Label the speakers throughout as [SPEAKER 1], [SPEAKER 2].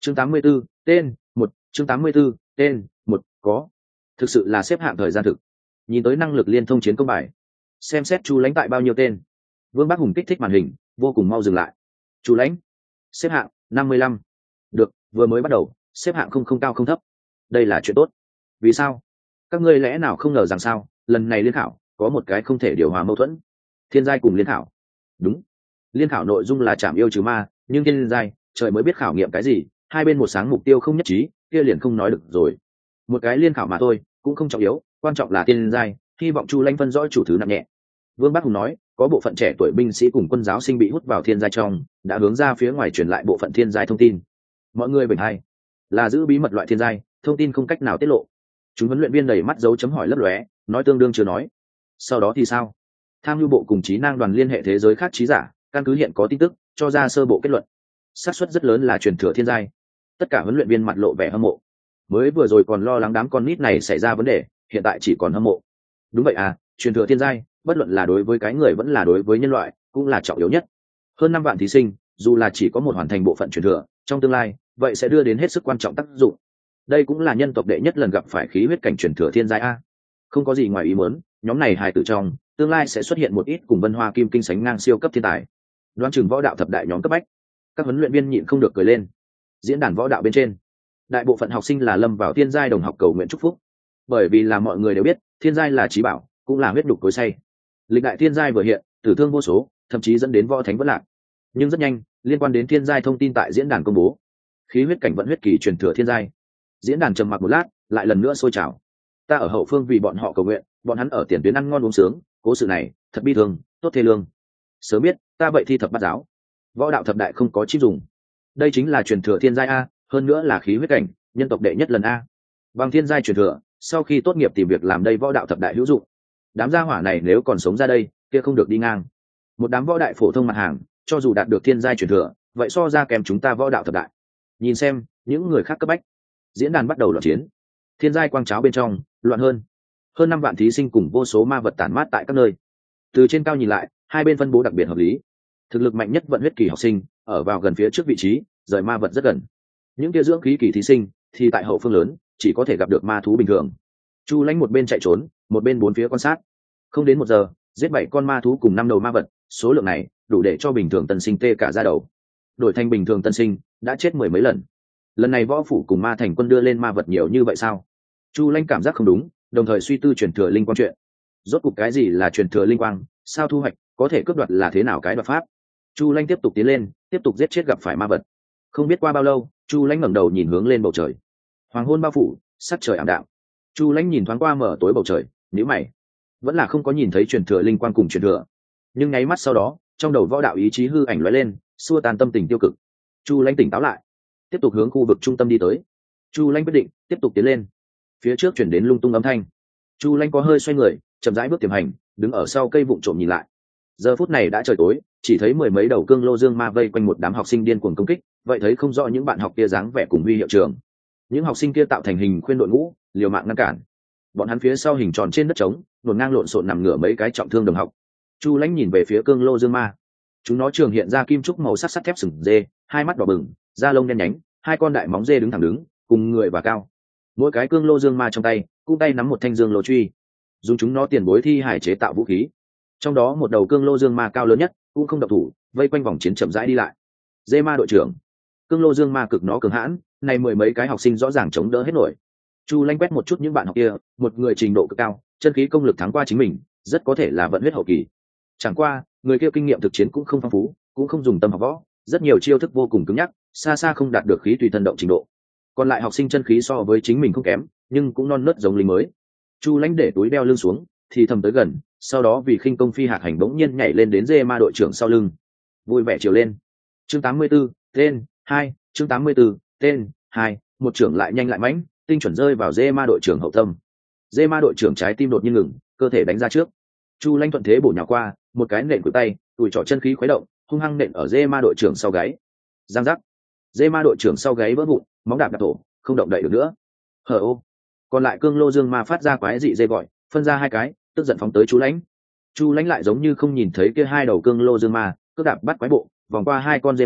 [SPEAKER 1] Chương 84, tên một. Chương 84, tên một. Có thực sự là xếp hạng thời gian thực. Nhìn tới năng lực liên thông chiến công bài, xem xét Chu Lãnh tại bao nhiêu tên. Vương Bác Hùng kích thích màn hình vô cùng mau dừng lại. Chu Lãnh xếp hạng 55. Được, vừa mới bắt đầu xếp hạng không cao không thấp, đây là chuyện tốt. Vì sao? Các ngươi lẽ nào không ngờ rằng sao lần này liên khảo có một cái không thể điều hòa mâu thuẫn? Thiên giai cùng liên khảo. Đúng, liên khảo nội dung là chạm yêu trừ ma, nhưng thiên giai trời mới biết khảo nghiệm cái gì, hai bên một sáng mục tiêu không nhất trí, kia liền không nói được rồi. Một cái liên khảo mà thôi, cũng không trọng yếu, quan trọng là thiên giai. Hy vọng Chu Lãnh phân rõ chủ thứ nặng nhẹ. Vương Bác Hùng nói, có bộ phận trẻ tuổi binh sĩ cùng quân giáo sinh bị hút vào thiên giai trong, đã hướng ra phía ngoài truyền lại bộ phận thiên giai thông tin. Mọi người bình hay là giữ bí mật loại thiên giai, thông tin không cách nào tiết lộ. Chúng huấn luyện viên đầy mắt dấu chấm hỏi lấp lóe, nói tương đương chưa nói. Sau đó thì sao? Tham mưu bộ cùng trí năng đoàn liên hệ thế giới khác trí giả, căn cứ hiện có tin tức, cho ra sơ bộ kết luận. Xác suất rất lớn là truyền thừa thiên giai. Tất cả huấn luyện viên mặt lộ vẻ hâm mộ. Mới vừa rồi còn lo lắng đám con nít này xảy ra vấn đề, hiện tại chỉ còn hâm mộ. Đúng vậy à, truyền thừa thiên giai, bất luận là đối với cái người vẫn là đối với nhân loại, cũng là trọng yếu nhất. Hơn 5 vạn thí sinh, dù là chỉ có một hoàn thành bộ phận truyền thừa, trong tương lai, vậy sẽ đưa đến hết sức quan trọng tác dụng. Đây cũng là nhân tộc đệ nhất lần gặp phải khí huyết cảnh truyền thừa thiên giai a. Không có gì ngoài ý muốn, nhóm này hài tử trong, tương lai sẽ xuất hiện một ít cùng Vân Hoa Kim Kinh sánh ngang siêu cấp thiên tài. Đoán chừng võ đạo thập đại nhóm cấp bách. Các huấn luyện viên nhịn không được cười lên. Diễn đàn võ đạo bên trên, đại bộ phận học sinh là lâm vào thiên giai đồng học cầu nguyện chúc phúc. Bởi vì là mọi người đều biết, thiên giai là chí bảo, cũng là huyết đục cối xay. Lịch đại thiên giai vừa hiện, tử thương vô số, thậm chí dẫn đến võ thánh vẫn lạc. Nhưng rất nhanh, liên quan đến thiên giai thông tin tại diễn đàn công bố. Khí huyết cảnh vận huyết kỳ truyền thừa thiên giai. Diễn đàn trầm mặc một lát, lại lần nữa sôi trào. Ta ở hậu phương vì bọn họ cầu nguyện, bọn hắn ở tiền tuyến ăn ngon uống sướng, cố sự này thật bi thương, tốt thê lương. Sớm biết, ta vậy thi thập bát giáo. Võ đạo thập đại không có chip dùng. Đây chính là truyền thừa thiên giai a, hơn nữa là khí huyết cảnh, nhân tộc đệ nhất lần a. Bằng thiên giai truyền thừa, sau khi tốt nghiệp tìm việc làm đây võ đạo thập đại hữu dụng. Đám gia hỏa này nếu còn sống ra đây, kia không được đi ngang. Một đám võ đại phổ thông mặt hàng, cho dù đạt được thiên giai truyền thừa, vậy so ra kèm chúng ta võ đạo thập đại. Nhìn xem, những người khác cấp bách. Diễn đàn bắt đầu loạn chiến. Thiên giai quang cháo bên trong, loạn hơn 5 vạn thí sinh cùng vô số ma vật tản mát tại các nơi. Từ trên cao nhìn lại, hai bên phân bố đặc biệt hợp lý. Thực lực mạnh nhất vận huyết kỳ học sinh ở vào gần phía trước vị trí, rời ma vật rất gần. Những kia dưỡng khí kỳ thí sinh thì tại hậu phương lớn, chỉ có thể gặp được ma thú bình thường. Chu Lãnh một bên chạy trốn, một bên bốn phía quan sát. Không đến 1 giờ, giết 7 con ma thú cùng 5 đầu ma vật, số lượng này đủ để cho bình thường tân sinh tê cả da đầu. Đổi thành bình thường tân sinh đã chết 10 mấy lần. Lần này võ phủ cùng ma thành quân đưa lên ma vật nhiều như vậy sao? Chu Lãnh cảm giác không đúng, đồng thời suy tư truyền thừa linh quang chuyện. Rốt cuộc cái gì là truyền thừa linh quang, sao thu hoạch, có thể cướp đoạt là thế nào cái đoạt pháp? Chu Lãnh tiếp tục tiến lên, tiếp tục giết chết gặp phải ma vật. Không biết qua bao lâu, Chu Lãnh ngẩng đầu nhìn hướng lên bầu trời. Hoàng hôn bao phủ, sắc trời ảm đạm. Chu Lãnh nhìn thoáng qua mở tối bầu trời, nhíu mày. Vẫn là không có nhìn thấy truyền thừa linh quang cùng truyền thừa. Nhưng nháy mắt sau đó, trong đầu võ đạo ý chí hư ảnh lóe lên, xua tan tâm tình tiêu cực. Chu Lãnh tỉnh táo lại, tiếp tục hướng khu vực trung tâm đi tới. Chu Lãnh quyết định tiếp tục tiến lên. Phía trước chuyển đến lung tung âm thanh. Chu Lãnh có hơi xoay người, chậm rãi bước tiềm hành, đứng ở sau cây vụn trộm nhìn lại. Giờ phút này đã trời tối, chỉ thấy 10 mấy đầu cương lô dương ma vây quanh một đám học sinh điên cuồng công kích, vậy thấy không rõ những bạn học kia dáng vẻ cùng huy hiệu trường. Những học sinh kia tạo thành hình khuyên đội ngũ, liều mạng ngăn cản. Bọn hắn phía sau hình tròn trên đất trống, luồn ngang lộn xộn nằm ngửa mấy cái trọng thương đồng học. Chu Lãnh nhìn về phía cương lô dương ma. Chúng nó trường hiện ra kim trúc màu sắc sắt thép sừng dê, hai mắt đỏ bừng, da lông đen nhánh, hai con đại móng dê đứng thẳng đứng, cùng người và cao. Mỗi cái cương lô dương ma trong tay, cũng tay nắm một thanh dương lô truy, dùng chúng nó tiền bối thi hải chế tạo vũ khí. Trong đó một đầu cương lô dương ma cao lớn nhất, cũng không động thủ, vây quanh vòng chiến chậm rãi đi lại. Dê ma đội trưởng, cương lô dương ma cực nó cường hãn, này 10 mấy cái học sinh rõ ràng chống đỡ hết nổi. Chu Lãnh quét một chút những bạn học kia, một người trình độ cực cao, chân khí công lực thắng qua chính mình, rất có thể là vận huyết hậu kỳ. Chẳng qua, người kia kinh nghiệm thực chiến cũng không phong phú, cũng không dùng tâm học võ, rất nhiều chiêu thức vô cùng cứng nhắc, xa xa không đạt được khí tùy thân động trình độ. Còn lại học sinh chân khí so với chính mình không kém, nhưng cũng non nớt giống lính mới. Chu Lãnh để túi đeo lưng xuống, thì thầm tới gần, sau đó vì khinh công phi hạt hành bỗng nhiên nhảy lên đến dê ma đội trưởng sau lưng, vui vẻ chiều lên. Chương 84, tên 2. Chương 84, tên 2. Một trưởng lại nhanh lại mãnh, tinh chuẩn rơi vào dê ma đội trưởng hậu tâm. Dê ma đội trưởng trái tim đột nhiên ngừng, cơ thể đánh ra trước. Chu Lãnh thuận thế bổ nhào qua, một cái nện cụt tay, tùi trỏ chân khí khuấy động, hung hăng nện ở dê ma đội trưởng sau gáy. Giang giác, dê ma đội trưởng sau gáy vỡ vụn, móng đạp đạp thổ, không động đậy được nữa. Hở ô. Còn lại cương lô dương ma phát ra quái dị dê gọi, phân ra hai cái, tức giận phóng tới Chu Lãnh. Chu Lãnh lại giống như không nhìn thấy kia hai đầu cương lô dương ma, cước đạp bắt quái bộ, vòng qua hai con dê ma,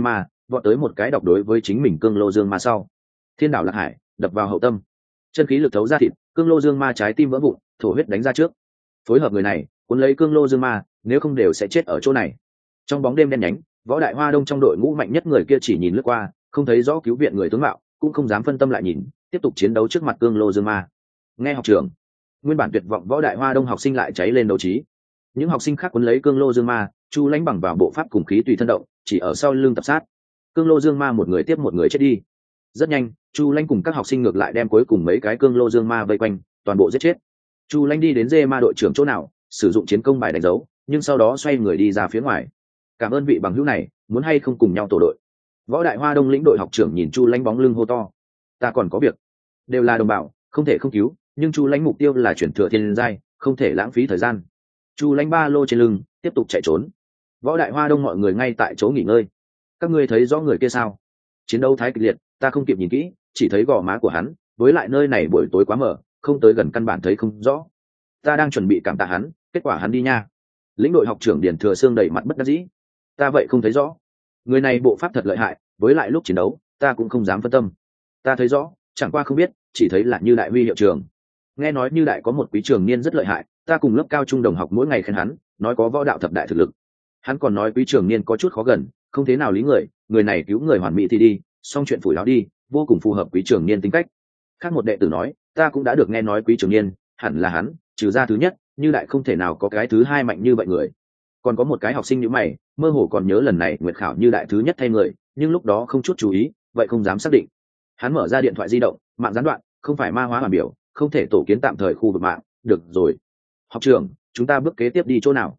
[SPEAKER 1] vọt tới một cái độc đối với chính mình cương lô dương ma sau. Thiên đảo lạc hải, đập vào hậu tâm, chân khí lực thấu ra thịt, cương lô dương ma trái tim vỡ vụn, thổ huyết đánh ra trước. Phối hợp người này cuốn lấy cương lô dương ma, nếu không đều sẽ chết ở chỗ này. Trong bóng đêm đen nhánh, Võ Đại Hoa Đông trong đội ngũ mạnh nhất người kia chỉ nhìn lướt qua, không thấy rõ cứu viện người tướng mạo, cũng không dám phân tâm lại nhìn, tiếp tục chiến đấu trước mặt cương lô dương ma. Nghe học trưởng, nguyên bản tuyệt vọng Võ Đại Hoa Đông học sinh lại cháy lên đấu trí. Những học sinh khác cuốn lấy cương lô dương ma, Chu Lãnh bằng vào bộ pháp cùng khí tùy thân động, chỉ ở sau lưng tập sát. Cương lô dương ma một người tiếp một người chết đi. Rất nhanh, Chu Lãnh cùng các học sinh ngược lại đem cuối cùng mấy cái cương lô dương ma vây quanh, toàn bộ giết chết. Chu Lãnh đi đến dê ma đội trưởng chỗ nào, sử dụng chiến công bài đánh dấu, nhưng sau đó xoay người đi ra phía ngoài. Cảm ơn vị bằng hữu này, muốn hay không cùng nhau tổ đội? Võ Đại Hoa Đông lĩnh đội học trưởng nhìn Chu Lãnh bóng lưng hô to. Ta còn có việc. Đều là đồng bào, không thể không cứu, nhưng Chu Lãnh mục tiêu là chuyển thừa thiên giai, không thể lãng phí thời gian. Chu Lãnh ba lô trên lưng, tiếp tục chạy trốn. Võ Đại Hoa Đông mọi người ngay tại chỗ nghỉ ngơi. Các ngươi thấy rõ người kia sao? Chiến đấu thái kịch liệt, ta không kịp nhìn kỹ, chỉ thấy gò má của hắn, với lại nơi này buổi tối quá mờ, không tới gần căn bản thấy không rõ. Ta đang chuẩn bị cảm tạ hắn, kết quả hắn đi nha. Lĩnh đội học trưởng Điền Thừa Sương đầy mặt bất đắc dĩ. Ta vậy không thấy rõ. Người này bộ pháp thật lợi hại, với lại lúc chiến đấu, ta cũng không dám phân tâm. Ta thấy rõ, chẳng qua không biết, chỉ thấy là Như Đại Huy hiệu trưởng. Nghe nói Như Đại có một quý trường niên rất lợi hại, ta cùng lớp cao trung đồng học mỗi ngày khen hắn, nói có võ đạo thập đại thực lực. Hắn còn nói quý trường niên có chút khó gần, không thế nào lý người này cứu người hoàn mỹ thì đi, xong chuyện phủi láo đi, vô cùng phù hợp quý trường niên tính cách. Khác một đệ tử nói, ta cũng đã được nghe nói quý trường niên, hẳn là hắn, trừ ra thứ nhất, Như Đại không thể nào có cái thứ hai mạnh như vậy người. Còn có một cái học sinh như mày, mơ hồ còn nhớ lần này nguyệt khảo Như Đại thứ nhất thay người, nhưng lúc đó không chút chú ý, vậy không dám xác định. Hắn mở ra điện thoại di động, mạng gián đoạn, không phải ma hóa hoàn biểu, không thể tổ kiến tạm thời khu vực mạng. Được rồi, học trưởng, chúng ta bước kế tiếp đi chỗ nào?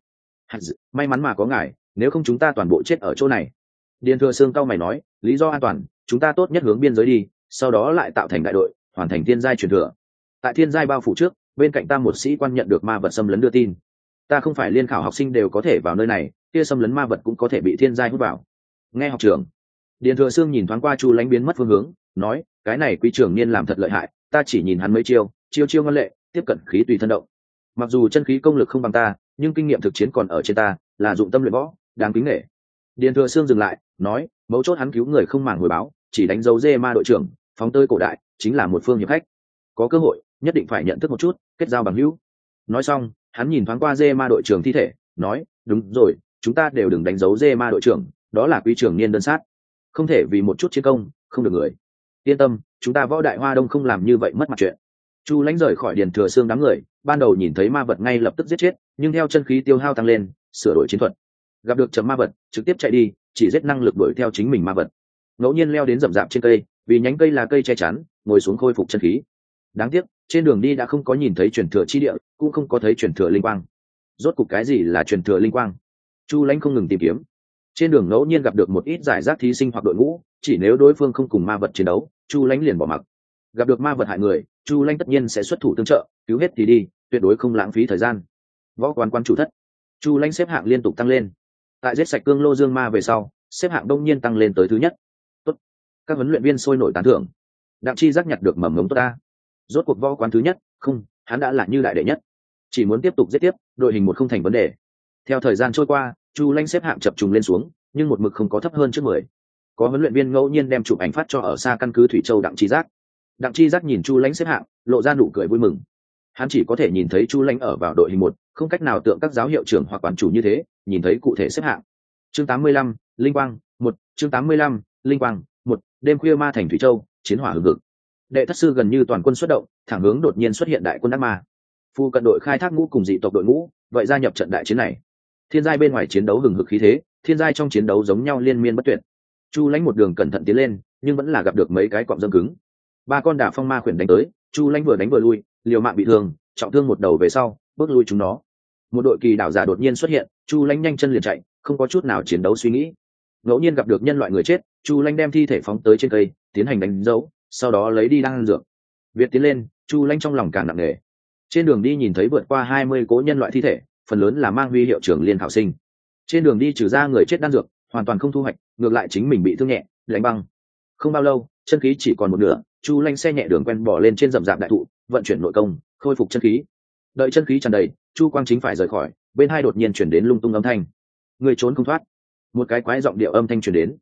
[SPEAKER 1] May mắn mà có ngài, nếu không chúng ta toàn bộ chết ở chỗ này. Điền Thừa Sương cao mày nói, lý do an toàn, chúng ta tốt nhất hướng biên giới đi, sau đó lại tạo thành đại đội, hoàn thành thiên giai truyền thừa. Tại thiên giai bao phủ trước, bên cạnh ta một sĩ quan nhận được ma vật xâm lấn đưa tin. Ta không phải liên khảo học sinh đều có thể vào nơi này, kia xâm lấn ma vật cũng có thể bị thiên giai hút vào. Nghe học trưởng. Điền Thừa Sương nhìn thoáng qua Chu Lãnh biến mất phương hướng, nói, cái này quý trưởng niên làm thật lợi hại, ta chỉ nhìn hắn mấy chiêu, chiêu ngoan lệ, tiếp cận khí tùy thân động. Mặc dù chân khí công lực không bằng ta, nhưng kinh nghiệm thực chiến còn ở trên ta, là dụng tâm luyện võ, đáng kính nể. Điền Thừa Sương dừng lại, nói, mấu chốt hắn cứu người không màng hồi báo, chỉ đánh dấu dê ma đội trưởng, phóng tơi cổ đại, chính là một phương hiệp khách. Có cơ hội, nhất định phải nhận thức một chút, kết giao bằng hữu. Nói xong, hắn nhìn thoáng qua dê ma đội trưởng thi thể, nói, đúng rồi, chúng ta đều đừng đánh dấu dê ma đội trưởng, đó là quý trưởng niên đơn sát, không thể vì một chút chiến công không được người. Yên tâm, chúng ta Võ Đại Hoa Đông không làm như vậy mất mặt chuyện. Chu Lãnh rời khỏi Điền Thừa Sương đám người, ban đầu nhìn thấy ma vật ngay lập tức giết chết, nhưng theo chân khí tiêu hao tăng lên, sửa đổi chiến thuật. Gặp được chấm ma vật, trực tiếp chạy đi, chỉ giết năng lực đuổi theo chính mình ma vật. Ngẫu nhiên leo đến rậm rạp trên cây, vì nhánh cây là cây che chắn, ngồi xuống khôi phục chân khí. Đáng tiếc, trên đường đi đã không có nhìn thấy truyền thừa chi địa, cũng không có thấy truyền thừa linh quang. Rốt cục cái gì là truyền thừa linh quang? Chu Lãnh không ngừng tìm kiếm. Trên đường ngẫu nhiên gặp được một ít giải rác thí sinh hoặc đội ngũ, chỉ nếu đối phương không cùng ma vật chiến đấu, Chu Lãnh liền bỏ mặc. Gặp được ma vật hại người, Chu Lãnh tất nhiên sẽ xuất thủ tương trợ, cứu hết thì đi, tuyệt đối không lãng phí thời gian. Võ quán quan chủ thất, Chu Lãnh xếp hạng liên tục tăng lên. Tại giết sạch cương lô dương ma về sau, xếp hạng đông nhiên tăng lên tới thứ nhất. Tốt, các huấn luyện viên sôi nổi tán thưởng. Đặng Chi giác nhặt được mầm ngống tốt ta. Rốt cuộc võ quán thứ nhất, không, hắn đã là Như Đại đệ nhất. Chỉ muốn tiếp tục giết tiếp, đội hình một không thành vấn đề. Theo thời gian trôi qua, Chu Lãnh xếp hạng chập trùng lên xuống, nhưng một mực không có thấp hơn trước 10. Có huấn luyện viên ngẫu nhiên đem chụp ảnh phát cho ở xa căn cứ Thủy Châu Đặng Chi giác. Đặng Chi giác nhìn Chu Lãnh xếp hạng, lộ ra nụ cười vui mừng. Hắn chỉ có thể nhìn thấy Chu Lãnh ở vào đội hình 1, không cách nào tượng các giáo hiệu trưởng hoặc quản chủ như thế, nhìn thấy cụ thể xếp hạng. Chương 85, Linh Quang 1, chương 85, Linh Quang 1, đêm khuya ma thành Thủy Châu, chiến hỏa hừng hực. Đệ thất sư gần như toàn quân xuất động, thẳng hướng đột nhiên xuất hiện đại quân ác ma. Phu cận đội khai thác ngũ cùng dị tộc đội ngũ, vậy gia nhập trận đại chiến này. Thiên giai bên ngoài chiến đấu hừng hực khí thế, thiên giai trong chiến đấu giống nhau liên miên bất tuyệt. Chu Lãnh một đường cẩn thận tiến lên, nhưng vẫn là gặp được mấy cái cọm dâm cứng. 3 con đả phong ma khuyển đánh tới, Chu Lãnh vừa đánh vừa lui, liều mạng bị thương, trọng thương một đầu về sau, bước lui chúng nó. Một đội kỳ đảo giả đột nhiên xuất hiện, Chu Lãnh nhanh chân liền chạy, không có chút nào chiến đấu suy nghĩ. Ngẫu nhiên gặp được nhân loại người chết, Chu Lãnh đem thi thể phóng tới trên cây, tiến hành đánh dấu, sau đó lấy đi đan dược. Việt tiến lên, Chu Lãnh trong lòng càng nặng nề. Trên đường đi nhìn thấy vượt qua 20 cố nhân loại thi thể, phần lớn là mang huy hiệu trưởng liên khảo sinh. Trên đường đi trừ ra người chết đan dược, hoàn toàn không thu hoạch, ngược lại chính mình bị thương nhẹ, lạnh băng. Không bao lâu, chân khí chỉ còn một nửa, Chu Lãnh xe nhẹ đường quen bỏ lên trên rậm rạp đại thụ, vận chuyển nội công, khôi phục chân khí. Đợi chân khí tràn đầy, Chu Quang Chính phải rời khỏi, bên hai đột nhiên chuyển đến lung tung âm thanh. Người trốn không thoát. Một cái quái giọng điệu âm thanh truyền đến.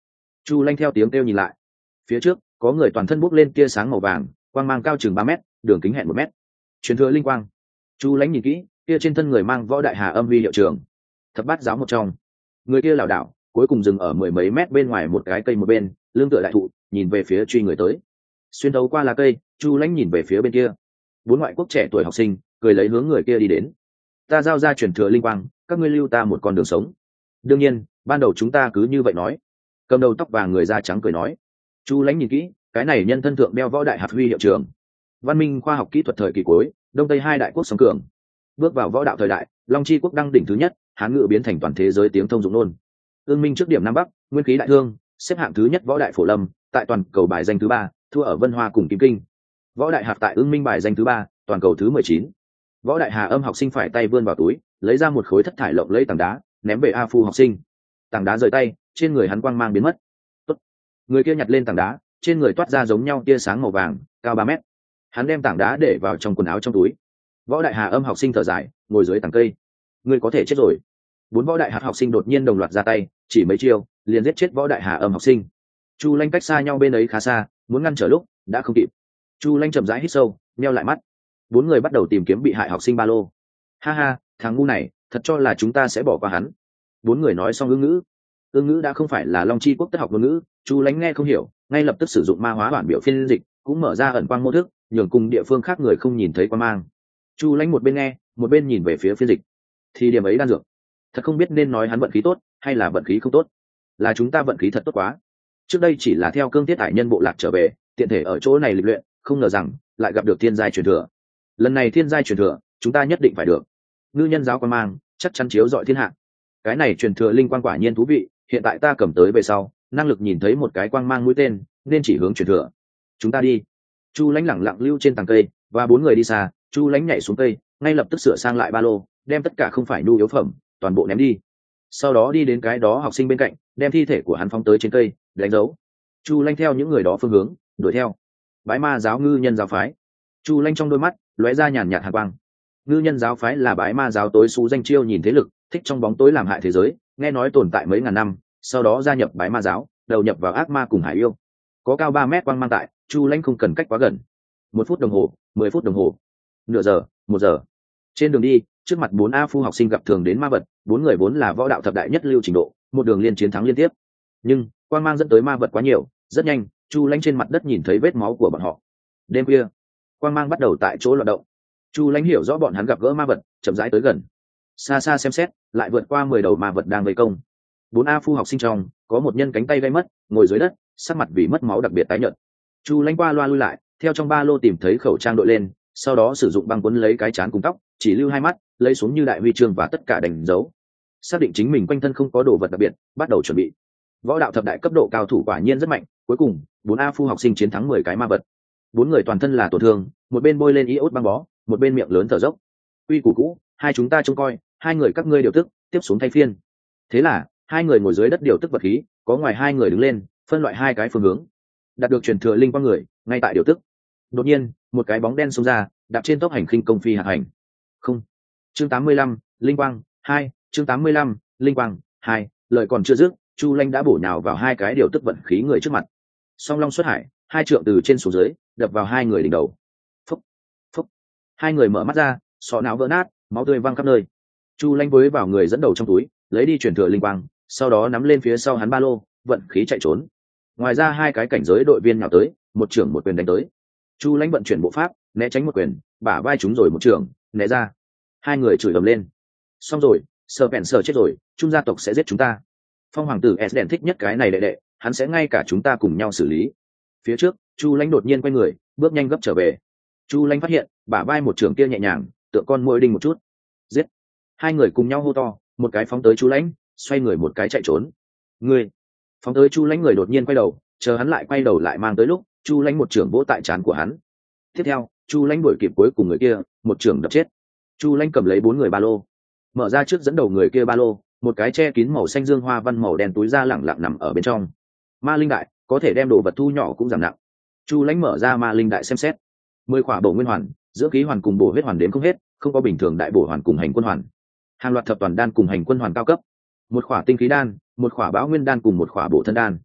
[SPEAKER 1] Chu Lanh theo tiếng kêu nhìn lại, phía trước có người toàn thân bốc lên tia sáng màu vàng, quang mang cao chừng 3 mét, đường kính hẹn 1 mét. Truyền thừa linh quang. Chu Lanh nhìn kỹ, kia trên thân người mang võ đại hà âm vi hiệu trường, thập bát giáo một trong. Người kia lảo đảo, cuối cùng dừng ở mười mấy mét bên ngoài một cái cây một bên, lưng tựa đại thụ, nhìn về phía truy người tới. Xuyên thấu qua lá cây, Chu Lanh nhìn về phía bên kia. 4 ngoại quốc trẻ tuổi học sinh cười lấy hướng người kia đi đến. Ta giao ra truyền thừa linh quang, các ngươi lưu ta một con đường sống. Đương nhiên, ban đầu chúng ta cứ như vậy nói. Cầm đầu tóc vàng người da trắng cười nói. Chu Lanh nhìn kỹ, cái này nhân thân thượng đeo võ đại hạt huy hiệu trường. Văn minh khoa học kỹ thuật thời kỳ cuối, đông tây hai đại quốc song cường. Bước vào võ đạo thời đại, Long Chi quốc đăng đỉnh thứ nhất, Hán ngữ biến thành toàn thế giới tiếng thông dụng nôn. Ương Minh trước điểm Nam Bắc, nguyên khí đại thương, xếp hạng thứ nhất võ đại phổ lâm, tại toàn cầu bài danh thứ 3, thua ở Vân Hoa cùng Kim Kinh. Võ đại hạt tại Ương Minh bài danh thứ 3, toàn cầu thứ 19. Võ đại hà âm học sinh phải tay vươn vào túi, lấy ra một khối thất thải lộng lẫy tảng đá, ném về A Phu học sinh. Tảng đá rời tay, trên người hắn quang mang biến mất. Tốt. Người kia nhặt lên tảng đá, trên người toát ra giống nhau tia sáng màu vàng, cao 3 mét. Hắn đem tảng đá để vào trong quần áo trong túi. Võ đại hà âm học sinh thở dài, ngồi dưới tảng cây. Ngươi có thể chết rồi. 4 võ đại hạt học sinh đột nhiên đồng loạt ra tay, chỉ mấy chiêu liền giết chết võ đại hà âm học sinh. Chu Lanh cách xa nhau bên ấy khá xa, muốn ngăn trở lúc đã không kịp. Chu Lanh chậm rãi hít sâu, nheo lại mắt. 4 người bắt đầu tìm kiếm bị hại học sinh ba lô. Ha ha, thằng ngu này thật cho là chúng ta sẽ bỏ qua hắn. 4 người nói xong ương ngữ đã không phải là Long Chi quốc tất học ngôn ngữ. Chu Lanh nghe không hiểu, ngay lập tức sử dụng ma hóa bản biểu phiên dịch, cũng mở ra ẩn quang mô thức, nhường cùng địa phương khác người không nhìn thấy quang mang. Chu Lanh một bên nghe một bên nhìn về phía phiên dịch. Thì điểm ấy đan dược, thật không biết nên nói hắn vận khí tốt hay là vận khí không tốt. Là chúng ta vận khí thật tốt quá. Trước đây chỉ là theo cương thiết hải nhân bộ lạc trở về, tiện thể ở chỗ này lịch luyện, không ngờ rằng lại gặp được thiên giai truyền thừa. Lần này thiên giai truyền thừa, chúng ta nhất định phải được. Ngư nhân giáo quan mang chắc chắn chiếu dọi thiên hạ. Cái này truyền thừa linh quang quả nhiên thú vị, hiện tại ta cầm tới về sau, năng lực nhìn thấy một cái quang mang mũi tên, nên chỉ hướng truyền thừa. Chúng ta đi. Chu Lanh lẳng lặng lưu trên tầng cây, và 4 người đi xa. Chu Lanh nhảy xuống cây, ngay lập tức sửa sang lại ba lô, đem tất cả không phải nhu yếu phẩm toàn bộ ném đi. Sau đó đi đến cái đó học sinh bên cạnh, đem thi thể của hắn phóng tới trên cây, đánh dấu. Chu Lanh theo những người đó phương hướng đuổi theo. Bái ma giáo ngư nhân giáo phái. Chu Lanh trong đôi mắt lóe ra nhàn nhạt hàn quang. Ngư nhân giáo phái là bái ma giáo tối xú danh chiêu nhìn thế lực, thích trong bóng tối làm hại thế giới, nghe nói tồn tại mấy ngàn năm, sau đó gia nhập bái ma giáo, đầu nhập vào ác ma cùng hải yêu. Có cao 3 mét quang mang tại, Chu Lanh không cần cách quá gần. 1 phút đồng hồ, 10 phút đồng hồ, nửa giờ, 1 giờ. Trên đường đi, trước mặt 4 A Phu học sinh gặp thường đến ma vật, 4 người vốn là võ đạo thập đại nhất lưu trình độ, một đường liên chiến thắng liên tiếp. Nhưng quang mang dẫn tới ma vật quá nhiều, rất nhanh, Chu Lanh trên mặt đất nhìn thấy vết máu của bọn họ. Đêm khuya, quang mang bắt đầu tại chỗ loạn động. Chu Lanh hiểu rõ bọn hắn gặp gỡ ma vật, chậm rãi tới gần. Xa xa xem xét, lại vượt qua 10 đầu ma vật đang vây công. 4 A Phu học sinh trong, có một nhân cánh tay gãy mất, ngồi dưới đất, sắc mặt vì mất máu đặc biệt tái nhợt. Chu Lanh qua loa lui lại, theo trong ba lô tìm thấy khẩu trang đội lên, sau đó sử dụng băng quấn lấy cái trán cùng tóc, chỉ lưu 2 mắt, lấy xuống như đại huy chương và tất cả đánh dấu. Xác định chính mình quanh thân không có đồ vật đặc biệt, bắt đầu chuẩn bị. Võ đạo thập đại cấp độ cao thủ quả nhiên rất mạnh, cuối cùng 4 A Phu học sinh chiến thắng 10 cái ma vật. 4 người toàn thân là tổn thương, một bên bôi lên iốt băng bó, một bên miệng lớn thở dốc. Quy củ cũ, hai chúng ta trông coi, 2 người các ngươi điều tức, tiếp xuống thay phiên. Thế là 2 người ngồi dưới đất điều tức vật khí, có ngoài 2 người đứng lên, phân loại 2 cái phương hướng. Đạt được truyền thừa linh quang người, ngay tại điều tức. Đột nhiên, một cái bóng đen xông ra, đạp trên tốc hành khinh công phi hạ hành. Không. Chương 85, linh quang 2, chương 85, linh quang 2, lời còn chưa dứt, Chu Lanh đã bổ nhào vào 2 cái điều tức vận khí người trước mặt. Song long xuất hải, 2 trượng từ trên xuống dưới, đập vào 2 người đỉnh đầu. Phúc, phúc. 2 người mở mắt ra, sọ não vỡ nát, máu tươi văng khắp nơi. Chu Lanh với vào người dẫn đầu trong túi, lấy đi truyền thừa linh quang, sau đó nắm lên phía sau hắn ba lô, vận khí chạy trốn. Ngoài ra 2 cái cảnh giới đội viên nhào tới, một trưởng một quyền đánh tới. Chu Lanh vận chuyển bộ pháp, né tránh một quyền, bả vai chúng rồi một trưởng, né ra. 2 người chửi ầm lên. Xong rồi, Sở Vẹn Sở chết rồi, Trung gia tộc sẽ giết chúng ta. Phong hoàng tử Esden thích nhất cái này đệ đệ, hắn sẽ ngay cả chúng ta cùng nhau xử lý. Phía trước, Chu Lanh đột nhiên quay người, bước nhanh gấp trở về. Chu Lanh phát hiện, bả vai một trưởng kia nhẹ nhàng, tựa con muỗi đinh một chút. Giết! 2 người cùng nhau hô to, một cái phóng tới Chu Lanh, xoay người một cái chạy trốn. Người! Phóng tới Chu Lanh người đột nhiên quay đầu, chờ hắn lại quay đầu lại mang tới lúc, Chu Lanh một trưởng vỗ tại trán của hắn. Tiếp theo, Chu Lanh đuổi kịp cuối cùng người kia, một trưởng đập chết. Chu Lanh cầm lấy 4 người ba lô, mở ra trước dẫn đầu người kia ba lô, một cái che kín màu xanh dương hoa văn màu đen túi da lẳng lặng nằm ở bên trong. Ma linh đại có thể đem đồ vật thu nhỏ cũng giảm nặng. Chu Lanh mở ra ma linh đại xem xét, 10 khỏa bổ nguyên hoàn, dưỡng khí hoàn cùng bổ huyết hoàn đến không hết, không có bình thường đại bổ hoàn cùng hành quân hoàn. Hàng loạt thập toàn đan cùng hành quân hoàn cao cấp, 1 khỏa tinh khí đan, 1 khỏa bão nguyên đan cùng 1 khỏa bổ thân đan.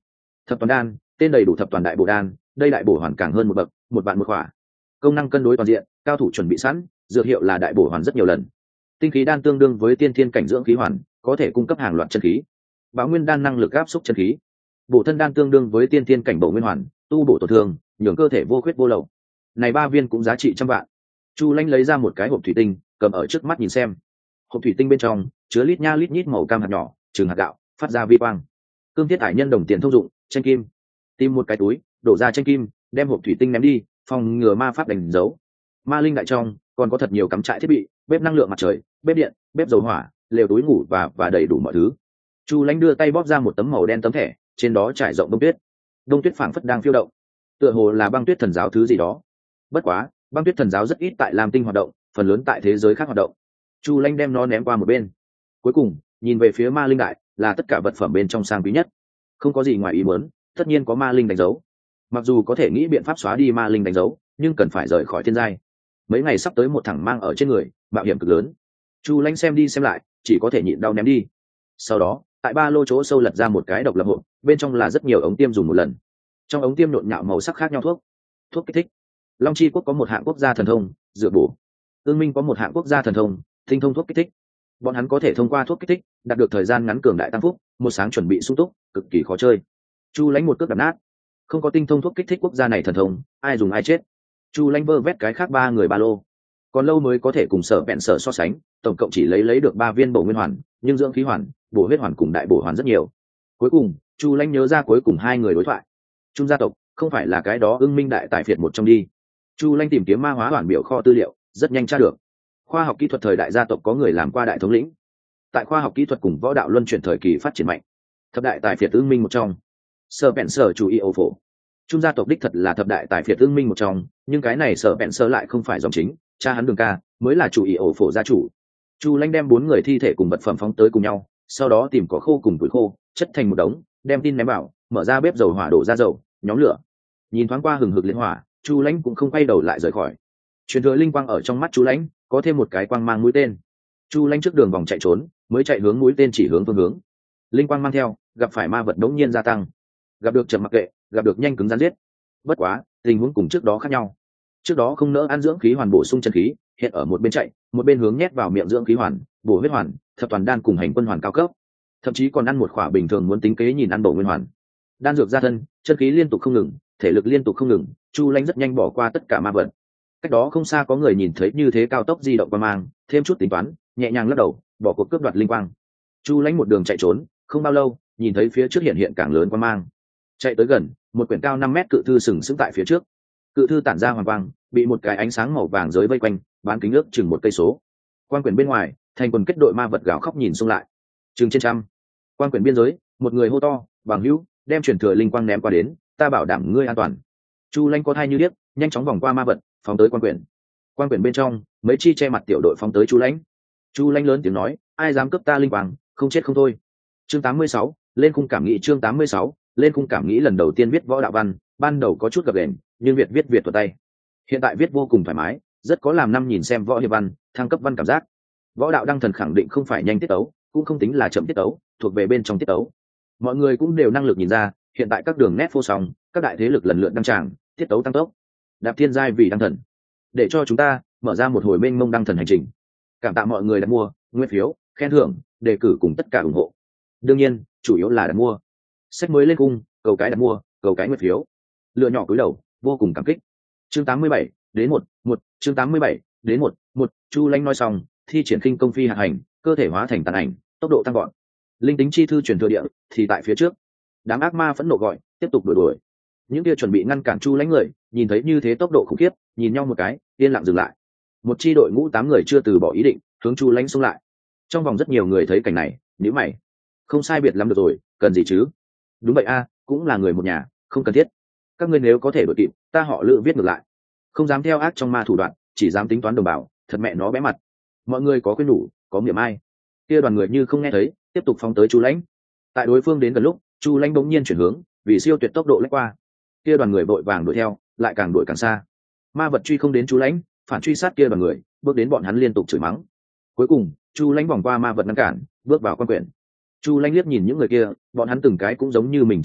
[SPEAKER 1] Thập toàn đan tên đầy đủ thập toàn đại bổ đan, đây đại bổ hoàn càng hơn một bậc, một vạn một khỏa. Công năng cân đối toàn diện, cao thủ chuẩn bị sẵn, dược hiệu là đại bổ hoàn rất nhiều lần. Tinh khí đan tương đương với tiên thiên cảnh dưỡng khí hoàn, có thể cung cấp hàng loạt chân khí. Bảo nguyên đan năng lực áp xúc chân khí. Bổ thân đan tương đương với tiên thiên cảnh bổ nguyên hoàn, tu bổ tổn thương, nhường cơ thể vô khuyết vô lậu. Này 3 viên cũng giá trị trăm vạn. Chu Lãnh lấy ra một cái hộp thủy tinh, cầm ở trước mắt nhìn xem. Hộp thủy tinh bên trong chứa lít nha lít nhít màu cam hạt nhỏ, chừng hạt gạo, phát ra vi quang. Cương thiết ải nhân đồng tiền thông dụng, tranh kim. Tìm một cái túi, đổ ra tranh kim, đem hộp thủy tinh ném đi, phòng ngừa ma pháp đánh dấu. Ma linh đại trong còn có thật nhiều cắm trại thiết bị, bếp năng lượng mặt trời, bếp điện, bếp dầu hỏa, lều túi ngủ và đầy đủ mọi thứ. Chu Lãnh đưa tay bóp ra một tấm màu đen tấm thẻ, trên đó trải rộng bông tuyết. Đông tuyết phảng phất đang phiêu động, tựa hồ là băng tuyết thần giáo thứ gì đó. Bất quá, băng tuyết thần giáo rất ít tại Lam Tinh hoạt động, phần lớn tại thế giới khác hoạt động. Chu Lãnh đem nó ném qua một bên. Cuối cùng, nhìn về phía ma linh đại, là tất cả vật phẩm bên trong sang quý nhất. Không có gì ngoài ý muốn, tất nhiên có ma linh đánh dấu. Mặc dù có thể nghĩ biện pháp xóa đi ma linh đánh dấu, nhưng cần phải rời khỏi thiên giai. Mấy ngày sắp tới một thằng mang ở trên người, mạo hiểm cực lớn. Chu Lãnh xem đi xem lại, chỉ có thể nhịn đau ném đi. Sau đó, tại ba lô chỗ sâu lật ra một cái độc lập hộp, bên trong là rất nhiều ống tiêm dùng một lần. Trong ống tiêm nhộn nhạo màu sắc khác nhau thuốc kích thích. Long Chi quốc có một hạng quốc gia thần thông, dựa bổ. Ương Minh có một hạng quốc gia thần thông, tinh thông thuốc kích thích. Bọn hắn có thể thông qua thuốc kích thích đạt được thời gian ngắn cường đại tăng phúc, một sáng chuẩn bị sung túc, cực kỳ khó chơi. Chu Lãnh một cước đập nát. Không có tinh thông thuốc kích thích quốc gia này thần thông, ai dùng ai chết. Chu Lãnh vơ vét cái khác 3 người ba lô, còn lâu mới có thể cùng Sở Vẹn Sở so sánh, tổng cộng chỉ lấy được 3 viên bổ nguyên hoàn, nhưng dưỡng khí hoàn, bổ huyết hoàn cùng đại bổ hoàn rất nhiều. Cuối cùng, Chu Lãnh nhớ ra cuối cùng 2 người đối thoại. Trung gia tộc không phải là cái đó Ưng Minh đại tài phiệt một trong đi. Chu Lãnh tìm kiếm ma hóa hoàn biểu kho tư liệu, rất nhanh tra được. Khoa học kỹ thuật thời đại gia tộc có người làm qua đại thống lĩnh. Tại khoa học kỹ thuật cùng võ đạo luân chuyển thời kỳ phát triển mạnh, thập đại tài phiệt Ưng Minh một trong. Sở Vẹn Sở chủ y ổ phổ. Trung gia tộc đích thật là thập đại tài phiệt Ưng Minh một trong, nhưng cái này Sở Vẹn Sở lại không phải dòng chính, cha hắn Đường Ca mới là chủ y ổ phổ gia chủ. Chu Lãnh đem 4 người thi thể cùng vật phẩm phóng tới cùng nhau, sau đó tìm cỏ khô cùng củi khô, chất thành một đống, đem tin ném vào, mở ra bếp dầu hỏa đổ ra dầu, nhóm lửa. Nhìn thoáng qua hừng hực liên hỏa, Chu Lãnh cũng không quay đầu lại rời khỏi. Truyền thừa linh quang ở trong mắt Chu Lãnh, có thêm một cái quang mang mũi tên. Chu Lãnh trước đường vòng chạy trốn, mới chạy hướng mũi tên chỉ hướng phương hướng. Linh quang mang theo, gặp phải ma vật đống nhiên gia tăng. Gặp được chậm mặc kệ, gặp được nhanh cứng rắn giết. Bất quá, tình huống cùng trước đó khác nhau. Trước đó không nỡ ăn dưỡng khí hoàn bổ sung chân khí, hiện ở một bên chạy, một bên hướng nhét vào miệng dưỡng khí hoàn, bổ huyết hoàn, thập toàn đan cùng hành quân hoàn cao cấp. Thậm chí còn ăn một khỏa bình thường muốn tính kế nhìn ăn bổ nguyên hoàn. Đan dược ra thân, chân khí liên tục không ngừng, thể lực liên tục không ngừng, Chu Lãnh rất nhanh bỏ qua tất cả ma vật. Cách đó không xa có người nhìn thấy như thế cao tốc di động qua mang, thêm chút tính toán, nhẹ nhàng lắc đầu, bỏ cuộc cướp đoạt linh quang. Chu Lãnh một đường chạy trốn, không bao lâu, nhìn thấy phía trước hiện càng lớn quang mang. Chạy tới gần, một quyển cao 5 mét cự thư sừng sững tại phía trước. Cự thư tản ra hoàng quang, bị một cái ánh sáng màu vàng giới vây quanh, bán kính ước chừng 1 cây số. Quan quyển bên ngoài, thành quần kết đội ma vật gào khóc nhìn xung lại. Chừng trên trăm. Quan quyển biên giới, một người hô to, "Bằng hữu, đem truyền thừa linh quang ném qua đến, ta bảo đảm ngươi an toàn." Chu Lãnh có thai như điếc, nhanh chóng vòng qua ma vật, phóng tới quan quyển. Quan quyển bên trong, mấy chi che mặt tiểu đội phóng tới Chu Lãnh. Chu Lãnh lớn tiếng nói, "Ai dám cướp ta linh quang, không chết không thôi." Chương 86, lên khung cảm nghĩ. Chương 86, lên khung cảm nghĩ. Lần đầu tiên viết võ đạo văn, ban đầu có chút gập ghềnh, nhưng viết thuật tay. Hiện tại viết vô cùng thoải mái, rất có làm năm nhìn xem võ hiệp văn, thăng cấp văn cảm giác. Võ đạo đăng thần khẳng định không phải nhanh tiết tấu, cũng không tính là chậm tiết tấu, thuộc về bên trong tiết tấu. Mọi người cũng đều năng lực nhìn ra, hiện tại các đường nét phô song, các đại thế lực lần lượt đăng tràng, tiết tấu tăng tốc. Đạp thiên giai vì đăng thần, để cho chúng ta mở ra một hồi mênh mông đăng thần hành trình. Cảm tạ mọi người đặt mua, nguyên phiếu, khen thưởng, đề cử cùng tất cả ủng hộ. Đương nhiên, chủ yếu là đặt mua. Sách mới lên cung, cầu cái đặt mua, cầu cái nguyên phiếu. Lựa nhỏ cúi đầu, vô cùng cảm kích. Chương 87, đến 1, chương 87, đến 1. Chu Lãnh nói xong, thi triển khinh công phi hạ hành, cơ thể hóa thành tàn ảnh, tốc độ tăng gọn. Linh tính chi thư truyền thừa địa thì tại phía trước. Đám ác ma phẫn nộ gọi, tiếp tục đuổi. Những kia chuẩn bị ngăn cản Chu Lãnh người, nhìn thấy như thế tốc độ khủng khiếp, nhìn nhau một cái, yên lặng dừng lại. Một chi đội ngũ 8 người chưa từ bỏ ý định, hướng Chu Lãnh xông lại. Trong vòng rất nhiều người thấy cảnh này, nhíu mày. Không sai biệt lắm được rồi, cần gì chứ? Đúng vậy a, cũng là người một nhà, không cần thiết. Các ngươi nếu có thể đuổi kịp, ta họ Lữ viết ngược lại. Không dám theo ác trong ma thủ đoạn, chỉ dám tính toán đồng bào, thật mẹ nó bé mặt. Mọi người có khuyên nhủ, có miệng ai. Kia đoàn người như không nghe thấy, tiếp tục phóng tới Chu Lãnh. Tại đối phương đến gần lúc, Chu Lãnh bỗng nhiên chuyển hướng, vì siêu tuyệt tốc độ lách qua. Kia đoàn người vội vàng đuổi theo, lại càng đuổi càng xa. Ma vật truy không đến Chu Lãnh, phản truy sát kia đoàn người, bước đến bọn hắn liên tục chửi mắng. Cuối cùng, Chu Lãnh vòng qua ma vật ngăn cản, bước vào quan quyển. Chu Lãnh liếc nhìn những người kia, bọn hắn từng cái cũng giống như mình che mặt,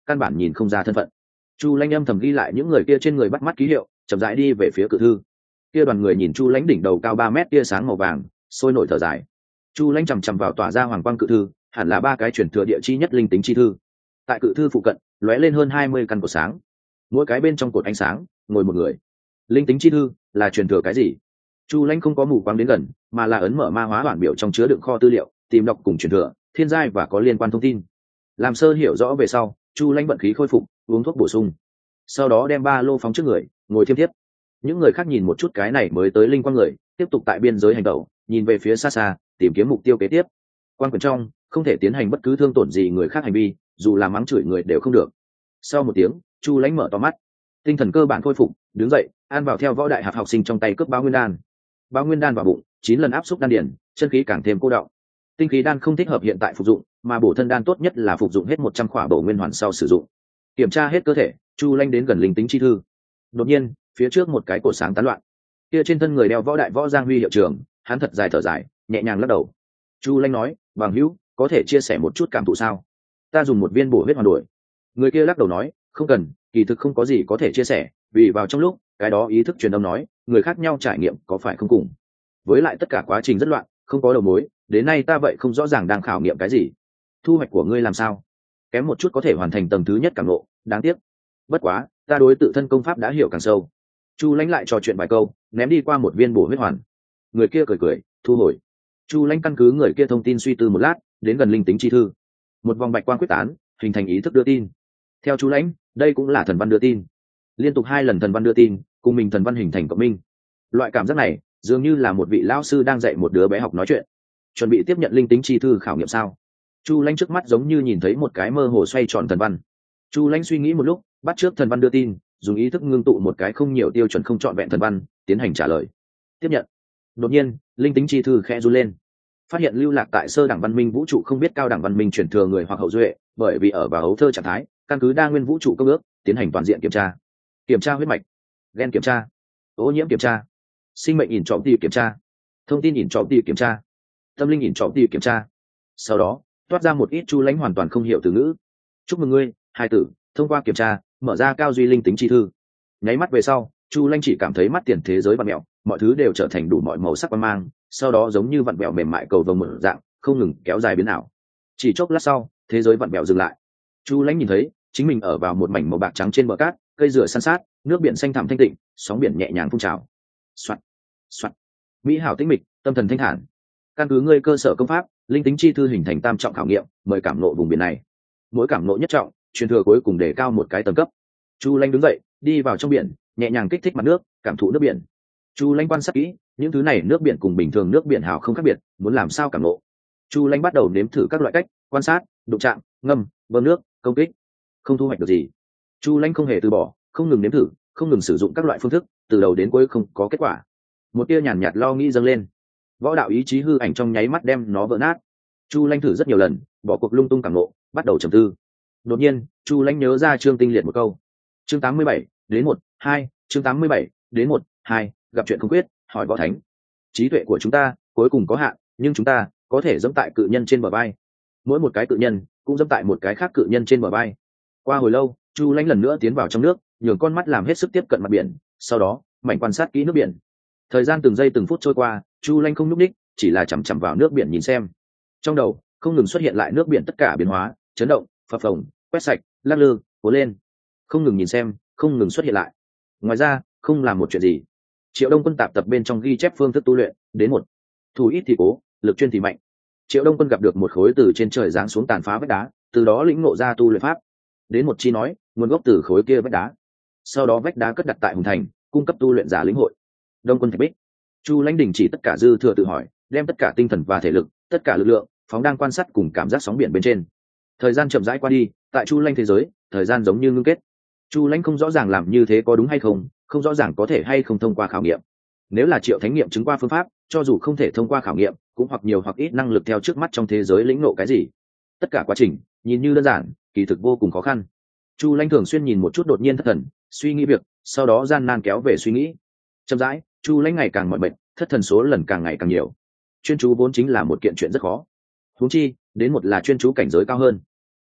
[SPEAKER 1] căn bản nhìn không ra thân phận. Chu Lãnh âm thầm ghi lại những người kia trên người bắt mắt ký hiệu, chậm rãi đi về phía cự thư. Kia đoàn người nhìn Chu Lãnh đỉnh đầu cao 3 mét tia sáng màu vàng, sôi nổi thở dài. Chu Lãnh chằm chằm vào tỏa ra hoàng quang cự thư, hẳn là 3 cái truyền thừa địa chi nhất linh tính chi thư. Tại cự thư phụ cận, lóe lên hơn 20 căn cột sáng. Mỗi cái bên trong cột ánh sáng, ngồi một người. Linh tính chi thư là truyền thừa cái gì? Chu Lãnh không có mù quáng đến gần, mà là ấn mở ma hóa bản biểu trong chứa đựng kho tư liệu, tìm đọc cùng truyền thừa, thiên giai và có liên quan thông tin. Làm sơ hiểu rõ về sau, Chu Lãnh vận khí khôi phục, uống thuốc bổ sung. Sau đó đem ba lô phóng trước người, ngồi thiêm thiếp. Những người khác nhìn một chút cái này mới tới linh quang người, tiếp tục tại biên giới hành động, nhìn về phía xa xa, tìm kiếm mục tiêu kế tiếp. Quan quyền trong, không thể tiến hành bất cứ thương tổn gì người khác hành vi, dù là mắng chửi người đều không được. Sau một tiếng, Chu Lãnh mở to mắt, tinh thần cơ bản khôi phục, đứng dậy, ăn vào theo võ đại hạt học sinh trong tay cướp bao nguyên đan. Bao nguyên đan vào bụng, 9 lần áp xúc đan điển, chân khí càng thêm cô đọng. Tinh khí đan không thích hợp hiện tại phục dụng, mà bổ thân đan tốt nhất là phục dụng hết 100 khỏa bổ nguyên hoàn sau sử dụng. Kiểm tra hết cơ thể, Chu Lãnh đến gần linh tính chi thư. Đột nhiên, phía trước một cái cột sáng tán loạn. Kia trên thân người đeo võ đại võ giang huy hiệu trưởng, hắn thật dài thở dài, nhẹ nhàng lắc đầu. Chu Lãnh nói, "Bằng hữu, có thể chia sẻ một chút cảm thụ sao? Ta dùng một viên bổ huyết hoàn đổi." Người kia lắc đầu nói, "Không cần, kỳ thực không có gì có thể chia sẻ, vì vào trong lúc, cái đó ý thức truyền âm nói, người khác nhau trải nghiệm có phải không cùng. Với lại tất cả quá trình rất loạn, không có đầu mối, đến nay ta vậy không rõ ràng đang khảo nghiệm cái gì. Thu hoạch của ngươi làm sao? Kém một chút có thể hoàn thành tầng thứ nhất cảm ngộ, đáng tiếc. Bất quá, ta đối tự thân công pháp đã hiểu càng sâu." Chu Lãnh lại trò chuyện vài câu, ném đi qua một viên bổ huyết hoàn. Người kia cười cười, thu hồi. Chu Lãnh căn cứ người kia thông tin suy tư một lát, đến gần linh tính chi thư. Một vòng bạch quang quyết tán, hình thành ý thức đưa tin. Theo Chu Lãnh, đây cũng là thần văn đưa tin. Liên tục 2 lần thần văn đưa tin, cùng mình thần văn hình thành cộng minh. Loại cảm giác này, dường như là một vị lão sư đang dạy một đứa bé học nói chuyện. Chuẩn bị tiếp nhận linh tính chi thư khảo nghiệm sao? Chu Lãnh trước mắt giống như nhìn thấy một cái mơ hồ xoay tròn thần văn. Chu Lãnh suy nghĩ một lúc, bắt trước thần văn đưa tin, dùng ý thức ngưng tụ một cái không nhiều tiêu chuẩn không trọn vẹn thần văn, tiến hành trả lời. Tiếp nhận. Đột nhiên, linh tính chi thư khẽ run lên. Phát hiện lưu lạc tại sơ đẳng văn minh vũ trụ không biết cao đẳng văn minh truyền thừa người hoặc hậu duệ, bởi vì ở vào ấu thơ trạng thái, căn cứ đa nguyên vũ trụ công ước, tiến hành toàn diện kiểm tra. Kiểm tra huyết mạch, gen kiểm tra, ô nhiễm kiểm tra, sinh mệnh ỉn trọng tỷ kiểm tra, thông tin ỉn trọng tỷ kiểm tra, tâm linh ỉn trọng tỷ kiểm tra. Sau đó, toát ra một ít Chu Lãnh hoàn toàn không hiểu từ ngữ. "Chúc mừng ngươi, hai tử, thông qua kiểm tra, mở ra cao duy linh tính chi thư." Nháy mắt về sau, Chu Lãnh chỉ cảm thấy mắt tiền thế giới vặn mèo, mọi thứ đều trở thành đủ mọi màu sắc quang mang, sau đó giống như vặn mèo mềm mại cầu vồng mở dạng, không ngừng kéo dài biến ảo. Chỉ chốc lát sau, thế giới vặn mèo dừng lại. Chu Lãnh nhìn thấy, chính mình ở vào một mảnh màu bạc trắng trên bờ cát, cây rửa san sát, nước biển xanh thẳm thanh tịnh, sóng biển nhẹ nhàng phun trào. Soạt, soạt, mỹ hảo tĩnh mịch, tâm thần thanh thản. Căn cứ ngươi cơ sở công pháp, linh tính chi thư hình thành tam trọng khảo nghiệm, mời cảm ngộ vùng biển này. Mỗi cảm ngộ nhất trọng, truyền thừa cuối cùng đề cao một cái tầng cấp. Chu Lãnh đứng dậy, đi vào trong biển, nhẹ nhàng kích thích mặt nước, cảm thụ nước biển. Chu Lãnh quan sát kỹ, những thứ này nước biển cùng bình thường nước biển hào không khác biệt, muốn làm sao cảm ngộ. Chu Lãnh bắt đầu nếm thử các loại cách, quan sát, đụng chạm, ngâm, bơm nước, công kích. Không thu hoạch được gì. Chu Lãnh không hề từ bỏ, không ngừng nếm thử, không ngừng sử dụng các loại phương thức, từ đầu đến cuối không có kết quả. Một tia nhàn nhạt lo nghĩ dâng lên. Võ đạo ý chí hư ảnh trong nháy mắt đem nó vỡ nát. Chu Lãnh thử rất nhiều lần, bỏ cuộc lung tung cảm ngộ, bắt đầu trầm tư. Đột nhiên, Chu Lãnh nhớ ra Trương Tinh Liệt một câu. Chương 87, đến 1-2, chương 87, đến 1-2, gặp chuyện không quyết, hỏi võ thánh. Trí tuệ của chúng ta cuối cùng có hạn, nhưng chúng ta có thể dẫm tại cự nhân trên bờ vai. Mỗi một cái cự nhân cũng dẫm tại một cái khác cự nhân trên bờ vai. Qua hồi lâu, Chu Lãnh lần nữa tiến vào trong nước, nhường con mắt làm hết sức tiếp cận mặt biển, sau đó mảnh quan sát kỹ nước biển. Thời gian từng giây từng phút trôi qua, Chu Lãnh không nhúc nhích, chỉ là chằm chằm vào nước biển nhìn xem. Trong đầu không ngừng xuất hiện lại nước biển tất cả biến hóa, chấn động, phập phồng, quét sạch, lắc lư, cuốn lên. Không ngừng nhìn xem, không ngừng xuất hiện lại. Ngoài ra, không làm một chuyện gì. Triệu Đông Quân tạp tập bên trong ghi chép phương thức tu luyện, đến 1. Thủ ít thì cố, lực chuyên thì mạnh. Triệu Đông Quân gặp được một khối từ trên trời giáng xuống tàn phá vách đá, từ đó lĩnh ngộ ra tu luyện pháp. Đến 1 chi nói, nguồn gốc từ khối kia vách đá. Sau đó vách đá cất đặt tại Hùng Thành, cung cấp tu luyện giả lĩnh hội. Đông Quân Thạch Bích. Chu Lãnh đình chỉ tất cả dư thừa tự hỏi, đem tất cả tinh thần và thể lực, tất cả lực lượng phóng đang quan sát cùng cảm giác sóng biển bên trên. Thời gian chậm rãi qua đi, tại Chu Lãnh thế giới, thời gian giống như ngưng kết. Chu Lãnh không rõ ràng làm như thế có đúng hay không, không rõ ràng có thể hay không thông qua khảo nghiệm. Nếu là Triệu Thánh nghiệm chứng qua phương pháp, cho dù không thể thông qua khảo nghiệm, cũng hoặc nhiều hoặc ít năng lực theo trước mắt trong thế giới lĩnh ngộ cái gì. Tất cả quá trình nhìn như đơn giản, kỳ thực vô cùng khó khăn. Chu Lãnh thường xuyên nhìn một chút đột nhiên thất thần, suy nghĩ việc, sau đó gian nan kéo về suy nghĩ. Chậm rãi, Chu Lãnh ngày càng mỏi mệt, thất thần số lần càng ngày càng nhiều. Chuyên chú vốn chính là một kiện chuyện rất khó. Huống chi, đến 1 là chuyên chú cảnh giới cao hơn.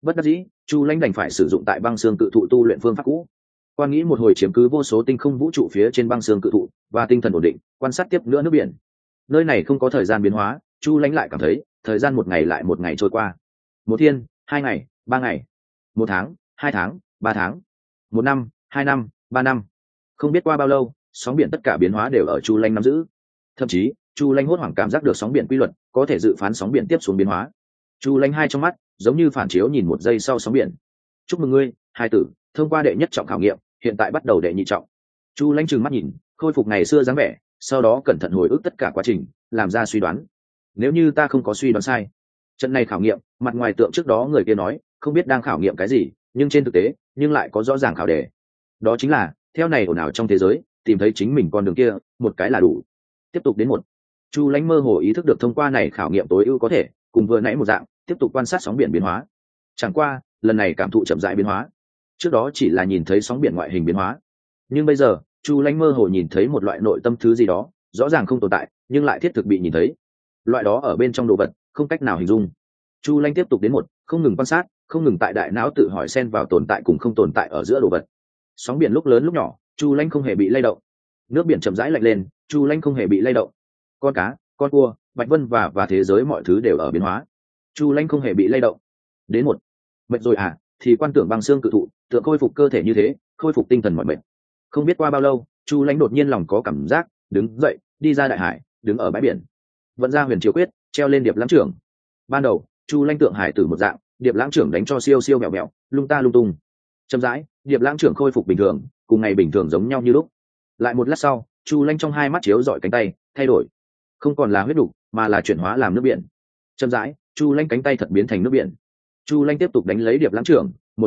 [SPEAKER 1] Bất đắc dĩ, chu lãnh đành phải sử dụng tại băng xương cự thụ tu luyện phương pháp cũ. Quan nghĩ một hồi chiếm cứ vô số tinh không vũ trụ phía trên băng xương cự thụ và tinh thần ổn định, quan sát tiếp nữa nước biển. Nơi này không có thời gian biến hóa, chu lãnh lại cảm thấy thời gian một ngày lại một ngày trôi qua. Một thiên, 2 ngày, 3 ngày, 1 tháng, 2 tháng, 3 tháng, 1 năm, 2 năm, 3 năm. Không biết qua bao lâu, sóng biển tất cả biến hóa đều ở chu lãnh nắm giữ. Thậm chí chu lãnh hốt hoảng cảm giác được sóng biển quy luật, có thể dự phán sóng biển tiếp xuống biến hóa. chu lãnh hai trong mắt giống như phản chiếu nhìn một giây sau sóng biển. Chúc mừng ngươi, hai tử, thông qua đệ nhất trọng khảo nghiệm, hiện tại bắt đầu đệ nhị trọng. chu lãnh trừng mắt nhìn, khôi phục ngày xưa dáng vẻ, sau đó cẩn thận hồi ức tất cả quá trình, làm ra suy đoán. Nếu như ta không có suy đoán sai, trận này khảo nghiệm, mặt ngoài tượng trước đó người kia nói không biết đang khảo nghiệm cái gì, nhưng trên thực tế nhưng lại có rõ ràng khảo đề. Đó chính là theo này ồn ào trong thế giới, tìm thấy chính mình con đường kia, một cái là đủ. Tiếp tục đến 1. chu lãnh mơ hồ ý thức được thông qua này khảo nghiệm tối ưu có thể cùng vừa nãy một dạng tiếp tục quan sát sóng biển biến hóa. Chẳng qua lần này cảm thụ chậm rãi biến hóa, trước đó chỉ là nhìn thấy sóng biển ngoại hình biến hóa, nhưng bây giờ chu lãnh mơ hồ nhìn thấy một loại nội tâm thứ gì đó rõ ràng không tồn tại nhưng lại thiết thực bị nhìn thấy. Loại đó ở bên trong đồ vật không cách nào hình dung. chu lãnh tiếp tục đến 1, không ngừng quan sát, không ngừng tại đại não tự hỏi xen vào tồn tại cùng không tồn tại ở giữa đồ vật. Sóng biển lúc lớn lúc nhỏ, chu lãnh không hề bị lay động. Nước biển chậm rãi lạnh lên, chu lãnh không hề bị lay động. Con cá, con cua, bạch vân và thế giới mọi thứ đều ở biến hóa, chu lãnh không hề bị lay động. Đến 1. Mệt rồi à, thì quan tưởng băng xương cự thụ tượng khôi phục cơ thể như thế, khôi phục tinh thần mọi mệt. Không biết qua bao lâu, chu lãnh đột nhiên lòng có cảm giác, đứng dậy đi ra đại hải, đứng ở bãi biển, vận ra huyền chiếu quyết, treo lên điệp lãng trưởng. Ban đầu chu lãnh tượng hải tử một dạng, điệp lãng trưởng đánh cho siêu siêu mẹo mẹo, lung ta lung tung. Chậm rãi, điệp lãng trưởng khôi phục bình thường, cùng ngày bình thường giống nhau như lúc. Lại một lát sau, chu lãnh trong hai mắt chiếu dọi cánh tay thay đổi, không còn là huyết đục mà là chuyển hóa làm nước biển. Chậm rãi, chu lãnh cánh tay thật biến thành nước biển. chu lãnh tiếp tục đánh lấy điệp lãng trưởng, một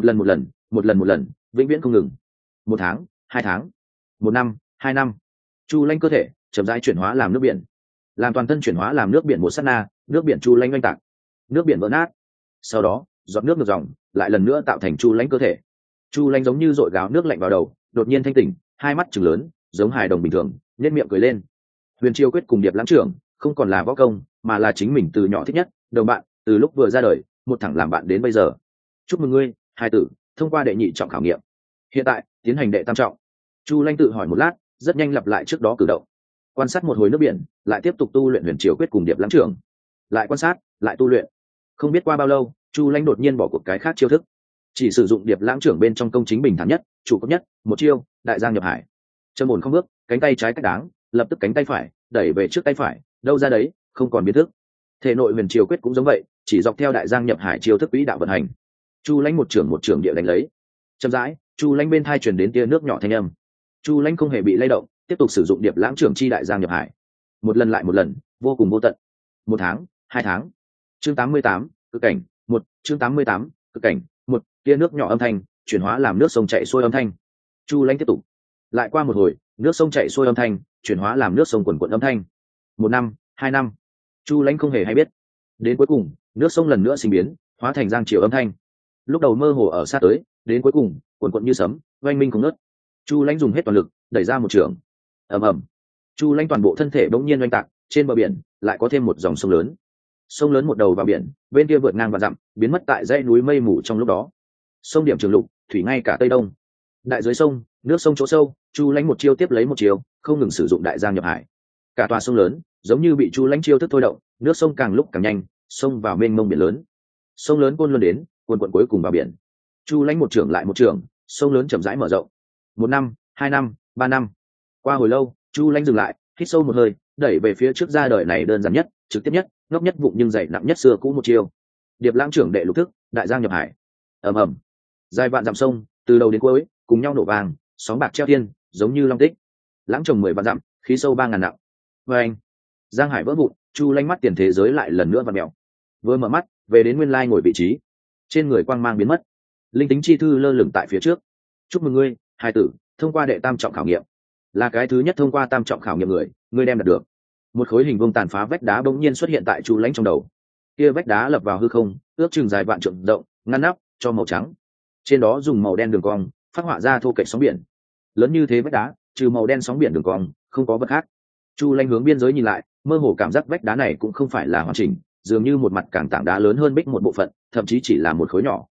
[SPEAKER 1] lần, vĩnh viễn không ngừng. 1 tháng, 2 tháng, 1 năm, 2 năm. chu lãnh cơ thể chậm rãi chuyển hóa làm nước biển, làm toàn thân chuyển hóa làm nước biển một sát na, nước biển chu lãnh oanh tạc, nước biển vỡ nát. Sau đó giọt nước ngược dòng lại lần nữa tạo thành chu lãnh cơ thể. chu lãnh giống như dội gáo nước lạnh vào đầu, đột nhiên thanh tỉnh, hai mắt trừng lớn giống hài đồng bình thường, nhếch miệng cười lên. Huyền chiêu quyết cùng điệp lãng trưởng không còn là võ công, mà là chính mình từ nhỏ thích nhất đồng bạn, từ lúc vừa ra đời một thẳng làm bạn đến bây giờ. Chúc mừng ngươi, hai tử, thông qua đệ nhị trọng khảo nghiệm, hiện tại tiến hành đệ tam trọng. chu lãnh tự hỏi một lát, rất nhanh lặp lại trước đó cử động, quan sát một hồi nước biển, lại tiếp tục tu luyện huyền chiêu quyết cùng điệp lãng trưởng, lại quan sát, lại tu luyện. Không biết qua bao lâu, chu lãnh đột nhiên bỏ cuộc cái khác chiêu thức, chỉ sử dụng điệp lãng trưởng bên trong công chính bình thản nhất, chủ cấp nhất, một chiêu đại giang nhập hải. Chân ổn không bước, cánh tay trái cách đáng, lập tức cánh tay phải đẩy về trước tay phải, đâu ra đấy, không còn biến thức. Thể nội huyền chiêu quyết cũng giống vậy, chỉ dọc theo đại giang nhập hải chiêu thức quỹ đạo vận hành. chu lãnh một trưởng địa đánh lấy. Chậm rãi, chu lãnh bên thai truyền đến tia nước nhỏ thanh âm. chu lãnh không hề bị lay động, tiếp tục sử dụng điệp lãng trưởng chi đại giang nhập hải, một lần lại một lần, vô cùng vô tận. 1 tháng, 2 tháng. Chương 88, cực cảnh 1. Chương 88, cực cảnh 1. Tia nước nhỏ âm thanh chuyển hóa làm nước sông chảy xuôi âm thanh. chu lãnh tiếp tục. Lại qua một hồi, nước sông chảy xuôi âm thanh chuyển hóa làm nước sông quần quận âm thanh. 1 năm, 2 năm. chu lãnh không hề hay biết. Đến cuối cùng, nước sông lần nữa sinh biến, hóa thành giang triều âm thanh. Lúc đầu mơ hồ ở sát tới, đến cuối cùng quần quận như sấm, oanh minh không ngớt. chu lãnh dùng hết toàn lực đẩy ra một trường. Ầm ầm. chu lãnh toàn bộ thân thể bỗng nhiên oanh tạc, trên bờ biển lại có thêm một dòng sông lớn. Sông lớn một đầu vào biển, bên kia vượt ngang và dặm, biến mất tại dãy núi mây mù trong lúc đó. Sông điểm trường lục, thủy ngay cả tây đông. Đại dưới sông, nước sông chỗ sâu, chu lãnh một chiêu tiếp lấy một chiêu, không ngừng sử dụng đại giang nhập hải. Cả tòa sông lớn giống như bị chu lãnh chiêu thức thôi động, nước sông càng lúc càng nhanh, sông vào mênh mông biển lớn. Sông lớn côn luân đến, cuồn cuộn cuối cùng vào biển. chu lãnh một trưởng lại một trưởng, sông lớn chậm rãi mở rộng. 1 năm, 2 năm, 3 năm. Qua hồi lâu, chu lãnh dừng lại, hít sâu một hơi, đẩy về phía trước ra đời này đơn giản nhất, trực tiếp nhất, ngốc nhất vụng nhưng dày nặng nhất xưa cũ một chiêu. Điệp lãng trưởng đệ lục thức, đại giang nhập hải. Ầm ầm. Dài vạn dặm sông, từ đầu đến cuối cùng nhau nổ vàng, sóng bạc treo thiên, giống như long tích. Lãng trồng 10 vạn dặm, khí sâu 3.000 nặng. Và anh, giang hải vỡ vụn, chu lãnh mắt tiền thế giới lại lần nữa vặn mèo. Vừa mở mắt, về đến nguyên lai ngồi vị trí, trên người quang mang biến mất, linh tính chi thư lơ lửng tại phía trước. Chúc mừng ngươi, hai tử, thông qua đệ tam trọng khảo nghiệm, là cái thứ nhất thông qua tam trọng khảo nghiệm người, ngươi đem đạt được. Một khối hình vuông tàn phá vách đá bỗng nhiên xuất hiện tại chu lãnh trong đầu. Kia vách đá lập vào hư không, ước chừng dài vạn trượng rộng, ngăn nắp cho màu trắng, trên đó dùng màu đen đường cong phát họa ra thô kệch sóng biển. Lớn như thế vách đá, trừ màu đen sóng biển đường cong, không có vật khác. chu lãnh hướng biên giới nhìn lại, mơ hồ cảm giác vách đá này cũng không phải là hoàn chỉnh, dường như một mặt càng tảng đá lớn hơn bích một bộ phận, thậm chí chỉ là một khối nhỏ.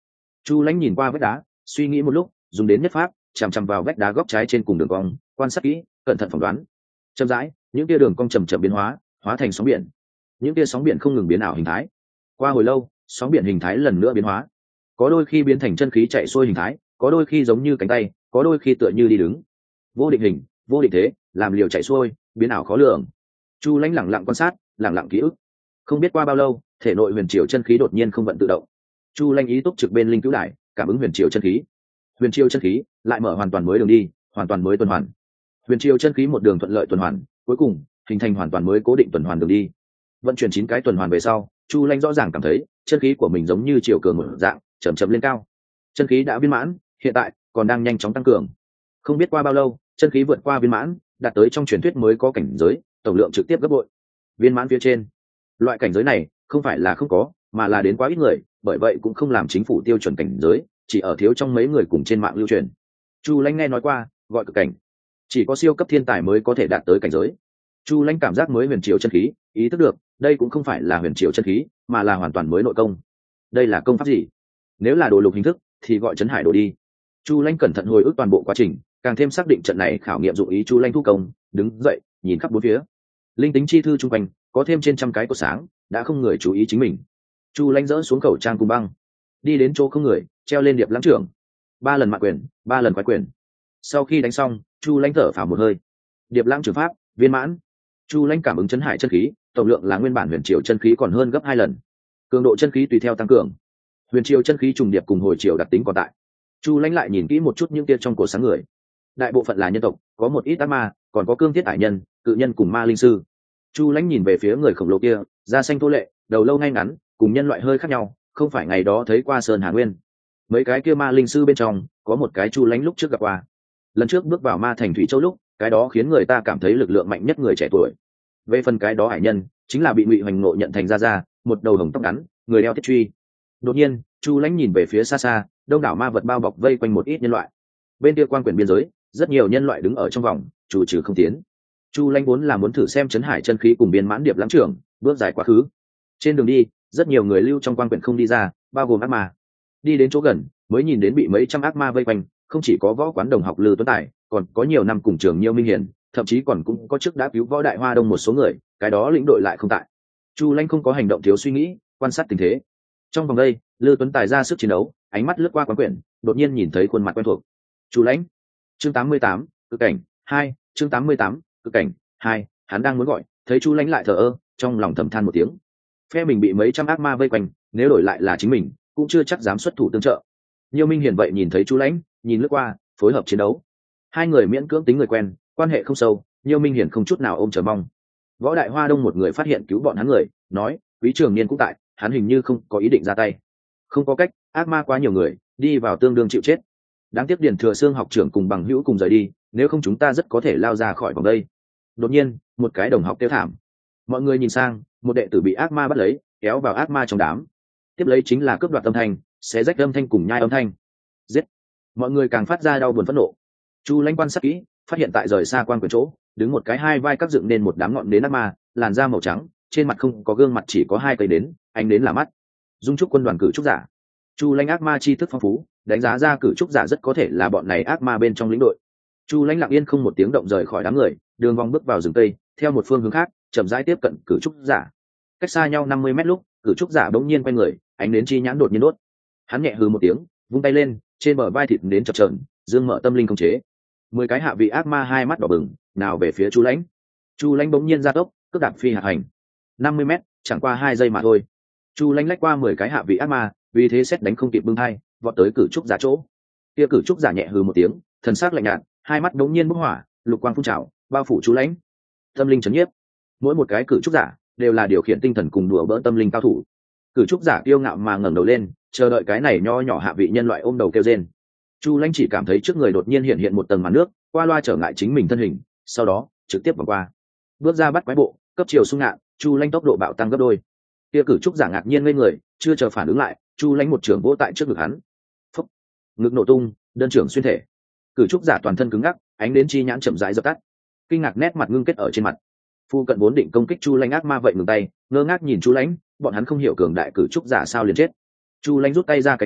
[SPEAKER 1] Chu lãnh nhìn qua vách đá, suy nghĩ một lúc, dùng đến nhất pháp chằm chằm vào vách đá góc trái trên cùng đường cong, quan sát kỹ, cẩn thận phỏng đoán. Chậm rãi, những tia đường cong chậm chậm biến hóa, hóa thành sóng biển. Những tia sóng biển không ngừng biến ảo hình thái. Qua hồi lâu, sóng biển hình thái lần nữa biến hóa, có đôi khi biến thành chân khí chạy xuôi hình thái, có đôi khi giống như cánh tay, có đôi khi tựa như đi đứng. Vô định hình, vô định thế, làm liều chạy xuôi, biến ảo khó lường. Chu lãnh lẳng lặng quan sát, lẳng lặng ký ức. Không biết qua bao lâu, thể nội huyền triều chân khí đột nhiên không vận tự động. Chu lãnh ý túc trực bên linh cứu đài, cảm ứng huyền triều chân khí. Huyền triều chân khí lại mở hoàn toàn mới đường đi, hoàn toàn mới tuần hoàn. Huyền triều chân khí một đường thuận lợi tuần hoàn, cuối cùng hình thành hoàn toàn mới cố định tuần hoàn đường đi. Vận chuyển 9 cái tuần hoàn về sau, Chu lãnh rõ ràng cảm thấy chân khí của mình giống như chiều cường một dạng, chậm chậm lên cao. Chân khí đã viên mãn, hiện tại còn đang nhanh chóng tăng cường. Không biết qua bao lâu, chân khí vượt qua viên mãn, đạt tới trong truyền thuyết mới có cảnh giới, tổng lượng trực tiếp gấp bội. Viên mãn phía trên, loại cảnh giới này không phải là không có, mà là đến quá ít người, bởi vậy cũng không làm chính phủ tiêu chuẩn cảnh giới, chỉ ở thiếu trong mấy người cùng trên mạng lưu truyền. Chu lãnh nghe nói qua, gọi cực cảnh, chỉ có siêu cấp thiên tài mới có thể đạt tới cảnh giới. Chu lãnh cảm giác mới huyền triều chân khí, ý thức được đây cũng không phải là huyền triều chân khí, mà là hoàn toàn mới nội công. Đây là công pháp gì? Nếu là đồ lục hình thức thì gọi trấn hải đồ đi. Chu lãnh cẩn thận hồi ức toàn bộ quá trình, càng thêm xác định trận này khảo nghiệm dụng ý. Chu lãnh thu công, đứng dậy nhìn khắp bốn phía, linh tính chi thư chung quanh có thêm trên 100 cái cột sáng, đã không người chú ý chính mình. Chu lãnh dỡ xuống khẩu trang cùng băng, đi đến chỗ không người, treo lên điệp lãng trưởng, 3 lần mạ quyền, 3 lần quái quyền. Sau khi đánh xong, Chu lãnh thở phào một hơi. Điệp lãng trưởng pháp viên mãn. Chu lãnh cảm ứng chấn hải chân khí, tổng lượng là nguyên bản huyền triều chân khí còn hơn gấp 2 lần, cường độ chân khí tùy theo tăng cường. Huyền triều chân khí trùng điệp cùng hồi triều đặc tính còn tại. Chu lãnh lại nhìn kỹ một chút những tia trong cổ sáng người, đại bộ phận là nhân tộc, có một ít ác ma, còn có cương thiết ải nhân, cự nhân cùng ma linh sư. Chu lãnh nhìn về phía người khổng lồ kia, da xanh thô lệ, đầu lâu ngay ngắn, cùng nhân loại hơi khác nhau, không phải ngày đó thấy qua Sơn Hà Nguyên. Mấy cái kia ma linh sư bên trong có một cái Chu lãnh lúc trước gặp qua, lần trước bước vào ma thành Thủy Châu lúc, cái đó khiến người ta cảm thấy lực lượng mạnh nhất người trẻ tuổi. Về phần cái đó hải nhân, chính là bị Ngụy Hoành Ngộ nhận thành ra, một đầu hồng tóc ngắn, người đeo thiết truy. Đột nhiên, Chu lãnh nhìn về phía xa xa, đông đảo ma vật bao bọc vây quanh một ít nhân loại. Bên kia quan quyển biên giới, rất nhiều nhân loại đứng ở trong vòng, chủ trừ không tiến. Chu lãnh vốn là muốn thử xem chấn hải chân khí cùng biên mãn điệp lãng trưởng, bước dài quá khứ. Trên đường đi, rất nhiều người lưu trong quan quyển không đi ra, bao gồm ác ma. Đi đến chỗ gần, mới nhìn đến bị mấy trăm ác ma vây quanh, không chỉ có võ quán đồng học Lư Tuấn Tài, còn có nhiều năm cùng trường Nhiêu Minh Hiển, thậm chí còn cũng có trước đã cứu võ đại hoa đông một số người, cái đó lĩnh đội lại không tại. Chu lãnh không có hành động thiếu suy nghĩ, quan sát tình thế. Trong vòng đây, Lư Tuấn Tài ra sức chiến đấu, ánh mắt lướt qua quán quyển, đột nhiên nhìn thấy khuôn mặt quen thuộc. Chu lãnh. Chương 88, cực cảnh 2, chương 88, cực cảnh 2, hắn đang muốn gọi, thấy Chu lãnh lại thờ ơ, trong lòng thầm than một tiếng. Phe mình bị mấy trăm ác ma vây quanh, nếu đổi lại là chính mình, cũng chưa chắc dám xuất thủ tương trợ. Nhiêu Minh Hiển vậy nhìn thấy Chu lãnh, nhìn lướt qua, phối hợp chiến đấu. Hai người miễn cưỡng tính người quen, quan hệ không sâu, Nhiêu Minh Hiển không chút nào ôm chờ mong. Võ đại hoa đông một người phát hiện cứu bọn hắn người, nói, Quý Trường Niên cũng tại, hắn hình như không có ý định ra tay. Không có cách, ác ma quá nhiều người, đi vào tương đương chịu chết. Đáng tiếc Điền Thừa Xương học trưởng cùng bằng hữu cùng rời đi, nếu không chúng ta rất có thể lao ra khỏi vòng đây. Đột nhiên, một cái đồng học kêu thảm. Mọi người nhìn sang, một đệ tử bị ác ma bắt lấy, kéo vào ác ma trong đám. Tiếp lấy chính là cướp đoạt âm thanh, xé rách âm thanh cùng nhai âm thanh. Giết! Mọi người càng phát ra đau buồn phẫn nộ. Chu lãnh quan sát kỹ, phát hiện tại rời xa quan quyển chỗ, đứng một cái hai vai các dựng nên một đám ngọn nến ác ma, làn da màu trắng, trên mặt không có gương mặt, chỉ có 2 cây nến, ánh nến là mắt. Dung trúc quân đoàn cử trúc giả. Chu lãnh ác ma tri thức phong phú, đánh giá ra cử trúc giả rất có thể là bọn này ác ma bên trong lĩnh đội. Chu lãnh lặng yên không một tiếng động rời khỏi đám người, đường vòng bước vào rừng tây, theo một phương hướng khác, chậm rãi tiếp cận cử trúc giả. Cách xa nhau 50 mét lúc, cử trúc giả bỗng nhiên quay người, ánh nến chi nhãn đột nhiên đốt. Hắn nhẹ hừ một tiếng, vung tay lên, trên bờ vai thịt nến chập chờn, dương mở tâm linh không chế. 10 cái hạ vị ác ma hai mắt đỏ bừng, nào về phía Chu lãnh. Chu lãnh bỗng nhiên ra tốc, cước đạp phi hạ hành. 50 mét, chẳng qua 2 giây mà thôi. Chu lãnh lách qua 10 cái hạ vị ác ma, vì thế xét đánh không kịp bưng hai, vọt tới cử trúc giả chỗ. Kia cử trúc giả nhẹ hừ một tiếng, thần sắc lạnh nhạt, hai mắt đống nhiên bốc hỏa, lục quang phun trào, bao phủ Chu lãnh. Tâm linh chấn nhiếp. Mỗi một cái cử trúc giả đều là điều khiển tinh thần cùng đùa bỡn tâm linh cao thủ. Cử trúc giả kiêu ngạo mà ngẩng đầu lên, chờ đợi cái này nho nhỏ hạ vị nhân loại ôm đầu kêu rên. Chu lãnh chỉ cảm thấy trước người đột nhiên hiện một tầng màn nước, qua loa trở ngại chính mình thân hình, sau đó trực tiếp vòng qua. Bước ra bắt quái bộ, cấp chiều xung ngạn, Chu lãnh tốc độ bạo tăng gấp đôi. Kia cử trúc giả ngạc nhiên ngây người, chưa chờ phản ứng lại, Chu lãnh một trường vỗ tại trước ngực hắn. Phốc, ngực nổ tung, đơn trưởng xuyên thể. Cử trúc giả toàn thân cứng ngắc, ánh đến chi nhãn chậm rãi dập tắt. Kinh ngạc nét mặt ngưng kết ở trên mặt. Phu cận vốn định công kích Chu lãnh ác ma vậy ngừng tay, ngơ ngác nhìn Chu lãnh, bọn hắn không hiểu cường đại cử trúc giả sao liền chết. Chu lãnh rút tay ra cánh tay,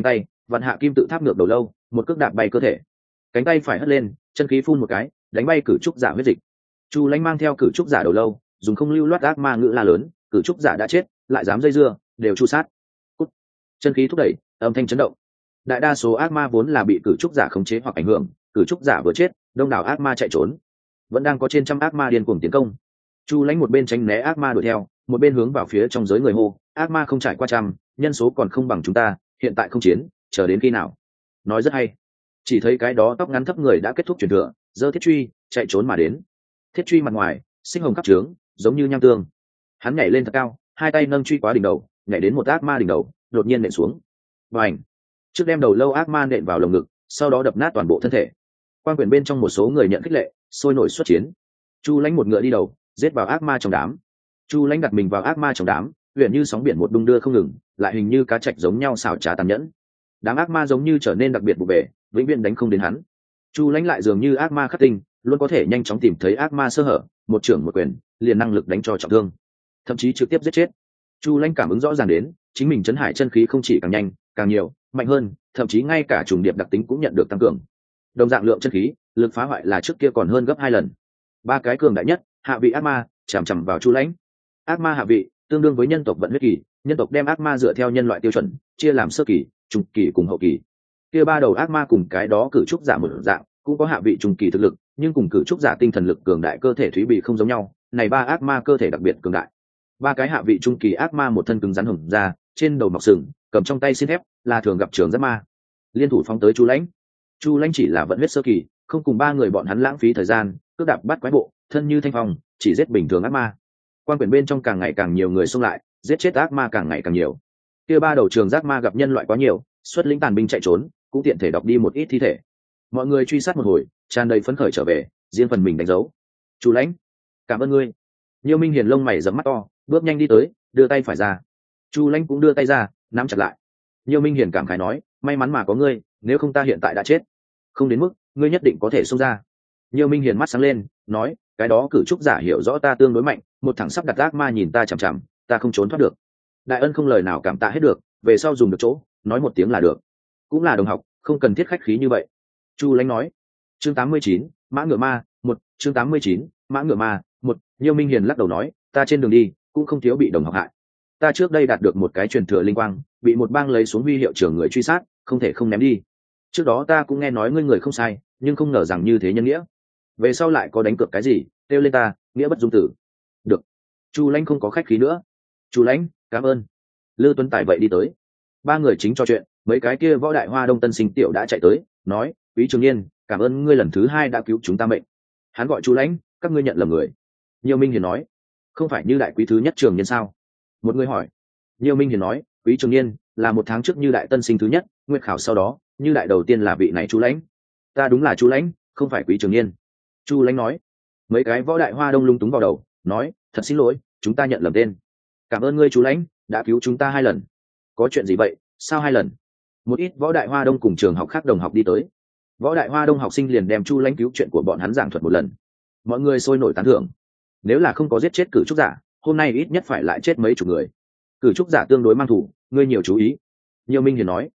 [SPEAKER 1] vạn hạ kim tự tháp ngược đầu lâu, một cước đạp bay cơ thể, cánh tay phải hất lên, chân khí phun một cái, đánh bay cử trúc giả huyết dịch. Chu Lãnh mang theo cử trúc giả đầu lâu, dùng không lưu loát ác ma ngữ la lớn, cử trúc giả đã chết, lại dám dây dưa, đều chu sát. Cút. Chân khí thúc đẩy, âm thanh chấn động. Đại đa số ác ma vốn là bị cử trúc giả khống chế hoặc ảnh hưởng, cử trúc giả vừa chết, đông đảo ác ma chạy trốn. Vẫn đang có trên trăm ác ma điên cuồng tiến công. Chu Lãnh một bên tránh né ác ma đuổi theo, một bên hướng vào phía trong giới người hô, ác ma không trải qua trăm, nhân số còn không bằng chúng ta, hiện tại không chiến, chờ đến khi nào? Nói rất hay. Chỉ thấy cái đó tóc ngắn thấp người đã kết thúc truyền thừa, giơ thiết truy chạy trốn mà đến. Thiết truy mặt ngoài sinh hồng khắp trướng, giống như nham tương. Hắn nhảy lên thật cao, hai tay nâng truy quá đỉnh đầu, nhảy đến một ác ma đỉnh đầu, đột nhiên nện xuống. Bành! Trước đem đầu lâu ác ma nện vào lồng ngực, sau đó đập nát toàn bộ thân thể. Quan quyền bên trong một số người nhận khích lệ, sôi nổi xuất chiến. Chu Lãnh một ngựa đi đầu, giết vào ác ma trong đám. Chu Lãnh đặt mình vào ác ma trong đám, huyền như sóng biển một đung đưa không ngừng, lại hình như cá trạch giống nhau xảo trá tàn nhẫn. Đám ác ma giống như trở nên đặc biệt vụ về, vĩnh viễn đánh không đến hắn. Chu Lãnh lại dường như ác ma khắc tinh, luôn có thể nhanh chóng tìm thấy ác ma sơ hở, một trưởng một quyền, liền năng lực đánh cho trọng thương, thậm chí trực tiếp giết chết. Chu Lãnh cảm ứng rõ ràng đến, chính mình chấn hải chân khí không chỉ càng nhanh, càng nhiều, mạnh hơn, thậm chí ngay cả trùng điệp đặc tính cũng nhận được tăng cường. Đồng dạng lượng chân khí, lực phá hoại là trước kia còn hơn gấp 2 lần. Ba cái cường đại nhất, hạ vị ác ma, chằm chằm vào Chu Lãnh. Ác ma hạ vị, tương đương với nhân tộc vận huyết kỳ, nhân tộc đem ác ma dựa theo nhân loại tiêu chuẩn, chia làm sơ kỳ, trung kỳ cùng hậu kỳ. Kia ba đầu ác ma cùng cái đó cử trúc giả một dạng, cũng có hạ vị trung kỳ thực lực, nhưng cùng cử trúc giả tinh thần lực cường đại cơ thể thúy bị không giống nhau, này ba ác ma cơ thể đặc biệt cường đại. Ba cái hạ vị trung kỳ ác ma một thân cứng rắn hùng ra, trên đầu mọc sừng, cầm trong tay xin thép, là thường gặp trường giáp ma. Liên thủ phóng tới Chu Lãnh. Chu Lãnh chỉ là vận huyết sơ kỳ, không cùng ba người bọn hắn lãng phí thời gian, cước đạp bắt quái bộ, thân như thanh phong, chỉ giết bình thường ác ma. Quan quyền bên trong càng ngày càng nhiều người xông lại, giết chết ác ma càng ngày càng nhiều. Kia ba đầu trường giác ma gặp nhân loại quá nhiều, xuất lĩnh tàn binh chạy trốn, cũng tiện thể đọc đi một ít thi thể. Mọi người truy sát một hồi, tràn đầy phấn khởi trở về, riêng phần mình đánh dấu. Chu Lãnh, cảm ơn ngươi. Nhiêu Minh Hiền lông mày rậm mắt to, bước nhanh đi tới, đưa tay phải ra. Chu Lãnh cũng đưa tay ra, nắm chặt lại. Nhiêu Minh Hiền cảm khái nói, may mắn mà có ngươi, nếu không ta hiện tại đã chết. Không đến mức, ngươi nhất định có thể xông ra. Nhiêu Minh Hiền mắt sáng lên, nói, cái đó cử trúc giả hiểu rõ ta tương đối mạnh, một thằng sắp đặt ác ma nhìn ta chằm chằm, ta không trốn thoát được. Đại ân không lời nào cảm tạ hết được, về sau dùng được chỗ, nói một tiếng là được. Cũng là đồng học, không cần thiết khách khí như vậy. Chu Lãnh nói. Chương 89, mã ngựa ma, 1, chương 89, mã ngựa ma, 1. Nhiêu Minh Hiền lắc đầu nói, ta trên đường đi, cũng không thiếu bị đồng học hại. Ta trước đây đạt được một cái truyền thừa linh quang, bị một bang lấy xuống huy hiệu trưởng người truy sát, không thể không ném đi. Trước đó ta cũng nghe nói ngươi người không sai, nhưng không ngờ rằng như thế nhân nghĩa. Về sau lại có đánh cược cái gì, kêu lên ta, nghĩa bất dung tử. Được. Chu Lãnh không có khách khí nữa. Chu Lãnh, cảm ơn. Lư Tuấn Tài vậy đi tới. Ba người chính trò chuyện, mấy cái kia võ đại hoa đông tân sinh tiểu đã chạy tới, nói, Quý Trường Niên, cảm ơn ngươi lần thứ 2 đã cứu chúng ta mệnh. Hắn gọi Chu Lãnh, các ngươi nhận lầm người. Nhiêu Minh Hiền nói, không phải Như đại quý thứ nhất Trường Niên sao? Một người hỏi. Nhiêu Minh Hiền nói, Quý Trường Niên là 1 tháng trước Như đại tân sinh thứ nhất, nguyệt khảo sau đó, Như đại đầu tiên là vị này Chu Lãnh. Ta đúng là Chu Lãnh, không phải Quý Trường Niên. Chu Lãnh nói. Mấy cái võ đại hoa đông lung túng vào đầu, nói, thật xin lỗi, chúng ta nhận lầm tên. Cảm ơn ngươi Chu Lãnh, đã cứu chúng ta 2 lần. Có chuyện gì vậy, sao 2 lần? Một ít võ đại hoa đông cùng trường học khác đồng học đi tới. Võ đại hoa đông học sinh liền đem Chu Lãnh cứu chuyện của bọn hắn giảng thuật một lần. Mọi người sôi nổi tán thưởng. Nếu là không có giết chết cử trúc giả, hôm nay ít nhất phải lại chết mấy chục người. Cử trúc giả tương đối mang thủ, ngươi nhiều chú ý. Nhiêu Minh Hiền nói.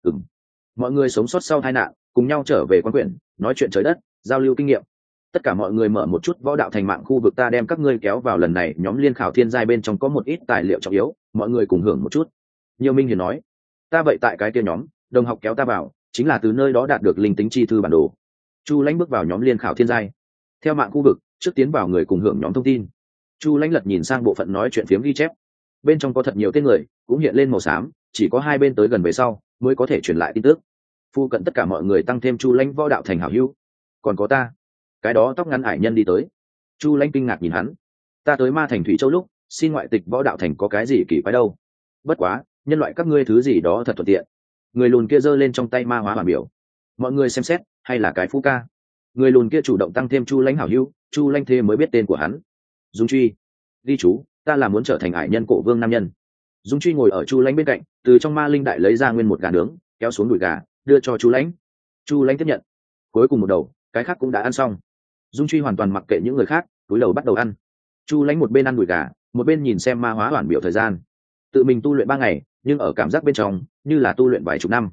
[SPEAKER 1] Mọi người sống sót sau tai nạn, cùng nhau trở về quan quyển, nói chuyện trời đất, giao lưu kinh nghiệm. Tất cả mọi người mở một chút võ đạo thành mạng khu vực, ta đem các ngươi kéo vào lần này nhóm liên khảo thiên giai bên trong có một ít tài liệu trọng yếu, mọi người cùng hưởng một chút. Nhiêu Minh Hiền nói. Ta vậy tại cái kia nhóm, đồng học kéo ta vào, chính là từ nơi đó đạt được linh tính chi thư bản đồ. Chu Lãnh bước vào nhóm liên khảo thiên giai. Theo mạng khu vực, trước tiến vào người cùng hưởng nhóm thông tin. Chu Lãnh lật nhìn sang bộ phận nói chuyện phiếm ghi chép. Bên trong có thật nhiều tên người, cũng hiện lên màu xám, chỉ có 2 bên tới gần về sau mới có thể truyền lại tin tức. Phu cận tất cả mọi người tăng thêm Chu Lãnh võ đạo thành hảo hữu. Còn có ta. Cái đó tóc ngắn ải nhân đi tới. Chu Lãnh kinh ngạc nhìn hắn. Ta tới Ma Thành Thủy Châu lúc, xin ngoại tịch võ đạo thành có cái gì kỳ quái đâu. Bất quá, nhân loại các ngươi thứ gì đó thật thuận tiện. Người lùn kia giơ lên trong tay ma hóa bản biểu. Mọi người xem xét, hay là cái phú ca. Người lùn kia chủ động tăng thêm Chu Lãnh hảo hữu, Chu Lãnh thế mới biết tên của hắn. Dung Truy. Ghi chú, ta là muốn trở thành ải nhân cổ vương nam nhân. Dung Truy ngồi ở Chu Lãnh bên cạnh, từ trong ma linh đại lấy ra nguyên một gà nướng, kéo xuống đùi gà, đưa cho Chu Lãnh. Chu Lãnh tiếp nhận. Cuối cùng một đầu, cái khác cũng đã ăn xong. Dung Truy hoàn toàn mặc kệ những người khác, túi đầu bắt đầu ăn. Chu Lãnh một bên ăn đùi gà, một bên nhìn xem ma hóa bản biểu thời gian. Tự mình tu luyện 3 ngày, nhưng ở cảm giác bên trong như là tu luyện vài chục năm.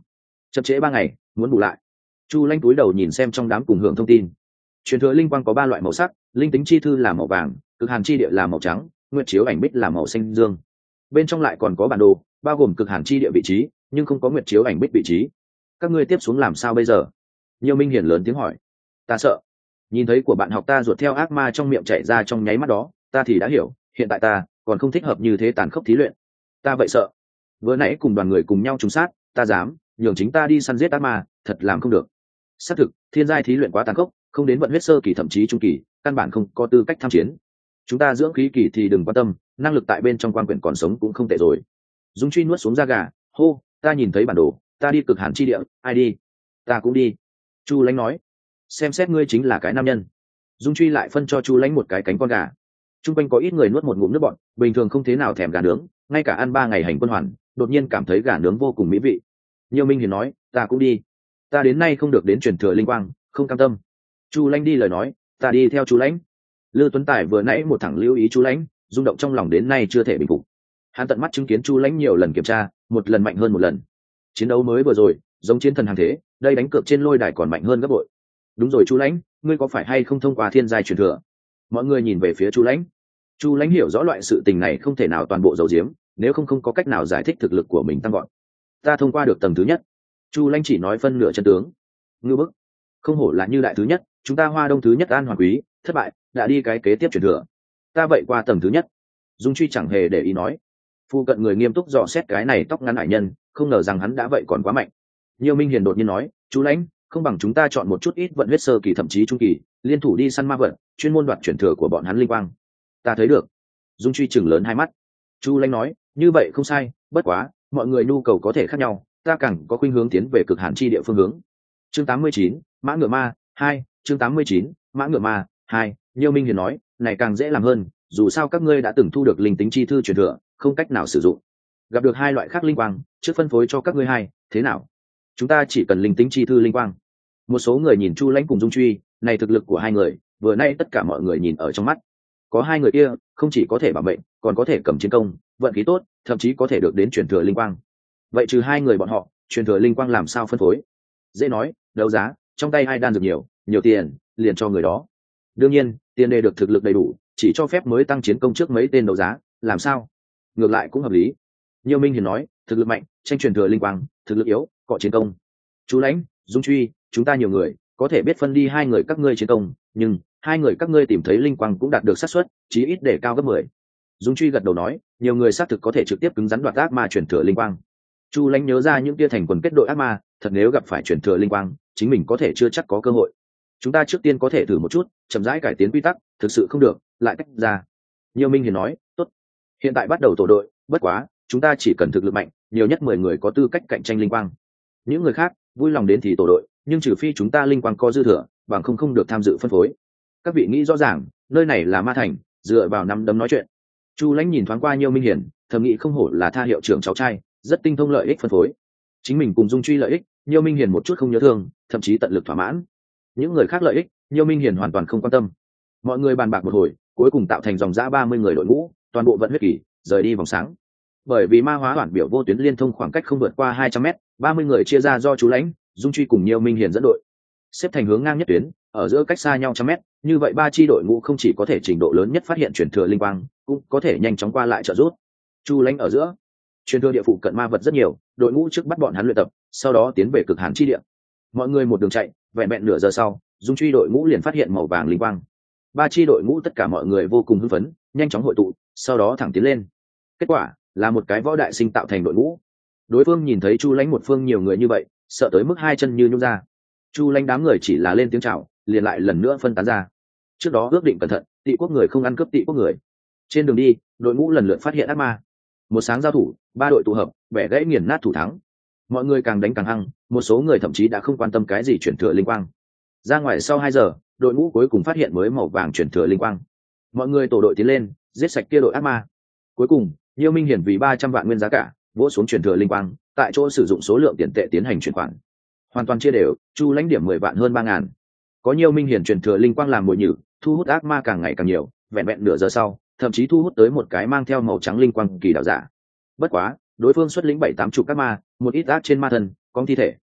[SPEAKER 1] chậm trễ 3 ngày, muốn bù lại. Chu Lãnh cúi đầu nhìn xem trong đám cùng hưởng thông tin. Truyền thừa linh quang có 3 loại màu sắc, linh tính chi thư là màu vàng, cực hàn chi địa là màu trắng, nguyệt chiếu ảnh bích là màu xanh dương. Bên trong lại còn có bản đồ, bao gồm cực hàn chi địa vị trí, nhưng không có nguyệt chiếu ảnh bích vị trí. Các ngươi tiếp xuống làm sao bây giờ? Nhiều Minh Hiển lớn tiếng hỏi. Ta sợ. Nhìn thấy của bạn học ta ruột theo ác ma trong miệng chạy ra trong nháy mắt đó, ta thì đã hiểu, hiện tại ta còn không thích hợp như thế tàn khốc thí luyện. Ta vậy sợ. Vừa nãy cùng đoàn người cùng nhau trùng sát, ta dám nhường chính ta đi săn giết ác ma, thật làm không được. Xác thực, thiên giai thí luyện quá tàn khốc, không đến vận huyết sơ kỳ thậm chí trung kỳ, căn bản không có tư cách tham chiến. Chúng ta dưỡng khí kỳ thì đừng quan tâm, năng lực tại bên trong quan quyển còn sống cũng không tệ rồi. Dung Truy nuốt xuống da gà, hô, ta nhìn thấy bản đồ, ta đi cực hàn chi địa, ai đi? Ta cũng đi. Chu Lãnh nói, xem xét ngươi chính là cái nam nhân. Dung Truy lại phân cho Chu Lãnh một cái cánh con gà. Trung quanh có ít người nuốt một ngụm nước bọt, bình thường không thế nào thèm gà nướng, ngay cả ăn 3 ngày hành quân hoàn, đột nhiên cảm thấy gà nướng vô cùng mỹ vị. Nhiều Minh Hiền nói, ta cũng đi. Ta đến nay không được đến truyền thừa linh quang, không cam tâm. Chu Lãnh đi lời nói, ta đi theo Chu Lãnh. Lư Tuấn Tài vừa nãy một thẳng lưu ý Chu Lãnh, rung động trong lòng đến nay chưa thể bình phục. Hắn tận mắt chứng kiến Chu Lãnh nhiều lần kiểm tra, một lần mạnh hơn một lần. Chiến đấu mới vừa rồi, giống chiến thần hàng thế, đây đánh cược trên lôi đài còn mạnh hơn gấp bội. Đúng rồi Chu Lãnh, ngươi có phải hay không thông qua thiên giai truyền thừa? Mọi người nhìn về phía Chu Lãnh. Chu Lãnh hiểu rõ loại sự tình này không thể nào toàn bộ giấu giếm, nếu không có cách nào giải thích thực lực của mình tăng gọn. Ta thông qua được tầng thứ nhất. Chu Lãnh chỉ nói phân nửa chân tướng. Ngưu bức, không hổ là như đại thứ nhất, chúng ta Hoa Đông thứ nhất An Hoàng Quý thất bại, đã đi cái kế tiếp truyền thừa. Ta vậy qua tầng thứ nhất. Dung Truy chẳng hề để ý nói. Phu cận người nghiêm túc dò xét cái này tóc ngắn hải nhân, không ngờ rằng hắn đã vậy còn quá mạnh. Nhiều Minh Hiền đột nhiên nói, Chu Lãnh, không bằng chúng ta chọn một chút ít vận huyết sơ kỳ thậm chí trung kỳ, liên thủ đi săn ma vật, chuyên môn đoạt truyền thừa của bọn hắn linh quang. Ta thấy được. Dung Truy chừng lớn hai mắt. Chu Lãnh nói, như vậy không sai, bất quá mọi người nhu cầu có thể khác nhau, ta càng có khuynh hướng tiến về cực hàn chi địa phương hướng. Chương 89, mã ngựa ma 2, chương 89, mã ngựa ma 2. Nhiều Minh Hiền nói, này càng dễ làm hơn, dù sao các ngươi đã từng thu được linh tính chi thư truyền thừa, không cách nào sử dụng. Gặp được 2 loại khác linh quang, trước phân phối cho các ngươi 2, thế nào? Chúng ta chỉ cần linh tính chi thư linh quang. Một số người nhìn Chu Lãnh cùng Dung Truy, này thực lực của 2 người, vừa nay tất cả mọi người nhìn ở trong mắt. Có 2 người kia, không chỉ có thể bảo mệnh, còn có thể cầm chiến công, vận khí tốt, thậm chí có thể được đến truyền thừa linh quang. Vậy trừ 2 người bọn họ, truyền thừa linh quang làm sao phân phối? Dễ nói, đấu giá, trong tay ai đan dược nhiều tiền, liền cho người đó. Đương nhiên, tiền đề được thực lực đầy đủ, chỉ cho phép mới tăng chiến công trước mấy tên đấu giá, làm sao? Ngược lại cũng hợp lý. Nhiều Minh Hiền nói, thực lực mạnh, tranh truyền thừa linh quang, thực lực yếu, cọ chiến công. Chú Lãnh, Dung Truy, chúng ta nhiều người, có thể biết phân đi 2 người các ngươi chiến công, nhưng 2 người các ngươi tìm thấy linh quang cũng đạt được xác suất, chí ít để cao gấp 10. Dung Truy gật đầu nói, nhiều người xác thực có thể trực tiếp cứng rắn đoạt ác ma truyền thừa linh quang. Chu Lãnh nhớ ra những tia thành quần kết đội ác ma, thật nếu gặp phải truyền thừa linh quang, chính mình có thể chưa chắc có cơ hội. Chúng ta trước tiên có thể thử một chút, chậm rãi cải tiến quy tắc, thực sự không được, lại tách ra. Nhiều Minh Hiền nói, tốt. Hiện tại bắt đầu tổ đội, bất quá, chúng ta chỉ cần thực lực mạnh, nhiều nhất 10 người có tư cách cạnh tranh linh quang. Những người khác, vui lòng đến thì tổ đội, nhưng trừ phi chúng ta linh quang có dư thừa, bằng không được tham dự phân phối. Các vị nghĩ rõ ràng, nơi này là ma thành, dựa vào năm đấm nói chuyện. Chu Lãnh nhìn thoáng qua Nhiều Minh Hiền, thầm nghĩ không hổ là Tha hiệu trưởng cháu trai, rất tinh thông lợi ích phân phối. Chính mình cùng Dung Truy lợi ích, Nhiều Minh Hiền một chút không nhớ thương, thậm chí tận lực thỏa mãn. Những người khác lợi ích, Nhiều Minh Hiền hoàn toàn không quan tâm. Mọi người bàn bạc một hồi, cuối cùng tạo thành dòng dã 30 người đội ngũ, toàn bộ vận huyết kỳ, rời đi vòng sáng. Bởi vì ma hóa hoàn biểu vô tuyến liên thông khoảng cách không vượt qua 200m, 30 người chia ra do Chú Lãnh, Dung Truy cùng Nhiều Minh Hiền dẫn đội, xếp thành hướng ngang nhất tuyến, ở giữa cách xa nhau trăm mét, như vậy 3 chi đội ngũ không chỉ có thể trình độ lớn nhất phát hiện truyền thừa linh quang, cũng có thể nhanh chóng qua lại trợ giúp. Chu Lãnh ở giữa, truyền thừa địa phủ cận ma vật rất nhiều, đội ngũ trước bắt bọn hắn luyện tập, sau đó tiến về cực hàn chi địa. Mọi người một đường chạy, vẹn vẹn nửa giờ sau, Dung Truy đội ngũ liền phát hiện màu vàng linh quang. 3 chi đội ngũ tất cả mọi người vô cùng hưng phấn, nhanh chóng hội tụ, sau đó thẳng tiến lên. Kết quả là một cái võ đại sinh tạo thành đội ngũ. Đối phương nhìn thấy Chu Lãnh một phương nhiều người như vậy, sợ tới mức 2 chân như nhũn ra. Chu Lãnh đám người chỉ là lên tiếng chào, liền lại lần nữa phân tán ra. Trước đó ước định cẩn thận, Tị quốc người không ăn cướp Tị quốc người. Trên đường đi, đội ngũ lần lượt phát hiện ác ma. Một sáng giao thủ, 3 đội tụ hợp, bẻ gãy nghiền nát thủ thắng. Mọi người càng đánh càng hăng, một số người thậm chí đã không quan tâm cái gì chuyển thừa linh quang. Ra ngoài sau 2 giờ, đội ngũ cuối cùng phát hiện mới màu vàng chuyển thừa linh quang. Mọi người tổ đội tiến lên, giết sạch kia đội ác ma. Cuối cùng, Nhiêu Minh Hiển vì 300 vạn nguyên giá cả, vỗ xuống chuyển thừa linh quang, tại chỗ sử dụng số lượng tiền tệ tiến hành chuyển khoản. Hoàn toàn chia đều, Chu Lãnh điểm 10 vạn hơn 3000. Có Nhiêu Minh Hiển chuyển thừa linh quang làm mồi nhử, thu hút ác ma càng ngày càng nhiều, vẹn vẹn nửa giờ sau, thậm chí thu hút tới một cái mang theo màu trắng linh quang kỳ đạo giả. Bất quá, đối phương xuất lĩnh 7-8 chục ác ma, một ít ác trên ma thần, có thi thể.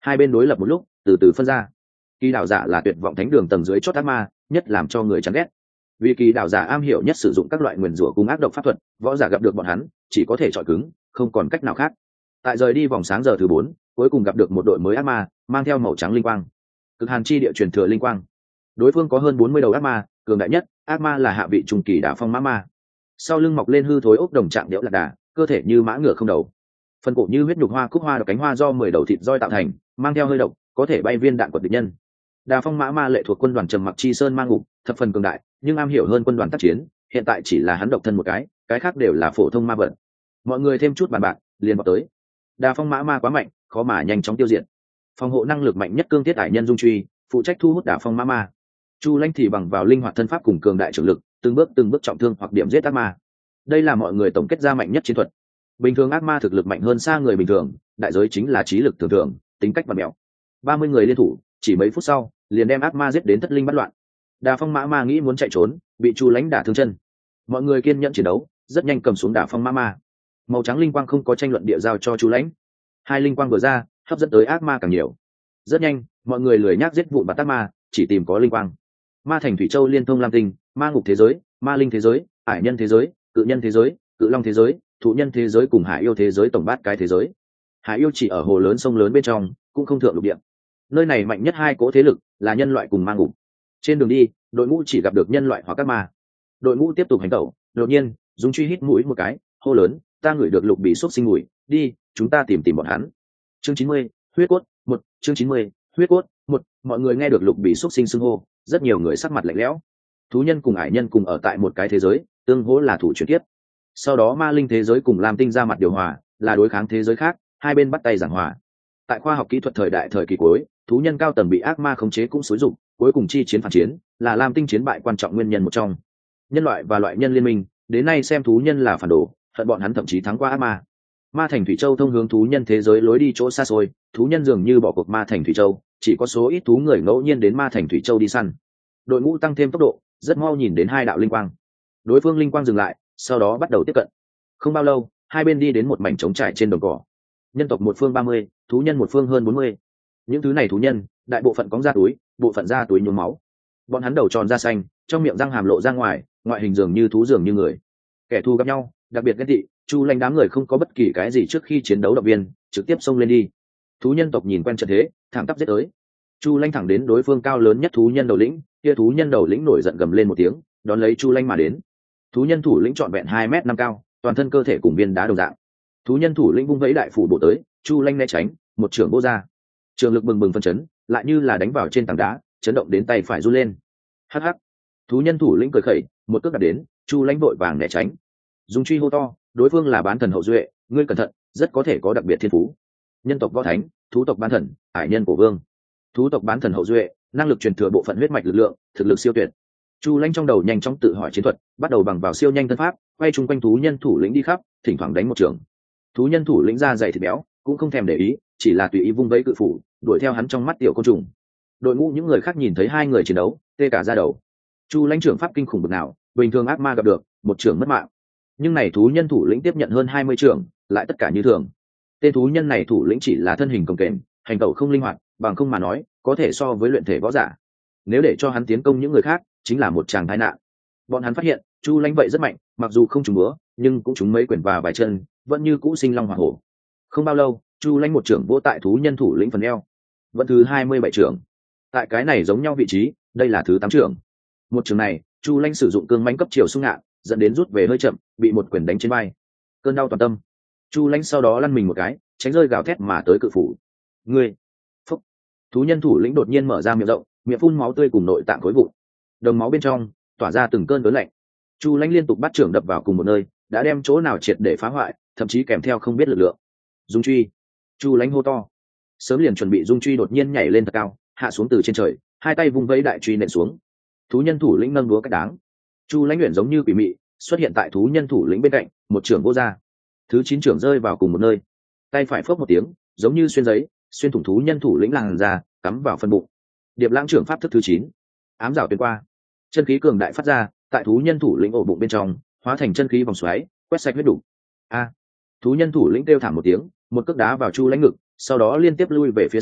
[SPEAKER 1] Hai bên đối lập một lúc từ từ phân ra. Kỳ đạo giả là tuyệt vọng thánh đường tầng dưới chót ác ma, nhất làm cho người chán ghét. Vì kỳ đạo giả am hiểu nhất sử dụng các loại nguyền rủa cùng ác độc pháp thuật, võ giả gặp được bọn hắn chỉ có thể chọi cứng, không còn cách nào khác. Tại rời đi vòng sáng giờ thứ 4, cuối cùng gặp được một đội mới ác ma mang theo màu trắng linh quang, cực hàn chi địa truyền thừa linh quang. Đối phương có hơn 40 đầu ác ma, cường đại nhất ác ma là hạ vị trung kỳ đả phong mã ma, sau lưng mọc lên hư thối ốc đồng trạng đẽo lạc đà, cơ thể như mã ngựa không đầu, phần cổ như huyết nhục hoa cúc hoa độc cánh hoa do 10 đầu thịt roi tạo thành, mang theo hơi độc, có thể bay viên đạn quật địch nhân. Đà phong mã ma lệ thuộc quân đoàn trầm mặc chi sơn mang ngục, thập phần cường đại nhưng am hiểu hơn quân đoàn tác chiến, hiện tại chỉ là hắn độc thân một cái khác đều là phổ thông ma vật. Mọi người thêm chút bàn bạc liền vào tới. Đà phong mã ma quá mạnh, khó mà nhanh chóng tiêu diệt. Phòng hộ năng lực mạnh nhất cương thiết ải nhân dung truy phụ trách thu hút đà phong mã ma. Chu Lãnh thì bằng vào linh hoạt thân pháp cùng cường đại trưởng lực, từng bước trọng thương hoặc điểm giết ác ma. Đây là mọi người tổng kết ra mạnh nhất chiến thuật. Bình thường ác ma thực lực mạnh hơn xa người bình thường, đại giới chính là trí lực thường, tính cách và mèo. 30 người liên thủ, chỉ mấy phút sau, liền đem ác ma giết đến thất linh bất loạn. Đà phong mã ma nghĩ muốn chạy trốn, bị Chu Lãnh đả thương chân. Mọi người kiên nhẫn chiến đấu, rất nhanh cầm xuống đà phong mã ma. Màu trắng linh quang không có tranh luận địa giao cho Chu Lãnh. Hai linh quang vừa ra, hấp dẫn tới ác ma càng nhiều. Rất nhanh, mọi người lười nhác giết vụn bạt ác ma, chỉ tìm có linh quang. Ma thành thủy châu liên thông lam tinh, ma ngục thế giới, ma linh thế giới, ải nhân thế giới, cự nhân thế giới, cự long thế giới, thụ nhân thế giới cùng hải yêu thế giới, tổng bát cái thế giới. Hải yêu chỉ ở hồ lớn sông lớn bên trong, cũng không thượng lục địa. Nơi này mạnh nhất hai cỗ thế lực là nhân loại cùng ma ngục. Trên đường đi, đội ngũ chỉ gặp được nhân loại hoặc các ma. Đội ngũ tiếp tục hành tẩu, đột nhiên Dung Truy hít mũi một cái, hô lớn, ta ngửi được lục bị xúc sinh mùi, đi, chúng ta tìm bọn hắn. Chương 90, huyết cốt 1, chương 90, huyết cốt 1. Mọi người nghe được lục bị xúc sinh xưng hô, rất nhiều người sắc mặt lạnh lẽo. Thú nhân cùng ải nhân cùng ở tại một cái thế giới, tương hỗ là thủ chuyển tiếp. Sau đó ma linh thế giới cùng lam tinh ra mặt điều hòa, là đối kháng thế giới khác, hai bên bắt tay giảng hòa. Tại khoa học kỹ thuật thời đại thời kỳ cuối, thú nhân cao tầng bị ác ma khống chế cũng xúi dụng, cuối cùng chi chiến phản chiến, là lam tinh chiến bại quan trọng nguyên nhân một trong. Nhân loại và loại nhân liên minh, đến nay xem thú nhân là phản đồ, hận bọn hắn thậm chí thắng qua ác ma. Ma thành thủy châu thông hướng thú nhân thế giới lối đi chỗ xa xôi, thú nhân dường như bỏ cuộc ma thành thủy châu, chỉ có số ít thú người ngẫu nhiên đến ma thành thủy châu đi săn. Đội ngũ tăng thêm tốc độ, rất mau nhìn đến hai đạo linh quang. Đối phương linh quang dừng lại, sau đó bắt đầu tiếp cận. Không bao lâu, hai bên đi đến một mảnh trống trải trên đồng cỏ. Nhân tộc một phương 30, thú nhân một phương hơn 40. Những thứ này thú nhân, đại bộ phận cóng ra túi, bộ phận ra túi nhuốm máu. Bọn hắn đầu tròn da xanh, trong miệng răng hàm lộ ra ngoài, ngoại hình dường như thú dường như người. Kẻ thù gặp nhau, đặc biệt ghen tị, Chu Lãnh đám người không có bất kỳ cái gì trước khi chiến đấu động viên, trực tiếp xông lên đi. Thú nhân tộc nhìn quen trận thế, thẳng tắp giết tới. Chu Lãnh thẳng đến đối phương cao lớn nhất thú nhân đầu lĩnh, kia thú nhân đầu lĩnh nổi giận gầm lên một tiếng, đón lấy Chu Lãnh mà đến. Thú nhân thủ lĩnh trọn vẹn 2m5 cao, toàn thân cơ thể cùng viên đá đồng dạng. Thú nhân thủ lĩnh vung vẫy đại phủ bổ tới, Chu Lãnh né tránh, một trường bổ ra. Trường lực bừng bừng phân chấn, lại như là đánh vào trên tảng đá, chấn động đến tay phải run lên. Hắc hắc. Thú nhân thủ lĩnh cười khẩy, một cước đạp đến, Chu Lãnh vội vàng né tránh. Dung truy hô to, đối phương là bán thần hậu duệ, ngươi cẩn thận, rất có thể có đặc biệt thiên phú. Nhân tộc võ thánh, thú tộc bán thần, hải nhân cổ vương. Thú tộc bán thần hậu duệ, năng lực truyền thừa bộ phận huyết mạch lực lượng, thực lực siêu tuyệt. Chu Lãnh trong đầu nhanh chóng tự hỏi chiến thuật, bắt đầu bằng vào siêu nhanh thân pháp, quay chung quanh thú nhân thủ lĩnh đi khắp, thỉnh thoảng đánh một trường. Thú nhân thủ lĩnh da dày thịt béo, cũng không thèm để ý, chỉ là tùy ý vung vẫy cự phủ, đuổi theo hắn trong mắt tiểu côn trùng. Đội ngũ những người khác nhìn thấy hai người chiến đấu, tê cả da đầu. Chu Lãnh trưởng pháp kinh khủng bực nào, bình thường ác ma gặp được, một trưởng mất mạng. Nhưng này thú nhân thủ lĩnh tiếp nhận hơn 20 trưởng, lại tất cả như thường. Tên thú nhân này thủ lĩnh chỉ là thân hình cồng kềnh, hành tẩu không linh hoạt, bằng không mà nói, có thể so với luyện thể võ giả. Nếu để cho hắn tiến công những người khác, chính là một tràng tai nạn. Bọn hắn phát hiện, Chu Lãnh vậy rất mạnh, mặc dù không trúng búa, nhưng cũng trúng mấy quyển và vài chân, vẫn như cũ sinh long hỏa hổ. Không bao lâu, Chu Lãnh một trưởng vỗ tại thú nhân thủ lĩnh phần eo. Vẫn thứ 27 trưởng. Tại cái này giống nhau vị trí, đây là thứ 8 trưởng. Một trường này, Chu Lãnh sử dụng cương mãnh cấp chiều xung ngạn, dẫn đến rút về hơi chậm, bị một quyền đánh trên vai. Cơn đau toàn tâm. Chu Lãnh sau đó lăn mình một cái, tránh rơi gào thét mà tới cự phủ. Ngươi! Phúc! Thú nhân thủ lĩnh đột nhiên mở ra miệng rộng, miệng phun máu tươi cùng nội tạng khối vụn. Đồng máu bên trong tỏa ra từng cơn đớn lạnh. Chu Lãnh liên tục bắt trưởng đập vào cùng một nơi, đã đem chỗ nào triệt để phá hoại, thậm chí kèm theo không biết lực lượng. Dung truy! Chu Lãnh hô to. Sớm liền chuẩn bị Dung truy đột nhiên nhảy lên thật cao, hạ xuống từ trên trời, hai tay vung vẫy đại truy nện xuống. Thú nhân thủ lĩnh nâng búa cách đáng. Chu Lãnh luyện giống như quỷ mị, xuất hiện tại thú nhân thủ lĩnh bên cạnh, một trưởng vô ra. Thứ 9 trưởng rơi vào cùng một nơi, tay phải phốc một tiếng, giống như xuyên giấy, xuyên thủng thú nhân thủ lĩnh làn ra, cắm vào phân bụng. Điệp lãng trưởng pháp thức thứ 9, ám rào tuyến qua. Chân khí cường đại phát ra, tại thú nhân thủ lĩnh ổ bụng bên trong, hóa thành chân khí vòng xoáy, quét sạch huyết đủ. A! Thú nhân thủ lĩnh kêu thảm một tiếng, một cước đá vào Chu Lãnh ngực, sau đó liên tiếp lui về phía sau,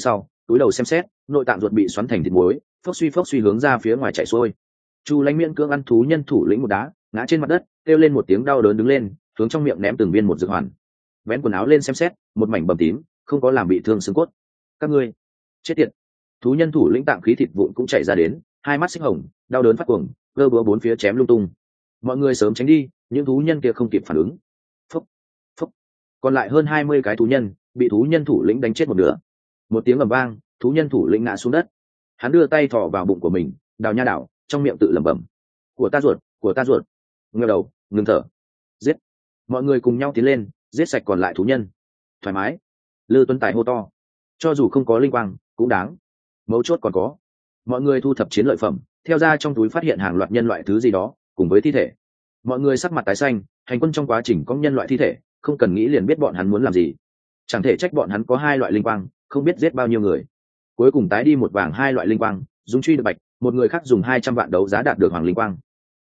[SPEAKER 1] túi đầu xem xét, nội tạng ruột bị xoắn thành thịt muối, phốc suy hướng ra phía ngoài chảy xuôi. Chu Lãnh miễn cưỡng ăn thú nhân thủ lĩnh một đá, ngã trên mặt đất, kêu lên một tiếng đau đớn đứng lên, hướng trong miệng ném từng viên một dược hoàn. Vén quần áo lên xem xét, một mảnh bầm tím, không có làm bị thương xương cốt. Các ngươi, chết tiệt! Thú nhân thủ lĩnh tạng khí thịt vụn cũng chảy ra đến, hai mắt xích hồng, đau đớn phát cuồng, cơ búa bốn phía chém lung tung. Mọi người sớm tránh đi, những thú nhân kia không kịp phản ứng. Phốc, phốc. Còn lại hơn 20 cái thú nhân bị thú nhân thủ lĩnh đánh chết một nửa. Một tiếng ầm vang, thú nhân thủ lĩnh ngã xuống đất. Hắn đưa tay thò vào bụng của mình, đào nha đảo, trong miệng tự lẩm bẩm: của ta ruột, của ta ruột. Ngẩng đầu, ngừng thở. Giết! Mọi người cùng nhau tiến lên, giết sạch còn lại thú nhân. Thoải mái! Lư Tuấn Tài hô to. Cho dù không có linh quang, cũng đáng. Mấu chốt còn có. Mọi người thu thập chiến lợi phẩm, theo ra trong túi phát hiện hàng loạt nhân loại thứ gì đó, cùng với thi thể. Mọi người sắc mặt tái xanh, hành quân trong quá trình có nhân loại thi thể, không cần nghĩ liền biết bọn hắn muốn làm gì. Chẳng thể trách bọn hắn có hai loại linh quang, không biết giết bao nhiêu người. Cuối cùng tái đi một vàng hai loại linh quang, Dung Truy được bạch, một người khác dùng 200 vạn đấu giá đạt được hoàng linh quang.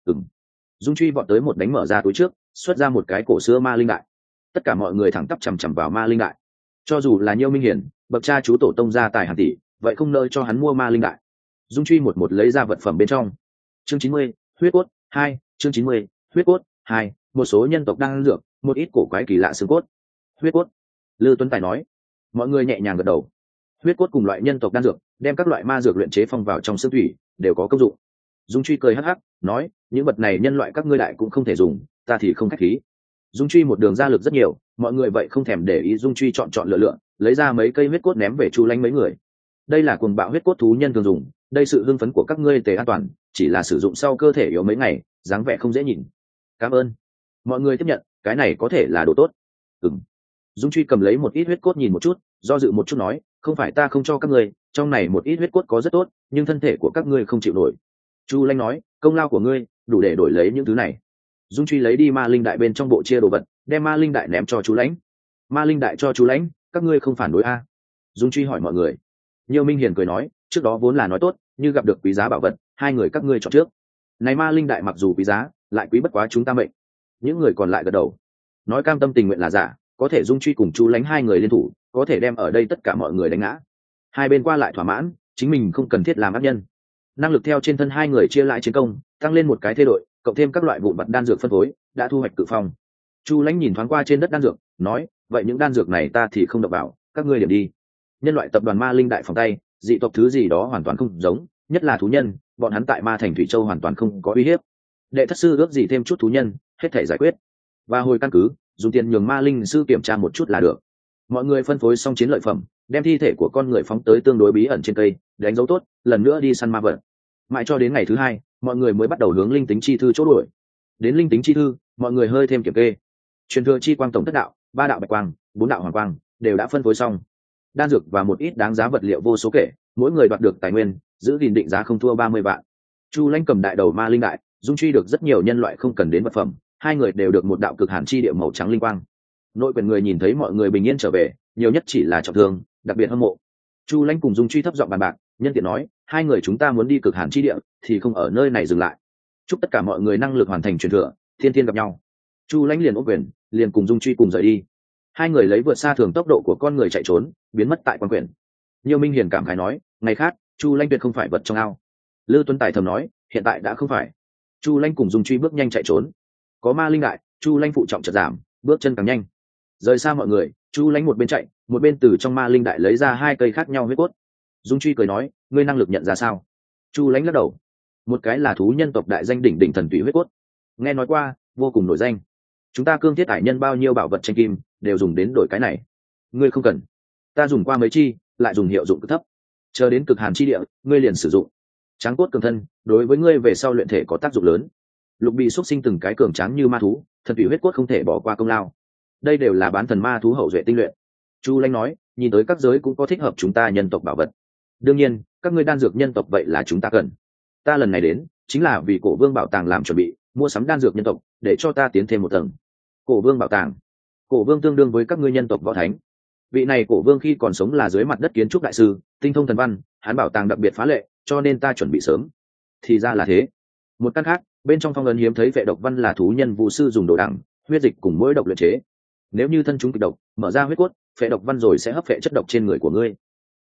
[SPEAKER 1] Dung Truy vọt tới một đánh mở ra túi trước, xuất ra một cái cổ xưa ma linh đại. Tất cả mọi người thẳng tắp chằm chằm vào ma linh đại. Cho dù là Nhiêu Minh Hiển, bậc cha chú tổ tông gia tài hàng tỷ, vậy không nơi cho hắn mua ma linh đại. Dung Truy một lấy ra vật phẩm bên trong. Chương 90, huyết cốt 2, chương 90, huyết cốt 2, một số nhân tộc đang ăn dược, một ít cổ quái kỳ lạ xương cốt. Huyết cốt. Lư Tuấn Tài nói. Mọi người nhẹ nhàng gật đầu. Huyết cốt cùng loại nhân tộc đan dược, đem các loại ma dược luyện chế phong vào trong xương thủy, đều có công dụng. Dung Truy cười hắc hắc, nói, những vật này nhân loại các ngươi đại cũng không thể dùng, ta thì không khách khí. Dung Truy một đường ra lực rất nhiều, mọi người vậy không thèm để ý. Dung Truy chọn lựa, lấy ra mấy cây huyết cốt ném về Chu Lãnh mấy người. Đây là cuồng bạo huyết cốt thú nhân thường dùng, đây sự hưng phấn của các ngươi tề an toàn, chỉ là sử dụng sau cơ thể yếu mấy ngày, dáng vẻ không dễ nhìn. Cảm ơn. Mọi người tiếp nhận, cái này có thể là đồ tốt. Dung Truy cầm lấy một ít huyết cốt nhìn một chút, do dự một chút nói, không phải ta không cho các ngươi, trong này một ít huyết cốt có rất tốt, nhưng thân thể của các ngươi không chịu nổi. Chu Lãnh nói, công lao của ngươi đủ để đổi lấy những thứ này. Dung Truy lấy đi ma linh đại bên trong bộ chia đồ vật, đem ma linh đại ném cho Chu Lãnh. Ma linh đại cho Chu Lãnh, các ngươi không phản đối a? Dung Truy hỏi mọi người. Nhiêu Minh Hiền cười nói, trước đó vốn là nói tốt, như gặp được quý giá bảo vật, hai người các ngươi chọn trước. Này ma linh đại mặc dù quý giá, lại quý bất quá chúng ta mệnh. Những người còn lại gật đầu, nói cam tâm tình nguyện là giả, có thể Dung Truy cùng Chu Lãnh hai người liên thủ, có thể đem ở đây tất cả mọi người đánh ngã. Hai bên qua lại thỏa mãn, chính mình không cần thiết làm ác nhân. Năng lực theo trên thân hai người chia lại chiến công, tăng lên một cái thay đổi, cộng thêm các loại vụn vặt đan dược phân phối, đã thu hoạch cự phong. Chu Lãnh nhìn thoáng qua trên đất đan dược, nói, vậy những đan dược này ta thì không đập vào, các ngươi điểm đi. Nhân loại tập đoàn ma linh đại phòng tay, dị tộc thứ gì đó hoàn toàn không giống, nhất là thú nhân, bọn hắn tại ma thành Thủy Châu hoàn toàn không có uy hiếp. Đệ thất sư ước gì thêm chút thú nhân, hết thể giải quyết. Và hồi căn cứ, dùng tiền nhường ma linh sư kiểm tra một chút là được. Mọi người phân phối xong chiến lợi phẩm, đem thi thể của con người phóng tới tương đối bí ẩn trên cây, đánh dấu tốt, lần nữa đi săn ma vật. Mãi cho đến ngày thứ hai, mọi người mới bắt đầu hướng linh tính chi thư chỗ đuổi. Đến linh tính chi thư, mọi người hơi thêm kiểm kê. Truyền thừa chi quang tổng thất đạo, 3 đạo bạch quang, 4 đạo hoàng quang đều đã phân phối xong. Đan dược và một ít đáng giá vật liệu vô số kể, mỗi người đoạt được tài nguyên, giữ gìn định giá không thua 30 vạn. Chu Lãnh cầm đại đầu ma linh đại, Dung Truy được rất nhiều nhân loại không cần đến vật phẩm, hai người đều được một đạo cực hàn chi địa màu trắng linh quang. Nội quyền người nhìn thấy mọi người bình yên trở về, nhiều nhất chỉ là trọng thương, đặc biệt hâm mộ. Chu Lãnh cùng Dung Truy thấp giọng bàn bạc, nhân tiện nói, hai người chúng ta muốn đi cực hàn chi địa, thì không ở nơi này dừng lại. Chúc tất cả mọi người năng lực hoàn thành truyền thừa, thiên thiên gặp nhau. Chu Lãnh liền ôm quyền, liền cùng Dung Truy cùng rời đi. Hai người lấy vượt xa thường tốc độ của con người chạy trốn, biến mất tại quan quyển. Nhiêu Minh Hiền cảm khái nói, ngày khác, Chu Lãnh tuyệt không phải vật trong ao. Lư Tuấn Tài thầm nói, hiện tại đã không phải. Chu Lãnh cùng Dung Truy bước nhanh chạy trốn. Có ma linh đại, Chu Lãnh phụ trọng chợt giảm, bước chân càng nhanh. Rời xa mọi người, Chu Lãnh một bên chạy, một bên từ trong ma linh đại lấy ra 2 cây khác nhau huyết cốt. Dung Truy cười nói, ngươi năng lực nhận ra sao? Chu Lãnh lắc đầu. Một cái là thú nhân tộc đại danh đỉnh đỉnh thần tùy huyết cốt, nghe nói qua, vô cùng nổi danh. Chúng ta cương thiết ải nhân bao nhiêu bảo vật tranh kim, đều dùng đến đổi cái này. Ngươi không cần, ta dùng qua mấy chi, lại dùng hiệu dụng cực thấp. Chờ đến cực hàn chi địa, ngươi liền sử dụng. Tráng cốt cường thân, đối với ngươi về sau luyện thể có tác dụng lớn. Lục bị xuất sinh từng cái cường tráng như ma thú, thần thủy huyết cốt không thể bỏ qua công lao. Đây đều là bán thần ma thú hậu duệ tinh luyện. Chu Lãnh nói, nhìn tới các giới cũng có thích hợp chúng ta nhân tộc bảo vật. Đương nhiên, các ngươi đan dược nhân tộc vậy là chúng ta cần. Ta lần này đến, chính là vì Cổ Vương bảo tàng làm chuẩn bị, mua sắm đan dược nhân tộc, để cho ta tiến thêm một tầng. Cổ Vương bảo tàng. Cổ Vương tương đương với các ngươi nhân tộc võ thánh. Vị này Cổ Vương khi còn sống là dưới mặt đất kiến trúc đại sư, tinh thông thần văn, hắn bảo tàng đặc biệt phá lệ, cho nên ta chuẩn bị sớm. Thì ra là thế. Một căn khác, bên trong phong ấn hiếm thấy vệ độc văn là thú nhân vũ sư dùng đồ đẳng, huyết dịch cùng mỗi độc luyện chế. Nếu như thân chúng kịch độc, mở ra huyết cốt, phệ độc văn rồi sẽ hấp phệ chất độc trên người của ngươi.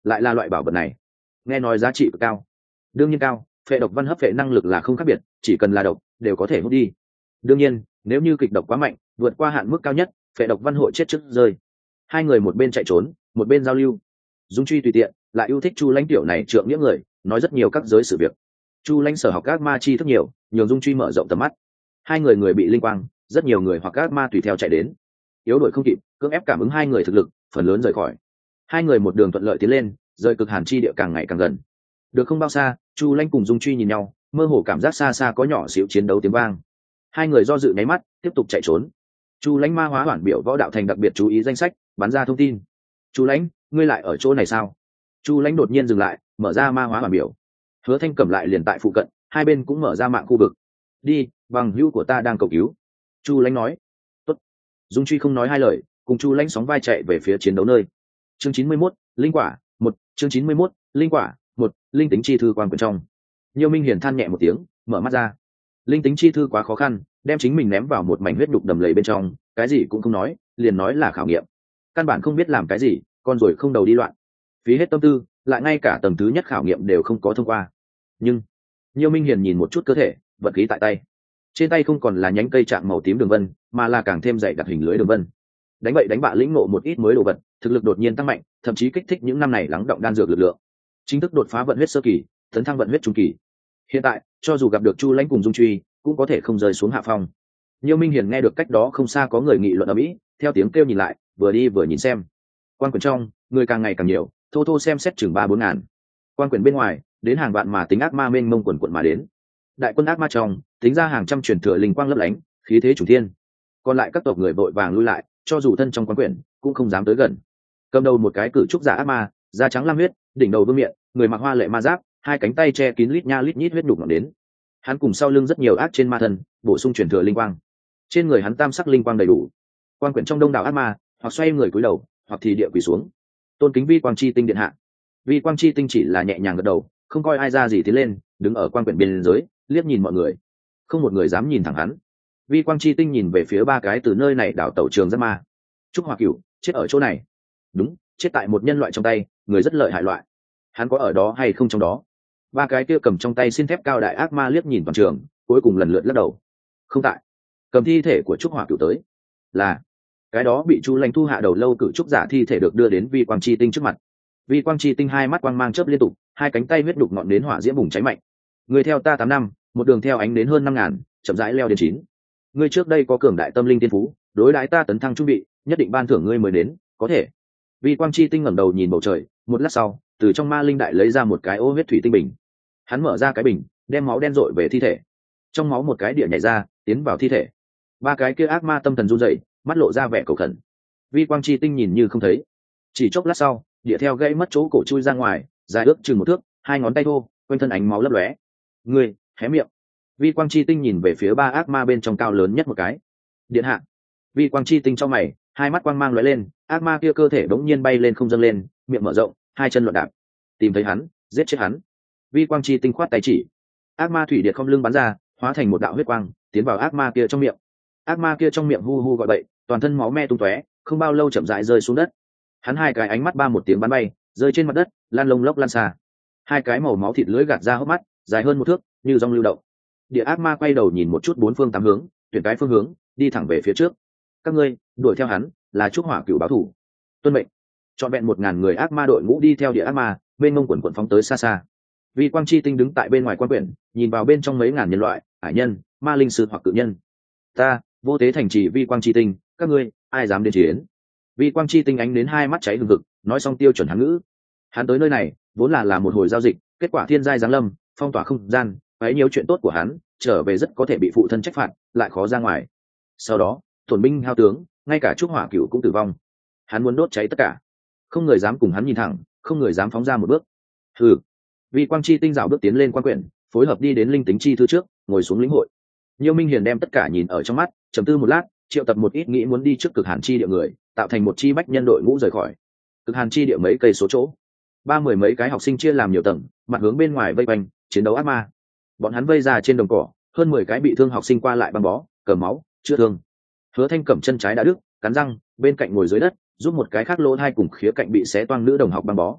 [SPEAKER 1] lại là loại bảo vật này, nghe nói giá trị cực cao. Đương nhiên cao, phệ độc văn hấp phệ năng lực là không khác biệt, chỉ cần là độc đều có thể hút đi. Đương nhiên nếu như kịch độc quá mạnh, vượt qua hạn mức cao nhất, phệ độc văn hội chết trước rơi. Hai người một bên chạy trốn một bên giao lưu. Dung Truy tùy tiện lại yêu thích Chu Lãnh tiểu này trượng nghĩa người, nói rất nhiều các giới sự việc. Chu Lãnh sở học các ma chi thức nhiều, nhường Dung Truy mở rộng tầm mắt. Hai người người bị linh quang, rất nhiều người hoặc các ma tùy theo chạy đến, yếu đuổi không kịp, cưỡng ép cảm ứng hai người thực lực, phần lớn rời khỏi. Hai người một đường thuận lợi tiến lên, rời cực hàn chi địa càng ngày càng gần. Được không bao xa, Chu Lãnh cùng Dung Truy nhìn nhau, mơ hồ cảm giác xa xa có nhỏ xíu chiến đấu tiếng vang. Hai người do dự nháy mắt, tiếp tục chạy trốn. Chu Lãnh ma hóa hoàn biểu võ đạo thành đặc biệt chú ý danh sách, bắn ra thông tin. Chu Lãnh, ngươi lại ở chỗ này sao? Chu Lãnh đột nhiên dừng lại, mở ra ma hóa hoàn biểu. Hứa Thanh Cẩm lại liền tại phụ cận, hai bên cũng mở ra mạng khu vực. Đi, bằng hữu của ta đang cầu cứu. Chu Lãnh nói. Tốt. Dung Truy không nói hai lời, cùng Chu Lãnh sóng vai chạy về phía chiến đấu nơi. Chương 91, linh quả một. Chương 91, linh quả một. Linh tính chi thư quan quyển trong. Nhiêu Minh Hiển than nhẹ một tiếng, mở mắt ra. Linh tính chi thư quá khó khăn, đem chính mình ném vào một mảnh huyết đục đầm lầy bên trong, cái gì cũng không nói, liền nói là khảo nghiệm. Căn bản không biết làm cái gì, con rồi không đầu đi loạn, phí hết tâm tư, lại ngay cả tầng thứ nhất khảo nghiệm đều không có thông qua. Nhưng Nhiêu Minh Hiền nhìn một chút cơ thể, vật khí tại tay, trên tay không còn là nhánh cây trạng màu tím đường vân, mà là càng thêm dày đặc hình lưới đường vân. Đánh bậy đánh bạ lĩnh ngộ một ít mới đồ vật, thực lực đột nhiên tăng mạnh, thậm chí kích thích những năm này lắng động đan dược lực lượng, chính thức đột phá vận huyết sơ kỳ, tấn thăng vận huyết trung kỳ. Hiện tại cho dù gặp được Chu Lãnh cùng Dung Truy, cũng có thể không rơi xuống hạ phong. Nhiêu Minh Hiền nghe được cách đó không xa có người nghị luận ở mỹ, theo tiếng kêu nhìn lại, vừa đi vừa nhìn xem. Quan quyển trong người càng ngày càng nhiều, thô thô xem xét chừng 3-4 ngàn. Quan quyển bên ngoài đến hàng vạn mà tính ác ma mênh mông quần quận mà đến. Đại quân ác ma trong tính ra hàng trăm truyền thừa linh quang lấp lánh, khí thế chủ thiên. Còn lại các tộc người vội vàng lui lại, cho dù thân trong quan quyển cũng không dám tới gần. Cầm đầu một cái cử trúc giả ác ma, da trắng lam huyết, đỉnh đầu vương miệng, người mặc hoa lệ ma giáp, hai cánh tay che kín lít nha lít nhít huyết đục ngọn đến. Hắn cùng sau lưng rất nhiều ác trên ma thân, bổ sung truyền thừa linh quang. Trên người hắn tam sắc linh quang đầy đủ. Quan quyển trong đông đảo ác ma, hoặc xoay người cúi đầu, hoặc thì địa quỳ xuống. Tôn kính Vi Quang Chi Tinh điện hạ. Vi Quang Chi Tinh chỉ là nhẹ nhàng gật đầu, không coi ai ra gì tiến lên, đứng ở quan quyển biên giới, liếc nhìn mọi người, không một người dám nhìn thẳng hắn. Vi Quang Chi Tinh nhìn về phía ba cái từ nơi này đảo tẩu trường giáp ma. Trúc Hỏa Cửu chết ở chỗ này. Đúng, chết tại một nhân loại trong tay, người rất lợi hại loại. Hắn có ở đó hay không trong đó? Ba cái kia cầm trong tay xin thép cao đại ác ma liếc nhìn toàn trường, cuối cùng lần lượt lắc đầu. Không tại. Cầm thi thể của Trúc Hỏa Cửu tới. Là cái đó bị Chu Lãnh thu hạ đầu lâu cử trúc giả thi thể được đưa đến Vi Quang Chi Tinh trước mặt. Vi Quang Chi Tinh hai mắt quang mang chớp liên tục, hai cánh tay huyết đục ngọn đến hỏa diễm bùng cháy mạnh. Người theo ta 8 năm, một đường theo ánh đến hơn 5.000, chậm rãi leo đến 9. Ngươi trước đây có cường đại tâm linh tiên phú, đối đãi ta tấn thăng trung vị, nhất định ban thưởng ngươi mới đến, có thể. Vi Quang Chi Tinh ngẩng đầu nhìn bầu trời, một lát sau, từ trong ma linh đại lấy ra một cái ô huyết thủy tinh bình. Hắn mở ra cái bình, đem máu đen rội về thi thể. Trong máu một cái địa nhảy ra, tiến vào thi thể. Ba cái kia ác ma tâm thần run rẩy, mắt lộ ra vẻ cầu khẩn. Vi Quang Chi Tinh nhìn như không thấy, chỉ chốc lát sau, địa theo gãy mất chỗ cổ chui ra ngoài, dài ước chừng 1 thước, hai ngón tay thô, quanh thân ánh máu lấp lóe. Ngươi hé miệng. Vi Quang Chi Tinh nhìn về phía ba ác ma bên trong cao lớn nhất một cái. Điện hạ. Vi Quang Chi Tinh trong mày, hai mắt quang mang lóe lên, ác ma kia cơ thể bỗng nhiên bay lên không dâng lên, miệng mở rộng, hai chân loạn đạp. Tìm thấy hắn, giết chết hắn. Vi Quang Chi Tinh khoát tay chỉ. Ác ma thủy điệt không lưng bắn ra, hóa thành một đạo huyết quang, tiến vào ác ma kia trong miệng. Ác ma kia trong miệng hu hu gọi bậy, toàn thân máu me tung tóe, không bao lâu chậm rãi rơi xuống đất. Hắn hai cái ánh mắt ba một tiếng bắn bay, rơi trên mặt đất, lan lông lốc lan xa. Hai cái màu máu thịt lưỡi gạt ra hốc mắt, dài hơn 1 thước, như dòng lưu động. Địa ác ma quay đầu nhìn một chút 4 phương 8 hướng, tuyển cái phương hướng, đi thẳng về phía trước. Các ngươi đuổi theo hắn, là Trúc Hỏa Cửu báo thủ. Tuân mệnh. Chọn vẹn 1.000 người ác ma đội ngũ đi theo địa ác ma, bên mông quần quần phóng tới xa xa. Vi Quang Chi Tinh đứng tại bên ngoài quan quyển, nhìn vào bên trong mấy ngàn nhân loại, hải nhân, ma linh sư hoặc cự nhân. Ta, Vô Tế Thành Trì Vi Quang Chi Tinh, các ngươi ai dám đến chiến? Vi Quang Chi Tinh ánh đến hai mắt cháy hừng hực, nói xong tiêu chuẩn hán ngữ. Hắn tới nơi này vốn là một hồi giao dịch, kết quả thiên giai giáng lâm, phong tỏa không gian, ấy nhiều chuyện tốt của hắn, trở về rất có thể bị phụ thân trách phạt, lại khó ra ngoài. Sau đó tổn binh hao tướng, ngay cả Trúc Hỏa Cửu cũng tử vong. Hắn muốn đốt cháy tất cả, không người dám cùng hắn nhìn thẳng, không người dám phóng ra một bước. Hừ. Vi Quang Chi Tinh dạo bước tiến lên quan quyển, phối hợp đi đến linh tính chi thư trước, ngồi xuống lĩnh hội. Nhiêu Minh Hiền đem tất cả nhìn ở trong mắt, trầm tư một lát, triệu tập một ít nghĩ muốn đi trước cực hàn chi địa người, tạo thành một chi bách nhân đội ngũ rời khỏi. Cực hàn chi địa mấy cây số chỗ, 30 mấy cái học sinh chia làm nhiều tầng, mặt hướng bên ngoài vây quanh, chiến đấu ác ma. Bọn hắn vây ra trên đồng cỏ, hơn 10 cái bị thương học sinh qua lại băng bó, cờ máu, chữa thương. Hứa Thanh Cẩm chân trái đã đứt, cắn răng, bên cạnh ngồi dưới đất, giúp một cái khác lỗ hai cùng khía cạnh bị xé toang nữ đồng học băng bó.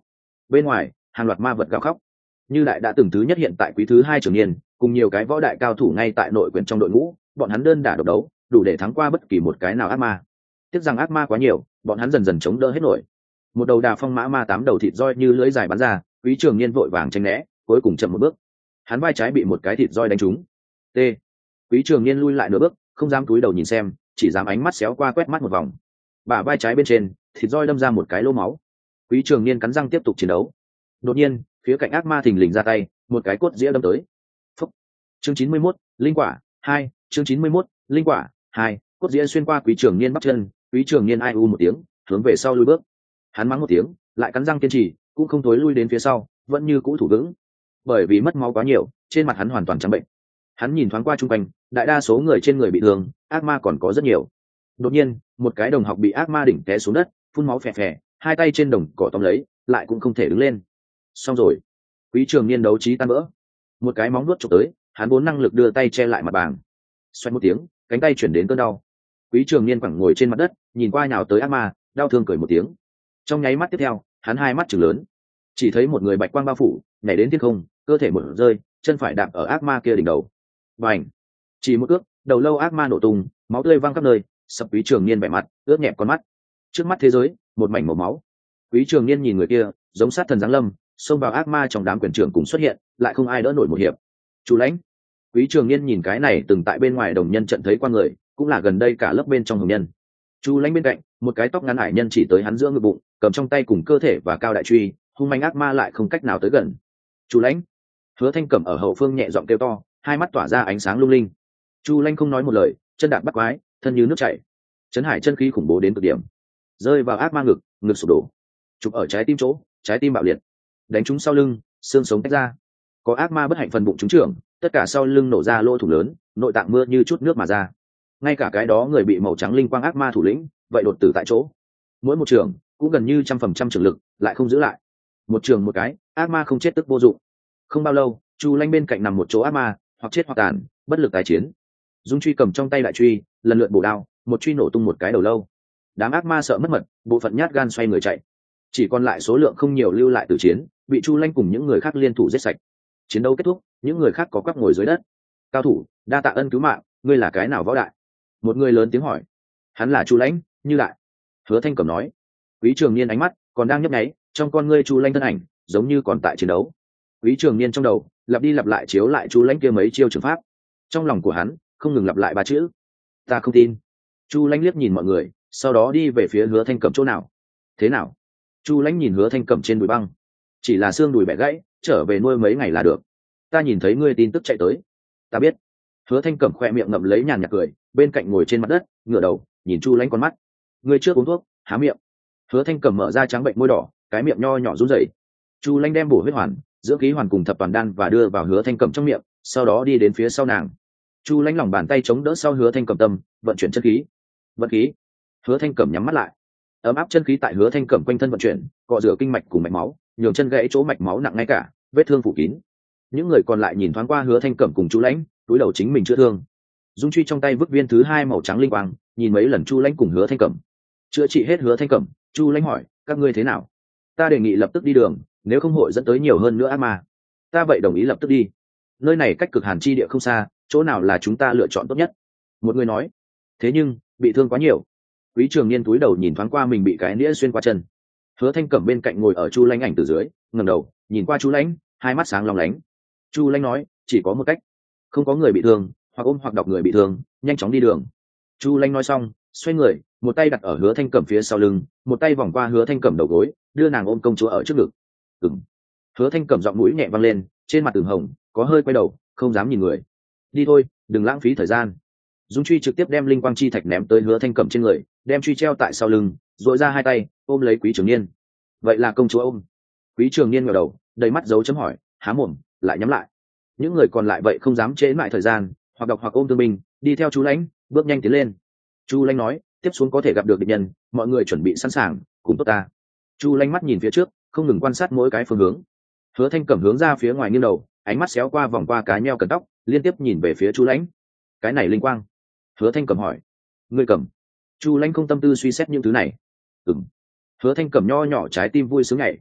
[SPEAKER 1] Bên ngoài hàng loạt ma vật gào khóc. Như Đại đã từng thứ nhất hiện tại quý thứ hai trường niên, cùng nhiều cái võ đại cao thủ ngay tại nội quyển trong đội ngũ, bọn hắn đơn đả độc đấu, đủ để thắng qua bất kỳ một cái nào ác ma. Tiếc rằng ác ma quá nhiều, bọn hắn dần dần chống đỡ hết nổi. Một đầu Đà Phong mã ma 8 đầu thịt roi như lưỡi dài bắn ra, Quý Trường Niên vội vàng tránh né, cuối cùng chậm một bước. Hắn vai trái bị một cái thịt roi đánh trúng. T. Quý Trường Niên lui lại nửa bước, không dám cúi đầu nhìn xem, chỉ dám ánh mắt xéo qua quét mắt một vòng. Bả vai trái bên trên, thịt roi đâm ra một cái lỗ máu. Quý Trường Niên cắn răng tiếp tục chiến đấu. Đột nhiên, phía cạnh ác ma thình lình ra tay, một cái cốt dĩa đâm tới. Phúc. Chương 91, linh quả 2, chương 91, linh quả 2, cốt dĩa xuyên qua Quý Trường Niên bắp chân, Quý Trường Niên ai u một tiếng, hướng về sau lui bước. Hắn mắng một tiếng, lại cắn răng kiên trì, cũng không thối lui đến phía sau, vẫn như cũ thủ vững. Bởi vì mất máu quá nhiều, trên mặt hắn hoàn toàn trắng bệnh. Hắn nhìn thoáng qua chung quanh, đại đa số người trên người bị thương, ác ma còn có rất nhiều. Đột nhiên, một cái đồng học bị ác ma đỉnh té xuống đất, phun máu phè phè, hai tay trên đồng cỏ tóm lấy, lại cũng không thể đứng lên. Xong rồi. Quý Trường Niên đấu trí tan vỡ. Một cái móng vuốt chụp tới, hắn vốn năng lực đưa tay che lại mặt bàng. Xoay một tiếng, cánh tay chuyển đến cơn đau. Quý Trường Niên quẳng ngồi trên mặt đất, nhìn qua nhào tới ác ma, đau thương cười một tiếng. Trong nháy mắt tiếp theo, hắn hai mắt trừng lớn, chỉ thấy một người bạch quang bao phủ, nhảy đến thiên không, cơ thể một rơi, chân phải đạp ở ác ma kia đỉnh đầu. Bành! Chỉ một cước, đầu lâu ác ma nổ tung, máu tươi văng khắp nơi, sập Quý Trường Niên vẻ mặt, ướt nhẹp con mắt. Trước mắt thế giới, một mảnh màu máu. Quý Trường Niên nhìn người kia, giống sát thần giáng lâm, xông vào ác ma trong đám quyền trưởng cùng xuất hiện, lại không ai đỡ nổi một hiệp. Chủ lãnh. Quý Trường Niên nhìn cái này từng tại bên ngoài đồng nhân trận thấy qua người, cũng là gần đây cả lớp bên trong hồng nhân. Chu lãnh bên cạnh, một cái tóc ngắn hải nhân chỉ tới hắn giữa ngực bụng, cầm trong tay cùng cơ thể và cao đại truy, hung manh ác ma lại không cách nào tới gần. Chu lãnh. Hứa Thanh Cẩm ở hậu phương nhẹ giọng kêu to, hai mắt tỏa ra ánh sáng lung linh. Chu lãnh không nói một lời, chân đạp bắt quái, thân như nước chảy. Chấn hải chân khí khủng bố đến cực điểm, rơi vào ác ma ngực, ngực sụp đổ, chụp ở trái tim chỗ, trái tim bạo liệt, đánh trúng sau lưng, xương sống tách ra. Có ác ma bất hạnh phần bụng trúng trưởng, tất cả sau lưng nổ ra lỗ thủng lớn, nội tạng mưa như chút nước mà ra. Ngay cả cái đó người bị màu trắng linh quang ác ma thủ lĩnh, vậy đột tử tại chỗ. Mỗi một trường cũng gần như 100% trường lực, lại không giữ lại. Một trường một cái, ác ma không chết tức vô dụng. Không bao lâu, Chu Lanh bên cạnh nằm một chỗ ác ma, hoặc chết hoặc tàn, bất lực tái chiến. Dung Truy cầm trong tay đại truy, lần lượt bổ đao, một truy nổ tung một cái đầu lâu. Đám ác ma sợ mất mật, bộ phận nhát gan xoay người chạy. Chỉ còn lại số lượng không nhiều lưu lại từ chiến, bị Chu Lanh cùng những người khác liên thủ giết sạch. Chiến đấu kết thúc, những người khác có quắp ngồi dưới đất. Cao thủ, đa tạ ân cứu mạng, ngươi là cái nào võ đại? Một người lớn tiếng hỏi. Hắn là Chu Lãnh, Như Đại. Hứa Thanh Cẩm nói. Quý Trường Niên ánh mắt còn đang nhấp nháy, trong con ngươi Chu Lãnh thân ảnh giống như còn tại chiến đấu. Quý Trường Niên trong đầu lặp đi lặp lại chiếu lại Chu Lãnh kia mấy chiêu trường pháp. Trong lòng của hắn không ngừng lặp lại ba chữ: ta không tin. Chu Lãnh liếc nhìn mọi người, sau đó đi về phía Hứa Thanh Cẩm chỗ nào. Thế nào? Chu Lãnh nhìn Hứa Thanh Cẩm trên đùi băng, chỉ là xương đùi bẻ gãy, trở về nuôi mấy ngày là được. Ta nhìn thấy ngươi tin tức chạy tới. Ta biết. Hứa Thanh Cẩm khoe miệng ngậm lấy nhàn nhạt cười, bên cạnh ngồi trên mặt đất, ngửa đầu nhìn Chu Lãnh con mắt. Ngươi trước uống thuốc, há miệng. Hứa Thanh Cẩm mở ra trắng bệnh môi đỏ, cái miệng nho nhỏ run rẩy. Chu Lãnh đem bổ huyết hoàn, dưỡng khí hoàn cùng thập toàn đan và đưa vào Hứa Thanh Cẩm trong miệng, sau đó đi đến phía sau nàng. Chu Lãnh lòng bàn tay chống đỡ sau Hứa Thanh Cẩm tâm, vận chuyển chân khí. Vận khí. Hứa Thanh Cẩm nhắm mắt lại. Ấm áp chân khí tại Hứa Thanh Cẩm quanh thân vận chuyển, cọ rửa kinh mạch cùng mạch máu, nhường chân gãy chỗ mạch máu nặng ngay cả, vết thương phủ kín. Những người còn lại nhìn thoáng qua Hứa Thanh Cẩm cùng Chu Lãnh, túi đầu chính mình chữa thương. Dung Truy trong tay vứt viên thứ hai màu trắng linh quang, nhìn mấy lần Chu Lãnh cùng Hứa Thanh Cẩm. Chữa trị hết Hứa Thanh Cẩm, Chu Lãnh hỏi, các ngươi thế nào? Ta đề nghị lập tức đi đường, nếu không hội dẫn tới nhiều hơn nữa ác ma. Ta vậy đồng ý lập tức đi. Nơi này cách cực hàn chi địa không xa, chỗ nào là chúng ta lựa chọn tốt nhất? Một người nói. Thế nhưng bị thương quá nhiều. Quý Trường Niên túi đầu nhìn thoáng qua mình bị cái nĩa xuyên qua chân. Hứa Thanh Cẩm bên cạnh ngồi ở Chu Lãnh ảnh từ dưới, ngẩng đầu nhìn qua Chu Lãnh, hai mắt sáng long lánh. Chu Lãnh nói, chỉ có một cách, không có người bị thương, hoặc ôm hoặc đọc người bị thương, nhanh chóng đi đường. Chu Lãnh nói xong, xoay người, một tay đặt ở Hứa Thanh Cẩm phía sau lưng, một tay vòng qua Hứa Thanh Cẩm đầu gối, đưa nàng ôm công chúa ở trước ngực. Hứa Thanh Cẩm giọng mũi nhẹ vang lên, trên mặt ửng hồng, có hơi quay đầu, không dám nhìn người. Đi thôi, đừng lãng phí thời gian. Dung Truy trực tiếp đem linh quang chi thạch ném tới Hứa Thanh Cẩm trên người, đem truy treo tại sau lưng, duỗi ra hai tay ôm lấy Quý Trường Niên. Vậy là công chúa ôm. Quý Trường Niên ngẩng đầu, đầy mắt dấu chấm hỏi, há mồm lại nhắm lại. Những người còn lại vậy không dám trễ mãi thời gian, hoặc đọc hoặc ôm thương binh, đi theo Chu Lãnh, bước nhanh tiến lên. Chu Lãnh nói, tiếp xuống có thể gặp được địch nhân, mọi người chuẩn bị sẵn sàng, cùng tốt ta. Chu Lãnh mắt nhìn phía trước, không ngừng quan sát mỗi cái phương hướng. Hứa Thanh Cẩm hướng ra phía ngoài nghiêng đầu, ánh mắt xéo qua vòng qua cái nheo cần tóc, liên tiếp nhìn về phía Chu Lãnh. Cái này linh quang. Hứa Thanh Cẩm hỏi, ngươi cầm? Chu Lãnh không tâm tư suy xét những thứ này. Hứa Thanh Cẩm nho nhỏ trái tim vui sướng nhảy.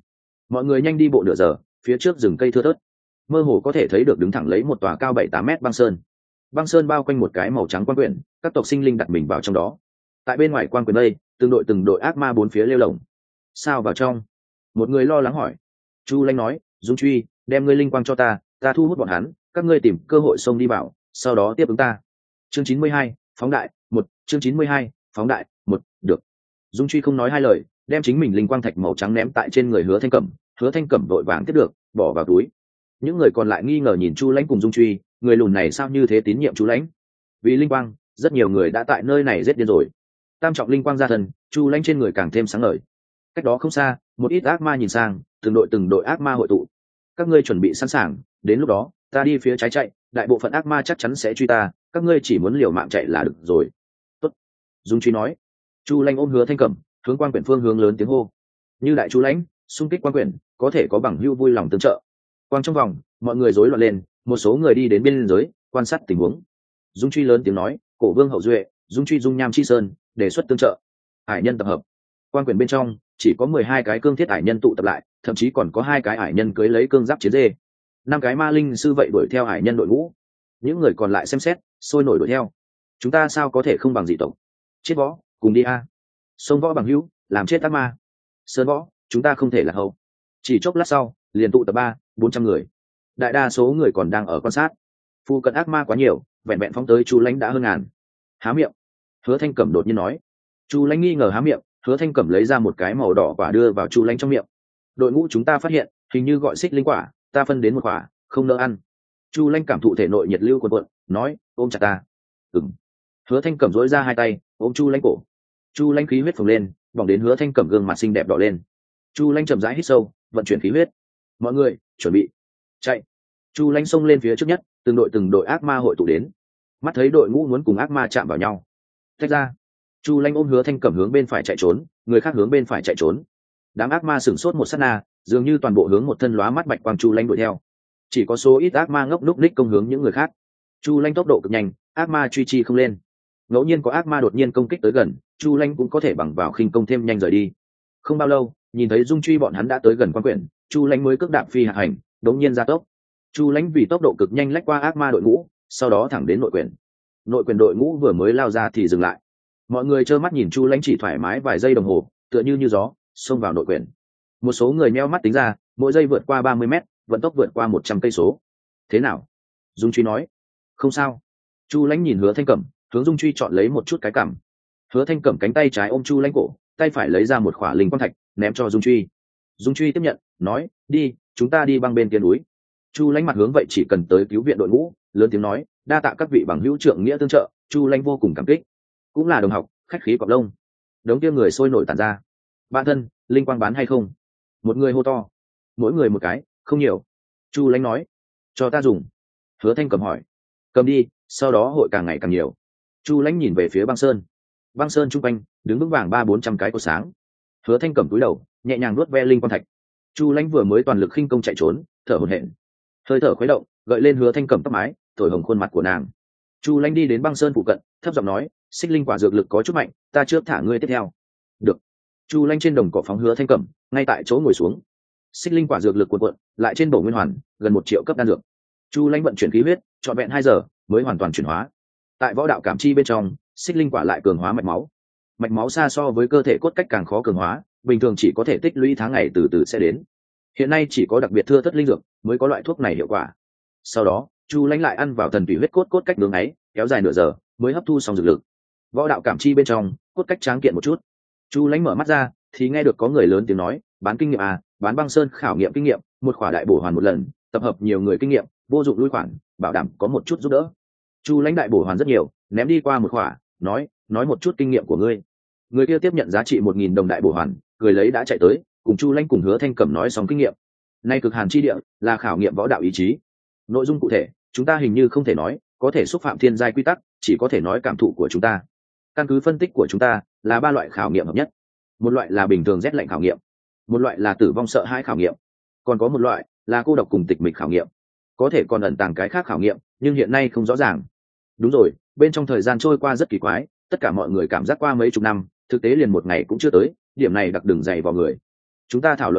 [SPEAKER 1] mọi người nhanh đi bộ nửa giờ, phía trước rừng cây thưa thớt, mơ hồ có thể thấy được đứng thẳng lấy một tòa cao 7-8 mét băng sơn bao quanh một cái màu trắng quan quyển, các tộc sinh linh đặt mình vào trong đó. Tại bên ngoài quan quyển đây, từng đội ác ma bốn phía lêu lồng. Sao vào trong? Một người lo lắng hỏi. Chu Lanh nói, Dung Truy, đem ngươi linh quang cho ta thu hút bọn hắn, các ngươi tìm cơ hội xông đi vào, sau đó tiếp ứng ta. Chương 92, phóng đại, 1, chương 92, phóng đại, 1, được. Dung Truy không nói hai lời, đem chính mình linh quang thạch màu trắng ném tại trên người Hứa Thanh Cẩm vội vàng tiếp được, bỏ vào túi. Những người còn lại nghi ngờ nhìn Chu Lãnh cùng Dung Truy, người lùn này sao như thế tín nhiệm Chu Lãnh? Vì linh quang, rất nhiều người đã tại nơi này giết điên rồi. Tam trọng linh quang ra thân, Chu Lãnh trên người càng thêm sáng ngời. Cách đó không xa, một ít ác ma nhìn sang, từng đội ác ma hội tụ. Các ngươi chuẩn bị sẵn sàng, đến lúc đó, ta đi phía trái chạy, đại bộ phận ác ma chắc chắn sẽ truy ta, các ngươi chỉ muốn liều mạng chạy là được rồi. Tốt. Dung Truy nói. Chu Lãnh ôm Hứa Thanh Cẩm, hướng quan quyển phương hướng lớn tiếng hô. Như đại Chu Lãnh, xung kích quan quyển, có thể có bằng hữu vui lòng tương trợ. Quang trong vòng, mọi người rối loạn lên, một số người đi đến biên giới, quan sát tình huống. Dung Truy lớn tiếng nói, Cổ Vương hậu duệ, Dung Truy dung nham chi sơn, đề xuất tương trợ. Hải nhân tập hợp. Quan quyển bên trong chỉ có 12 cái cương thiết hải nhân tụ tập lại, thậm chí còn có 2 cái hải nhân cưới lấy cương giáp chiến dê. 5 cái ma linh sư vậy đuổi theo hải nhân đội ngũ. Những người còn lại xem xét, sôi nổi đuổi theo. Chúng ta sao có thể không bằng dị tộc? Chết võ, cùng đi a. Sông võ bằng hữu, làm chết ác ma. Sơn võ, chúng ta không thể là hậu. Chỉ chốc lát sau, liền tụ tập 300-400 người. Đại đa số người còn đang ở quan sát. Phu cận ác ma quá nhiều, vẹn vẹn phóng tới Chu Lãnh đã hơn ngàn. Há miệng. Hứa Thanh Cẩm đột nhiên nói. Chu Lãnh nghi ngờ há miệng, Hứa Thanh Cẩm lấy ra một cái màu đỏ quả đưa vào Chu Lãnh trong miệng. Đội ngũ chúng ta phát hiện, hình như gọi xích linh quả, ta phân đến một quả, không nỡ ăn. Chu Lãnh cảm thụ thể nội nhiệt lưu cuồn cuộn, nói, ôm chặt ta. Ừm. Hứa Thanh Cẩm duỗi ra hai tay, ôm Chu Lãnh cổ. Chu Lãnh khí huyết phồng lên, bỏng đến Hứa Thanh Cẩm gương mặt xinh đẹp đỏ lên. Chu Lãnh chậm rãi hít sâu, vận chuyển khí huyết. Mọi người, chuẩn bị, chạy. Chu Lãnh xông lên phía trước nhất, từng đội ác ma hội tụ đến. Mắt thấy đội ngũ muốn cùng ác ma chạm vào nhau, tách ra. Chu Lãnh ôm Hứa Thanh Cẩm hướng bên phải chạy trốn, người khác hướng bên phải chạy trốn. Đám ác ma sửng sốt một sát na, dường như toàn bộ hướng một thân lóa mắt bạch quang Chu Lãnh đuổi theo. Chỉ có số ít ác ma ngốc núc ních công hướng những người khác. Chu Lãnh tốc độ cực nhanh, ác ma truy chi không lên. Ngẫu nhiên có ác ma đột nhiên công kích tới gần, Chu Lãnh cũng có thể bằng vào khinh công thêm nhanh rời đi. Không bao lâu, nhìn thấy Dung Truy bọn hắn đã tới gần quan quyển, Chu Lãnh mới cước đạp phi hạ hành, đống nhiên gia tốc. Chu Lãnh vì tốc độ cực nhanh lách qua ác ma đội ngũ, sau đó thẳng đến nội quyển. Nội quyển đội ngũ vừa mới lao ra thì dừng lại. Mọi người trơ mắt nhìn Chu Lãnh chỉ thoải mái vài giây đồng hồ, tựa như gió xông vào nội quyển. Một số người nheo mắt tính ra, mỗi giây vượt qua 30 mét, vận tốc vượt qua 100 cây số. Thế nào? Dung Truy nói. Không sao. Chu Lãnh nhìn Hứa Thanh Cẩm, hướng Dung Truy chọn lấy một chút cái cảm. Hứa Thanh Cẩm cánh tay trái ôm Chu Lãnh cổ, tay phải lấy ra một khỏa linh quang thạch, ném cho Dung Truy. Dung Truy tiếp nhận, nói, đi, chúng ta đi băng bên kia núi. Chu Lãnh mặt hướng vậy chỉ cần tới cứu viện đội ngũ, lớn tiếng nói, đa tạ các vị bằng hữu trượng nghĩa tương trợ. Chu Lãnh vô cùng cảm kích. Cũng là đồng học, khách khí cọp lông. Đống kia người sôi nổi tản ra. Bạn thân, linh quang bán hay không? Một người hô to. Mỗi người một cái, không nhiều. Chu Lãnh nói, cho ta dùng. Hứa Thanh Cẩm hỏi, cầm đi, sau đó hội càng ngày càng nhiều. Chu Lãnh nhìn về phía băng sơn. Băng sơn trung quanh đứng vững vàng 300-400 cái cột sáng. Hứa Thanh Cẩm cúi đầu, nhẹ nhàng nuốt ve linh quang thạch. Chu Lãnh vừa mới toàn lực khinh công chạy trốn, thở hổn hển. Hơi thở khuấy động, gợi lên Hứa Thanh Cẩm tóc mái, thổi hồng khuôn mặt của nàng. Chu Lãnh đi đến băng sơn phụ cận, thấp giọng nói, xích linh quả dược lực có chút mạnh, ta trước thả ngươi tiếp theo. Được. Chu Lãnh trên đồng cỏ phóng Hứa Thanh Cẩm, ngay tại chỗ ngồi xuống. Xích linh quả dược lực cuộn cuộn, lại trên bổ nguyên hoàn, gần 1 triệu cấp đan dược. Chu Lãnh vận chuyển khí huyết, trọn vẹn 2 giờ mới hoàn toàn chuyển hóa. Tại võ đạo cảm chi bên trong, xích linh quả lại cường hóa mạch máu. Mạch máu xa so với cơ thể cốt cách càng khó cường hóa, bình thường chỉ có thể tích lũy tháng ngày từ từ sẽ đến. Hiện nay chỉ có đặc biệt thưa thất linh dược mới có loại thuốc này hiệu quả. Sau đó, Chu Lãnh lại ăn vào thần thủy huyết cốt cách nướng ấy, kéo dài nửa giờ mới hấp thu xong dược lực. Võ đạo cảm chi bên trong, cốt cách tráng kiện một chút. Chu Lãnh mở mắt ra, thì nghe được có người lớn tiếng nói, bán kinh nghiệm à, bán băng sơn khảo nghiệm kinh nghiệm, một khỏa đại bổ hoàn một lần, tập hợp nhiều người kinh nghiệm, vô dụng lui khoản, bảo đảm có một chút giúp đỡ. Chu Lãnh đại bổ hoàn rất nhiều, ném đi qua một khỏa, nói một chút kinh nghiệm của ngươi. Người kia tiếp nhận giá trị 1000 đồng đại bổ hoàn, cười lấy đã chạy tới, cùng Chu Lãnh cùng Hứa Thanh Cẩm nói xong kinh nghiệm. Nay cực hàn chi địa là khảo nghiệm võ đạo ý chí. Nội dung cụ thể, chúng ta hình như không thể nói, có thể xúc phạm thiên giai quy tắc, chỉ có thể nói cảm thụ của chúng ta. Căn cứ phân tích của chúng ta, là 3 loại khảo nghiệm hợp nhất. Một loại là bình thường rét lạnh khảo nghiệm, một loại là tử vong sợ hãi khảo nghiệm, còn có một loại là cô độc cùng tịch mịch khảo nghiệm. Có thể còn ẩn tàng cái khác khảo nghiệm, nhưng hiện nay không rõ ràng. Đúng rồi, bên trong thời gian trôi qua rất kỳ quái, tất cả mọi người cảm giác qua mấy chục năm, thực tế liền một ngày cũng chưa tới, điểm này đặc đường dày vào người. Chúng ta thảo luận qua,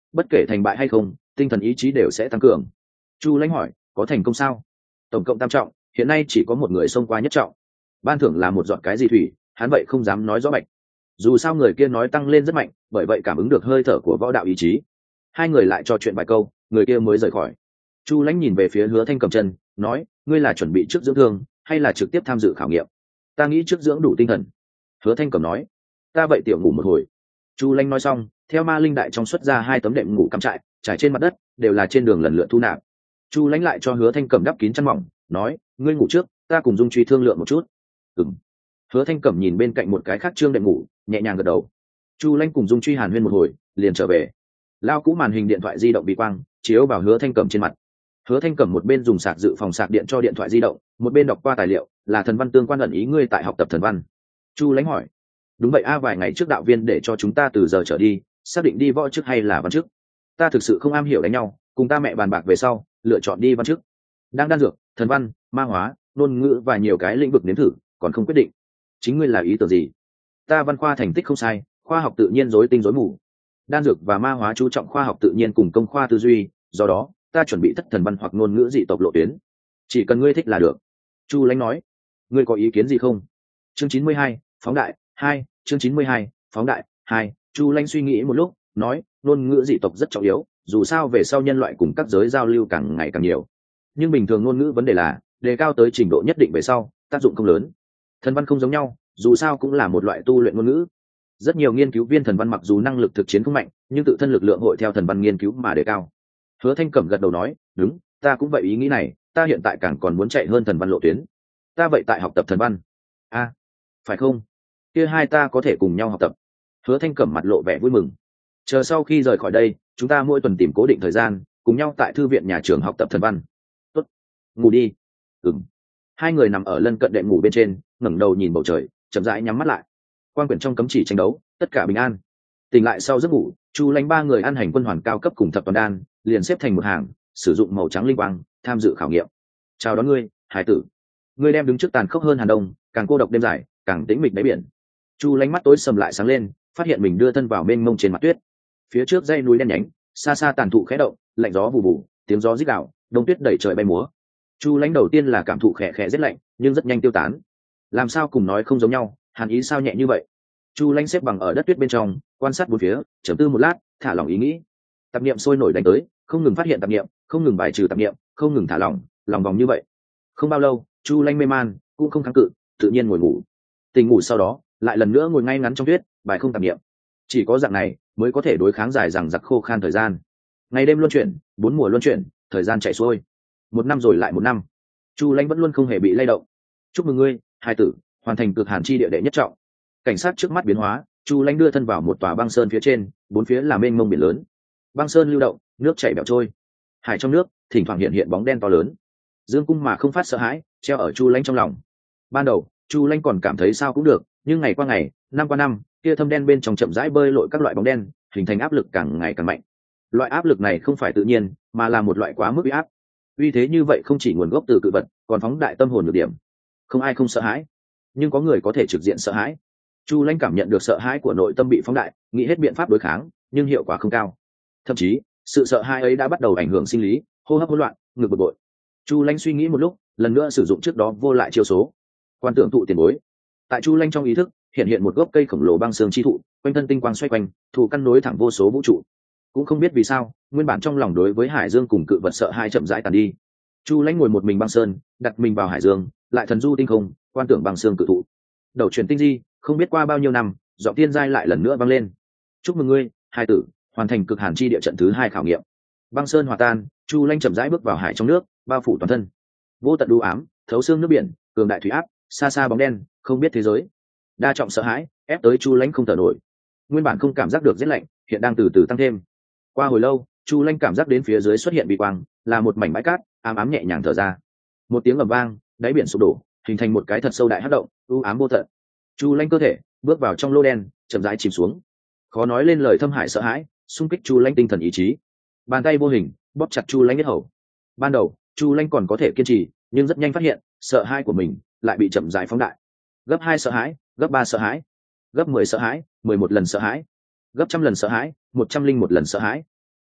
[SPEAKER 1] bất kể thành bại hay không tinh thần ý chí đều sẽ tăng cường. Chu lãnh hỏi có thành công sao? Tổng cộng tam trọng, hiện nay chỉ có một người xông qua nhất trọng. Ban thưởng là một giọt cái gì thủy, hắn vậy không dám nói rõ bạch. Dù sao người kia nói tăng lên rất mạnh, bởi vậy cảm ứng được hơi thở của võ đạo ý chí. Hai người lại trò chuyện vài câu, người kia mới rời khỏi. Chu lãnh nhìn về phía Hứa Thanh Cầm chân, nói ngươi là chuẩn bị trước dưỡng thương hay là trực tiếp tham dự khảo nghiệm? Ta nghĩ trước dưỡng đủ tinh thần. Hứa Thanh Cầm nói. Ta vậy tiểu ngủ một hồi. Chu lãnh nói xong, theo ma linh đại trong xuất ra 2 tấm đệm ngủ cắm trại, trải trên mặt đất, đều là trên đường lần lượt thu nạp. Chu lãnh lại cho Hứa Thanh Cầm đắp kín chăn mỏng, nói ngươi ngủ trước, ta cùng Dung Truy thương lượng một chút. Ừm. Hứa Thanh Cẩm nhìn bên cạnh một cái khác trương đệm ngủ, nhẹ nhàng gật đầu. Chu lãnh cùng Dung Truy hàn huyên một hồi, liền trở về. Lao cũ màn hình điện thoại di động bị quang chiếu vào Hứa Thanh Cẩm trên mặt. Hứa Thanh Cẩm một bên dùng sạc dự phòng sạc điện cho điện thoại di động, một bên đọc qua tài liệu, là thần văn tương quan ẩn ý ngươi tại học tập thần văn. Chu lãnh hỏi. Đúng vậy a, vài ngày trước đạo viên để cho chúng ta từ giờ trở đi xác định đi võ chức hay là văn chức. Ta thực sự không am hiểu đánh nhau, cùng ta mẹ bàn bạc về sau lựa chọn đi văn chức. Đang đan dược, thần văn, ma hóa, ngôn ngữ và nhiều cái lĩnh vực nếm thử, còn không quyết định. Chính ngươi là ý tưởng gì? Ta văn khoa thành tích không sai, khoa học tự nhiên rối tinh rối mù. Đan dược và ma hóa chú trọng khoa học tự nhiên cùng công khoa tư duy, do đó ta chuẩn bị thất thần văn hoặc ngôn ngữ dị tộc lộ tuyến. Chỉ cần ngươi thích là được. Chu lãnh nói. Ngươi có ý kiến gì không? Chương 92, phóng đại 2, chương 92, phóng đại 2. Chu lãnh suy nghĩ một lúc, nói ngôn ngữ dị tộc rất trọng yếu, dù sao về sau nhân loại cùng các giới giao lưu càng ngày càng nhiều, nhưng bình thường ngôn ngữ vấn đề là đề cao tới trình độ nhất định về sau tác dụng không lớn. Thần văn không giống nhau, dù sao cũng là một loại tu luyện ngôn ngữ. Rất nhiều nghiên cứu viên thần văn mặc dù năng lực thực chiến không mạnh, nhưng tự thân lực lượng hội theo thần văn nghiên cứu mà đề cao. Hứa Thanh Cẩm gật đầu nói đúng, ta cũng vậy ý nghĩ này, ta hiện tại càng còn muốn chạy hơn thần văn lộ tuyến. Ta vậy tại học tập thần văn. A, phải không? Kia hai ta có thể cùng nhau học tập. Hứa Thanh Cẩm mặt lộ vẻ vui mừng. Chờ sau khi rời khỏi đây, chúng ta mỗi tuần tìm cố định thời gian, cùng nhau tại thư viện nhà trường học tập thần văn. Tốt, ngủ đi. Ừm. Hai người nằm ở lân cận đệm ngủ bên trên, ngẩng đầu nhìn bầu trời, chậm rãi nhắm mắt lại. Quan quyển trong cấm chỉ tranh đấu, tất cả bình an. Tỉnh lại sau giấc ngủ, Chu lãnh ba người ăn hành quân hoàn cao cấp cùng thập toàn đan, liền xếp thành một hàng, sử dụng màu trắng linh quang tham dự khảo nghiệm. Chào đón ngươi, hải tử. Ngươi đem đứng trước tàn khốc hơn Hàn Đông, càng cô độc đêm dài, càng tĩnh mịch đáy biển. Chu lãnh mắt tối sầm lại sáng lên, phát hiện mình đưa thân vào mênh mông trên mặt tuyết. Phía trước dãy núi đen nhánh, xa xa tàn thụ khẽ động, lạnh gió vù vù, tiếng gió rít gào, đông tuyết đẩy trời bay múa. Chu lãnh đầu tiên là cảm thụ khẽ khẽ rét lạnh, nhưng rất nhanh tiêu tán. Làm sao cùng nói không giống nhau, hàn ý sao nhẹ như vậy? Chu lãnh xếp bằng ở đất tuyết bên trong, quan sát bốn phía, trầm tư một lát, thả lỏng ý nghĩ. Tạp niệm sôi nổi đánh tới, không ngừng phát hiện tạp niệm, không ngừng bài trừ tạp niệm, không ngừng thả lỏng, lòng vòng như vậy. Không bao lâu, Chu lãnh mê man, cũng không kháng cự, tự nhiên ngồi ngủ. Tỉnh ngủ sau đó, lại lần nữa ngồi ngay ngắn trong tuyết, bài không tạp niệm. Chỉ có dạng này mới có thể đối kháng dài dằng dặc khô khan thời gian. Ngày đêm luân chuyển, 4 mùa luân chuyển, thời gian chạy xuôi. 1 năm rồi lại 1 năm. Chu lãnh vẫn luôn không hề bị lay động. Chúc mừng ngươi, hai tử, hoàn thành cực hàn chi địa đệ nhất trọng. Cảnh sát trước mắt biến hóa, Chu lãnh đưa thân vào một tòa băng sơn phía trên, bốn phía là mênh mông biển lớn. Băng sơn lưu động, nước chảy bẹo trôi. Hải trong nước, thỉnh thoảng hiện hiện bóng đen to lớn. Dương cung mà không phát sợ hãi, treo ở Chu lãnh trong lòng. Ban đầu, Chu lãnh còn cảm thấy sao cũng được, nhưng ngày qua ngày, năm qua năm, kia thâm đen bên trong chậm rãi bơi lội các loại bóng đen, hình thành áp lực càng ngày càng mạnh. Loại áp lực này không phải tự nhiên, mà là một loại quá mức uy áp. Uy thế như vậy không chỉ nguồn gốc từ cự vật, còn phóng đại tâm hồn nhược điểm. Không ai không sợ hãi, nhưng có người có thể trực diện sợ hãi. Chu lãnh cảm nhận được sợ hãi của nội tâm bị phóng đại, nghĩ hết biện pháp đối kháng, nhưng hiệu quả không cao. Thậm chí, sự sợ hãi ấy đã bắt đầu ảnh hưởng sinh lý, hô hấp hỗn loạn, ngực bực bội. Chu lãnh suy nghĩ một lúc, lần nữa sử dụng trước đó vô lại chiêu số. Quan tưởng thụ tiền bối. Tại Chu lãnh trong ý thức, hiện hiện một gốc cây khổng lồ băng xương chi thụ, quanh thân tinh quang xoay quanh, thụ căn nối thẳng vô số vũ trụ. Cũng không biết vì sao, nguyên bản trong lòng đối với hải dương cùng cự vật sợ hai chậm rãi tàn đi. Chu lãnh ngồi một mình băng sơn, đặt mình vào hải dương, lại thần du tinh không, quan tưởng băng xương cự thụ. Đầu chuyển tinh di, không biết qua bao nhiêu năm, giọng tiên giai lại lần nữa vang lên. Chúc mừng ngươi, hai tử, hoàn thành cực hàn chi địa trận thứ 2 khảo nghiệm. Băng sơn hòa tan, Chu lãnh chậm rãi bước vào hải trong nước, bao phủ toàn thân. Vô tận đu ám, thấu xương nước biển, cường đại thủy áp, xa xa bóng đen, không biết thế giới. Đa trọng sợ hãi ép tới Chu lãnh không thở nổi. Nguyên bản không cảm giác được rét lạnh, hiện đang từ từ tăng thêm. Qua hồi lâu, Chu lãnh cảm giác đến phía dưới xuất hiện bị quang, là một mảnh bãi cát, ám ám nhẹ nhàng thở ra. Một tiếng ầm vang, đáy biển sụp đổ, hình thành một cái thật sâu đại hắc động, u ám vô tận. Chu lãnh cơ thể bước vào trong lô đen, chậm rãi chìm xuống. Khó nói lên lời thâm hại sợ hãi, xung kích Chu lãnh tinh thần ý chí. Bàn tay vô hình bóp chặt Chu lãnh yết hầu. Ban đầu, Chu lãnh còn có thể kiên trì, nhưng rất nhanh phát hiện, sợ hãi của mình lại bị chậm rãi phóng đại. Gấp 2 sợ hãi, gấp 3 sợ hãi, gấp 10 sợ hãi, 11 lần sợ hãi, gấp 100 lần sợ hãi, 101 lần sợ hãi.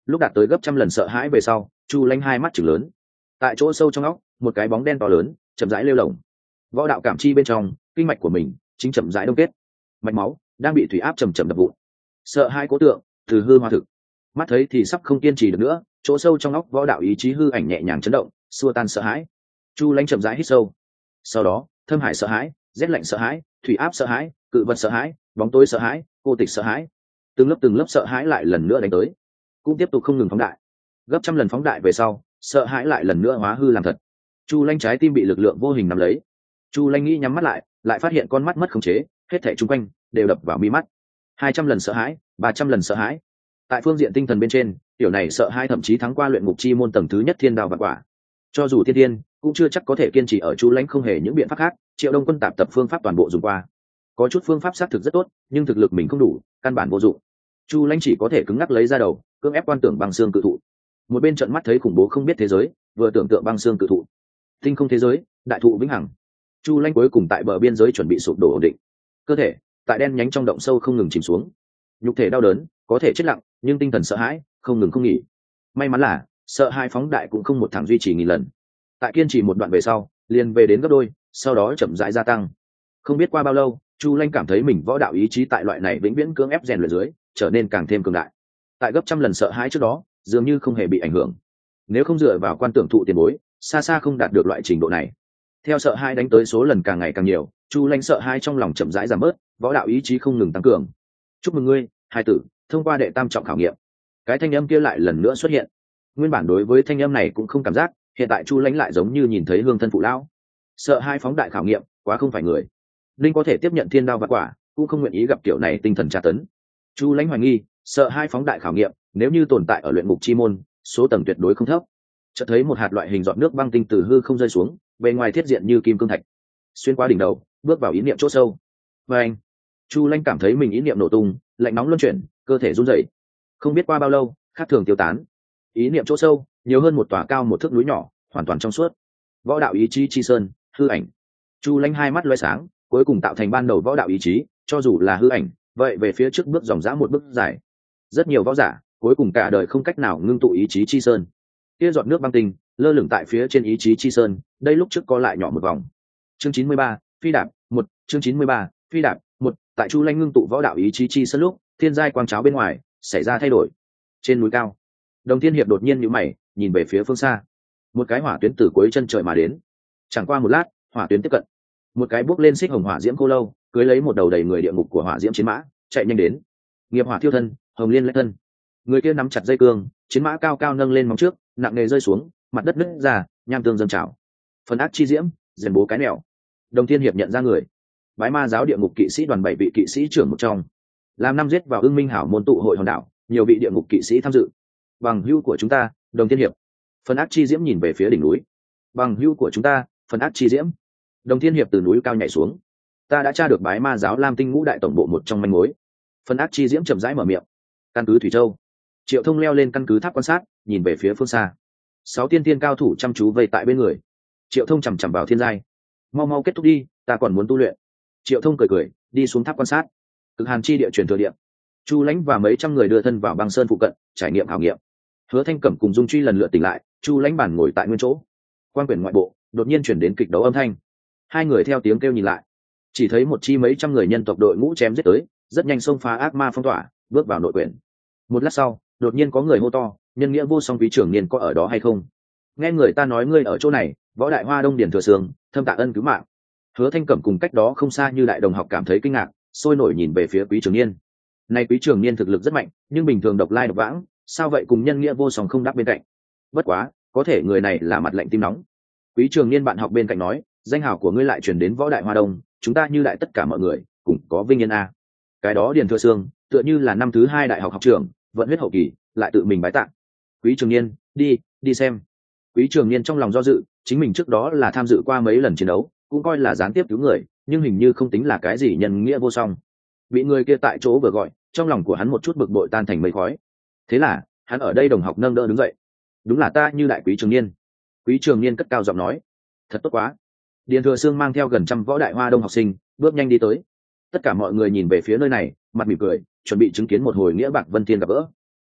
[SPEAKER 1] lúc đạt tới gấp trăm lần sợ hãi về sau, Chu Lãnh hai mắt chừng lớn. Tại chỗ sâu trong óc, một cái bóng đen to lớn chậm rãi lêu lổng. Võ đạo cảm chi bên trong, kinh mạch của mình chính chậm rãi đông kết, mạch máu đang bị thủy áp chậm chậm đập vụn. Sợ hãi cố tượng từ hư hóa thực, mắt thấy thì sắp không kiên trì được nữa, chỗ sâu trong óc võ đạo ý chí hư ảnh nhẹ nhàng chấn động, xua tan sợ hãi. Chu Lãnh chậm rãi hít sâu, sau đó thâm hải sợ hãi, rét lạnh sợ hãi, thủy áp sợ hãi, cự vật sợ hãi, bóng tối sợ hãi, cô tịch sợ hãi, từng lớp sợ hãi lại lần nữa đánh tới, cũng tiếp tục không ngừng phóng đại. Gấp trăm lần phóng đại về sau, sợ hãi lại lần nữa hóa hư làm thật. Chu Lãnh trái tim bị lực lượng vô hình nắm lấy. Chu Lãnh nghĩ nhắm mắt lại phát hiện con mắt mất khống chế, hết thảy xung quanh đều đập vào mi mắt. 200 lần sợ hãi, 300 lần sợ hãi. Tại phương diện tinh thần bên trên, tiểu này sợ hãi thậm chí thắng qua luyện ngục chi môn tầng thứ nhất thiên đao vạn quả. Cho dù thiên tiên cũng chưa chắc có thể kiên trì ở Chu Lãnh không hề những biện pháp khác, Triệu Đông Quân tạp tập phương pháp toàn bộ dùng qua. Có chút phương pháp xác thực rất tốt, nhưng thực lực mình không đủ, căn bản vô dụng. Chu Lãnh chỉ có thể cứng ngắc lấy ra đầu, cưỡng ép quan tưởng băng xương cự thụ. Một bên trợn mắt thấy khủng bố không biết thế giới, vừa tưởng tượng băng xương cự thụ, tinh không thế giới, đại thụ vĩnh hằng. Chu Lãnh cuối cùng tại bờ biên giới chuẩn bị sụp đổ ổn định, cơ thể tại đen nhánh trong động sâu không ngừng chìm xuống, nhục thể đau đớn, có thể chết lặng, nhưng tinh thần sợ hãi không ngừng không nghỉ. May mắn là sợ hãi phóng đại cũng không một thẳng duy trì nghìn lần, tại kiên trì một đoạn về sau, liền về đến gấp đôi, sau đó chậm rãi gia tăng. Không biết qua bao lâu, Chu Lãnh cảm thấy mình võ đạo ý chí tại loại này vĩnh viễn cưỡng ép rèn luyện dưới, trở nên càng thêm cường đại. Tại gấp trăm lần sợ hãi trước đó, dường như không hề bị ảnh hưởng. Nếu không dựa vào quan tưởng thụ tiền bối, xa xa không đạt được loại trình độ này. Theo sợ hãi đánh tới số lần càng ngày càng nhiều, Chu Lãnh sợ hãi trong lòng chậm rãi giảm bớt, võ đạo ý chí không ngừng tăng cường. Chúc mừng ngươi, hai tử, thông qua đệ tam trọng khảo nghiệm. Cái thanh âm kia lại lần nữa xuất hiện. Nguyên bản đối với thanh âm này cũng không cảm giác, hiện tại Chu Lãnh lại giống như nhìn thấy hương thân phụ lão. Sợ hai phóng đại khảo nghiệm, quá không phải người. Linh có thể tiếp nhận thiên đao vạn quả, cũng không nguyện ý gặp kiểu này tinh thần tra tấn. Chu Lãnh hoài nghi, sợ hai phóng đại khảo nghiệm, nếu như tồn tại ở luyện ngục chi môn, số tầng tuyệt đối không thấp. Chợt thấy một hạt loại hình giọt nước băng tinh từ hư không rơi xuống, bề ngoài thiết diện như kim cương thạch, xuyên qua đỉnh đầu, bước vào ý niệm chỗ sâu. Và anh, Chu Lãnh cảm thấy mình ý niệm nổ tung, lạnh nóng luân chuyển, cơ thể run rẩy. Không biết qua bao lâu, khác thường tiêu tán. Ý niệm chỗ sâu, nhiều hơn một tòa cao một thước núi nhỏ, hoàn toàn trong suốt. Võ đạo ý chí chi sơn, hư ảnh. Chu Lãnh hai mắt lóe sáng, cuối cùng tạo thành ban đầu võ đạo ý chí, cho dù là hư ảnh, vậy về phía trước bước dòng dã một bước dài. Rất nhiều võ giả, cuối cùng cả đời không cách nào ngưng tụ ý chí chi sơn. Kia giọt nước băng tinh, lơ lửng tại phía trên ý chí chi sơn, đây lúc trước có lại nhỏ một vòng. Chương 93, phi đạp, 1, chương 93, phi đạp, 1, tại Chu Lãnh ngưng tụ võ đạo ý chí chi sơn lúc, thiên giai quang cháo bên ngoài xảy ra thay đổi. Trên núi cao, Đồng Thiên Hiệp đột nhiên nhíu mày, nhìn về phía phương xa. Một cái hỏa tuyến từ cuối chân trời mà đến. Chẳng qua một lát, hỏa tuyến tiếp cận. Một cái bước lên xích hồng hỏa diễm khô lâu, cưới lấy một đầu đầy người địa ngục của hỏa diễm chiến mã, chạy nhanh đến. Nghiệp hỏa thiêu thân, hồng liên lách thân. Người kia nắm chặt dây cương, chiến mã cao cao nâng lên móng trước, nặng nề rơi xuống, mặt đất nứt ra, nham tương dâng trào. Phần ác chi diễm, rèn bố cái mèo. Đồng Thiên Hiệp nhận ra người. Bái Ma giáo địa ngục kỵ sĩ đoàn 7 vị kỵ sĩ trưởng một trong. Làm năm giết vào Ưng Minh Hảo môn tụ hội hòn đảo, nhiều vị địa ngục kỵ sĩ tham dự. Bằng hữu của chúng ta, Đồng Thiên Hiệp. Phần ác chi diễm nhìn về phía đỉnh núi. Bằng hữu của chúng ta, phần ác chi diễm. Đồng Thiên Hiệp từ núi cao nhảy xuống. Ta đã tra được Bái Ma giáo Lam Tinh ngũ đại tổng bộ một trong manh mối. Phần ác chi diễm chậm rãi mở miệng. Căn cứ Thủy Châu. Triệu Thông leo lên căn cứ tháp quan sát, nhìn về phía phương xa. 6 tiên tiên cao thủ chăm chú vây tại bên người. Triệu Thông chằm chằm vào thiên giai. Mau mau kết thúc đi, ta còn muốn tu luyện. Triệu Thông cười đi xuống tháp quan sát. Cực hàn chi địa truyền thừa địa. Chu Lãnh và mấy trăm người đưa thân vào băng sơn phụ cận, trải nghiệm khảo nghiệm. Hứa Thanh Cẩm cùng Dung Truy lần lượt tỉnh lại, Chu Lãnh bản ngồi tại nguyên chỗ. Quan quyển ngoại bộ đột nhiên chuyển đến kịch đấu âm thanh. Hai người theo tiếng kêu nhìn lại, chỉ thấy một chi mấy trăm người nhân tộc đội ngũ chém giết tới, rất nhanh xông phá ác ma phong tỏa, bước vào nội quyển. Một lát sau, đột nhiên có người hô to, nhân nghĩa vô song quý trưởng niên có ở đó hay không? Nghe người ta nói ngươi ở chỗ này, võ đại hoa đông điển thừa sương, thâm tạ ân cứu mạng. Hứa Thanh Cẩm cùng cách đó không xa như đại đồng học cảm thấy kinh ngạc, sôi nổi nhìn về phía quý trưởng niên. Nay quý trưởng niên thực lực rất mạnh, nhưng bình thường độc lai độc vãng, sao vậy cùng nhân nghĩa vô song không đáp bên cạnh? Bất quá, có thể người này là mặt lạnh tim nóng. Quý trưởng niên bạn học bên cạnh nói, danh hào của ngươi lại truyền đến võ đại hoa đông, chúng ta như đại tất cả mọi người, cùng có vinh yên a. Cái đó điền thừa sương, tựa như là năm thứ 2 đại học học trưởng, vận huyết hậu kỳ, lại tự mình bái tạ. Quý trưởng niên, đi xem. Quý trưởng niên trong lòng do dự, chính mình trước đó là tham dự qua mấy lần chiến đấu, cũng coi là gián tiếp cứu người, nhưng hình như không tính là cái gì nhân nghĩa vô song. Bị người kia tại chỗ vừa gọi, trong lòng của hắn một chút bực bội tan thành mây khói. Thế là, hắn ở đây đồng học nâng đỡ đứng dậy. Đúng là ta như đại quý trưởng niên. Quý trưởng niên cất cao giọng nói, thật tốt quá. Điền thừa sương mang theo gần trăm võ đại hoa đông học sinh, bước nhanh đi tới. Tất cả mọi người nhìn về phía nơi này, mặt mỉm cười, chuẩn bị chứng kiến một hồi nghĩa bạc vân thiên gặp gỡ.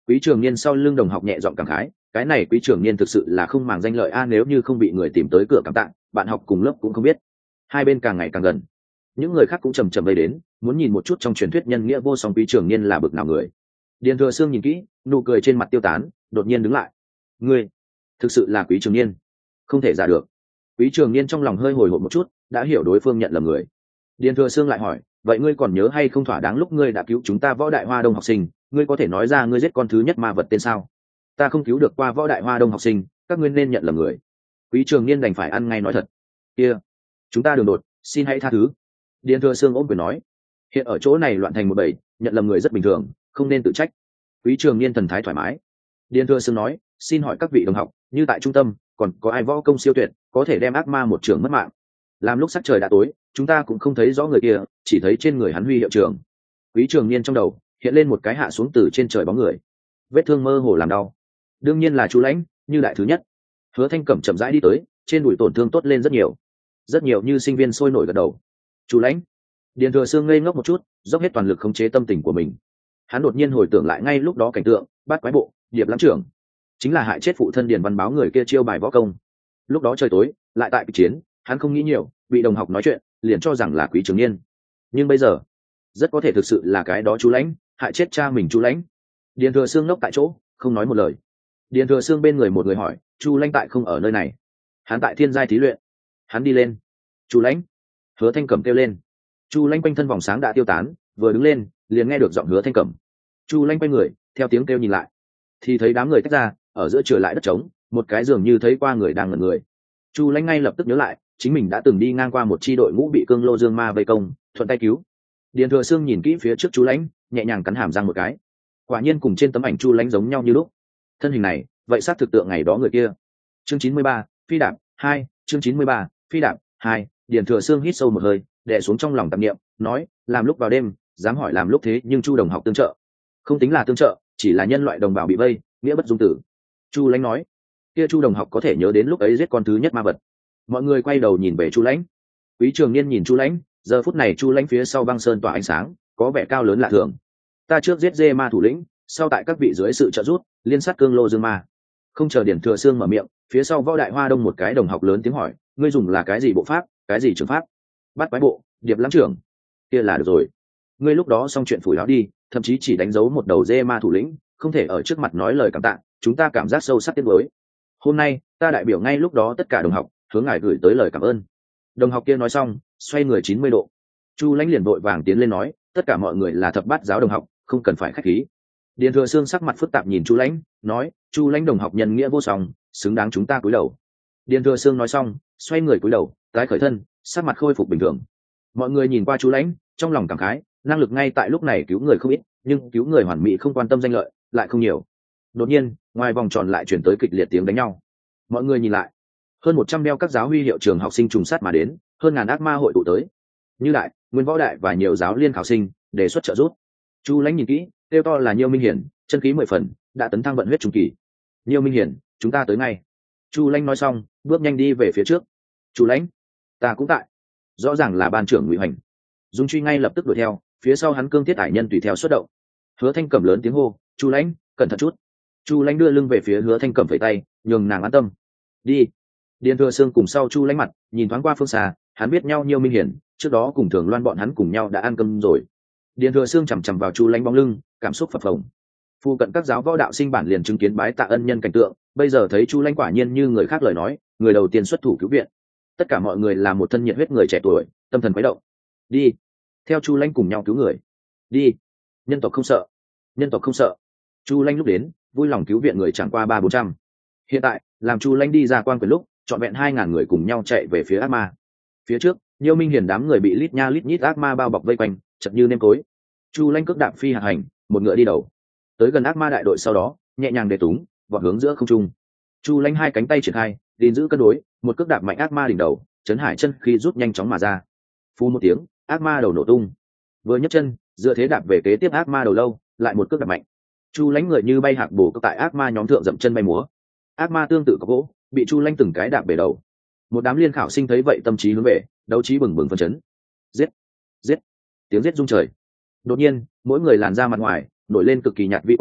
[SPEAKER 1] Quý Trường Niên sau lưng đồng học nhẹ giọng cảm khái, cái này Quý Trường Niên thực sự là không màng danh lợi a, nếu như không bị người tìm tới cửa cảm tạ, bạn học cùng lớp cũng không biết. Hai bên càng ngày càng gần, những người khác cũng chầm chậm vây đến, muốn nhìn một chút trong truyền thuyết nhân nghĩa vô song Quý Trường Niên là bực nào người. Điền Thừa Sương nhìn kỹ, nụ cười trên mặt tiêu tán, đột nhiên đứng lại. Ngươi, thực sự là Quý Trường Niên? Không thể giả được. Quý Trường Niên trong lòng hơi hồi hộp một chút, đã hiểu đối phương nhận lầm người. Điền Thừa Sương lại hỏi, vậy ngươi còn nhớ hay không thỏa đáng lúc ngươi đã cứu chúng ta Võ Đại Hoa Đông học sinh, ngươi có thể nói ra ngươi giết con thứ nhất ma vật tên sao? Ta không cứu được qua Võ Đại Hoa Đông học sinh, các ngươi nên nhận lầm người. Quý Trường Niên đành phải ăn ngay nói thật. Kia, chúng ta đường đột, xin hãy tha thứ. Điền Thừa Sương ôm quyền nói, hiện ở chỗ này loạn thành một bầy, nhận lầm người rất bình thường, không nên tự trách. Quý Trường Niên thần thái thoải mái. Điền Thừa Sương nói, xin hỏi các vị đồng học, như tại trung tâm còn có ai võ công siêu tuyệt có thể đem ác ma một trường mất mạng? Làm lúc sắc trời đã tối, chúng ta cũng không thấy rõ người kia, chỉ thấy trên người hắn huy hiệu trường. Quý Trường Niên trong đầu hiện lên một cái hạ xuống từ trên trời bóng người, vết thương mơ hồ làm đau. Đương nhiên là Chu Lãnh, như đại thứ nhất. Hứa Thanh Cẩm chậm rãi đi tới, trên đùi tổn thương tốt lên rất nhiều như sinh viên sôi nổi gật đầu. Chu Lãnh. Điền Thừa Sương ngây ngốc một chút, dốc hết toàn lực khống chế tâm tình của mình. Hắn đột nhiên hồi tưởng lại ngay lúc đó cảnh tượng, Bát Quái Bộ, Điệp Lãng trưởng, chính là hại chết phụ thân Điền Văn Báo người kia chiêu bài võ công. Lúc đó trời tối, lại tại kịch chiến, hắn không nghĩ nhiều, bị đồng học nói chuyện, liền cho rằng là Quý Trường Niên. Nhưng bây giờ, rất có thể thực sự là cái đó Chu Lãnh, hại chết cha mình Chu Lãnh. Điền Thừa Sương ngốc tại chỗ, không nói một lời. Điền Thừa Sương bên người một người hỏi, Chu Lãnh tại không ở nơi này? Hắn tại Thiên Giai thí luyện. Hắn đi lên. Chu Lãnh. Hứa Thanh Cẩm kêu lên. Chu Lãnh quanh thân vòng sáng đã tiêu tán, vừa đứng lên, liền nghe được giọng Hứa Thanh Cẩm. Chu Lãnh quay người, theo tiếng kêu nhìn lại, thì thấy đám người tách ra, ở giữa trở lại đất trống, một cái dường như thấy qua người đang ngẩn người. Chu Lãnh ngay lập tức nhớ lại, chính mình đã từng đi ngang qua một chi đội ngũ bị Cương Lô Dương Ma vây công, thuận tay cứu. Điền Thừa Sương nhìn kỹ phía trước Chu Lãnh, nhẹ nhàng cắn hàm răng một cái. Quả nhiên cùng trên tấm ảnh Chu Lãnh giống nhau như lúc. Thân hình này, vậy xác thực tượng ngày đó người kia. Chương 93, phi đạp 2, chương 93, phi đạp 2. Điền Thừa Sương hít sâu một hơi, đè xuống trong lòng tạp niệm, nói, làm lúc vào đêm, dám hỏi làm lúc thế, nhưng Chu đồng học tương trợ. Không tính là tương trợ, chỉ là nhân loại đồng bào bị vây, nghĩa bất dung tử. Chu Lãnh nói, kia Chu đồng học có thể nhớ đến lúc ấy giết con thứ nhất ma vật. Mọi người quay đầu nhìn về Chu Lãnh. Quý Trường Niên nhìn Chu Lãnh, giờ phút này Chu Lãnh phía sau băng sơn tỏa ánh sáng, có vẻ cao lớn lạ thường. Ta trước giết dê ma thủ lĩnh, sau tại các vị dưới sự trợ giúp, liên sát Cương Lô Dương Ma. Không chờ Điền Thừa Sương mở miệng, phía sau Võ Đại Hoa Đông một cái đồng học lớn tiếng hỏi, ngươi dùng là cái gì bộ pháp, cái gì trường pháp? Bát Quái Bộ, Điệp Lãng trưởng. Kia là được rồi. Ngươi lúc đó xong chuyện phủi áo đi, thậm chí chỉ đánh dấu một đầu dê ma thủ lĩnh, không thể ở trước mặt nói lời cảm tạ, chúng ta cảm giác sâu sắc tiếc nuối. Hôm nay, ta đại biểu ngay lúc đó tất cả đồng học, hướng ngài gửi tới lời cảm ơn. Đồng học kia nói xong, xoay người 90 độ. Chu Lãnh liền vội vàng tiến lên nói, tất cả mọi người là thập bát giáo đồng học, không cần phải khách khí. Điền Thừa Sương sắc mặt phức tạp nhìn Chu Lãnh, nói, Chu Lãnh đồng học nhân nghĩa vô song, xứng đáng chúng ta cúi đầu. Điền Thừa Sương nói xong, xoay người cúi đầu, tái khởi thân, sắc mặt khôi phục bình thường. Mọi người nhìn qua Chu Lãnh, trong lòng cảm khái, năng lực ngay tại lúc này cứu người không ít, nhưng cứu người hoàn mỹ không quan tâm danh lợi, lại không nhiều. Đột nhiên, ngoài vòng tròn lại chuyển tới kịch liệt tiếng đánh nhau. Mọi người nhìn lại, hơn 100 đeo các giáo huy hiệu trường học sinh trùng sát mà đến, hơn ngàn ác ma hội tụ tới. Như Đại, Nguyên Võ Đại và nhiều giáo liên khảo sinh đề xuất trợ giúp. Chu Lãnh nhìn kỹ, kêu to là Nhiêu Minh Hiển, chân khí 10 phần, đã tấn thăng vận huyết trung kỳ. Nhiêu Minh Hiển, chúng ta tới ngay. Chu Lãnh nói xong, bước nhanh đi về phía trước. Chu Lãnh, ta cũng tại. Rõ ràng là ban trưởng Ngụy Hoành. Dung Truy ngay lập tức đuổi theo, phía sau hắn Cương Thiết Ải Nhân tùy theo xuất động. Hứa Thanh Cẩm lớn tiếng hô, Chu Lãnh, cẩn thận chút. Chu Lãnh đưa lưng về phía Hứa Thanh Cẩm vẫy tay, nhường nàng an tâm. Đi. Điền Thừa Sương cùng sau Chu Lãnh mặt, nhìn thoáng qua phương xa, hắn biết nhau Nhiêu Minh Hiển, trước đó cùng Thường Loan bọn hắn cùng nhau đã ăn cơm rồi. Điền Thừa Sương chằm chằm vào Chu Lãnh bóng lưng, cảm xúc phập phồng. Phu cận các giáo võ đạo sinh bản liền chứng kiến bái tạ ân nhân cảnh tượng, bây giờ thấy Chu Lãnh quả nhiên như người khác lời nói, người đầu tiên xuất thủ cứu viện. Tất cả mọi người là một thân nhiệt huyết người trẻ tuổi, tâm thần khuấy động. Đi. Theo Chu Lãnh cùng nhau cứu người. Đi. Nhân tộc không sợ. Nhân tộc không sợ. Chu Lãnh lúc đến, vui lòng cứu viện người chẳng qua 300-400. Hiện tại, làm Chu Lãnh đi ra quan quyền lúc, trọn vẹn 2000 người cùng nhau chạy về phía ác ma. Phía trước, Nhiêu Minh Hiển đám người bị lít nha lít nhít ác ma bao bọc vây quanh, chật như nêm tối. Chu Lãnh cước đạp phi hạ hành, một ngựa đi đầu. Tới gần ác ma đại đội sau đó, nhẹ nhàng để túng, vọt hướng giữa không trung. Chu Lãnh hai cánh tay triển khai, gìn giữ cân đối, một cước đạp mạnh ác ma đỉnh đầu, chấn hải chân khí rút nhanh chóng mà ra. Phu một tiếng, ác ma đầu nổ tung. Vừa nhấc chân, dựa thế đạp về kế tiếp ác ma đầu lâu, lại một cước đạp mạnh. Chu Lãnh người như bay hạc bổ cước tại ác ma nhóm thượng dậm chân bay múa. Ác ma tương tự có gỗ, bị Chu Lãnh từng cái đạp bể đầu. Một đám liên khảo sinh thấy vậy tâm trí hướng về, đấu trí bừng bừng phấn chấn. Giết, giết, tiếng giết rung trời. Đột nhiên, mỗi người làn ra mặt ngoài nổi lên cực kỳ nhạt vi quang,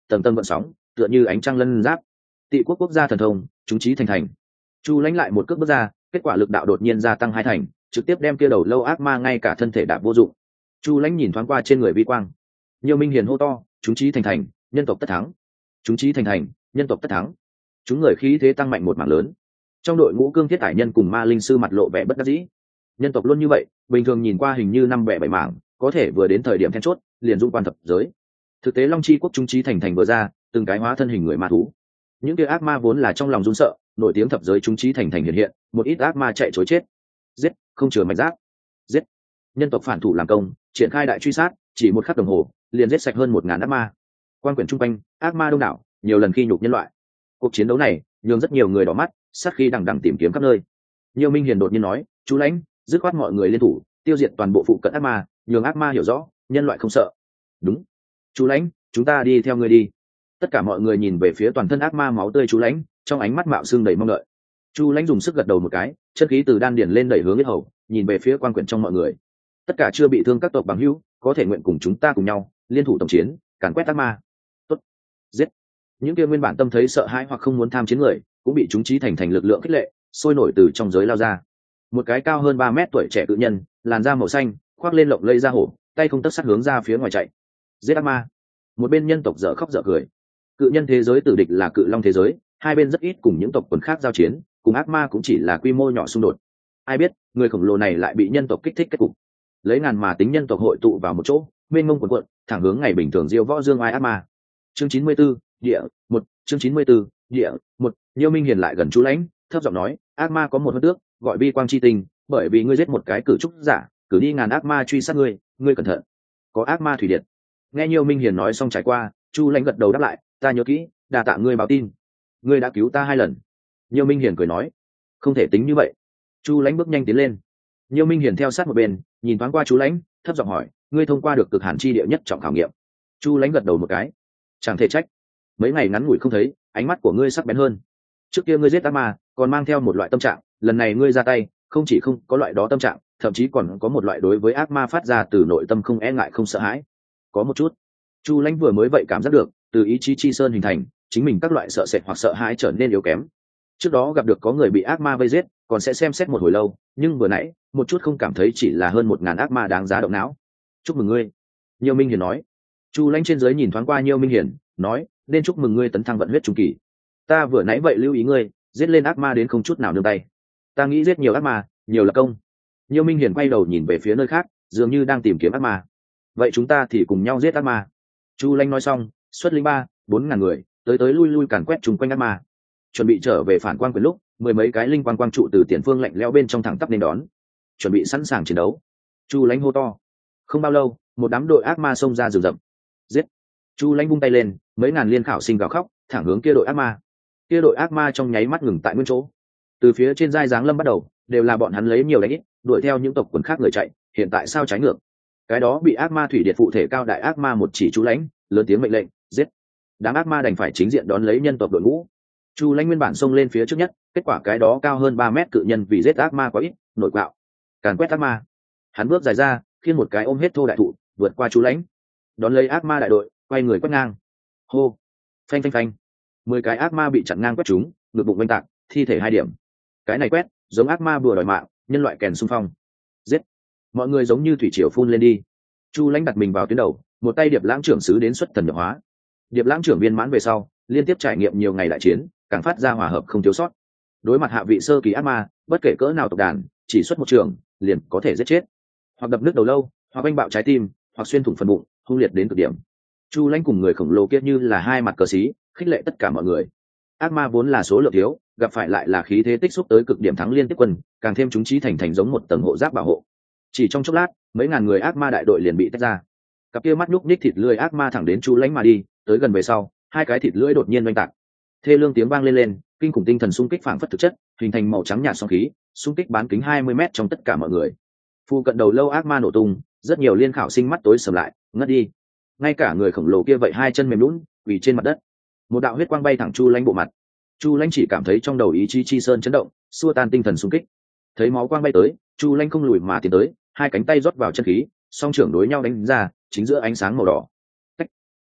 [SPEAKER 1] tầng tầng vận sóng tựa như ánh trăng lân giáp. Tị quốc quốc gia thần thông, chúng trí thành thành. Chu lãnh lại một cước bước ra, kết quả lực đạo đột nhiên gia tăng 2 thành, trực tiếp đem kia đầu lâu ác ma ngay cả thân thể đạp vô dụng. Chu lãnh nhìn thoáng qua trên người vi quang, nhiều minh hiền hô to, chúng trí thành thành, nhân tộc tất thắng. Chúng trí thành thành, nhân tộc tất thắng. Chúng người khí thế tăng mạnh một mảng lớn. Trong đội ngũ cương thiết hải nhân cùng ma linh sư mặt lộ vẻ bất đắc dĩ. Nhân tộc luôn như vậy, bình thường nhìn qua hình như 5-7 mảng, có thể vừa đến thời điểm then chốt liền dung quan thập giới. Thực tế Long Chi quốc chúng trí thành thành vừa ra, từng cái hóa thân hình người ma thú. Những kia ác ma vốn là trong lòng run sợ, nổi tiếng thập giới chúng trí thành thành hiện hiện, một ít ác ma chạy trối chết. Giết, không chừa mạch giáp. Giết. Nhân tộc phản thủ làm công, triển khai đại truy sát, chỉ một khắc đồng hồ, liền giết sạch hơn 1000 ác ma. Quan quyển trung quanh, ác ma đông đảo, nhiều lần khi nhục nhân loại. Cuộc chiến đấu này, nhường rất nhiều người đỏ mắt, sát khí đằng đằng tìm kiếm khắp nơi. Nhiều Minh Hiền đột nhiên nói, "Chú lãnh, dứt khoát mọi người liên thủ, tiêu diệt toàn bộ phụ cận ác ma, nhường ác ma hiểu rõ, nhân loại không sợ." "Đúng. Chú lãnh, chúng ta đi theo ngươi đi." Tất cả mọi người nhìn về phía toàn thân ác ma máu tươi chú lãnh, trong ánh mắt mạo xương đầy mong đợi. Chu lãnh dùng sức gật đầu một cái, chân khí từ đan điền lên đẩy hướng yết hầu, nhìn về phía quan quyển trong mọi người. "Tất cả chưa bị thương các tộc bằng hữu, có thể nguyện cùng chúng ta cùng nhau liên thủ tổng chiến, càn quét ác ma." "Tốt." "Giết." Những kia nguyên bản tâm thấy sợ hãi hoặc không muốn tham chiến người, cũng bị chúng trí thành thành lực lượng khích lệ, sôi nổi từ trong giới lao ra. Một cái cao hơn 3 mét tuổi trẻ cự nhân, làn da màu xanh, khoác lên lộng lẫy da hổ, tay không tấc sắt hướng ra phía ngoài chạy. "Giết ác ma." Một bên nhân tộc dở khóc dở cười. Cự nhân thế giới tử địch là cự long thế giới, hai bên rất ít cùng những tộc quần khác giao chiến, cùng ác ma cũng chỉ là quy mô nhỏ xung đột. Ai biết người khổng lồ này lại bị nhân tộc kích thích kết cục, lấy ngàn mà tính nhân tộc hội tụ vào một chỗ, mênh mông cuồn cuộn, thẳng hướng ngày bình thường diêu võ dương ai ác ma. Chương 94, địa một. Chương 94, địa một. Nhiêu Minh Hiền lại gần chú lãnh, thấp giọng nói, "Ác ma có một hơn tước, gọi vi quang chi tinh, bởi vì ngươi giết một cái cử trúc giả, cử đi ngàn ác ma truy sát ngươi, ngươi cẩn thận. Có ác ma thủy điện." Nghe Nhiêu Minh Hiền nói xong trải qua, chu lãnh gật đầu đáp lại, "Ta nhớ kỹ, đà tạ ngươi báo tin, ngươi đã cứu ta 2 lần." Nhiêu Minh Hiền cười nói, "Không thể tính như vậy." Chu lãnh bước nhanh tiến lên. Nhiêu Minh Hiền theo sát một bên, nhìn thoáng qua chú lãnh, thấp giọng hỏi, "Ngươi thông qua được cực hàn chi địa nhất trọng khảo nghiệm?" Chu lãnh gật đầu một cái, "Chẳng thể trách, mấy ngày ngắn ngủi không thấy, ánh mắt của ngươi sắc bén hơn. Trước kia ngươi giết ác ma còn mang theo một loại tâm trạng, lần này ngươi ra tay không chỉ không có loại đó tâm trạng, thậm chí còn có một loại đối với ác ma phát ra từ nội tâm không e ngại không sợ hãi." Có một chút. Chu lãnh vừa mới vậy cảm giác được, từ ý chí chi sơn hình thành, chính mình các loại sợ sệt hoặc sợ hãi trở nên yếu kém. Trước đó gặp được có người bị ác ma vây giết, còn sẽ xem xét một hồi lâu, nhưng vừa nãy một chút không cảm thấy, chỉ là hơn 1000 ác ma đáng giá động não. "Chúc mừng ngươi." Nhiêu Minh Hiền nói. Chu lãnh trên dưới nhìn thoáng qua Nhiêu Minh Hiền, nói, "Nên chúc mừng ngươi tấn thăng vận huyết trung kỳ. Ta vừa nãy vậy lưu ý ngươi, giết lên ác ma đến không chút nào nương tay. Ta nghĩ giết nhiều ác ma, nhiều là công." Nhiêu Minh Hiền quay đầu nhìn về phía nơi khác, dường như đang tìm kiếm ác ma. "Vậy chúng ta thì cùng nhau giết ác ma." Chu lãnh nói xong, xuất lĩnh 3-4 ngàn người, tới lui lui càn quét chung quanh ác ma. Chuẩn bị trở về phản quan quyền lúc, 10 mấy cái linh quang quang trụ từ tiền phương lạnh lẽo bên trong thẳng tắp nên đón. Chuẩn bị sẵn sàng chiến đấu. Chu lãnh hô to. Không bao lâu, một đám đội ác ma xông ra rừng rậm. "Giết!" Chu lãnh vung tay lên, mấy ngàn liên khảo sinh gào khóc, thẳng hướng kia đội ác ma. Kia đội ác ma trong nháy mắt ngừng tại nguyên chỗ. Từ phía trên giai giáng lâm bắt đầu, đều là bọn hắn lấy nhiều đánh ít, đuổi theo những tộc quần khác người chạy, hiện tại sao trái ngược? Cái đó bị ác ma thủy điện phụ thể cao đại ác ma một chỉ Chu lãnh, lớn tiếng mệnh lệnh, "Giết!" Đám ác ma đành phải chính diện đón lấy nhân tộc đội ngũ. Chu lãnh nguyên bản xông lên phía trước nhất, kết quả cái đó cao hơn 3 mét cự nhân vì giết ác ma quá ít, nội quạo, càn quét ác ma. Hắn bước dài ra, khiêng một cái ôm hết thô đại thụ, vượt qua Chu lãnh, đón lấy ác ma đại đội, quay người quét ngang. Hô, phanh phanh phanh, 10 cái ác ma bị chặn ngang quét chúng, ngực bụng oanh tạc, thi thể 2 điểm. Cái này quét, giống ác ma vừa đòi mạng, nhân loại kèn xung phong. Giết! Mọi người giống như thủy triều phun lên đi. Chu lãnh đặt mình vào tuyến đầu, một tay Điệp Lãng trưởng sứ đến xuất thần nhập hóa. Điệp Lãng trưởng viên mãn về sau, liên tiếp trải nghiệm nhiều ngày đại chiến, càng phát ra hòa hợp không thiếu sót. Đối mặt hạ vị sơ kỳ ác ma, bất kể cỡ nào tộc đàn, chỉ xuất một trường liền có thể giết chết, hoặc đập nứt đầu lâu, hoặc oanh bạo trái tim, hoặc xuyên thủng phần bụng, hung liệt đến cực điểm. Chu lãnh cùng người khổng lồ kia như là hai mặt cờ xí, khích lệ tất cả mọi người. Ác ma vốn là số lượng thiếu, gặp phải lại là khí thế tích xúc tới cực điểm thắng liên tiếp quân, càng thêm chúng trí thành giống một tầng hộ giáp bảo hộ. Chỉ trong chốc lát, mấy ngàn người ác ma đại đội liền bị tách ra. Cặp kia mắt nhúc nhích thịt lưỡi ác ma thẳng đến Chu lãnh mà đi, tới gần về sau, 2 cái thịt lưỡi đột nhiên oanh tạc. Thê lương tiếng vang lên, kinh khủng tinh thần xung kích phảng phất thực chất, hình thành màu trắng nhạt sóng khí, xung kích bán kính 20 mét trong tất cả mọi người. Phu cận đầu lâu ác ma nổ tung, rất nhiều liên khảo sinh mắt tối sầm lại, ngất đi. Ngay cả người khổng lồ kia vậy 2 chân mềm nhũn, quỳ trên mặt đất. Một đạo huyết quang bay thẳng Chu lãnh bộ mặt. Chu lãnh chỉ cảm thấy trong đầu ý chí chi sơn chấn động, xua tan tinh thần xung kích. Thấy máu quang bay tới, Chu lãnh không lùi mà tiến tới, 2 cánh tay rót vào chân khí, song trưởng đối nhau đánh ra, chính giữa ánh sáng màu đỏ. Tách.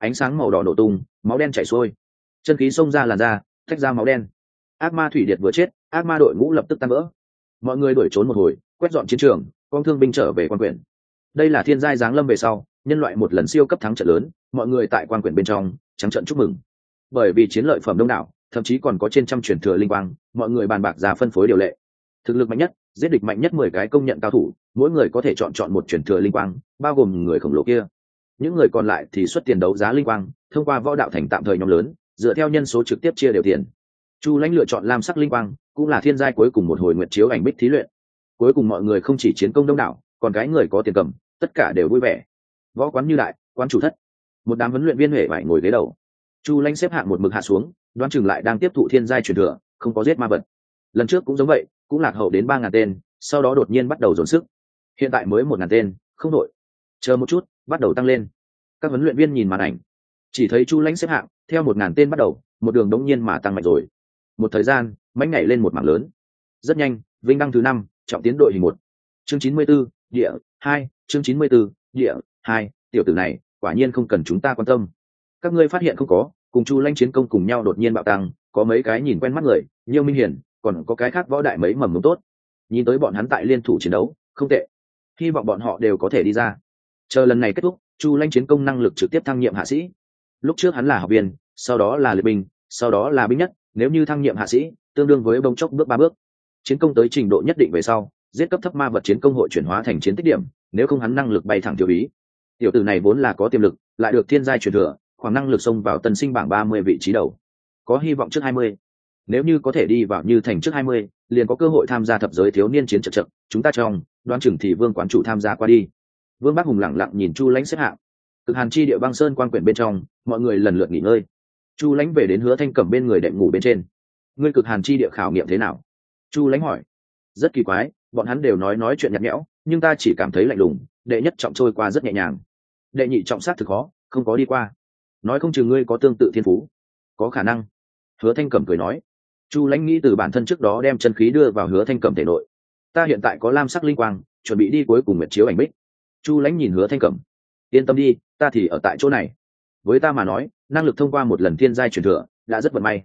[SPEAKER 1] ánh sáng màu đỏ nổ tung, máu đen chảy xuôi, chân khí xông ra làn da, tách ra máu đen. Ác ma thủy điệt vừa chết, ác ma đội ngũ lập tức tan vỡ. Mọi người đuổi trốn một hồi, quét dọn chiến trường, con thương binh trở về quan quyển. Đây là thiên giai giáng lâm về sau, nhân loại một lần siêu cấp thắng trận lớn, mọi người tại quan quyển bên trong trắng trận chúc mừng. Bởi vì chiến lợi phẩm đông đảo, thậm chí còn có trên trăm truyền thừa linh quang, mọi người bàn bạc ra phân phối điều lệ. Thực lực mạnh nhất, giết địch mạnh nhất 10 cái công nhận cao thủ, mỗi người có thể chọn một truyền thừa linh quang, bao gồm người khổng lồ kia. Những người còn lại thì xuất tiền đấu giá linh quang, thông qua võ đạo thành tạm thời nhóm lớn, dựa theo nhân số trực tiếp chia đều tiền. Chu Lãnh lựa chọn lam sắc linh quang, cũng là thiên giai cuối cùng một hồi nguyệt chiếu ảnh bích thí luyện. Cuối cùng mọi người không chỉ chiến công đông đảo, còn cái người có tiền cầm, tất cả đều vui vẻ. Võ quán như đại, quán chủ thất, một đám huấn luyện viên huệ vải ngồi ghế đầu. Chu Lãnh xếp hạng một mực hạ xuống, đoán chừng lại đang tiếp thụ thiên giai truyền thừa, không có giết ma vật. Lần trước cũng giống vậy, cũng lạc hậu đến 3.000 tên, sau đó đột nhiên bắt đầu dồn sức. Hiện tại mới 1.000 tên, không đội. Chờ một chút, bắt đầu tăng lên. Các huấn luyện viên nhìn màn ảnh, chỉ thấy Chu Lãnh xếp hạng theo 1.000 tên bắt đầu, một đường đống nhiên mà tăng mạnh rồi. Một thời gian, mãnh nhảy lên một mảng lớn. Rất nhanh, vinh đăng thứ 5, trọng tiến đội hình 1. Chương 94, địa 2, chương 94, địa 2, tiểu tử này, quả nhiên không cần chúng ta quan tâm. Các ngươi phát hiện không có, cùng Chu Lãnh chiến công cùng nhau đột nhiên bạo tăng, có mấy cái nhìn quen mắt người, Nhiêu Minh Hiển, còn có cái khác võ đại mấy mầm mống tốt. Nhìn tới bọn hắn tại liên thủ chiến đấu, không tệ. Hy vọng bọn họ đều có thể đi ra. Chờ lần này kết thúc, Chu Lãnh chiến công năng lực trực tiếp thăng nhiệm hạ sĩ. Lúc trước hắn là học viên, sau đó là liệt binh, sau đó là binh nhất, nếu như thăng nhiệm hạ sĩ, tương đương với bông chốc bước 3 bước. Chiến công tới trình độ nhất định về sau, giết cấp thấp ma vật chiến công hội chuyển hóa thành chiến tích điểm, nếu không hắn năng lực bay thẳng thiếu ý. Tiểu tử này vốn là có tiềm lực, lại được thiên giai truyền thừa, khoảng năng lực xông vào tân sinh bảng 30 vị trí đầu. Có hy vọng trước 20. Nếu như có thể đi vào như thành trước 20, liền có cơ hội tham gia thập giới thiếu niên chiến trận trận, chúng ta trong, đoán chừng thì Vương quán chủ tham gia qua đi. Vương Bắc Hùng lặng lặng nhìn Chu Lãnh xếp hạng. Cực Hàn chi địa băng sơn quan quyển bên trong, mọi người lần lượt nghỉ ngơi. Chu Lãnh về đến Hứa Thanh Cẩm bên người đệm ngủ bên trên. Ngươi Cực Hàn chi địa khảo nghiệm thế nào? Chu Lãnh hỏi. Rất kỳ quái, bọn hắn đều nói chuyện nhạt nhẽo, nhưng ta chỉ cảm thấy lạnh lùng, đệ nhất trọng trôi qua rất nhẹ nhàng. Đệ nhị trọng sát thực khó, không có đi qua. Nói không chừng ngươi có tương tự thiên phú. Có khả năng. Hứa Thanh Cẩm cười nói. Chu Lãnh nghĩ từ bản thân trước đó đem chân khí đưa vào Hứa Thanh Cẩm thể nội. Ta hiện tại có lam sắc linh quang, chuẩn bị đi cuối cùng nguyệt chiếu ảnh bích. Chu Lãnh nhìn Hứa Thanh Cẩm. Yên tâm đi, ta thì ở tại chỗ này. Với ta mà nói, năng lực thông qua một lần thiên giai truyền thừa đã rất vận may.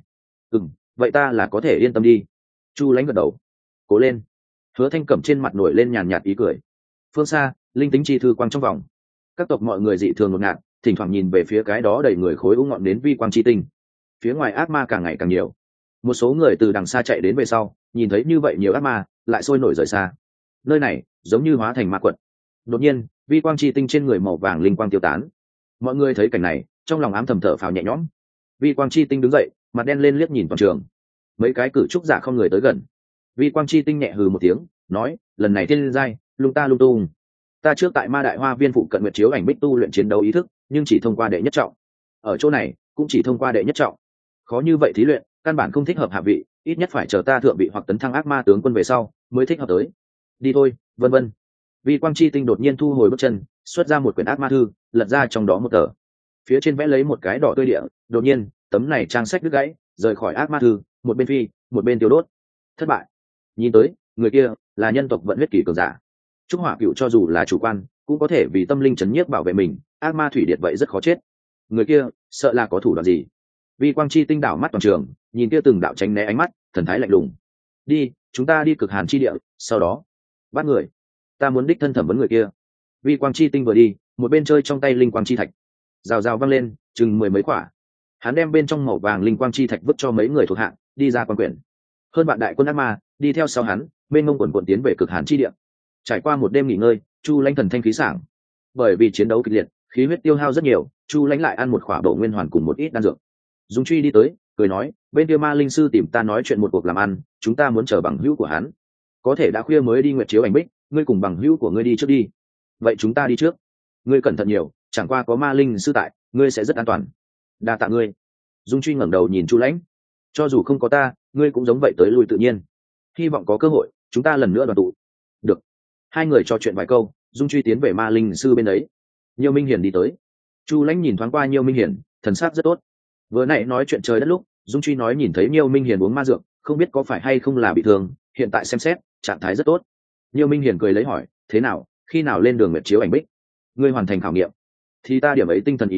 [SPEAKER 1] Vậy ta là có thể yên tâm đi. Chu Lãnh gật đầu. Cố lên. Hứa Thanh Cẩm trên mặt nổi lên nhàn nhạt ý cười. Phương xa, linh tính chi thư quang trong vòng. Các tộc mọi người dị thường ngột ngạt, thỉnh thoảng nhìn về phía cái đó đầy người khối u ngọn đến vi quang chi tinh. Phía ngoài ác ma càng ngày càng nhiều. Một số người từ đằng xa chạy đến về sau, nhìn thấy như vậy nhiều ác ma, lại sôi nổi rời xa. Nơi này giống như hóa thành ma quật. Đột nhiên, vi quang chi tinh trên người màu vàng linh quang tiêu tán. Mọi người thấy cảnh này, trong lòng ám thầm thở phào nhẹ nhõm. Vi quang chi tinh đứng dậy, mặt đen lên liếc nhìn toàn trường. Mấy cái cử trúc giả không người tới gần. Vi quang chi tinh nhẹ hừ một tiếng, nói, lần này thiên giai, lung ta lung tung. Ta trước tại Ma Đại Hoa Viên phụ cận nguyệt chiếu ảnh bích tu luyện chiến đấu ý thức, nhưng chỉ thông qua đệ nhất trọng. Ở chỗ này, cũng chỉ thông qua đệ nhất trọng. Khó như vậy thí luyện, căn bản không thích hợp hạ vị, ít nhất phải chờ ta thượng vị hoặc tấn thăng ác ma tướng quân về sau, mới thích hợp tới. Đi thôi, vân vân. Vi quang chi tinh đột nhiên thu hồi bước chân, xuất ra một quyển ác ma thư, lật ra trong đó một tờ. Phía trên vẽ lấy một cái đỏ tươi địa, đột nhiên, tấm này trang sách đứt gãy, rời khỏi ác ma thư, một bên phi, một bên tiêu đốt. Thất bại. Nhìn tới, người kia là nhân tộc vận huyết kỳ cường giả. Trúc Hỏa Cựu cho dù là chủ quan, cũng có thể vì tâm linh chấn nhiếp bảo vệ mình, ác ma thủy điệt vậy rất khó chết. Người kia, sợ là có thủ đoạn gì? Vi quang chi tinh đảo mắt toàn trường, nhìn kia từng đạo tránh né ánh mắt, thần thái lạnh lùng. Đi, chúng ta đi Cực Hàn chi địa, sau đó bắt người. Ta muốn đích thân thẩm vấn người kia. Vi quang chi tinh vừa đi, một bên chơi trong tay linh quang chi thạch, rào rào văng lên, chừng 10 mấy quả. Hắn đem bên trong màu vàng linh quang chi thạch vứt cho mấy người thuộc hạng, đi ra quan quyển. Hơn bạn đại quân ác ma đi theo sau hắn, bên ngông quần quần tiến về Cực Hàn chi địa. Trải qua một đêm nghỉ ngơi, Chu Lãnh thần thanh khí sảng. Bởi vì chiến đấu kịch liệt, khí huyết tiêu hao rất nhiều, Chu Lãnh lại ăn một khỏa bổ nguyên hoàn cùng một ít đan dược. Dung Truy đi tới, cười nói, bên kia ma linh sư tìm ta nói chuyện một cuộc làm ăn, chúng ta muốn chờ bằng hữu của hắn. Có thể đã khuya mới đi nguyệt chiếu ảnh bích, ngươi cùng bằng hữu của ngươi đi trước đi. Vậy chúng ta đi trước. Ngươi cẩn thận nhiều, chẳng qua có ma linh sư tại, ngươi sẽ rất an toàn. Đa tạ ngươi. Dung Truy ngẩng đầu nhìn Chu Lãnh. Cho dù không có ta, ngươi cũng giống vậy tới lui tự nhiên. Hy vọng có cơ hội, chúng ta lần nữa đoàn tụ. Được. Hai người trò chuyện vài câu, Dung Truy tiến về ma linh sư bên ấy. Nhiêu Minh Hiển đi tới. Chu Lãnh nhìn thoáng qua Nhiêu Minh Hiển, thần sắc rất tốt. Vừa nãy nói chuyện trời đất lúc, Dung Truy nói nhìn thấy Nhiêu Minh Hiển uống ma dược, không biết có phải hay không là bị thương, hiện tại xem xét, trạng thái rất tốt. Nhiêu Minh Hiển cười lấy hỏi, thế nào, khi nào lên đường nguyệt chiếu ảnh bích? Ngươi hoàn thành khảo nghiệm, thì ta điểm ấy tinh thần ý chí,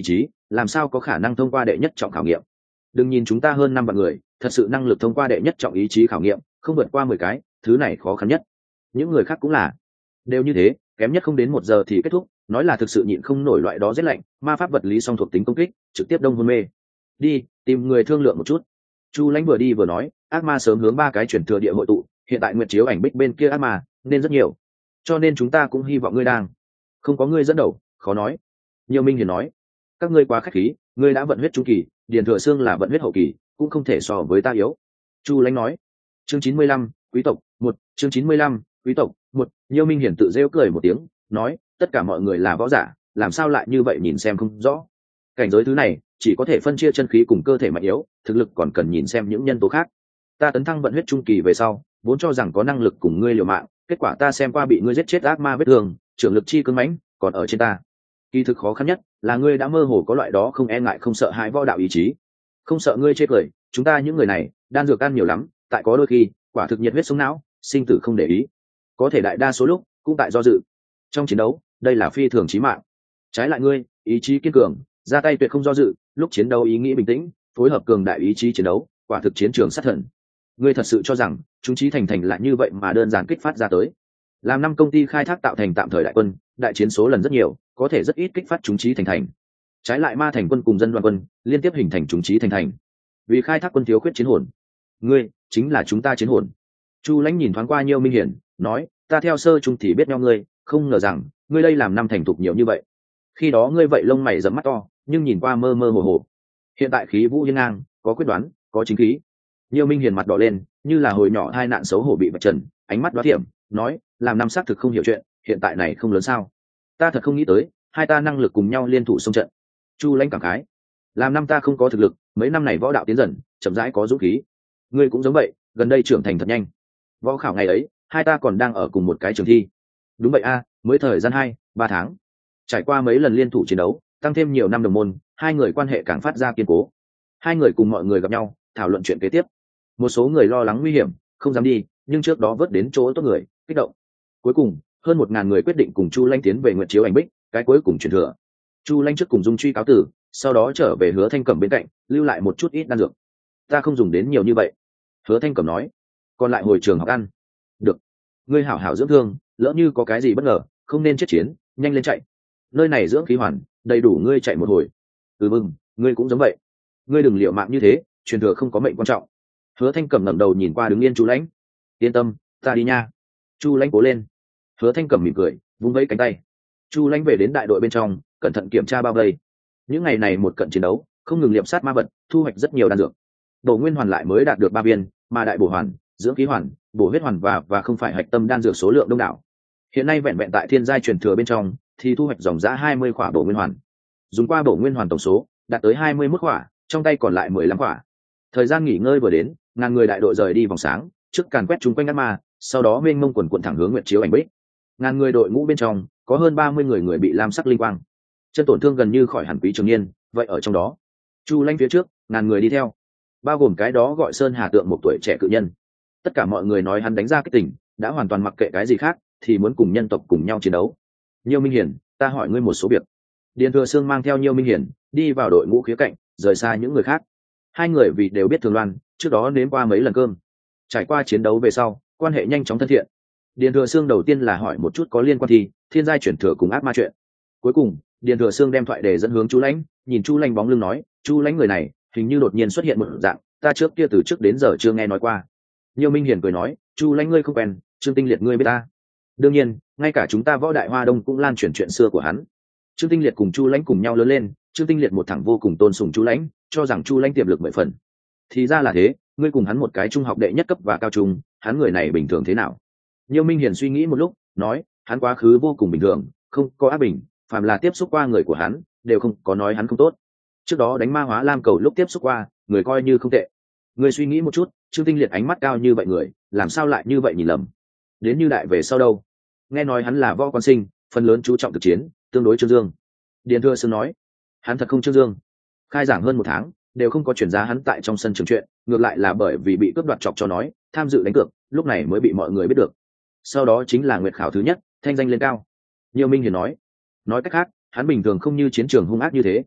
[SPEAKER 1] làm sao có khả năng thông qua đệ nhất trọng khảo nghiệm. Đừng nhìn chúng ta hơn 5 vạn người, thật sự năng lực thông qua đệ nhất trọng ý chí khảo nghiệm không vượt qua 10 cái, thứ này khó khăn nhất. Những người khác cũng là đều như thế, kém nhất không đến 1 giờ thì kết thúc, nói là thực sự nhịn không nổi loại đó rét lạnh, ma pháp vật lý song thuộc tính công kích trực tiếp đông hôn mê. Đi tìm người thương lượng một chút. Chu Lãnh vừa đi vừa nói, ác ma sớm hướng 3 cái chuyển thừa địa hội tụ, hiện tại nguyệt chiếu ảnh bích bên kia ác ma nên rất nhiều, cho nên chúng ta cũng hy vọng ngươi đang không có ngươi dẫn đầu khó nói. Nhiều Minh Hiền nói, các ngươi quá khách khí, ngươi đã vận huyết trung kỳ, Điền Thừa Xương là vận huyết hậu kỳ, cũng không thể so với ta yếu. Chu Lãnh nói. Chương 95, quý tộc 1, chương 95, quý tộc 1. Nhiều Minh Hiển tự rêu cười một tiếng, nói, tất cả mọi người là võ giả, làm sao lại như vậy nhìn xem không rõ. Cảnh giới thứ này chỉ có thể phân chia chân khí cùng cơ thể mạnh yếu, thực lực còn cần nhìn xem những nhân tố khác. Ta tấn thăng vận huyết trung kỳ về sau, vốn cho rằng có năng lực cùng ngươi liều mạng, kết quả ta xem qua bị ngươi giết chết ác ma vết thương, trưởng lực chi cứng mãnh còn ở trên ta. Kỳ thực khó khăn nhất là ngươi đã mơ hồ có loại đó không e ngại không sợ hãi võ đạo ý chí. Không sợ ngươi chê cười, chúng ta những người này đan dược ăn nhiều lắm, tại có đôi khi quả thực nhiệt huyết sống não, sinh tử không để ý, có thể đại đa số lúc cũng tại do dự. Trong chiến đấu đây là phi thường chí mạng. Trái lại ngươi ý chí kiên cường, ra tay tuyệt không do dự, lúc chiến đấu ý nghĩ bình tĩnh, phối hợp cường đại ý chí chiến đấu, quả thực chiến trường sát thần. Ngươi thật sự cho rằng chúng chí thành thành lại như vậy mà đơn giản kích phát ra tới? Làm 5 công ty khai thác tạo thành tạm thời đại quân, đại chiến số lần rất nhiều, có thể rất ít kích phát chúng chí thành thành. Trái lại ma thành quân cùng dân đoàn quân liên tiếp hình thành chúng chí thành thành, vì khai thác quân thiếu khuyết chiến hồn. Ngươi chính là chúng ta chiến hồn. Chu Lãnh nhìn thoáng qua Nhiêu Minh Hiển, nói, ta theo sơ trung thì biết nhau ngươi, không ngờ rằng ngươi đây làm năm thành thục nhiều như vậy. Khi đó ngươi vậy lông mày rậm mắt to, nhưng nhìn qua mơ mơ hồ hồ. Hiện tại khí vũ hiên ngang, có quyết đoán, có chính khí. Nhiêu Minh Hiển mặt đỏ lên, như là hồi nhỏ hai nạn xấu hổ bị vạch trần, ánh mắt đoá thiểm, nói, làm năm xác thực không hiểu chuyện, hiện tại này không lớn sao? Ta thật không nghĩ tới, hai ta năng lực cùng nhau liên thủ xông trận. Chu Lãnh cảm khái, làm năm ta không có thực lực, mấy năm này võ đạo tiến dần, chậm rãi có dũng khí. Ngươi cũng giống vậy, gần đây trưởng thành thật nhanh. Võ khảo ngày ấy, hai ta còn đang ở cùng một cái trường thi. Đúng vậy a, mới thời gian 2-3 tháng. Trải qua mấy lần liên thủ chiến đấu, tăng thêm nhiều năm đồng môn, hai người quan hệ càng phát ra kiên cố. Hai người cùng mọi người gặp nhau, thảo luận chuyện kế tiếp. Một số người lo lắng nguy hiểm, không dám đi, nhưng trước đó vớt đến chỗ tốt người, kích động. Cuối cùng, hơn 1000 người quyết định cùng Chu Lãnh tiến về nguyệt chiếu ảnh bích, cái cuối cùng truyền thừa. Chu Lãnh trước cùng Dung Truy cáo tử, sau đó trở về Hứa Thanh Cẩm bên cạnh, lưu lại một chút ít đan dược. Ta không dùng đến nhiều như vậy. Hứa Thanh Cẩm nói, còn lại hồi trường học ăn. Được, ngươi hảo hảo dưỡng thương, lỡ như có cái gì bất ngờ, không nên chết chiến, nhanh lên chạy. Nơi này dưỡng khí hoàn, đầy đủ ngươi chạy một hồi. Vâng, ngươi cũng giống vậy. Ngươi đừng liều mạng như thế, truyền thừa không có mệnh quan trọng. Hứa Thanh Cẩm ngẩng đầu nhìn qua đứng yên Chu Lãnh. Yên tâm, ta đi nha. Chu Lãnh cố lên. Hứa Thanh Cẩm mỉm cười, vung vẫy cánh tay. Chu Lãnh về đến đại đội bên trong, cẩn thận kiểm tra bao vây. Những ngày này một cận chiến đấu, không ngừng liệp sát ma vật, thu hoạch rất nhiều đan dược. Bổ nguyên hoàn lại mới đạt được 3 viên, mà đại bổ hoàn, dưỡng khí hoàn, bổ huyết hoàn và không phải hạch tâm đan dược số lượng đông đảo. Hiện nay vẹn vẹn tại thiên giai truyền thừa bên trong thì thu hoạch dòng giá 20 khỏa bổ nguyên hoàn. Dùng qua bổ nguyên hoàn tổng số đạt tới 21 khỏa, trong tay còn lại 15 khỏa. Thời gian nghỉ ngơi vừa đến, ngàn người đại đội rời đi vòng sáng, trước càn quét chúng quanh ác ma, sau đó mênh mông quần quần thẳng hướng nguyệt chiếu ảnh bích. Ngàn người đội ngũ bên trong có hơn 30 người bị lam sắc linh quang, chân tổn thương gần như khỏi hẳn Quý Trường Niên, vậy ở trong đó, Chu Lãnh phía trước, ngàn người đi theo, bao gồm cái đó gọi Sơn Hà Tượng một tuổi trẻ cự nhân. Tất cả mọi người nói hắn đánh ra cái tình, đã hoàn toàn mặc kệ cái gì khác, thì muốn cùng nhân tộc cùng nhau chiến đấu. Nhiêu Minh Hiển, ta hỏi ngươi một số việc. Điền Thừa Xương mang theo Nhiêu Minh Hiển đi vào đội ngũ khía cạnh, rời xa những người khác. Hai người vì đều biết Thường Loan trước đó nếm qua mấy lần cơm, trải qua chiến đấu về sau, quan hệ nhanh chóng thân thiện. Điền Thừa Xương đầu tiên là hỏi một chút có liên quan thì thiên giai chuyển thừa cùng ác ma chuyện. Cuối cùng, Điền Thừa Xương đem thoại để dẫn hướng Chu Lãnh, nhìn Chu Lãnh bóng lưng nói, Chu Lãnh người này hình như đột nhiên xuất hiện một dạng, ta trước kia từ trước đến giờ chưa nghe nói qua. Nhiêu Minh Hiển cười nói, Chu Lãnh ngươi không quen, Trương Tinh Liệt ngươi biết ta. Đương nhiên, ngay cả chúng ta Võ Đại Hoa Đông cũng lan truyền chuyện xưa của hắn. Trương Tinh Liệt cùng Chu Lãnh cùng nhau lớn lên, Trương Tinh Liệt một thằng vô cùng tôn sùng Chu Lãnh, cho rằng Chu Lãnh tiềm lực 10 phần. Thì ra là thế, ngươi cùng hắn một cái trung học đệ nhất cấp và cao trung, hắn người này bình thường thế nào? Nhiêu Minh Hiển suy nghĩ một lúc, nói, hắn quá khứ vô cùng bình thường, không có ác bình, phàm là tiếp xúc qua người của hắn, đều không có nói hắn không tốt. Trước đó đánh ma hóa lam cầu lúc tiếp xúc qua, người coi như không tệ. Ngươi suy nghĩ một chút, Trương Tinh Liệt ánh mắt cao như vậy người, làm sao lại như vậy nhìn lầm? Đến như đại về sau đâu? Nghe nói hắn là võ quan sinh, phần lớn chú trọng thực chiến, tương đối Trương Dương. Điền Thừa Xương nói, hắn thật không Trương Dương. Khai giảng hơn 1 tháng, đều không có chuyển giá hắn tại trong sân trường chuyện, ngược lại là bởi vì bị cướp đoạt chọc cho nói, tham dự đánh cược, lúc này mới bị mọi người biết được. Sau đó chính là nguyệt khảo thứ nhất, thanh danh lên cao. Nhiêu Minh Hiển nói cách khác, hắn bình thường không như chiến trường hung ác như thế.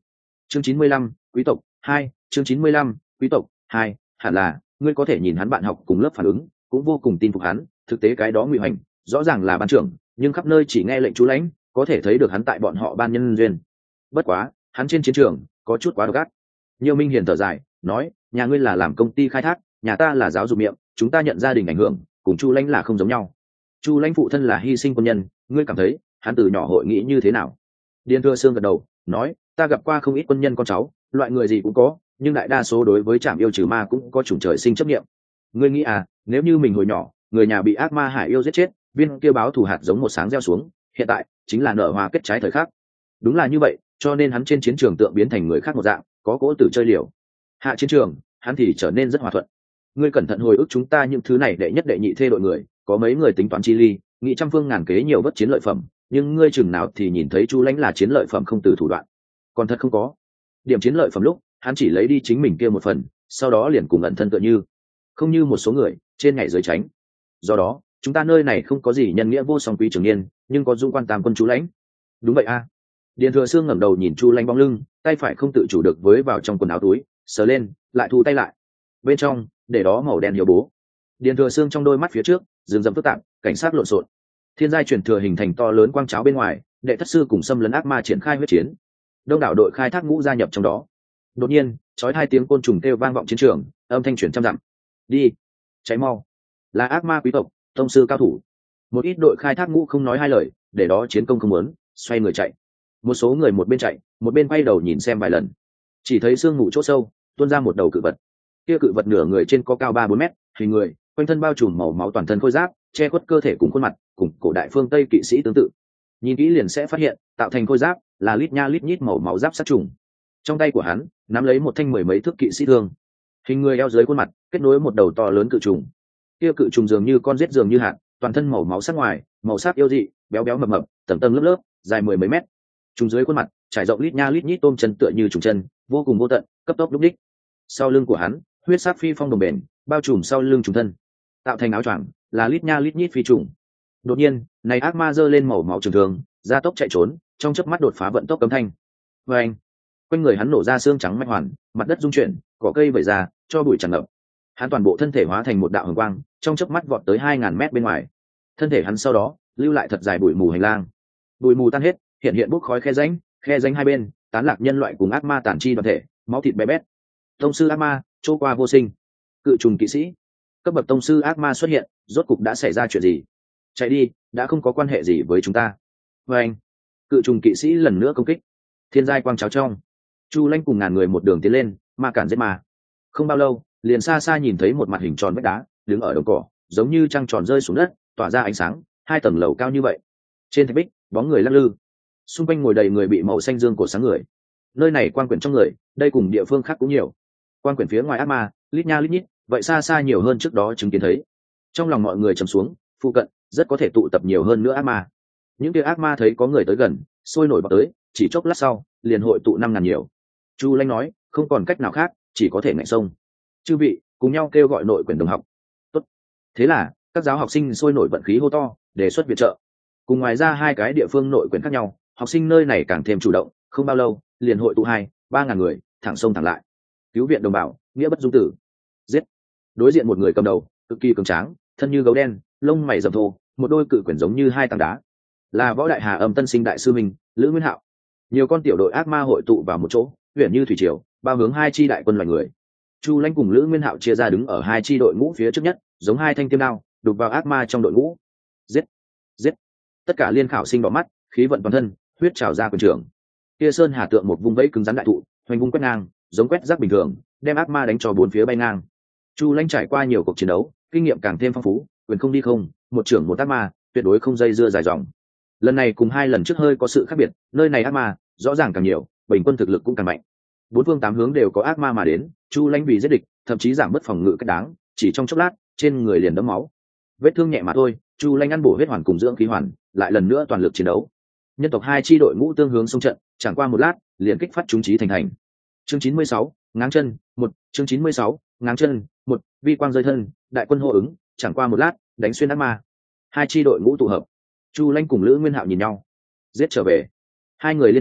[SPEAKER 1] Chương 95, quý tộc 2, chương 95, quý tộc 2, hẳn là ngươi có thể nhìn hắn bạn học cùng lớp phản ứng, cũng vô cùng tin phục hắn, thực tế cái đó Ngụy Hoành, rõ ràng là ban trưởng, nhưng khắp nơi chỉ nghe lệnh chú lãnh, có thể thấy được hắn tại bọn họ ban nhân duyên. Bất quá, hắn trên chiến trường có chút quá độc ác. Nhiều Minh Hiền thở dài, nói, nhà ngươi là làm công ty khai thác, nhà ta là giáo dục miệng, chúng ta nhận gia đình ảnh hưởng, cùng Chu lãnh là không giống nhau. Chu lãnh phụ thân là hy sinh quân nhân, ngươi cảm thấy hắn từ nhỏ hội nghĩ như thế nào? Điền Thừa Sương gật đầu, nói, ta gặp qua không ít quân nhân con cháu, loại người gì cũng có, nhưng đại đa số đối với trảm yêu trừ ma cũng có chủng trời sinh chấp niệm. Ngươi nghĩ à, nếu như mình hồi nhỏ, người nhà bị ác ma hải yêu giết chết, viên kia báo thù hạt giống một sáng gieo xuống, hiện tại chính là nở hoa kết trái thời khắc. Đúng là như vậy, cho nên hắn trên chiến trường tượng biến thành người khác một dạng, có cỗ tử chơi liều. Hạ chiến trường, hắn thì trở nên rất hòa thuận. Ngươi cẩn thận hồi ức chúng ta những thứ này đệ nhất đệ nhị thê đội người, có mấy người tính toán chi ly, nghị trăm phương ngàn kế nhiều bất chiến lợi phẩm, nhưng ngươi chừng nào thì nhìn thấy Chu lãnh là chiến lợi phẩm không từ thủ đoạn. Còn thật không có. Điểm chiến lợi phẩm lúc, hắn chỉ lấy đi chính mình kia một phần, sau đó liền cùng ẩn thân tựa như, không như một số người trên ngày dưới tránh. Do đó, chúng ta nơi này không có gì nhân nghĩa vô song quý trường niên, nhưng có dung quan tam quân Chu lãnh. Đúng vậy a. Điền Thừa Sương ngẩng đầu nhìn Chu lãnh bóng lưng, tay phải không tự chủ được với vào trong quần áo túi, sờ lên, lại thu tay lại. Bên trong, để đó màu đen hiếu bố. Điền Thừa Sương trong đôi mắt phía trước, rừng rậm phức tạp, cảnh sát lộn xộn. Thiên giai truyền thừa hình thành to lớn quang cháo bên ngoài, đệ thất sư cùng xâm lấn ác ma triển khai huyết chiến. Đông đảo đội khai thác ngũ gia nhập trong đó. Đột nhiên, chói hai tiếng côn trùng kêu vang vọng chiến trường, âm thanh truyền trăm dặm. Đi, cháy mau. Là ác ma quý tộc, tông sư cao thủ. Một ít đội khai thác ngũ không nói hai lời, để đó chiến công không muốn, xoay người chạy. Một số người một bên chạy, một bên quay đầu nhìn xem vài lần. Chỉ thấy sương mù chỗ sâu, tuôn ra một đầu cự vật. Kia cự vật nửa người trên có cao 3-4 mét, hình người, quanh thân bao trùm màu máu toàn thân khôi giáp, che khuất cơ thể cùng khuôn mặt, cùng cổ đại phương Tây kỵ sĩ tương tự. Nhìn kỹ liền sẽ phát hiện, tạo thành khôi giáp là lít nha lít nhít màu máu giáp sát trùng. Trong tay của hắn nắm lấy một thanh mười mấy thước kỵ sĩ thương, hình người eo dưới khuôn mặt kết nối một đầu to lớn cự trùng. Kia cự trùng dường như con rết dường như hạt, toàn thân màu máu sắc ngoài, màu sắc yêu dị, béo béo mập mập, tầng tầng lớp lớp, dài mười mấy mét. Trùng dưới khuôn mặt trải rộng lít nha lít nhít tôm chân tựa như trùng chân, vô cùng vô tận, cấp tốc lúc đích. Sau lưng của hắn, huyết sắc phi phong đồng bền, bao trùm sau lưng trùng thân, tạo thành áo choàng là lít nha lít nhít phi trùng. Đột nhiên, này ác ma giơ lên màu máu trường thương, gia tốc chạy trốn, trong chớp mắt đột phá vận tốc cấm thanh. Và anh, quanh người hắn nổ ra xương trắng mạch hoàn, mặt đất rung chuyển, cỏ cây vẩy ra, cho bụi tràn ngập. Hắn toàn bộ thân thể hóa thành một đạo hồng quang, trong chớp mắt vọt tới 2000 mét bên ngoài. Thân thể hắn sau đó lưu lại thật dài bụi mù hành lang. Bụi mù tan hết, hiện hiện bốc khói khe rãnh hai bên, tán lạc nhân loại cùng ác ma tản chi đoàn thể, máu thịt bé bét. Tông sư ác ma, trôi qua vô sinh. Cự trùng kỵ sĩ, cấp bậc tông sư ác ma xuất hiện, rốt cục đã xảy ra chuyện gì? Chạy đi, đã không có quan hệ gì với chúng ta. Và anh, cự trùng kỵ sĩ lần nữa công kích. Thiên giai quang cháo trong, Chu lãnh cùng ngàn người một đường tiến lên, ma cản giết ma. Không bao lâu, liền xa xa nhìn thấy một mặt hình tròn vách đá, đứng ở đồng cỏ, giống như trăng tròn rơi xuống đất, tỏa ra ánh sáng, 2 tầng lầu cao như vậy. Trên thạch bích, bóng người lắc lư. Xung quanh ngồi đầy người bị màu xanh dương cổ sáng người. Nơi này quang quyển trong người, đây cùng địa phương khác cũng nhiều. Quang quyển phía ngoài ác ma, lít nha lít nhít, vậy xa xa nhiều hơn trước đó chứng kiến thấy. Trong lòng mọi người trầm xuống, phụ cận rất có thể tụ tập nhiều hơn nữa ác ma. Những kia ác ma thấy có người tới gần, sôi nổi bọc tới, chỉ chốc lát sau, liền hội tụ 5000 nhiều. Chu lãnh nói, không còn cách nào khác, chỉ có thể ngạnh sông. Chư vị, cùng nhau kêu gọi nội quyển đồng học. Tốt. Thế là, các giáo học sinh sôi nổi vận khí hô to, đề xuất viện trợ. Cùng ngoài ra 2 cái địa phương nội quyển khác nhau, học sinh nơi này càng thêm chủ động, không bao lâu, liền hội tụ 2-3 ngàn người, thẳng sông thẳng lại. Cứu viện đồng bào, nghĩa bất dung tử. Giết. Đối diện một người cầm đầu, cực kỳ cường tráng, thân như gấu đen, lông mày rậm thô, một đôi cự quyển giống như 2 tảng đá. Là Võ Đại Hà Âm Tân Sinh đại sư mình, Lữ Nguyên Hạo. Nhiều con tiểu đội ác ma hội tụ vào một chỗ, huyền như thủy triều, bao hướng 2 chi đại quân loài người. Chu lãnh cùng Lữ Nguyên Hạo chia ra đứng ở 2 chi đội ngũ phía trước nhất, giống 2 thanh tiêm đao, đục vào ác ma trong đội ngũ. Giết, giết! Tất cả liên khảo sinh bỏ mắt, khí vận toàn thân, huyết trào ra quyền trường. Kia sơn hà tượng một vung vẫy cứng rắn đại thụ, hoành vung quét ngang, giống quét rác bình thường, đem ác ma đánh cho 4 phía bay ngang. Chu lãnh trải qua nhiều cuộc chiến đấu, kinh nghiệm càng thêm phong phú, quyền không đi không, một trưởng một ác ma, tuyệt đối không dây dưa dài dòng. Lần này cùng 2 lần trước hơi có sự khác biệt, nơi này ác ma rõ ràng càng nhiều, bình quân thực lực cũng càng mạnh. 4 phương 8 hướng đều có ác ma mà đến, Chu lãnh vì giết địch, thậm chí giảm bớt phòng ngự cách đáng, chỉ trong chốc lát, trên người liền đẫm máu. Vết thương nhẹ mà thôi, Chu lãnh ăn bổ huyết hoàn cùng dưỡng khí hoàn, lại lần nữa toàn lực chiến đấu. Nhân tộc 2 chi đội ngũ tương hướng xung trận, chẳng qua một lát, liền kích phát chúng chí thành thành. Chương 96, ngáng chân, 1, chương 96, ngáng chân, 1, vi quang rơi thân, đại quân hô ứng, chẳng qua một lát, đánh xuyên ác ma. 2 chi đội ngũ tụ hợp. Chu lãnh cùng Lữ Nguyên Hạo nhìn nhau, giết trở về. 2 người liên thủ,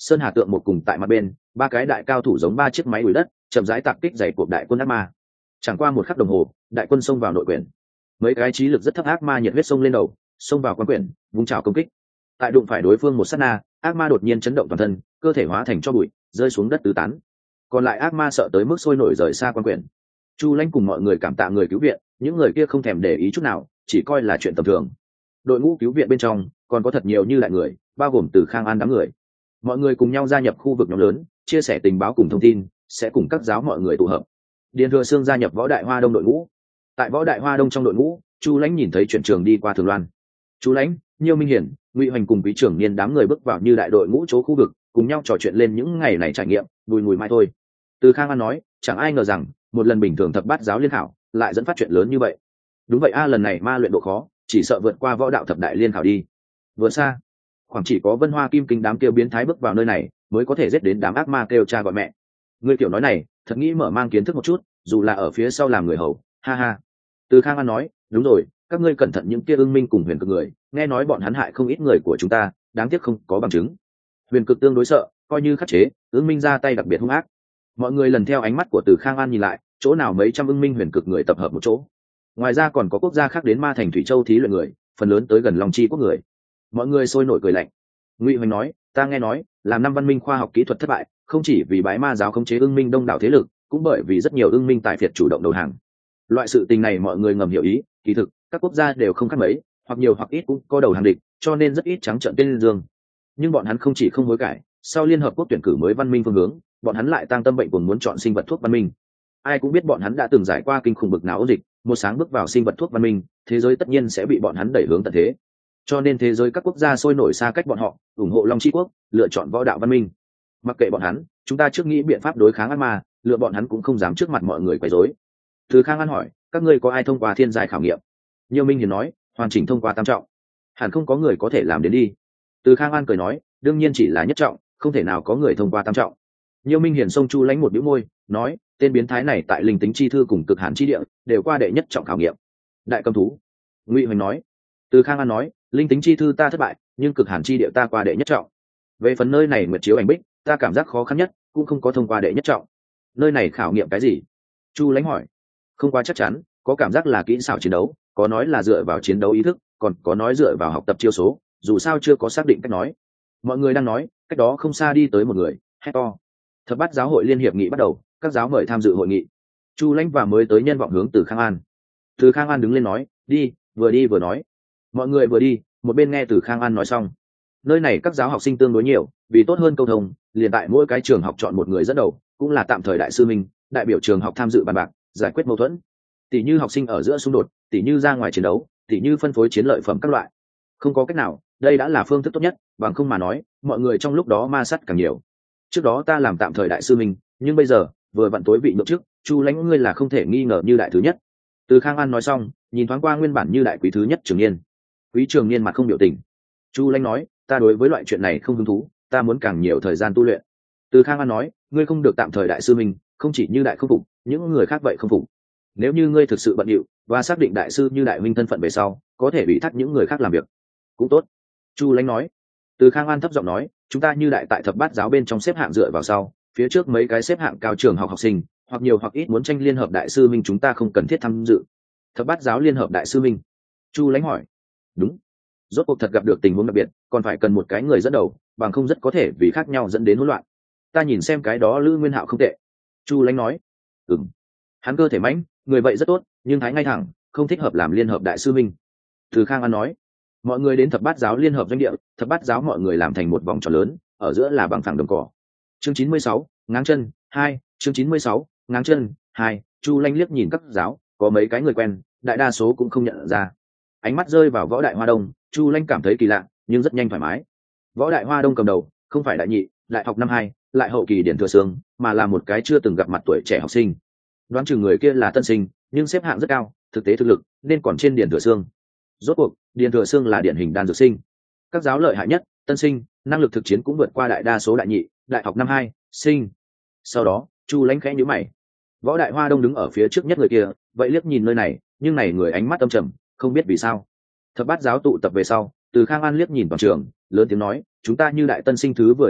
[SPEAKER 1] Sơn Hà tượng một cùng tại mặt bên, ba cái đại cao thủ giống ba chiếc máy đuổi đất chậm rãi tạc kích dày cuộc đại quân ác ma. Chẳng qua một khắc đồng hồ, đại quân xông vào nội quyển. Mấy cái trí lực rất thấp ác ma nhiệt huyết xông lên đầu, xông vào quan quyển, vung trào công kích. Tại đụng phải đối phương một sát na, ác ma đột nhiên chấn động toàn thân, cơ thể hóa thành tro bụi, rơi xuống đất tứ tán. Còn lại ác ma sợ tới mức sôi nổi rời xa quan quyển. Chu Lãnh cùng mọi người cảm tạ người cứu viện, những người kia không thèm để ý chút nào, chỉ coi là chuyện tầm thường. Đội ngũ cứu viện bên trong còn có thật nhiều như lại người, bao gồm Từ Khang An đám người. Mọi người cùng nhau gia nhập khu vực nhóm lớn, chia sẻ tình báo cùng thông tin, sẽ cùng các giáo mọi người tụ hợp. Điền Thừa Sương gia nhập Võ Đại Hoa Đông đội ngũ. Tại Võ Đại Hoa Đông trong đội ngũ, Chu Lãnh nhìn thấy chuyển trường đi qua Thường Loan. Chu Lãnh, Nhiêu Minh Hiển, Ngụy Hoành cùng Quý trưởng niên đám người bước vào như đại đội ngũ chỗ khu vực, cùng nhau trò chuyện lên những ngày này trải nghiệm, bùi ngùi mai thôi. Từ Khang An nói, chẳng ai ngờ rằng một lần bình thường thập bát giáo liên khảo lại dẫn phát chuyện lớn như vậy. Đúng vậy a, lần này ma luyện độ khó chỉ sợ vượt qua võ đạo thập đại liên khảo đi. Vừa xa, khoảng chỉ có Vân Hoa Kim Kinh đám kêu biến thái bước vào nơi này mới có thể giết đến đám ác ma kêu cha gọi mẹ. Người kiểu nói này thật nghĩ mở mang kiến thức một chút, dù là ở phía sau làm người hầu, ha ha. Từ Khang An nói, đúng rồi, các ngươi cẩn thận những kia Ưng Minh cùng Huyền Cực người, nghe nói bọn hắn hại không ít người của chúng ta, đáng tiếc không có bằng chứng. Huyền Cực tương đối sợ, coi như khắc chế, Ưng Minh ra tay đặc biệt hung ác. Mọi người lần theo ánh mắt của Từ Khang An nhìn lại, chỗ nào mấy trăm Ưng Minh Huyền Cực người tập hợp một chỗ. Ngoài ra còn có quốc gia khác đến Ma Thành Thủy Châu thí luyện người, phần lớn tới gần Long Chi quốc người. Mọi người sôi nổi cười lạnh. Ngụy Hoành nói, ta nghe nói, làm năm văn minh khoa học kỹ thuật thất bại, không chỉ vì bái ma giáo khống chế Ưng Minh đông đảo thế lực, cũng bởi vì rất nhiều Ưng Minh tài phiệt chủ động đầu hàng. Loại sự tình này mọi người ngầm hiểu ý, kỳ thực các quốc gia đều không khác mấy, hoặc nhiều hoặc ít cũng có đầu hàng địch, cho nên rất ít trắng trợn tên dương. Nhưng bọn hắn không chỉ không hối cải, sau Liên Hợp Quốc tuyển cử mới văn minh phương hướng, bọn hắn lại tăng tâm bệnh cùng muốn chọn sinh vật thuốc văn minh. Ai cũng biết bọn hắn đã từng giải qua kinh khủng bực nào ôn dịch, một sáng bước vào sinh vật thuốc văn minh, thế giới tất nhiên sẽ bị bọn hắn đẩy hướng tận thế. Cho nên thế giới các quốc gia sôi nổi xa cách bọn họ, ủng hộ Long Chi quốc, lựa chọn võ đạo văn minh. Mặc kệ bọn hắn, chúng ta trước nghĩ biện pháp đối kháng ác ma, lựa bọn hắn cũng không dám trước mặt mọi người quấy rối. Từ Khang An hỏi, các ngươi có ai thông qua thiên giai khảo nghiệm? Nhiêu Minh Hiền nói, hoàn chỉnh thông qua tam trọng, hẳn không có người có thể làm đến đi. Từ Khang An cười nói, đương nhiên chỉ là nhất trọng, không thể nào có người thông qua tam trọng. Nhiêu Minh Hiền xông Chu Lãnh một bĩu môi, nói, tên biến thái này tại linh tính chi thư cùng cực hàn chi địa đều qua đệ nhất trọng khảo nghiệm. Đại cầm thú. Ngụy Hoành nói. Từ Khang An nói, linh tính chi thư ta thất bại, nhưng cực hàn chi địa ta qua đệ nhất trọng. Về phần nơi này nguyệt chiếu ảnh bích, ta cảm giác khó khăn nhất, cũng không có thông qua đệ nhất trọng. Nơi này khảo nghiệm cái gì? Chu Lãnh hỏi. Không quá chắc chắn, có cảm giác là kỹ xảo chiến đấu, có nói là dựa vào chiến đấu ý thức, còn có nói dựa vào học tập chiêu số, dù sao chưa có xác định cách nói. Mọi người đang nói, cách đó không xa đi tới một người, hét to. Thập bát giáo hội liên hiệp nghị bắt đầu, các giáo mời tham dự hội nghị. Chu Lãnh và mới tới nhân vọng hướng Từ Khang An. Từ Khang An đứng lên nói, đi vừa nói. Mọi người vừa đi, một bên nghe Từ Khang An nói xong. Nơi này các giáo học sinh tương đối nhiều, vì tốt hơn câu thông, liền tại mỗi cái trường học chọn một người dẫn đầu, cũng là tạm thời đại sư minh, đại biểu trường học tham dự bàn bạc, giải quyết mâu thuẫn. Tỷ như học sinh ở giữa xung đột, tỷ như ra ngoài chiến đấu, tỷ như phân phối chiến lợi phẩm các loại. Không có cách nào, đây đã là phương thức tốt nhất, bằng không mà nói, mọi người trong lúc đó ma sát càng nhiều. Trước đó ta làm tạm thời đại sư minh, nhưng bây giờ vừa vặn tối vị nhượng trước, Chu Lãnh ngươi là không thể nghi ngờ như đại thứ nhất. Từ Khang An nói xong, nhìn thoáng qua nguyên bản như đại quý thứ nhất Trường Niên. Quý Trường Niên mặt không biểu tình. Chu Lãnh nói, ta đối với loại chuyện này không hứng thú, ta muốn càng nhiều thời gian tu luyện. Từ Khang An nói, ngươi không được tạm thời đại sư minh, không chỉ như đại không phục, những người khác vậy không phục. Nếu như ngươi thực sự bận rộn và xác định đại sư như đại huynh thân phận về sau, có thể ủy thác những người khác làm việc, cũng tốt. Chu Lãnh nói. Từ Khang An thấp giọng nói, chúng ta như đại tại thập bát giáo bên trong xếp hạng dựa vào sau, phía trước mấy cái xếp hạng cao trường học học sinh, hoặc nhiều hoặc ít muốn tranh liên hợp đại sư minh chúng ta không cần thiết tham dự. Thập bát giáo liên hợp đại sư minh. Chu Lãnh hỏi. Đúng. Rốt cuộc thật gặp được tình huống đặc biệt, còn phải cần một cái người dẫn đầu, bằng không rất có thể vì khác nhau dẫn đến hỗn loạn. Ta nhìn xem cái đó Lữ Nguyên Hạo không tệ. Chu Lãnh nói. Ừm. Hắn cơ thể mãnh, người vậy rất tốt, nhưng thái ngay thẳng, không thích hợp làm liên hợp đại sư minh. Từ Khang An nói. Mọi người đến thập bát giáo liên hợp doanh địa, thập bát giáo mọi người làm thành một vòng tròn lớn, ở giữa là bằng phẳng đồng cỏ. Chương 96, ngáng chân 2, chương 96, ngáng chân 2. Chu Lãnh liếc nhìn các giáo, có mấy cái người quen, đại đa số cũng không nhận ra. Ánh mắt rơi vào Võ Đại Hoa Đông, Chu Lãnh cảm thấy kỳ lạ, nhưng rất nhanh thoải mái. Võ Đại Hoa Đông cầm đầu, không phải đại nhị, đại học năm 2, lại hậu kỳ Điển Thừa Sương, mà là một cái chưa từng gặp mặt tuổi trẻ học sinh. Đoán chừng người kia là tân sinh, nhưng xếp hạng rất cao, thực tế thực lực nên còn trên Điển Thừa Sương. Rốt cuộc, Điền Thừa Sương là điển hình đan dược sinh. Các giáo lợi hại nhất, tân sinh, năng lực thực chiến cũng vượt qua đại đa số đại nhị, đại học năm 2, sinh. Sau đó, Chu Lãnh khẽ nhíu mày. Võ Đại Hoa Đông đứng ở phía trước nhất người kia, vậy liếc nhìn nơi này, nhưng này người ánh mắt âm trầm, không biết vì sao. Thập bát giáo tụ tập về sau, Từ Khang An liếc nhìn toàn trường, lớn tiếng nói, chúng ta như đại tân sinh thứ vừa đến được,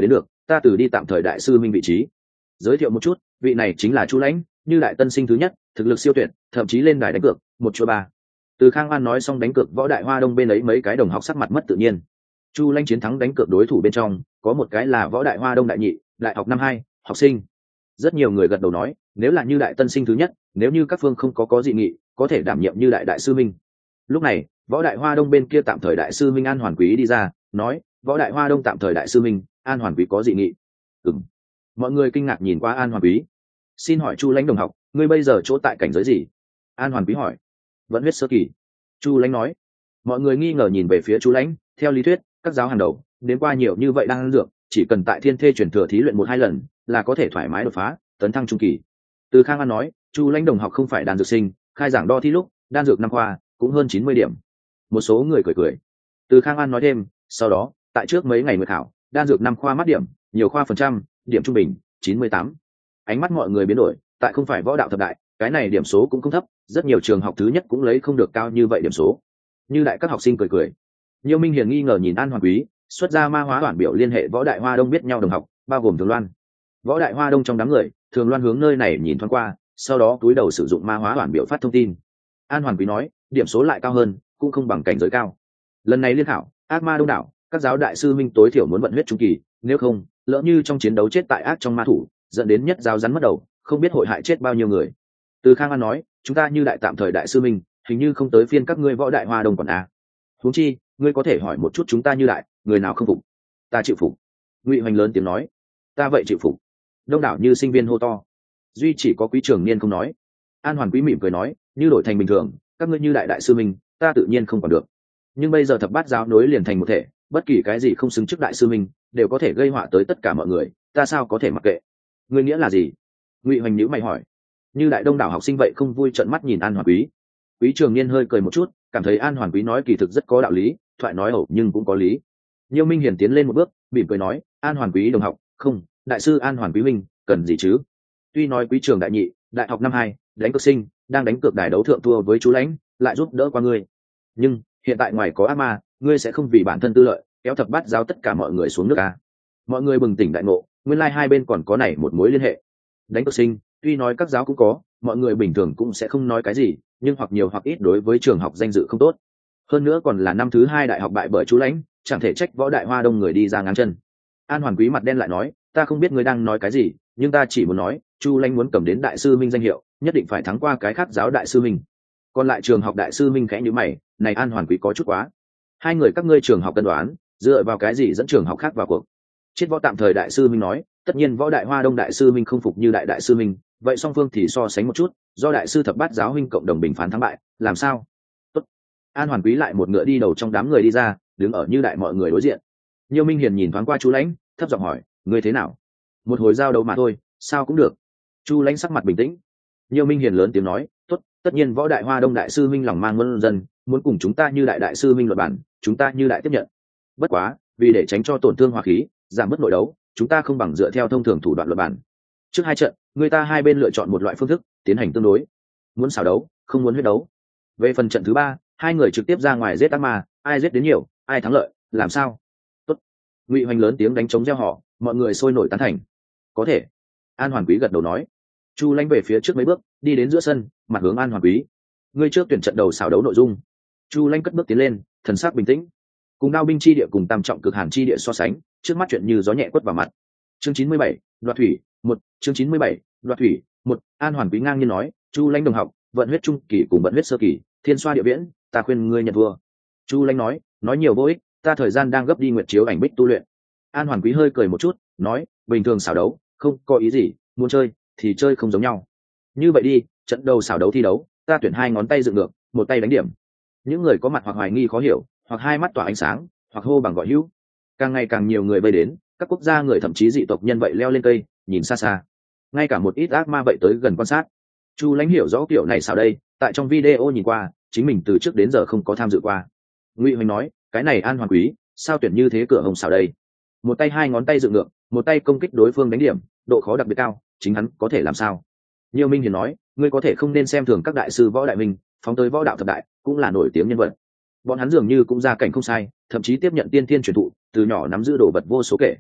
[SPEAKER 1] ta từ đi tạm thời đại sư minh vị trí. Giới thiệu một chút, vị này chính là Chu Lãnh, như đại tân sinh thứ nhất, thực lực siêu tuyệt, thậm chí lên đài đánh cược 1-3. Từ Khang An nói xong đánh cược Võ Đại Hoa Đông bên ấy mấy cái đồng học sắc mặt mất tự nhiên. Chu Lãnh chiến thắng đánh cược đối thủ bên trong có một cái là Võ Đại Hoa Đông đại nhị, đại học năm 2, học sinh. Rất nhiều người gật đầu nói, nếu là như đại tân sinh thứ nhất, nếu như các phương không có dị nghị, có thể đảm nhiệm như đại đại sư minh. Lúc này, Võ Đại Hoa Đông bên kia tạm thời đại sư minh An Hoàn Quý đi ra, nói, Võ Đại Hoa Đông tạm thời đại sư minh, An Hoàn Quý có dị nghị. Ừm. Mọi người kinh ngạc nhìn qua An Hoàn Quý. Xin hỏi Chu Lãnh đồng học, ngươi bây giờ chỗ tại cảnh giới gì? An Hoàn Quý hỏi. Vẫn huyết sơ kỳ. Chu Lãnh nói. Mọi người nghi ngờ nhìn về phía Chu Lãnh, theo lý thuyết, các giáo hàng đầu đến qua nhiều như vậy đang ăn dược, chỉ cần tại Thiên Thê chuyển thừa thí luyện 1-2 lần là có thể thoải mái đột phá, tấn thăng trung kỳ. Từ Khang An nói, Chu Lãnh đồng học không phải đan dược sinh, khai giảng đo thi lúc, đan dược năm khoa cũng hơn 90 điểm. Một số người cười. Từ Khang An nói thêm, sau đó, tại trước mấy ngày nguyệt khảo, đan dược năm khoa mát điểm, nhiều khoa phần trăm, điểm trung bình 98. Ánh mắt mọi người biến đổi, tại không phải võ đạo thập đại, cái này điểm số cũng không thấp, rất nhiều trường học thứ nhất cũng lấy không được cao như vậy điểm số. Như đại các học sinh cười. Nhiêu Minh Hiền nghi ngờ nhìn An Hoàn Quý, xuất ra ma hóa bản biểu liên hệ Võ Đại Hoa Đông biết nhau đồng học, bao gồm Thường Loan. Võ Đại Hoa Đông trong đám người, Thường Loan hướng nơi này nhìn thoáng qua, sau đó cúi đầu sử dụng ma hóa bản biểu phát thông tin. An Hoàn Quý nói, điểm số lại cao hơn, cũng không bằng cảnh giới cao. Lần này liên khảo, ác ma đông đảo, các giáo đại sư minh tối thiểu muốn vận huyết trung kỳ, nếu không, lỡ như trong chiến đấu chết tại ác trong ma thủ, dẫn đến nhất giáo rắn mất đầu, không biết hội hại chết bao nhiêu người. Từ Khang An nói, chúng ta như đại tạm thời đại sư minh, hình như không tới phiên các ngươi Võ Đại Hoa Đông còn à. Huống chi, ngươi có thể hỏi một chút chúng ta như đại, người nào không phục? Ta chịu phục. Ngụy Hoành lớn tiếng nói, ta vậy chịu phục. Đông đảo như sinh viên hô to. Duy chỉ có Quý Trường Niên không nói. An Hoàn Quý mỉm cười nói, như đổi thành bình thường, các ngươi như đại đại sư minh, ta tự nhiên không còn được. Nhưng bây giờ thập bát giáo nối liền thành một thể, bất kỳ cái gì không xứng chức đại sư minh, đều có thể gây họa tới tất cả mọi người, ta sao có thể mặc kệ? Ngươi nghĩa là gì? Ngụy Hoành nhíu mày hỏi. Như đại đông đảo học sinh vậy không vui trợn mắt nhìn An Hoàn Quý. Quý Trường Niên hơi cười một chút, cảm thấy An Hoàn Quý nói kỳ thực rất có đạo lý, thoại nói ẩu nhưng cũng có lý. Nhiêu Minh Hiển tiến lên một bước, mỉm cười nói, An Hoàn Quý đồng học, không, đại sư An Hoàn Quý minh, cần gì chứ? Tuy nói Quý Trường đại nhị, đại học năm 2, đánh cược sinh, đang đánh cược đài đấu thượng thua với chú Lãnh, lại giúp đỡ qua ngươi. Nhưng hiện tại ngoài có ác ma, ngươi sẽ không vì bản thân tư lợi kéo thập bát giáo tất cả mọi người xuống nước à? Mọi người bừng tỉnh đại ngộ, nguyên lai hai bên còn có này một mối liên hệ. Đánh cược sinh, tuy nói các giáo cũng có, mọi người bình thường cũng sẽ không nói cái gì, nhưng hoặc nhiều hoặc ít đối với trường học danh dự không tốt. Hơn nữa còn là năm thứ 2 đại học bại bởi chú Lãnh, chẳng thể trách Võ Đại Hoa Đông người đi ra ngáng chân. An Hoàn Quý mặt đen lại nói, ta không biết ngươi đang nói cái gì, nhưng ta chỉ muốn nói, Chu Lãnh muốn cầm đến đại sư minh danh hiệu, nhất định phải thắng qua cái khác giáo đại sư minh. Còn lại trường học đại sư minh khẽ nhíu mày, này An Hoàn Quý có chút quá. Hai người các ngươi trường học cân đoán, dựa vào cái gì dẫn trường học khác vào cuộc? Triết Võ tạm thời đại sư minh nói, tất nhiên Võ Đại Hoa Đông đại sư minh không phục như đại đại sư minh, vậy song phương thì so sánh một chút, do đại sư thập bát giáo huynh cộng đồng bình phán thắng bại, làm sao? Tốt. An Hoàn Quý lại một ngựa đi đầu trong đám người đi ra, đứng ở như đại mọi người đối diện. Nhiêu Minh Hiền nhìn thoáng qua Chu Lãnh, thấp giọng hỏi, ngươi thế nào? Một hồi giao đấu mà thôi, sao cũng được. Chu Lãnh sắc mặt bình tĩnh. Nhiêu Minh Hiền lớn tiếng nói, tốt, tất nhiên Võ Đại Hoa Đông đại sư minh lòng mang muôn dân, muốn cùng chúng ta như đại đại sư minh luận bản, chúng ta như đại tiếp nhận. Bất quá, vì để tránh cho tổn thương hòa khí, giảm bớt nội đấu, chúng ta không bằng dựa theo thông thường thủ đoạn luận bản. Trước hai trận, người ta hai bên lựa chọn một loại phương thức tiến hành tương đối, muốn xảo đấu, không muốn huyết đấu. Về phần trận thứ 3, hai người trực tiếp ra ngoài giết ác ma, ai giết đến nhiều, ai thắng lợi, làm sao? Tốt. Ngụy Hoành lớn tiếng đánh trống reo hò, mọi người sôi nổi tán thành. Có thể. An Hoàn Quý gật đầu nói. Chu Lãnh về phía trước mấy bước, đi đến giữa sân, mặt hướng An Hoàn Quý. Ngươi trước tuyển trận đầu xảo đấu nội dung. Chu Lãnh cất bước tiến lên, thần sắc bình tĩnh. Cùng đao binh chi địa cùng tam trọng cực hàn chi địa so sánh, trước mắt chuyện như gió nhẹ quất vào mặt. Chương 97, đoạt thủy, 1, chương 97, đoạt thủy, 1, An Hoàn Quý ngang nhiên nói, Chu Lãnh đồng học, vận huyết trung kỳ cùng vận huyết sơ kỳ, thiên xoa địa viễn, ta khuyên ngươi nhận thua. Chu Lãnh nói nhiều vô ích, ta thời gian đang gấp đi nguyệt chiếu ảnh bích tu luyện. An Hoàn Quý hơi cười một chút, nói, bình thường xảo đấu, không có ý gì, muốn chơi thì chơi không giống nhau. Như vậy đi, trận đầu xảo đấu thi đấu, ta tuyển 2 ngón tay dựng ngược, một tay đánh điểm. Những người có mặt hoặc hoài nghi khó hiểu, hoặc hai mắt tỏa ánh sáng, hoặc hô bằng gọi hữu. Càng ngày càng nhiều người vây đến, các quốc gia người thậm chí dị tộc nhân vậy leo lên cây, nhìn xa xa. Ngay cả một ít ác ma vậy tới gần quan sát. Chu Lãnh hiểu rõ kiểu này sao đây, tại trong video nhìn qua, chính mình từ trước đến giờ không có tham dự qua. Ngụy Hoành nói, cái này An Hoàn Quý, sao tuyển như thế cửa hồng xảo đây? Một tay 2 ngón tay dựng ngược, một tay công kích đối phương đánh điểm, độ khó đặc biệt cao, chính hắn có thể làm sao? Nhiêu Minh Hiền nói, ngươi có thể không nên xem thường các đại sư võ đại minh, phóng tới võ đạo thập đại, cũng là nổi tiếng nhân vật. Bọn hắn dường như cũng gia cảnh không sai, thậm chí tiếp nhận tiên thiên truyền thụ, từ nhỏ nắm giữ đồ vật vô số kể.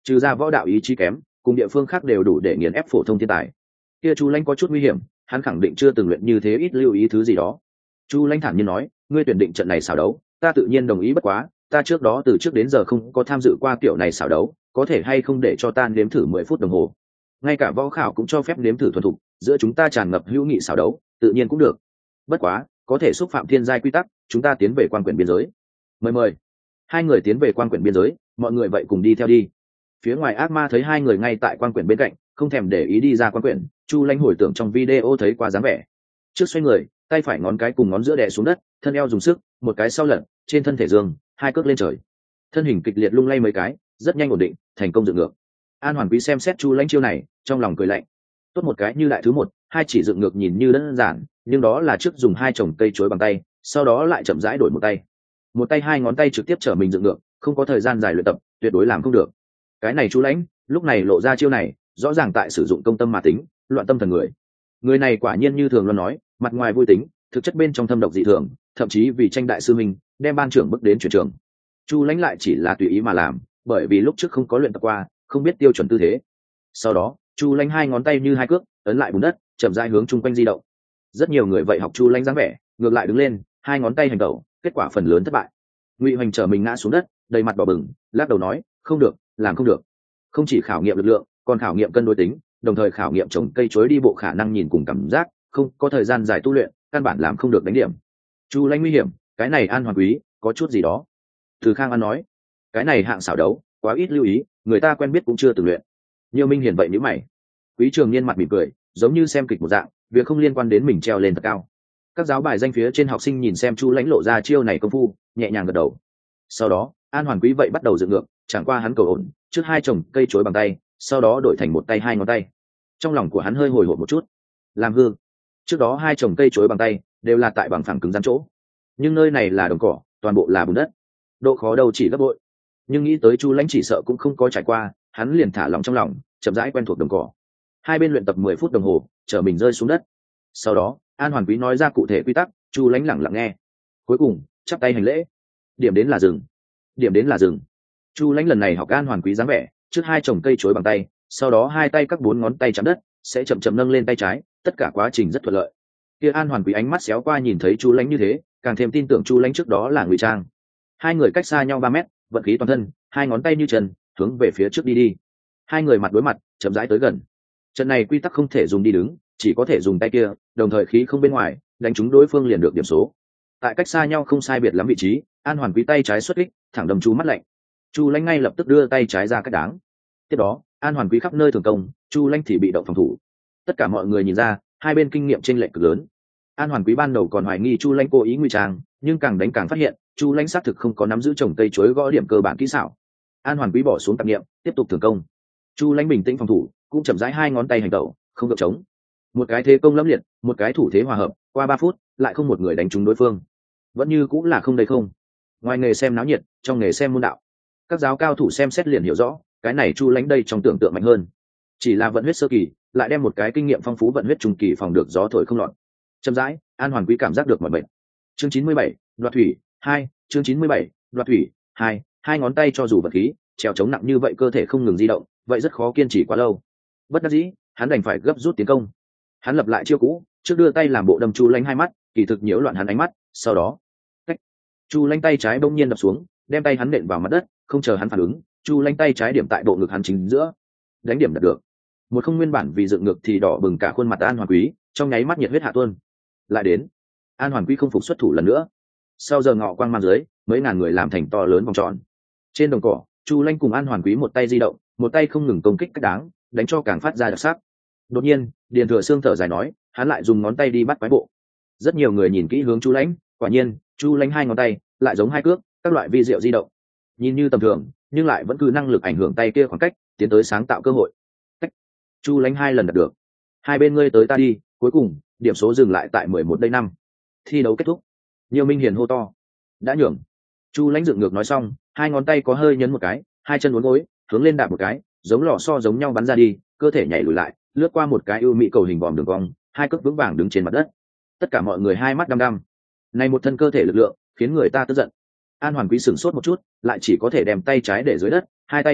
[SPEAKER 1] trừ ra võ đạo ý chí kém, cùng địa phương khác đều đủ để nghiền ép phổ thông thiên tài. Kia Chu Lãnh có chút nguy hiểm, hắn khẳng định chưa từng luyện như thế, ít lưu ý thứ gì đó. Chu Lãnh thản nhiên nói, ngươi tuyển định trận này xảo đấu, ta tự nhiên đồng ý, bất quá ta trước đó từ trước đến giờ không có tham dự qua kiểu này xảo đấu, có thể hay không để cho ta nếm thử 10 phút đồng hồ? Ngay cả võ khảo cũng cho phép nếm thử thuần thục, giữa chúng ta tràn ngập hữu nghị xảo đấu, tự nhiên cũng được. Bất quá, có thể xúc phạm thiên giai quy tắc, chúng ta tiến về quan quyển biên giới. Mời. Hai người tiến về quan quyển biên giới, mọi người vậy cùng đi theo đi. Phía ngoài ác ma thấy hai người ngay tại quan quyển bên cạnh, không thèm để ý đi ra quan quyển. Chu Lãnh hồi tưởng trong video thấy qua dáng vẻ, trước xoay người, tay phải ngón cái cùng ngón giữa đè xuống đất, thân eo dùng sức, một cái sau lật, trên thân thể dương, hai cước lên trời, thân hình kịch liệt lung lay mấy cái, rất nhanh ổn định, thành công dựng ngược. An Hoàn Quý xem xét Chu Lãnh chiêu này, trong lòng cười lạnh. Tốt một cái như đại thứ một, hai chỉ dựng ngược nhìn như đơn giản, nhưng đó là trước dùng hai chồng cây chuối bằng tay, sau đó lại chậm rãi đổi một tay hai ngón tay trực tiếp trở mình dựng ngược, không có thời gian dài luyện tập, tuyệt đối làm không được. Cái này Chu Lãnh lúc này lộ ra chiêu này, rõ ràng tại sử dụng công tâm mà tính, loạn tâm thần người. Người này quả nhiên như thường luôn nói, mặt ngoài vui tính, thực chất bên trong thâm độc dị thường, thậm chí vì tranh đại sư minh, đem ban trưởng bước đến chuyển trường. Chu Lãnh lại chỉ là tùy ý mà làm, bởi vì lúc trước không có luyện tập qua, không biết tiêu chuẩn tư thế. Sau đó, Chu Lãnh hai ngón tay như hai cước, ấn lại bùn đất, chậm rãi hướng chung quanh di động. Rất nhiều người vậy học Chu Lãnh dáng vẻ, ngược lại đứng lên, hai ngón tay hành tẩu, kết quả phần lớn thất bại. Ngụy Hoành trở mình ngã xuống đất, đầy mặt đỏ bừng, lắc đầu nói, không được, làm không được. Không chỉ khảo nghiệm lực lượng, còn khảo nghiệm cân đối tính, đồng thời khảo nghiệm trồng cây chuối đi bộ khả năng nhìn cùng cảm giác, không có thời gian dài tu luyện, căn bản làm không được đánh điểm. Chu Lãnh nguy hiểm, cái này An Hoàn Quý có chút gì đó. Từ Khang An nói, cái này hạng xảo đấu quá ít lưu ý, người ta quen biết cũng chưa từng luyện. Nhiều Minh Hiển vậy nhíu mày. Quý Trường Niên mặt mỉm cười, giống như xem kịch một dạng, việc không liên quan đến mình treo lên thật cao. Các giáo bài danh phía trên học sinh nhìn xem Chu Lãnh lộ ra chiêu này công phu, nhẹ nhàng gật đầu. Sau đó, An Hoàn Quý vậy bắt đầu dựng ngược, chẳng qua hắn cầu ổn, trước hai chồng cây chuối bằng tay, sau đó đổi thành một tay hai ngón tay. Trong lòng của hắn hơi hồi hộp một chút, làm hư. Trước đó hai chồng cây chuối bằng tay đều là tại bằng phẳng cứng rắn chỗ, nhưng nơi này là đồng cỏ, toàn bộ là bùn đất, độ khó đâu chỉ gấp bội. Nhưng nghĩ tới Chu Lãnh chỉ sợ cũng không có trải qua, hắn liền thả lòng trong lòng, chậm rãi quen thuộc đồng cỏ. Hai bên luyện tập 10 phút đồng hồ, chờ mình rơi xuống đất. Sau đó, An Hoàn Quý nói ra cụ thể quy tắc, Chu Lãnh lặng lặng nghe. Cuối cùng, chắp tay hành lễ. Điểm đến là dừng. Điểm đến là dừng. Chu Lãnh lần này học An Hoàn Quý dáng vẻ, trước hai chồng cây chuối bằng tay, sau đó hai tay các 4 ngón tay chạm đất, sẽ chậm chậm nâng lên tay trái, tất cả quá trình rất thuận lợi. Kia An Hoàn Quý ánh mắt xéo qua nhìn thấy Chu Lãnh như thế, càng thêm tin tưởng Chu Lãnh trước đó là ngụy trang. Hai người cách xa nhau 3 mét, vận khí toàn thân, hai ngón tay như chân, hướng về phía trước đi. Hai người mặt đối mặt, chậm rãi tới gần. Trận này quy tắc không thể dùng đi đứng, chỉ có thể dùng tay kia, đồng thời khí không bên ngoài, đánh trúng đối phương liền được điểm số. Tại cách xa nhau không sai biệt lắm vị trí, An Hoàn Quý tay trái xuất kích, thẳng đâm Chu mắt lạnh. Chu Lãnh ngay lập tức đưa tay trái ra cách đáng. Tiếp đó, An Hoàn Quý khắp nơi thường công, Chu Lãnh thì bị động phòng thủ. Tất cả mọi người nhìn ra, hai bên kinh nghiệm chênh lệch cực lớn. An Hoàn Quý ban đầu còn hoài nghi Chu Lãnh cố ý ngụy trang, nhưng càng đánh càng phát hiện, Chu Lãnh xác thực không có nắm giữ trồng cây chuối gõ điểm cơ bản kỹ xảo. An Hoàn Quý bỏ xuống tạp niệm, tiếp tục thường công. Chu Lãnh bình tĩnh phòng thủ, cũng chậm rãi hai ngón tay hành tẩu, không gượng chống. Một cái thế công lẫm liệt, một cái thủ thế hòa hợp, qua 3 phút, lại không một người đánh trúng đối phương. Vẫn như cũng là không đây không. Ngoài nghề xem náo nhiệt, trong nghề xem môn đạo. Các giáo cao thủ xem xét liền hiểu rõ, cái này Chu Lãnh đây trong tưởng tượng mạnh hơn. Chỉ là vận huyết sơ kỳ, lại đem một cái kinh nghiệm phong phú vận huyết trung kỳ phòng được gió thổi không lọt. Chậm rãi, An Hoàn Quý cảm giác được mọi bệnh. Chương 97, đoạt thủy 2, chương 97, đoạt thủy 2, hai ngón tay cho dù vật khí, trèo chống nặng như vậy cơ thể không ngừng di động, vậy rất khó kiên trì quá lâu. Bất đắc dĩ, hắn đành phải gấp rút tiến công. Hắn lập lại chiêu cũ, trước đưa tay làm bộ đâm Chu Lãnh hai mắt, kỳ thực nhiễu loạn hắn ánh mắt, sau đó, cách. Chu Lãnh tay trái bỗng nhiên đập xuống, đem tay hắn nện vào mặt đất, không chờ hắn phản ứng, Chu Lãnh tay trái điểm tại bộ ngực hắn chính giữa, đánh điểm đạt được. Một không nguyên bản vì dựng ngược thì đỏ bừng cả khuôn mặt An Hoàn Quý, trong nháy mắt nhiệt huyết hạ tuôn. Lại đến, An Hoàn Quý không phục xuất thủ lần nữa. Sau giờ ngọ quang mang dưới, mấy ngàn người làm thành to lớn vòng tròn. Trên đồng cỏ, Chu Lãnh cùng An Hoàn Quý một tay di động, một tay không ngừng công kích cách đáng, đánh cho càng phát ra đặc sắc. Đột nhiên, Điền Thừa Xương thở dài nói, hắn lại dùng ngón tay đi bắt quái bộ. Rất nhiều người nhìn kỹ hướng Chu Lãnh, quả nhiên, Chu Lãnh hai ngón tay lại giống hai cước, các loại vi diệu di động. Nhìn như tầm thường, nhưng lại vẫn cứ năng lực ảnh hưởng tay kia khoảng cách, tiến tới sáng tạo cơ hội. Cách. Chu Lãnh hai lần đạt được. Hai bên ngươi tới ta đi, cuối cùng, điểm số dừng lại tại 11-5. Thi đấu kết thúc. Nhiều Minh Hiền hô to. Đã nhường. Chu Lãnh dựng ngược nói xong, hai ngón tay có hơi nhấn một cái, hai chân uốn gối, hướng lên đạp một cái, giống lò xo giống nhau bắn ra đi, cơ thể nhảy lùi lại, lướt qua một cái ưu mỹ cầu hình vòm đường cong, hai cước vững vàng đứng trên mặt đất. Tất cả mọi người hai mắt đăm đăm. Này một thân cơ thể lực lượng, khiến người ta tức giận. An Hoàn Quý sửng sốt một chút, lại chỉ có thể đem tay trái để dưới đất, hai tay chống đất,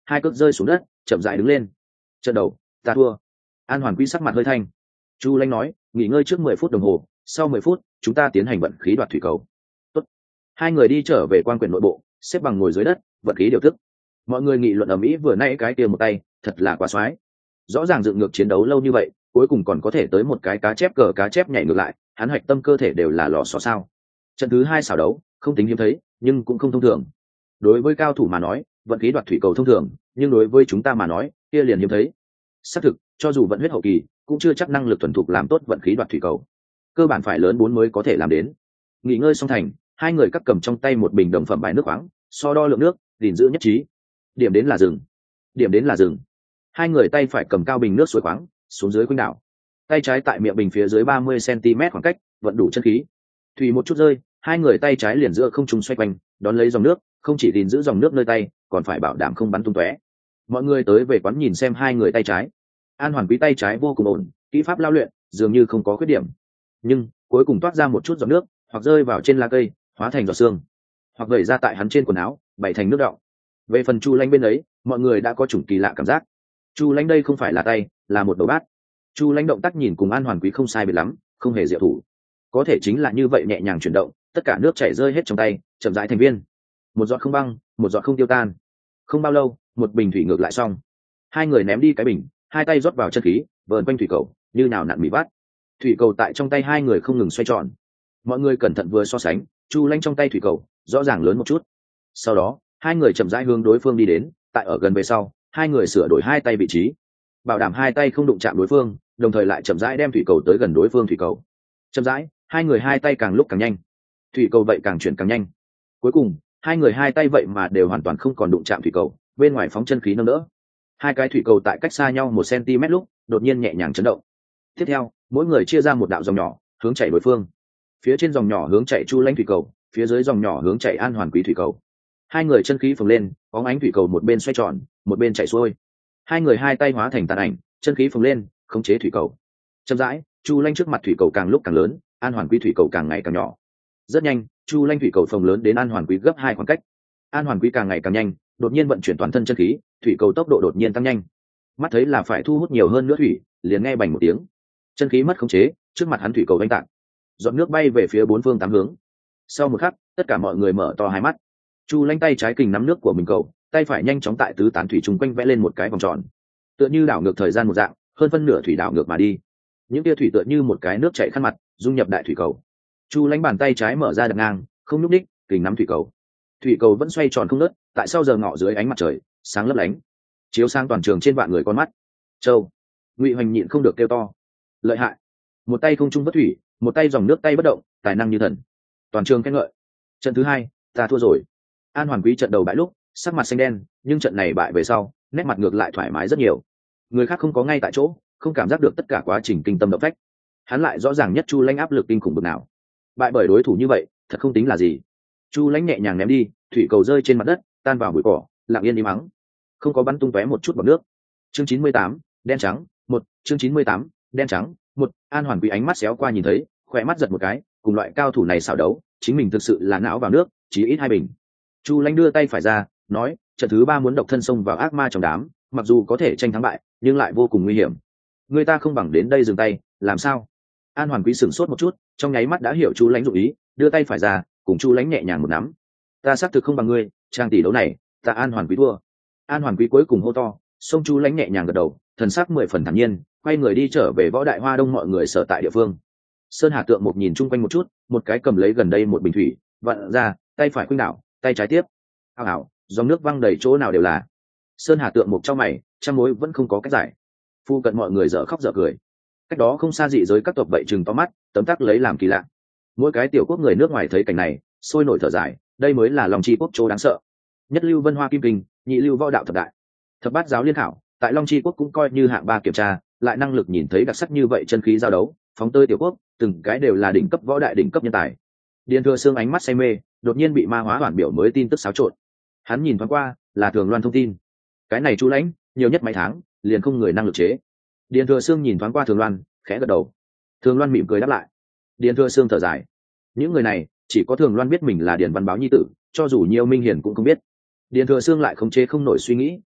[SPEAKER 1] hai cước rơi xuống đất, chậm rãi đứng lên. Trận đầu ta thua. An Hoàn Quý sắc mặt hơi thanh. Chu Lanh nói, nghỉ ngơi trước 10 phút đồng hồ, sau 10 phút chúng ta tiến hành vận khí đoạt thủy cầu. Tốt. Hai người đi trở về quan quyền nội bộ, xếp bằng ngồi dưới đất, vận khí điều tức. Mọi người nghị luận ầm ĩ vừa nãy cái kia một tay, thật là quá xoái. Rõ ràng dựng ngược chiến đấu lâu như vậy, cuối cùng còn có thể tới một cái cá chép nhảy ngược lại, hắn hoạch tâm cơ thể đều là lò xo sao. Trận thứ 2 xảo đấu, không tính hiếm thấy, nhưng cũng không thông thường. Đối với cao thủ mà nói, vận khí đoạt thủy cầu thông thường, nhưng đối với chúng ta mà nói, kia liền hiếm thấy. Xác thực, cho dù vận huyết hậu kỳ, cũng chưa chắc năng lực thuần thục làm tốt vận khí đoạt thủy cầu. Cơ bản phải lớn 4 mới có thể làm đến. Nghỉ ngơi xong thành, hai người cắt cầm trong tay một bình đồng phẩm bài nước khoáng, so đo lượng nước, gìn giữ nhất trí. Điểm đến là rừng. Điểm đến là rừng. Hai người tay phải cầm cao bình nước suối khoáng, xuống dưới quanh đảo. Tay trái tại miệng bình phía dưới 30 cm khoảng cách, vận đủ chân khí. Thủy một chút rơi, hai người tay trái liền giữa không trung xoay quanh, đón lấy dòng nước, không chỉ gìn giữ dòng nước nơi tay, còn phải bảo đảm không bắn tung tóe. Mọi người tới về quán nhìn xem hai người tay trái. An Hoàn Quý tay trái vô cùng ổn, kỹ pháp lao luyện, dường như không có khuyết điểm. Nhưng cuối cùng toát ra một chút giọt nước, hoặc rơi vào trên lá cây, hóa thành giọt sương, hoặc vẩy ra tại hắn trên quần áo, bày thành nước đọng. Về phần Chu Lanh bên ấy, mọi người đã có chủng kỳ lạ cảm giác. Chu Lanh đây không phải là tay, là một đầu bát. Chu Lanh động tác nhìn cùng An Hoàn Quý không sai biệt lắm, không hề diệu thủ. Có thể chính là như vậy nhẹ nhàng chuyển động, tất cả nước chảy rơi hết trong tay, chậm rãi thành viên. Một giọt không băng, một giọt không tiêu tan. Không bao lâu, một bình thủy ngược lại xong. Hai người ném đi cái bình, hai tay rót vào chân khí, vờn quanh thủy cầu, như nào nặn mì bát. Thủy cầu tại trong tay hai người không ngừng xoay tròn. Mọi người cẩn thận vừa so sánh, Chu Lanh trong tay thủy cầu rõ ràng lớn một chút. Sau đó, hai người chậm rãi hướng đối phương đi đến, tại ở gần về sau, hai người sửa đổi hai tay vị trí, bảo đảm hai tay không đụng chạm đối phương, đồng thời lại chậm rãi đem thủy cầu tới gần đối phương thủy cầu. Chậm rãi, hai người hai tay càng lúc càng nhanh, thủy cầu vậy càng chuyển càng nhanh. Cuối cùng, hai người hai tay vậy mà đều hoàn toàn không còn đụng chạm thủy cầu, bên ngoài phóng chân khí nâng đỡ. Hai cái thủy cầu tại cách xa nhau 1 cm lúc, đột nhiên nhẹ nhàng chấn động. Tiếp theo, mỗi người chia ra một đạo dòng nhỏ, hướng chạy đối phương. Phía trên dòng nhỏ hướng chạy Chu Lanh thủy cầu, phía dưới dòng nhỏ hướng chạy An Hoàn Quý thủy cầu. Hai người chân khí phồng lên, bóng ánh thủy cầu một bên xoay tròn, một bên chạy xuôi. Hai người hai tay hóa thành tàn ảnh, chân khí phồng lên, khống chế thủy cầu. Chậm rãi, Chu Lanh trước mặt thủy cầu càng lúc càng lớn, An Hoàn Quý thủy cầu càng ngày càng nhỏ. Rất nhanh, Chu Lanh thủy cầu phồng lớn đến An Hoàn Quý gấp 2 khoảng cách. An Hoàn Quý càng ngày càng nhanh, đột nhiên vận chuyển toàn thân chân khí, thủy cầu tốc độ đột nhiên tăng nhanh. Mắt thấy là phải thu hút nhiều hơn nữa thủy, liền nghe bành một tiếng, chân khí mất khống chế, trước mặt hắn thủy cầu vanh tạc, giọt nước bay về phía bốn phương tám hướng. Sau một khắc, tất cả mọi người mở to hai mắt. Chu Lanh tay trái kình nắm nước của mình cầu, tay phải nhanh chóng tại tứ tán thủy chung quanh vẽ lên một cái vòng tròn, tựa như đảo ngược thời gian một dạng, hơn phân nửa thủy đảo ngược mà đi. Những tia thủy tựa như một cái nước chảy khăn mặt, dung nhập đại thủy cầu. Chu Lanh bàn tay trái mở ra đặt ngang, không nhúc đích, kình nắm thủy cầu. Thủy cầu vẫn xoay tròn không ngớt, tại sau giờ ngọ dưới ánh mặt trời, sáng lấp lánh, chiếu sang toàn trường trên vạn người con mắt. Châu, Ngụy Hoành nhịn không được kêu to, lợi hại! Một tay không trung bất thủy, một tay dòng nước tay bất động, tài năng như thần. Toàn trường khen ngợi. Trận thứ 2, ta thua rồi. An Hoàn Quý trận đầu bại lúc sắc mặt xanh đen, nhưng trận này bại về sau, nét mặt ngược lại thoải mái rất nhiều. Người khác không có ngay tại chỗ, không cảm giác được tất cả quá trình kinh tâm động phách. Hắn lại rõ ràng nhất Chu Lanh áp lực kinh khủng bực nào. Bại bởi đối thủ như vậy, thật không tính là gì. Chu Lanh nhẹ nhàng ném đi, thủy cầu rơi trên mặt đất, tan vào bụi cỏ, lặng yên im ắng, không có bắn tung tóe một chút bọt nước. Chương 98, đen trắng, 1, chương 98, đen trắng, 1. An Hoàn Quý ánh mắt xéo qua nhìn thấy, khỏe mắt giật một cái, cùng loại cao thủ này xảo đấu, chính mình thực sự là não vào nước, chỉ ít 2 bình. Chu Lanh đưa tay phải ra, nói, trận thứ 3 muốn độc thân xông vào ác ma trong đám, mặc dù có thể tranh thắng bại, nhưng lại vô cùng nguy hiểm. Người ta không bằng đến đây dừng tay, làm sao? An Hoàn Quý sửng sốt một chút, trong nháy mắt đã hiểu Chu Lanh dụng ý, đưa tay phải ra, cùng Chu Lanh nhẹ nhàng một nắm. Ta xác thực không bằng ngươi, trang tỷ đấu này, ta An Hoàn Quý thua. An Hoàn Quý cuối cùng hô to, xông Chu Lanh nhẹ nhàng gật đầu, thần sắc 10 phần thản nhiên, quay người đi trở về Võ Đại Hoa Đông mọi người sở tại địa phương. Sơn Hà Tượng một nhìn chung quanh một chút, một cái cầm lấy gần đây một bình thủy, vặn ra, tay phải khuynh đảo, tay trái tiếp. Ào ào, dòng nước văng đầy chỗ nào đều là. Sơn Hà Tượng một trong mày, trăm mối vẫn không có cách giải. Phu cận mọi người dở khóc dở cười. Cách đó không xa dị giới các tộc vậy chừng to mắt, tấm tắc lấy làm kỳ lạ. Mỗi cái tiểu quốc người nước ngoài thấy cảnh này, sôi nổi thở dài, đây mới là lòng chi quốc chỗ đáng sợ. Nhất lưu Vân Hoa Kim Kinh, nhị lưu Võ Đạo Thập Đại, Thập Bát Giáo Liên Khảo, tại Long Chi quốc cũng coi như hạng 3 kiểm tra, lại năng lực nhìn thấy đặc sắc như vậy chân khí giao đấu, phóng tơi tiểu quốc, từng cái đều là đỉnh cấp võ đại đỉnh cấp nhân tài. Điền Thừa Sương ánh mắt say mê, đột nhiên bị ma hóa hoàn biểu mới tin tức xáo trộn. Hắn nhìn thoáng qua, là Thường Loan thông tin. Cái này Chu Lãnh, nhiều nhất mấy tháng, liền không người năng lực chế. Điền Thừa Sương nhìn thoáng qua Thường Loan, khẽ gật đầu. Thường Loan mỉm cười đáp lại. Điền Thừa Sương thở dài. Những người này, chỉ có Thường Loan biết mình là Điền Văn Báo nhi tử, cho dù Nhiêu Minh Hiển cũng không biết. Điền Thừa Sương lại không chế không nổi suy nghĩ,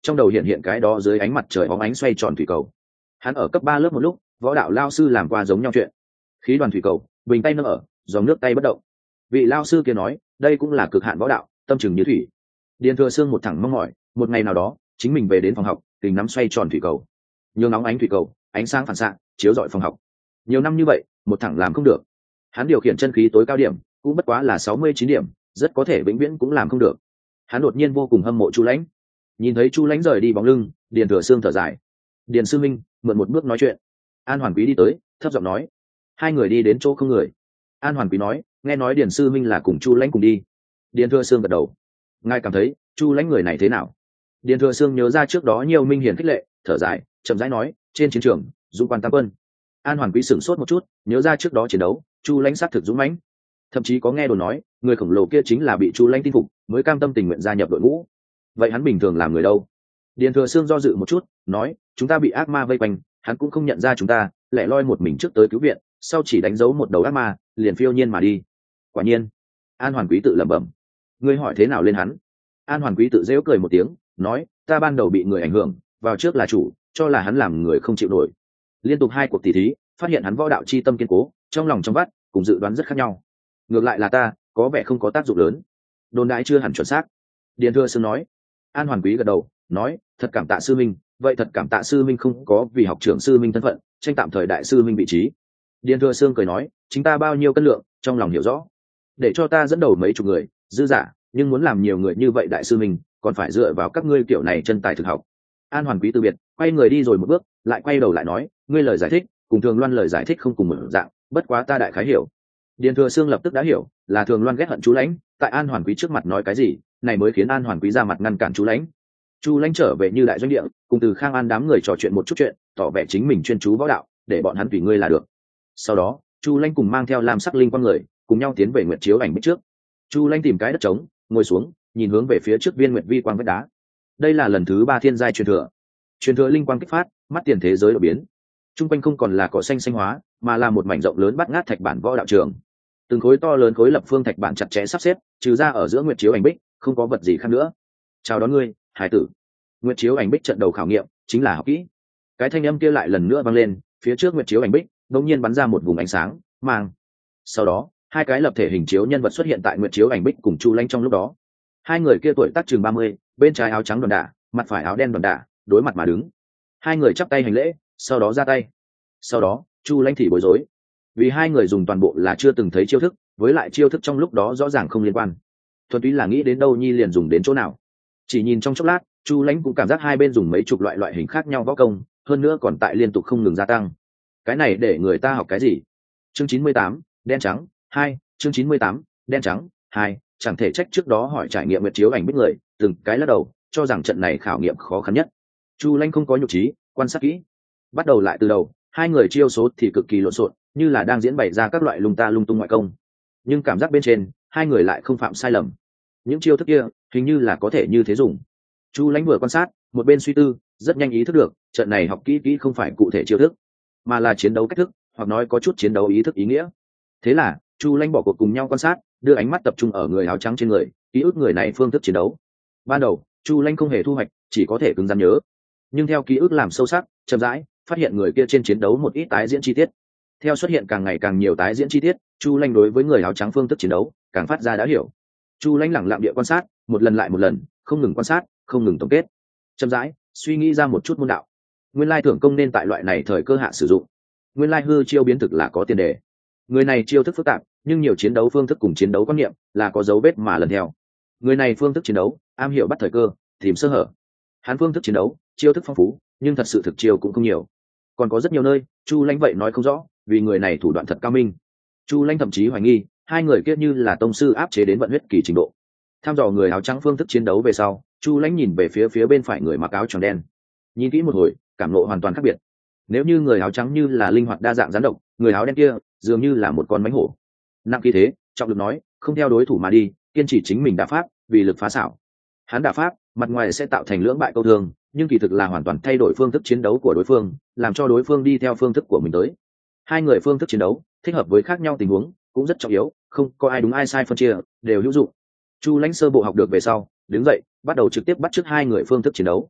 [SPEAKER 1] trong đầu hiện hiện cái đó dưới ánh mặt trời bóng ánh xoay tròn thủy cầu. Hắn ở cấp 3 lớp một lúc, võ đạo lao sư làm qua giống nhau chuyện. Khí đoàn thủy cầu, bình tay nâng ở, dòng nước tay bất động. Vị lao sư kia nói, đây cũng là cực hạn võ đạo, tâm trừng như thủy. Điền Thừa Sương một thẳng mong mỏi, một ngày nào đó, chính mình về đến phòng học, kình nắm xoay tròn thủy cầu. Nhiều nóng ánh thủy cầu, ánh sáng phản xạ, chiếu rọi phòng học. Nhiều năm như vậy, một thẳng làm không được. Hắn điều khiển chân khí tối cao điểm, cũng bất quá là 69 điểm, rất có thể vĩnh viễn cũng làm không được. Hắn đột nhiên vô cùng hâm mộ Chu Lãnh. Nhìn thấy Chu Lãnh rời đi bóng lưng, Điền Thừa Sương thở dài. Điền sư minh, mượn một bước nói chuyện. An Hoàn Quý đi tới, thấp giọng nói. Hai người đi đến chỗ không người. An Hoàn Quý nói, nghe nói Điền sư minh là cùng Chu Lãnh cùng đi. Điền Thừa Sương gật đầu. Ngài cảm thấy Chu Lãnh người này thế nào? Điền Thừa Sương nhớ ra trước đó nhiều minh hiển khích lệ, thở dài, chậm rãi nói, trên chiến trường, dũng quan tam quân. An Hoàn Quý sửng sốt một chút, nhớ ra trước đó chiến đấu, Chu Lãnh sát thực dũng mãnh. Thậm chí có nghe đồn nói, người khổng lồ kia chính là bị Chu Lãnh tin phục, mới cam tâm tình nguyện gia nhập đội ngũ. Vậy hắn bình thường làm người đâu? Điền Thừa Sương do dự một chút, nói, chúng ta bị ác ma vây quanh, hắn cũng không nhận ra chúng ta, lẻ loi một mình trước tới cứu viện, sau chỉ đánh dấu một đầu ác ma, liền phiêu nhiên mà đi. Quả nhiên. An Hoàn Quý tự lẩm bẩm. Ngươi hỏi thế nào lên hắn? An Hoàn Quý tự giễu cười một tiếng, nói, ta ban đầu bị người ảnh hưởng, vào trước là chủ, cho là hắn làm người không chịu nổi. Liên tục 2 cuộc tỷ thí, phát hiện hắn võ đạo chi tâm kiên cố, trong lòng trong vắt, cùng dự đoán rất khác nhau. Ngược lại là ta, có vẻ không có tác dụng lớn. Đồn đại chưa hẳn chuẩn xác. Điền Thừa Sương nói. An Hoàn Quý gật đầu, nói, thật cảm tạ sư minh, vậy thật cảm tạ sư minh không có vì học trưởng sư minh thân phận, tranh tạm thời đại sư minh vị trí. Điền Thừa Sương cười nói, chính ta bao nhiêu cân lượng, trong lòng hiểu rõ. Để cho ta dẫn đầu mấy chục người, dư giả, nhưng muốn làm nhiều người như vậy đại sư minh, còn phải dựa vào các ngươi kiểu này chân tài thực học. An Hoàn Quý từ biệt, quay người đi rồi một bước, lại quay đầu lại nói, ngươi lời giải thích, cùng Thường Loan lời giải thích không cùng một dạng, bất quá ta đại khái hiểu. Điền Thừa Sương lập tức đã hiểu, là Thường Loan ghét hận Chu Lãnh, tại An Hoàn Quý trước mặt nói cái gì, này mới khiến An Hoàn Quý ra mặt ngăn cản Chu Lãnh. Chu Lãnh trở về như đại doanh địa, cùng Từ Khang An đám người trò chuyện một chút chuyện, tỏ vẻ chính mình chuyên chú võ đạo, để bọn hắn tùy ngươi là được. Sau đó, Chu Lãnh cùng mang theo Lam Sắc Linh quang người, cùng nhau tiến về Nguyệt Chiếu Ảnh Bích trước. Chu Lãnh tìm cái đất trống, ngồi xuống, nhìn hướng về phía trước viên Nguyệt Vi quang vách đá. Đây là lần thứ 3 thiên giai truyền thừa. Truyền thừa linh quang kích phát, mắt tiền thế giới đổi biến. Trung quanh không còn là cỏ xanh xanh hóa, mà là một mảnh rộng lớn bát ngát thạch bản võ đạo trường. Từng khối to lớn khối lập phương thạch bản chặt chẽ sắp xếp, trừ ra ở giữa Nguyệt Chiếu Ảnh Bích, không có vật gì khác nữa. Chào đón ngươi, hải tử. Nguyệt Chiếu Ảnh Bích trận đầu khảo nghiệm chính là học kỹ. Cái thanh âm kia lại lần nữa vang lên, phía trước Nguyệt Chiếu Ảnh Bích đột nhiên bắn ra một vùng ánh sáng, mang. Sau đó, 2 cái lập thể hình chiếu nhân vật xuất hiện tại Nguyệt Chiếu Ảnh Bích cùng Chu Lãnh trong lúc đó. 2 người kia tuổi tác chừng 30, bên trái áo trắng đòn đả, mặt phải áo đen đòn đả, đối mặt mà đứng. 2 người chắp tay hành lễ, sau đó ra tay. Sau đó, Chu Lãnh thì bối rối, vì 2 người dùng toàn bộ là chưa từng thấy chiêu thức, với lại chiêu thức trong lúc đó rõ ràng không liên quan. Thuần túy là nghĩ đến đâu nhi liền dùng đến chỗ nào. Chỉ nhìn trong chốc lát, Chu Lãnh cũng cảm giác hai bên dùng mấy chục loại hình khác nhau võ công, hơn nữa còn tại liên tục không ngừng gia tăng. Cái này để người ta học cái gì? Chương 98, đen trắng 2, chương 98, đen trắng 2, chẳng thể trách trước đó hỏi trải nghiệm Nguyệt Chiếu Ảnh Bích người, từng cái lắc đầu, cho rằng trận này khảo nghiệm khó khăn nhất. Chu Lãnh không có nhục trí, quan sát kỹ. Bắt đầu lại từ đầu, 2 người chiêu số thì cực kỳ lộn xộn, như là đang diễn bày ra các loại lung ta lung tung ngoại công. Nhưng cảm giác bên trên, 2 người lại không phạm sai lầm. Những chiêu thức kia, hình như là có thể như thế dùng. Chu Lãnh vừa quan sát, một bên suy tư, rất nhanh ý thức được, trận này học kỹ không phải cụ thể chiêu thức, mà là chiến đấu cách thức, hoặc nói có chút chiến đấu ý thức ý nghĩa. Thế là, Chu Lãnh bỏ cuộc cùng nhau quan sát, đưa ánh mắt tập trung ở người áo trắng trên người, ký ức người này phương thức chiến đấu. Ban đầu, Chu Lãnh không hề thu hoạch, chỉ có thể cứng rắn nhớ. Nhưng theo ký ức làm sâu sắc, chậm rãi, phát hiện người kia trên chiến đấu một ít tái diễn chi tiết. Theo xuất hiện càng ngày càng nhiều tái diễn chi tiết, Chu Lãnh đối với người áo trắng phương thức chiến đấu càng phát ra đã hiểu. Chu Lãnh lẳng lặng địa quan sát, một lần lại một lần, không ngừng quan sát, không ngừng tổng kết. Chậm rãi, suy nghĩ ra một chút môn đạo. Nguyên lai thưởng công nên tại loại này thời cơ hạ sử dụng. Nguyên lai hư chiêu biến thực là có tiền đề. Người này chiêu thức phức tạp, nhưng nhiều chiến đấu phương thức cùng chiến đấu quan niệm là có dấu vết mà lần theo. Người này phương thức chiến đấu, am hiểu bắt thời cơ, tìm sơ hở. Hắn phương thức chiến đấu, chiêu thức phong phú, nhưng thật sự thực chiêu cũng không nhiều. Còn có rất nhiều nơi, Chu Lãnh vậy nói không rõ, vì người này thủ đoạn thật cao minh. Chu Lãnh thậm chí hoài nghi, 2 người kia như là tông sư áp chế đến vận huyết kỳ trình độ. Tham dò người áo trắng phương thức chiến đấu về sau, Chu Lãnh nhìn về phía bên phải người mặc áo tròn đen. Nhìn kỹ một hồi, cảm ngộ hoàn toàn khác biệt. Nếu như người áo trắng như là linh hoạt đa dạng gián độc, người áo đen kia dường như là một con mánh hổ. Nặng khí thế, trọng lực nói, không theo đối thủ mà đi, kiên trì chính mình đả pháp, vì lực phá xảo. Hắn đả pháp, mặt ngoài sẽ tạo thành lưỡng bại câu thương, nhưng kỳ thực là hoàn toàn thay đổi phương thức chiến đấu của đối phương, làm cho đối phương đi theo phương thức của mình tới. 2 người phương thức chiến đấu thích hợp với khác nhau tình huống, cũng rất trọng yếu, không có ai đúng ai sai phân chia, đều hữu dụng. Chu Lãnh sơ bộ học được về sau, đứng dậy, bắt đầu trực tiếp bắt chước 2 người phương thức chiến đấu.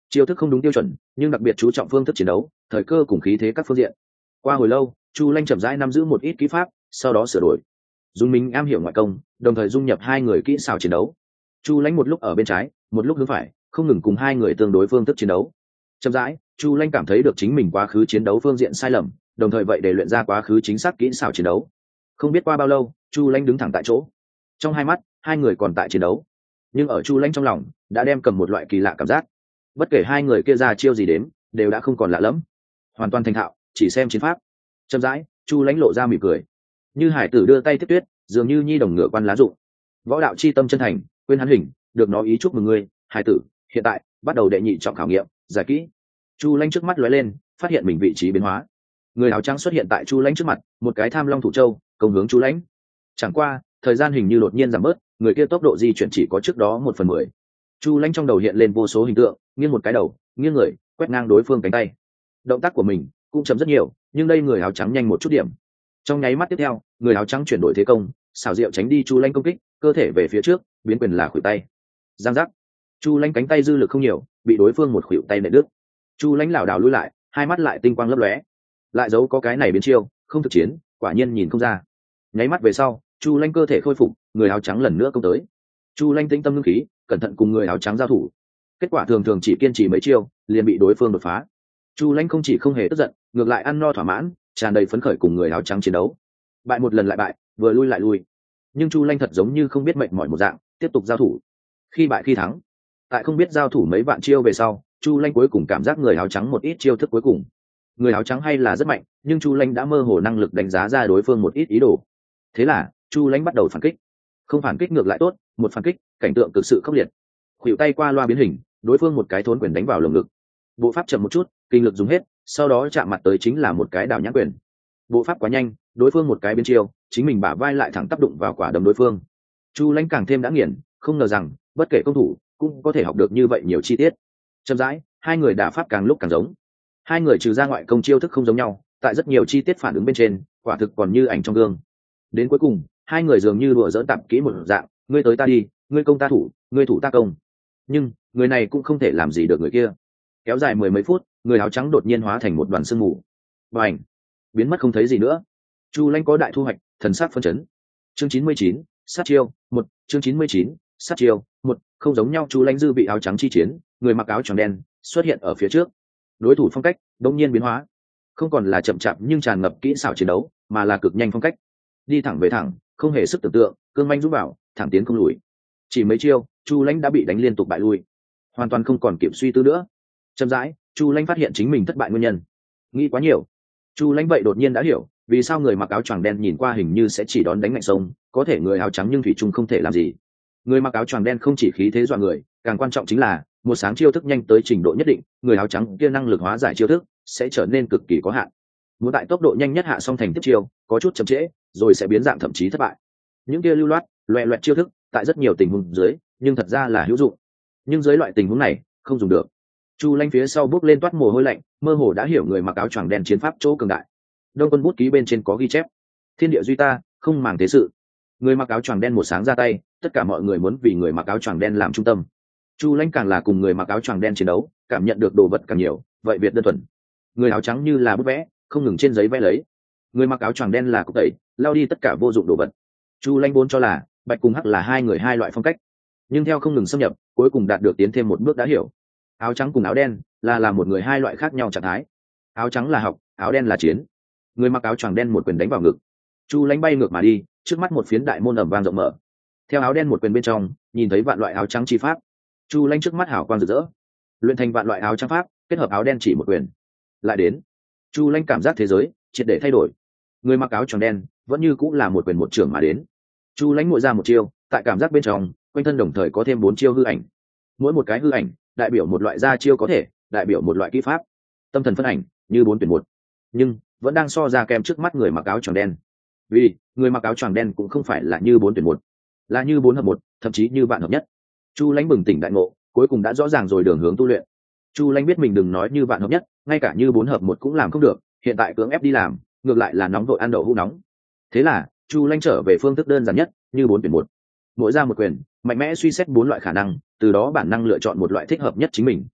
[SPEAKER 1] chiêu thức không đúng tiêu chuẩn nhưng đặc biệt chú trọng phương thức chiến đấu, thời cơ cùng khí thế các phương diện. Qua hồi lâu Chu Lanh chậm rãi nắm giữ một ít kỹ pháp, sau đó sửa đổi dùng mình am hiểu ngoại công, đồng thời dung nhập hai người kỹ xảo chiến đấu. Chu Lanh một lúc ở bên trái, một lúc hướng phải, không ngừng cùng hai người tương đối phương thức chiến đấu. Chậm rãi Chu Lanh cảm thấy được chính mình quá khứ chiến đấu phương diện sai lầm, đồng thời vậy để luyện ra quá khứ chính xác kỹ xảo chiến đấu. Không biết qua bao lâu Chu Lanh đứng thẳng tại chỗ, trong hai mắt hai người còn tại chiến đấu, nhưng ở Chu Lanh trong lòng đã đem cầm một loại kỳ lạ cảm giác. Bất kể hai người kia ra chiêu gì đến đều đã không còn lạ lẫm, hoàn toàn thành thạo, chỉ xem chiến pháp. Chậm rãi Chu Lanh lộ ra mỉm cười, như hải tử đưa tay tiếp tuyết, dường như nhi đồng ngựa quan lá dụng. Võ đạo chi tâm chân thành, quên hắn hình, được nó ý chúc mừng ngươi hải tử, hiện tại bắt đầu đệ nhị trọng khảo nghiệm, giải kỹ. Chu Lanh trước mắt lóe lên, phát hiện mình vị trí biến hóa. Người áo trắng xuất hiện tại Chu Lanh trước mặt, một cái tham long thủ châu công hướng Chu Lanh. Chẳng qua thời gian hình như đột nhiên giảm bớt, người kia tốc độ di chuyển chỉ có trước đó 1/10. Chu Lanh trong đầu hiện lên vô số hình tượng, nghiêng một cái đầu, nghiêng người, quét ngang đối phương cánh tay. Động tác của mình cũng chậm rất nhiều, nhưng đây người áo trắng nhanh một chút điểm. Trong nháy mắt tiếp theo, người áo trắng chuyển đổi thế công, xảo diệu tránh đi Chu Lanh công kích, cơ thể về phía trước, biến quyền là khuỷu tay. Giang giác. Chu Lanh cánh tay dư lực không nhiều, bị đối phương một khuỷu tay nện đứt. Chu Lanh lảo đảo lùi lại, hai mắt lại tinh quang lấp lóe. Lại giấu có cái này biến chiêu, không thực chiến, quả nhiên nhìn không ra. Nháy mắt về sau, Chu Lanh cơ thể khôi phục, người áo trắng lần nữa công tới. Chu Lanh tĩnh tâm ngưng khí, cẩn thận cùng người áo trắng giao thủ. Kết quả thường thường chỉ kiên trì mấy chiêu, liền bị đối phương đột phá. Chu Lanh không chỉ không hề tức giận, ngược lại ăn no thỏa mãn, tràn đầy phấn khởi cùng người áo trắng chiến đấu. Bại một lần lại bại, vừa lui lại lui, nhưng Chu Lanh thật giống như không biết mệt mỏi một dạng, tiếp tục giao thủ. Khi bại khi thắng. Tại không biết giao thủ mấy vạn chiêu về sau, Chu Lanh cuối cùng cảm giác người áo trắng một ít chiêu thức cuối cùng. Người áo trắng hay là rất mạnh, nhưng Chu Lanh đã mơ hồ năng lực đánh giá ra đối phương một ít ý đồ. Thế là Chu Lanh bắt đầu phản kích. Không phản kích ngược lại tốt, một phản kích, cảnh tượng cực sự khốc liệt. Khuỷu tay qua loa biến hình, đối phương một cái thốn quyền đánh vào lồng ngực. Bộ pháp chậm một chút, kinh lực dùng hết, sau đó chạm mặt tới chính là một cái đảo nhãn quyền. Bộ pháp quá nhanh, đối phương một cái biến chiêu, chính mình bả vai lại thẳng tác đụng vào quả đấm đối phương. Chu Lanh càng thêm đã nghiền, không ngờ rằng bất kể công thủ cũng có thể học được như vậy nhiều chi tiết. Chậm rãi hai người đả pháp càng lúc càng giống. Hai người trừ ra ngoại công chiêu thức không giống nhau, tại rất nhiều chi tiết phản ứng bên trên quả thực còn như ảnh trong gương. Đến cuối cùng hai người dường như đùa dỡn tạp kỹ một dạng, ngươi tới ta đi, ngươi công ta thủ, ngươi thủ ta công. Nhưng người này cũng không thể làm gì được người kia. Kéo dài mười mấy phút, người áo trắng đột nhiên hóa thành một đoàn sương mù, và ảnh biến mất không thấy gì nữa. Chu Lanh có đại thu hoạch, thần sắc phân chấn. Chương 99, sát chiêu 1, chương 99, sát chiêu 1, không giống nhau. Chu Lanh dư bị áo trắng chi chiến, người mặc áo trắng đen xuất hiện ở phía trước. Đối thủ phong cách đột nhiên biến hóa, không còn là chậm chạp nhưng tràn ngập kỹ xảo chiến đấu, mà là cực nhanh phong cách, đi thẳng về thẳng, không hề sức tưởng tượng, cương manh rút vào, thẳng tiến không lùi. Chỉ mấy chiêu, Chu Lanh đã bị đánh liên tục bại lui, hoàn toàn không còn kịp suy tư nữa. Chậm rãi Chu Lanh phát hiện chính mình thất bại nguyên nhân. Nghĩ quá nhiều. Chu Lanh vậy đột nhiên đã hiểu vì sao người mặc áo choàng đen nhìn qua hình như sẽ chỉ đón đánh ngạnh sông, có thể người áo trắng nhưng thủy chung không thể làm gì. Người mặc áo choàng đen không chỉ khí thế dọa người, càng quan trọng chính là một sáng chiêu thức nhanh tới trình độ nhất định, người áo trắng kia năng lực hóa giải chiêu thức sẽ trở nên cực kỳ có hạn. Muốn tại tốc độ nhanh nhất hạ xong thành tiếp chiêu, có chút chậm trễ, rồi sẽ biến dạng thậm chí thất bại. Những kia lưu loát, loẹ loẹt chiêu thức, tại rất nhiều tình huống dưới, nhưng thật ra là hữu dụng. Nhưng dưới loại tình huống này, không dùng được. Chu Lanh phía sau bước lên toát mồ hôi lạnh, mơ hồ đã hiểu người mặc áo choàng đen chiến pháp chỗ cường đại. Đông Quân bút ký bên trên có ghi chép: thiên địa duy ta, không màng thế sự. Người mặc áo choàng đen một sáng ra tay, tất cả mọi người muốn vì người mặc áo choàng đen làm trung tâm. Chu Lanh càng là cùng người mặc áo choàng đen chiến đấu, cảm nhận được đồ vật càng nhiều, vậy việt đơn thuần. Người áo trắng như là bút vẽ, không ngừng trên giấy vẽ lấy. Người mặc áo choàng đen là cục tẩy, lao đi tất cả vô dụng đồ vật. Chu Lanh vốn cho là bạch cùng hắc là hai người hai loại phong cách, nhưng theo không ngừng xâm nhập, cuối cùng đạt được tiến thêm một bước đã hiểu. Áo trắng cùng áo đen là một người hai loại khác nhau trạng thái. Áo trắng là học, áo đen là chiến. Người mặc áo choàng đen một quyền đánh vào ngực, Chu Lanh bay ngược mà đi, trước mắt một phiến đại môn ầm vang rộng mở. Theo áo đen một quyền bên trong, nhìn thấy vạn loại áo trắng chi pháp. Chu Lanh trước mắt hào quang rực rỡ, luyện thành vạn loại áo trắng pháp, kết hợp áo đen chỉ một quyền. Lại đến, Chu Lanh cảm giác thế giới triệt để thay đổi. Người mặc áo choàng đen vẫn như cũng là một quyền một trưởng mà đến. Chu Lanh ngộ ra một chiêu, tại cảm giác bên trong, quanh thân đồng thời có thêm 4 chiêu hư ảnh. Mỗi một cái hư ảnh đại biểu một loại gia chiêu có thể, đại biểu một loại kỹ pháp. Tâm thần phân ảnh như 4 tuyển 1, nhưng vẫn đang so ra kèm trước mắt người mặc áo choàng đen. Vì người mặc áo choàng đen cũng không phải là như 4 tuyển 1, là như 4 hợp 1, thậm chí như bạn hợp nhất. Chu Lanh bừng tỉnh đại ngộ, cuối cùng đã rõ ràng rồi đường hướng tu luyện. Chu Lanh biết mình đừng nói như bạn hợp nhất, ngay cả như 4 hợp 1 cũng làm không được, hiện tại cưỡng ép đi làm, ngược lại là nóng vội ăn đậu hũ nóng. Thế là Chu Lanh trở về phương thức đơn giản nhất, như 4 tuyển 1. Mỗi ra một quyền, mạnh mẽ suy xét 4 loại khả năng, từ đó bản năng lựa chọn một loại thích hợp nhất chính mình.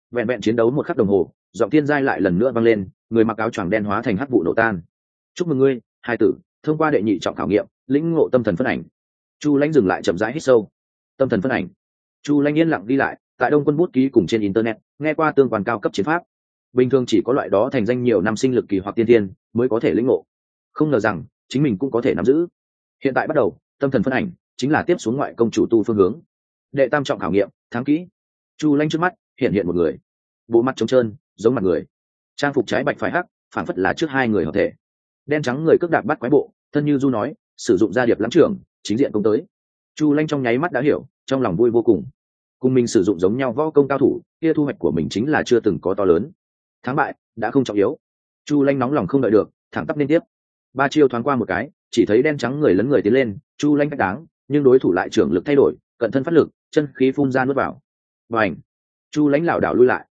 [SPEAKER 1] vẹn vẹn chiến đấu một khắc đồng hồ, giọng thiên giai lại lần nữa vang lên, người mặc áo choàng đen hóa thành hắc vụ nổ tan. Chúc mừng ngươi, hai tử, thông qua đệ nhị trọng khảo nghiệm, lĩnh ngộ tâm thần phân ảnh. Chu Lãnh dừng lại chậm rãi hít sâu. Tâm thần phân ảnh. Chu Lãnh yên lặng đi lại, tại Đông Quân bút ký cùng trên internet, nghe qua tương quan cao cấp chiến pháp. Bình thường chỉ có loại đó thành danh nhiều năm sinh lực kỳ hoặc tiên thiên mới có thể lĩnh ngộ. Không ngờ rằng chính mình cũng có thể nắm giữ. Hiện tại bắt đầu, tâm thần phân ảnh chính là tiếp xuống ngoại công chủ tu phương hướng. Đệ tam trọng khảo nghiệm, thắng kỹ. Chu Lãnh trước mắt hiện hiện một người, bộ mặt trống trơn, giống mặt người, trang phục trái bạch phải hắc, phản phất là trước hai người hợp thể. Đen trắng người cước đạp bắt quái bộ, thân như du nói, sử dụng gia điệp lãng trưởng, chính diện công tới. Chu Lãnh trong nháy mắt đã hiểu, trong lòng vui vô cùng. Cùng mình sử dụng giống nhau võ công cao thủ, kia thu hoạch của mình chính là chưa từng có to lớn. Thắng bại đã không trọng yếu. Chu Lãnh nóng lòng không đợi được, thẳng tắp liên tiếp. Ba chiêu thoáng qua một cái, chỉ thấy đen trắng người lấn người tiến lên, Chu Lãnh cách đáng, nhưng đối thủ lại trưởng lực thay đổi, cận thân phát lực, chân khí phun ra nuốt vào. Bành! Chu Lãnh lảo đảo lui lại.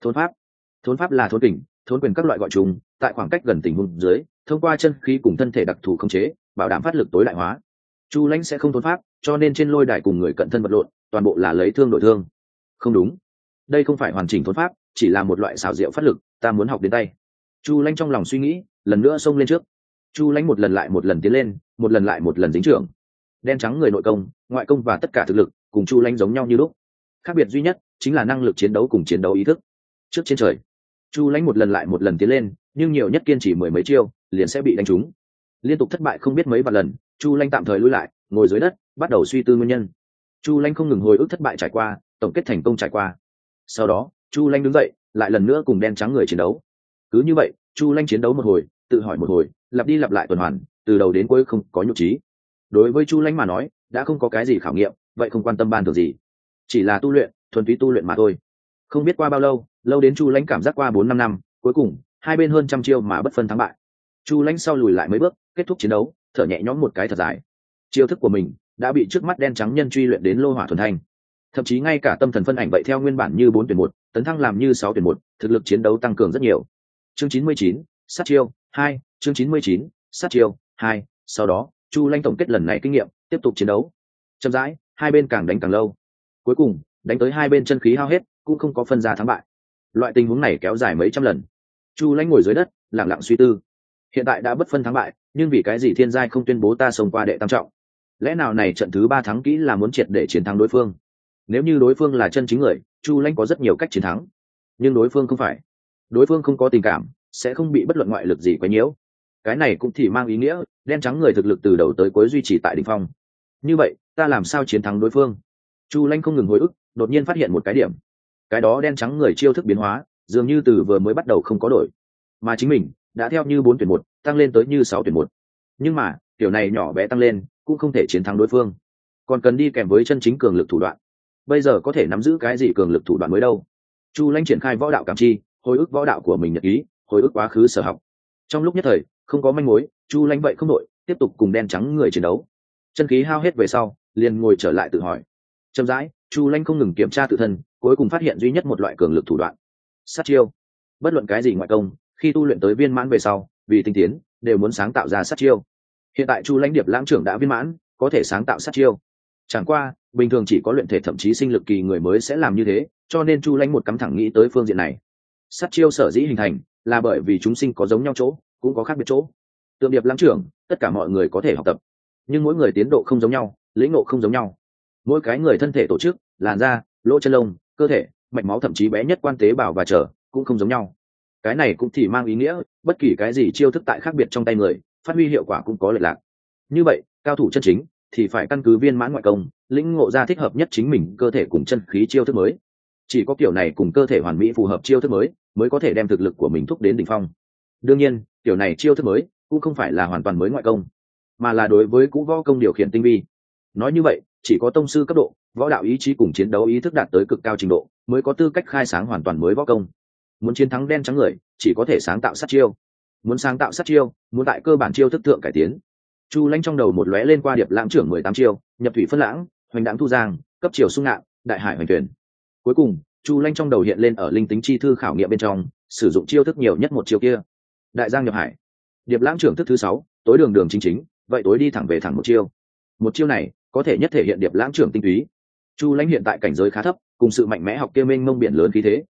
[SPEAKER 1] Thốn pháp là thốn kình, thốn quyền các loại gọi chung, tại khoảng cách gần tình huống dưới, thông qua chân khí cùng thân thể đặc thù khống chế, bảo đảm phát lực tối đại hóa. Chu Lãnh sẽ không thốn pháp, cho nên trên lôi đài cùng người cận thân vật lộn, toàn bộ là lấy thương đổi thương. Không đúng, đây không phải hoàn chỉnh thốn pháp, chỉ là một loại xảo diệu phát lực, ta muốn học đến tay. Chu Lãnh trong lòng suy nghĩ, lần nữa xông lên trước. Chu Lãnh một lần lại một lần tiến lên, một lần lại một lần dính trưởng. Đen trắng người nội công, ngoại công và tất cả thực lực cùng Chu Lãnh giống nhau như lúc. Khác biệt duy nhất chính là năng lực chiến đấu cùng chiến đấu ý thức. Trước trên trời, Chu Lãnh một lần lại một lần tiến lên, nhưng nhiều nhất kiên trì mười mấy chiêu, liền sẽ bị đánh trúng. Liên tục thất bại không biết mấy vạn lần, Chu Lãnh tạm thời lui lại, ngồi dưới đất, bắt đầu suy tư nguyên nhân. Chu Lãnh không ngừng hồi ức thất bại trải qua, tổng kết thành công trải qua. Sau đó, Chu Lãnh đứng dậy, lại lần nữa cùng đen trắng người chiến đấu. Cứ như vậy, Chu Lãnh chiến đấu một hồi, tự hỏi một hồi, lặp đi lặp lại tuần hoàn, từ đầu đến cuối không có nhục trí. Đối với Chu Lãnh mà nói, đã không có cái gì khảo nghiệm, vậy không quan tâm ban thưởng gì, chỉ là tu luyện, thuần túy tu luyện mà thôi. Không biết qua bao lâu, lâu đến Chu Lãnh cảm giác qua 4-5 năm, cuối cùng hai bên hơn trăm chiêu mà bất phân thắng bại. Chu Lãnh sau lùi lại mấy bước, kết thúc chiến đấu, thở nhẹ nhõm một cái thật dài. Chiêu thức của mình đã bị trước mắt đen trắng nhân truy luyện đến lô hỏa thuần thanh, thậm chí ngay cả tâm thần phân ảnh vậy theo nguyên bản như 4-1, tấn thăng làm như 6-1, thực lực chiến đấu tăng cường rất nhiều. Chương 99, sát chiêu 2, chương 99, sát chiêu 2. Sau đó, Chu Lãnh tổng kết lần này kinh nghiệm, tiếp tục chiến đấu. Chậm rãi, hai bên càng đánh càng lâu. Cuối cùng, đánh tới hai bên chân khí hao hết, cũng không có phân ra thắng bại. Loại tình huống này kéo dài mấy trăm lần. Chu Lãnh ngồi dưới đất, lặng lặng suy tư. Hiện tại đã bất phân thắng bại, nhưng vì cái gì thiên giai không tuyên bố ta xông qua đệ tam trọng? Lẽ nào này trận thứ 3 thắng kỹ là muốn triệt để chiến thắng đối phương? Nếu như đối phương là chân chính người, Chu Lãnh có rất nhiều cách chiến thắng. Nhưng đối phương không phải. Đối phương không có tình cảm, sẽ không bị bất luận ngoại lực gì quấy nhiễu. Cái này cũng thì mang ý nghĩa, đen trắng người thực lực từ đầu tới cuối duy trì tại đỉnh phong. Như vậy, ta làm sao chiến thắng đối phương? Chu Lãnh không ngừng hồi ức, đột nhiên phát hiện một cái điểm. Cái đó đen trắng người chiêu thức biến hóa, dường như từ vừa mới bắt đầu không có đổi, mà chính mình đã theo như 4-1 tăng lên tới như 6-1. Nhưng mà kiểu này nhỏ bé tăng lên cũng không thể chiến thắng đối phương, còn cần đi kèm với chân chính cường lực thủ đoạn. Bây giờ có thể nắm giữ cái gì cường lực thủ đoạn mới đâu? Chu Lãnh triển khai võ đạo cảm chi, hồi ức võ đạo của mình nhật ký, hồi ức quá khứ sở học. Trong lúc nhất thời không có manh mối, Chu Lãnh vậy không đội, tiếp tục cùng đen trắng người chiến đấu. Chân khí hao hết về sau, liền ngồi trở lại tự hỏi. Chậm rãi, Chu Lãnh không ngừng kiểm tra tự thân, cuối cùng phát hiện duy nhất một loại cường lực thủ đoạn: sát chiêu. Bất luận cái gì ngoại công, khi tu luyện tới viên mãn về sau, vì tinh tiến, đều muốn sáng tạo ra sát chiêu. Hiện tại Chu Lãnh điệp lãng trưởng đã viên mãn, có thể sáng tạo sát chiêu. Chẳng qua, bình thường chỉ có luyện thể thậm chí sinh lực kỳ người mới sẽ làm như thế, cho nên Chu Lãnh một cắm thẳng nghĩ tới phương diện này. Sát chiêu sở dĩ hình thành, là bởi vì chúng sinh có giống nhau chỗ, cũng có khác biệt chỗ. Tượng điệp lãng trưởng, tất cả mọi người có thể học tập, nhưng mỗi người tiến độ không giống nhau, lĩnh ngộ không giống nhau. Mỗi cái người thân thể tổ chức, làn da, lỗ chân lông, cơ thể, mạch máu thậm chí bé nhất quan tế bào và trở cũng không giống nhau. Cái này cũng thì mang ý nghĩa, bất kỳ cái gì chiêu thức tại khác biệt trong tay người, phát huy hiệu quả cũng có lệch lạc. Như vậy, cao thủ chân chính thì phải căn cứ viên mãn ngoại công, lĩnh ngộ ra thích hợp nhất chính mình cơ thể cùng chân khí chiêu thức mới. Chỉ có kiểu này cùng cơ thể hoàn mỹ phù hợp chiêu thức mới có thể đem thực lực của mình thúc đến đỉnh phong. Đương nhiên, kiểu này chiêu thức mới cũng không phải là hoàn toàn mới ngoại công, mà là đối với cũ võ công điều khiển tinh vi. Nói như vậy, chỉ có tông sư cấp độ, võ đạo ý chí cùng chiến đấu ý thức đạt tới cực cao trình độ, mới có tư cách khai sáng hoàn toàn mới võ công. Muốn chiến thắng đen trắng người, chỉ có thể sáng tạo sát chiêu. Muốn sáng tạo sát chiêu, muốn tại cơ bản chiêu thức thượng cải tiến. Chu Lãnh trong đầu một lóe lên qua điệp lãng trưởng 18 chiêu, nhập thủy phân lãng, hoành đãng thu giang, cấp chiều xung ngạn, đại hải hoành tuyển. Cuối cùng, Chu Lãnh trong đầu hiện lên ở linh tính chi thư khảo nghiệm bên trong, sử dụng chiêu thức nhiều nhất một chiêu kia. Đại giang nhập hải. Điệp lãng trưởng thức thứ 6, tối đường đường chính chính, vậy tối đi thẳng về thẳng một chiêu. Một chiêu này, có thể nhất thể hiện điệp lãng trưởng tinh túy. Chu Lãnh hiện tại cảnh giới khá thấp, cùng sự mạnh mẽ học kia mênh mông biển lớn khí thế,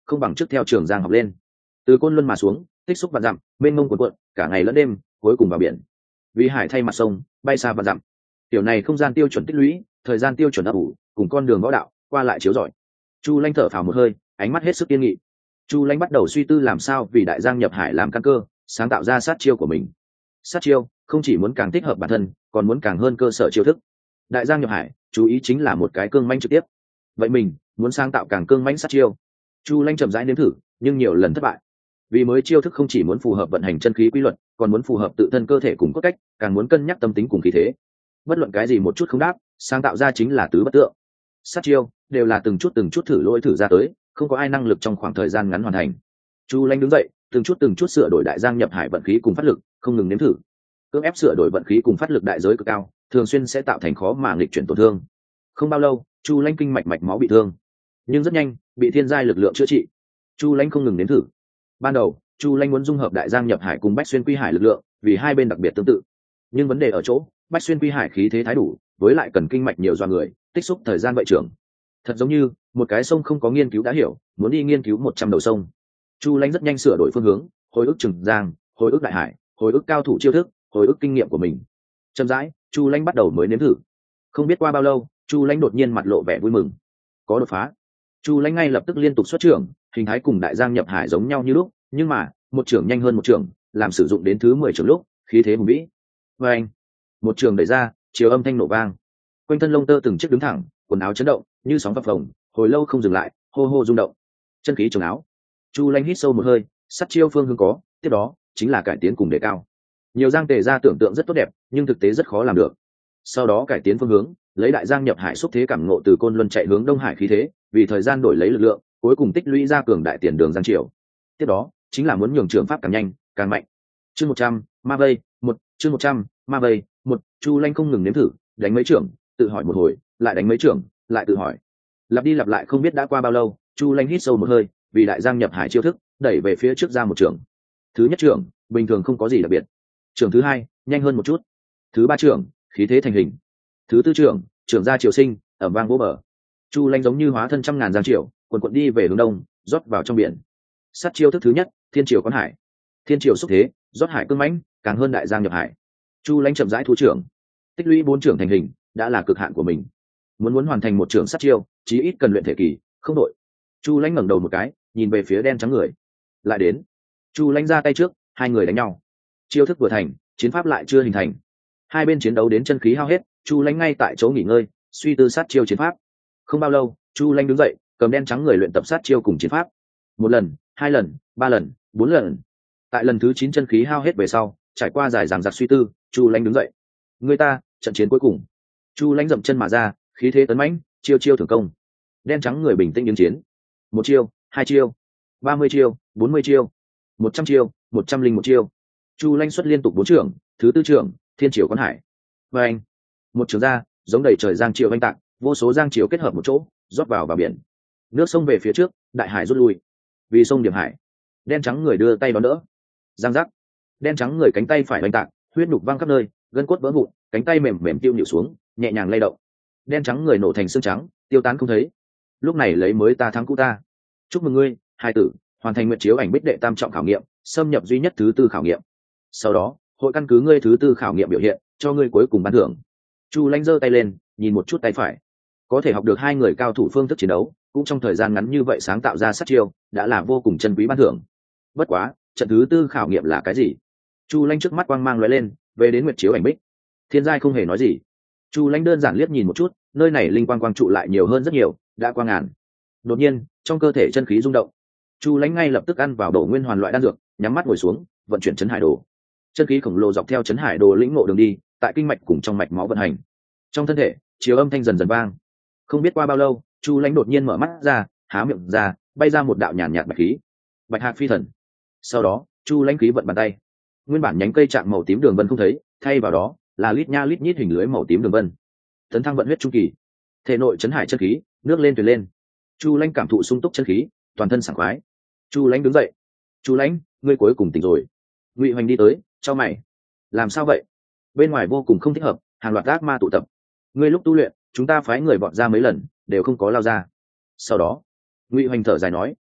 [SPEAKER 1] không bằng trước theo Trường Giang học lên. Từ Côn Luân mà xuống, tích xúc vạn dặm, mênh mông cuồn cuộn, cả ngày lẫn đêm, cuối cùng vào biển. Vì hải thay mặt sông, bay xa vạn dặm. Tiểu này không gian tiêu chuẩn tích lũy, thời gian tiêu chuẩn ấp ủ, cùng con đường võ đạo, qua lại chiếu rọi. Chu Lanh thở phào một hơi, ánh mắt hết sức kiên nghị. Chu Lanh bắt đầu suy tư làm sao vì đại giang nhập hải làm căn cơ, sáng tạo ra sát chiêu của mình. Sát chiêu không chỉ muốn càng thích hợp bản thân, còn muốn càng hơn cơ sở chiêu thức. Đại giang nhập hải, chú ý chính là một cái cương mãnh trực tiếp. Vậy mình muốn sáng tạo càng cương mãnh sát chiêu. Chu Lanh chậm rãi nếm thử, nhưng nhiều lần thất bại. Vì mới chiêu thức không chỉ muốn phù hợp vận hành chân khí quy luật, còn muốn phù hợp tự thân cơ thể cùng cốt cách, càng muốn cân nhắc tâm tính cùng khí thế. Bất luận cái gì một chút không đáp, sáng tạo ra chính là tứ bất tượng. Sát chiêu đều là từng chút thử lỗi thử ra tới, không có ai năng lực trong khoảng thời gian ngắn hoàn thành. Chu Lanh đứng dậy, từng chút sửa đổi đại giang nhập hải vận khí cùng phát lực, không ngừng nếm thử. Cưỡng ép sửa đổi vận khí cùng phát lực đại giới cực cao, thường xuyên sẽ tạo thành khó mà nghịch chuyển tổn thương. Không bao lâu, Chu Lanh kinh mạch mạch máu bị thương, nhưng rất nhanh bị thiên giai lực lượng chữa trị. Chu Lanh không ngừng nếm thử. Ban đầu, Chu Lanh muốn dung hợp đại giang nhập hải cùng bách xuyên quy hải lực lượng, vì hai bên đặc biệt tương tự. Nhưng vấn đề ở chỗ, bách xuyên quy hải khí thế thái đủ, với lại cần kinh mạch nhiều do người, tích xúc thời gian vậy trưởng. Thật giống như một cái sông không có nghiên cứu đã hiểu, muốn đi nghiên cứu 100 đầu sông. Chu Lanh rất nhanh sửa đổi phương hướng, hồi ức Trường Giang, hồi ức đại hải, hồi ức cao thủ chiêu thức, hồi ức kinh nghiệm của mình. Chậm rãi, Chu Lanh bắt đầu mới nếm thử. Không biết qua bao lâu, Chu Lanh đột nhiên mặt lộ vẻ vui mừng, có đột phá. Chu Lanh ngay lập tức liên tục xuất trưởng, hình thái cùng đại giang nhập hải giống nhau như lúc, nhưng mà một trưởng nhanh hơn một trưởng, làm sử dụng đến thứ 10 trưởng lúc, khí thế hùng vĩ. Và anh, một trưởng đẩy ra, chiều âm thanh nổ vang, quanh thân lông tơ từng chiếc đứng thẳng, quần áo chấn động như sóng phập phồng, hồi lâu không dừng lại, hô hô rung động. Chân khí trồng áo. Chu Lanh hít sâu một hơi, sát chiêu phương hướng có, tiếp đó chính là cải tiến cùng đề cao. Nhiều giang tề ra tưởng tượng rất tốt đẹp, nhưng thực tế rất khó làm được. Sau đó cải tiến phương hướng, lấy đại giang nhập hải xúc thế cảm ngộ từ Côn Luân chạy hướng Đông Hải khí thế, vì thời gian đổi lấy lực lượng, cuối cùng tích lũy ra cường đại tiền đường giang triều. Tiếp đó chính là muốn nhường trường pháp càng nhanh, càng mạnh. Chương 100, ma vây, 1, chương 100, ma vây, 1, Chu Lanh không ngừng nếm thử, đánh mấy trưởng, tự hỏi một hồi, lại đánh mấy trưởng, lại tự hỏi. Lặp đi lặp lại không biết đã qua bao lâu, Chu Lanh hít sâu một hơi, vì đại giang nhập hải chiêu thức, đẩy về phía trước ra một trưởng. Thứ nhất trưởng, bình thường không có gì đặc biệt. Trưởng thứ hai, nhanh hơn một chút. Thứ ba trưởng, khí thế thành hình. Thứ tư trưởng, trưởng ra triều sinh, ầm vang vỗ bờ. Chu Lanh giống như hóa thân trăm ngàn giang triều, quần quần đi về hướng đông, rót vào trong biển. Sát chiêu thức thứ nhất, thiên triều quán hải. Thiên triều xúc thế, rót hải cương mãnh, càng hơn đại giang nhập hải. Chu Lanh chậm rãi thu trưởng, tích lũy 4 trưởng thành hình, đã là cực hạn của mình. Muốn hoàn thành một trưởng sát chiêu, chí ít cần luyện thể kỳ, không đội. Chu Lanh ngẩng đầu một cái, nhìn về phía đen trắng người. Lại đến. Chu Lanh ra tay trước, hai người đánh nhau. Chiêu thức vừa thành, chiến pháp lại chưa hình thành. Hai bên chiến đấu đến chân khí hao hết, Chu Lanh ngay tại chỗ nghỉ ngơi, suy tư sát chiêu chiến pháp. Không bao lâu, Chu Lanh đứng dậy, cầm đen trắng người luyện tập sát chiêu cùng chiến pháp. 1 lần, 2 lần, 3 lần, 4 lần. Tại lần thứ 9 chân khí hao hết về sau, trải qua dài dằng dặc suy tư, Chu Lanh đứng dậy. Người ta, trận chiến cuối cùng. Chu Lanh dậm chân mà ra, khí thế tấn mãnh, chiêu chiêu thưởng công. Đen trắng người bình tĩnh ứng chiến. 1 chiêu, 2 chiêu, 30 chiêu, 40 chiêu, 100 chiêu, 101 chiêu. Chu Lanh xuất liên tục 4 trưởng, thứ tư trưởng, thiên triều quán hải. Và anh, một trường ra, giống đầy trời giang triều oanh tạc, vô số giang triều kết hợp một chỗ, rót vào biển. Nước sông về phía trước, đại hải rút lui. Vì sông điểm hải, đen trắng người đưa tay đón đỡ. Giang giác, đen trắng người cánh tay phải oanh tạc, huyết nhục văng khắp nơi, gân cốt vỡ vụn, cánh tay mềm mềm tiêu nhịu xuống, nhẹ nhàng lay động. Đen trắng người nổ thành xương trắng, tiêu tán không thấy. Lúc này lấy mới ta thắng cũ ta. Chúc mừng ngươi, hai tử, hoàn thành nguyện chiếu ảnh bích đệ tam trọng khảo nghiệm, xâm nhập duy nhất thứ tư khảo nghiệm. Sau đó, hội căn cứ ngươi thứ tư khảo nghiệm biểu hiện, cho ngươi cuối cùng ban thưởng. Chu Lanh giơ tay lên, nhìn một chút tay phải. Có thể học được hai người cao thủ phương thức chiến đấu, cũng trong thời gian ngắn như vậy sáng tạo ra sát chiêu, đã là vô cùng chân quý ban thưởng. Bất quá, trận thứ tư khảo nghiệm là cái gì? Chu Lanh trước mắt quang mang lóe lên, về đến nguyệt chiếu ảnh bích. Thiên giai không hề nói gì. Chu Lanh đơn giản liếc nhìn một chút, nơi này linh quang quang trụ lại nhiều hơn rất nhiều, đã qua ngàn. Đột nhiên, trong cơ thể chân khí rung động. Chu Lanh ngay lập tức ăn vào đổ nguyên hoàn loại đan dược, nhắm mắt ngồi xuống, vận chuyển chấn hải đồ. Chân khí khổng lồ dọc theo chấn hải đồ lĩnh ngộ đường đi, tại kinh mạch cùng trong mạch máu vận hành. Trong thân thể, chiều âm thanh dần dần vang. Không biết qua bao lâu, Chu Lanh đột nhiên mở mắt ra, há miệng ra, bay ra một đạo nhàn nhạt bạch khí. Bạch hạc phi thần. Sau đó, Chu Lanh khí vận bàn tay. Nguyên bản nhánh cây trạng màu tím đường vân không thấy, thay vào đó là lít nha lít nhít hình lưới màu tím đường vân. Tấn thăng vận huyết trung kỳ. Thể nội chấn hải chân khí, nước lên tuyệt lên. Chu Lanh cảm thụ sung túc chân khí, toàn thân sảng khoái. Chu Lanh đứng dậy. Chu Lanh, ngươi cuối cùng tỉnh rồi. Ngụy Hoành đi tới, chau mày. Làm sao vậy? Bên ngoài vô cùng không thích hợp, hàng loạt ác ma tụ tập. Ngươi lúc tu luyện, chúng ta phái người bọn ra mấy lần, đều không có lao ra. Sau đó, Ngụy Hoành thở dài nói,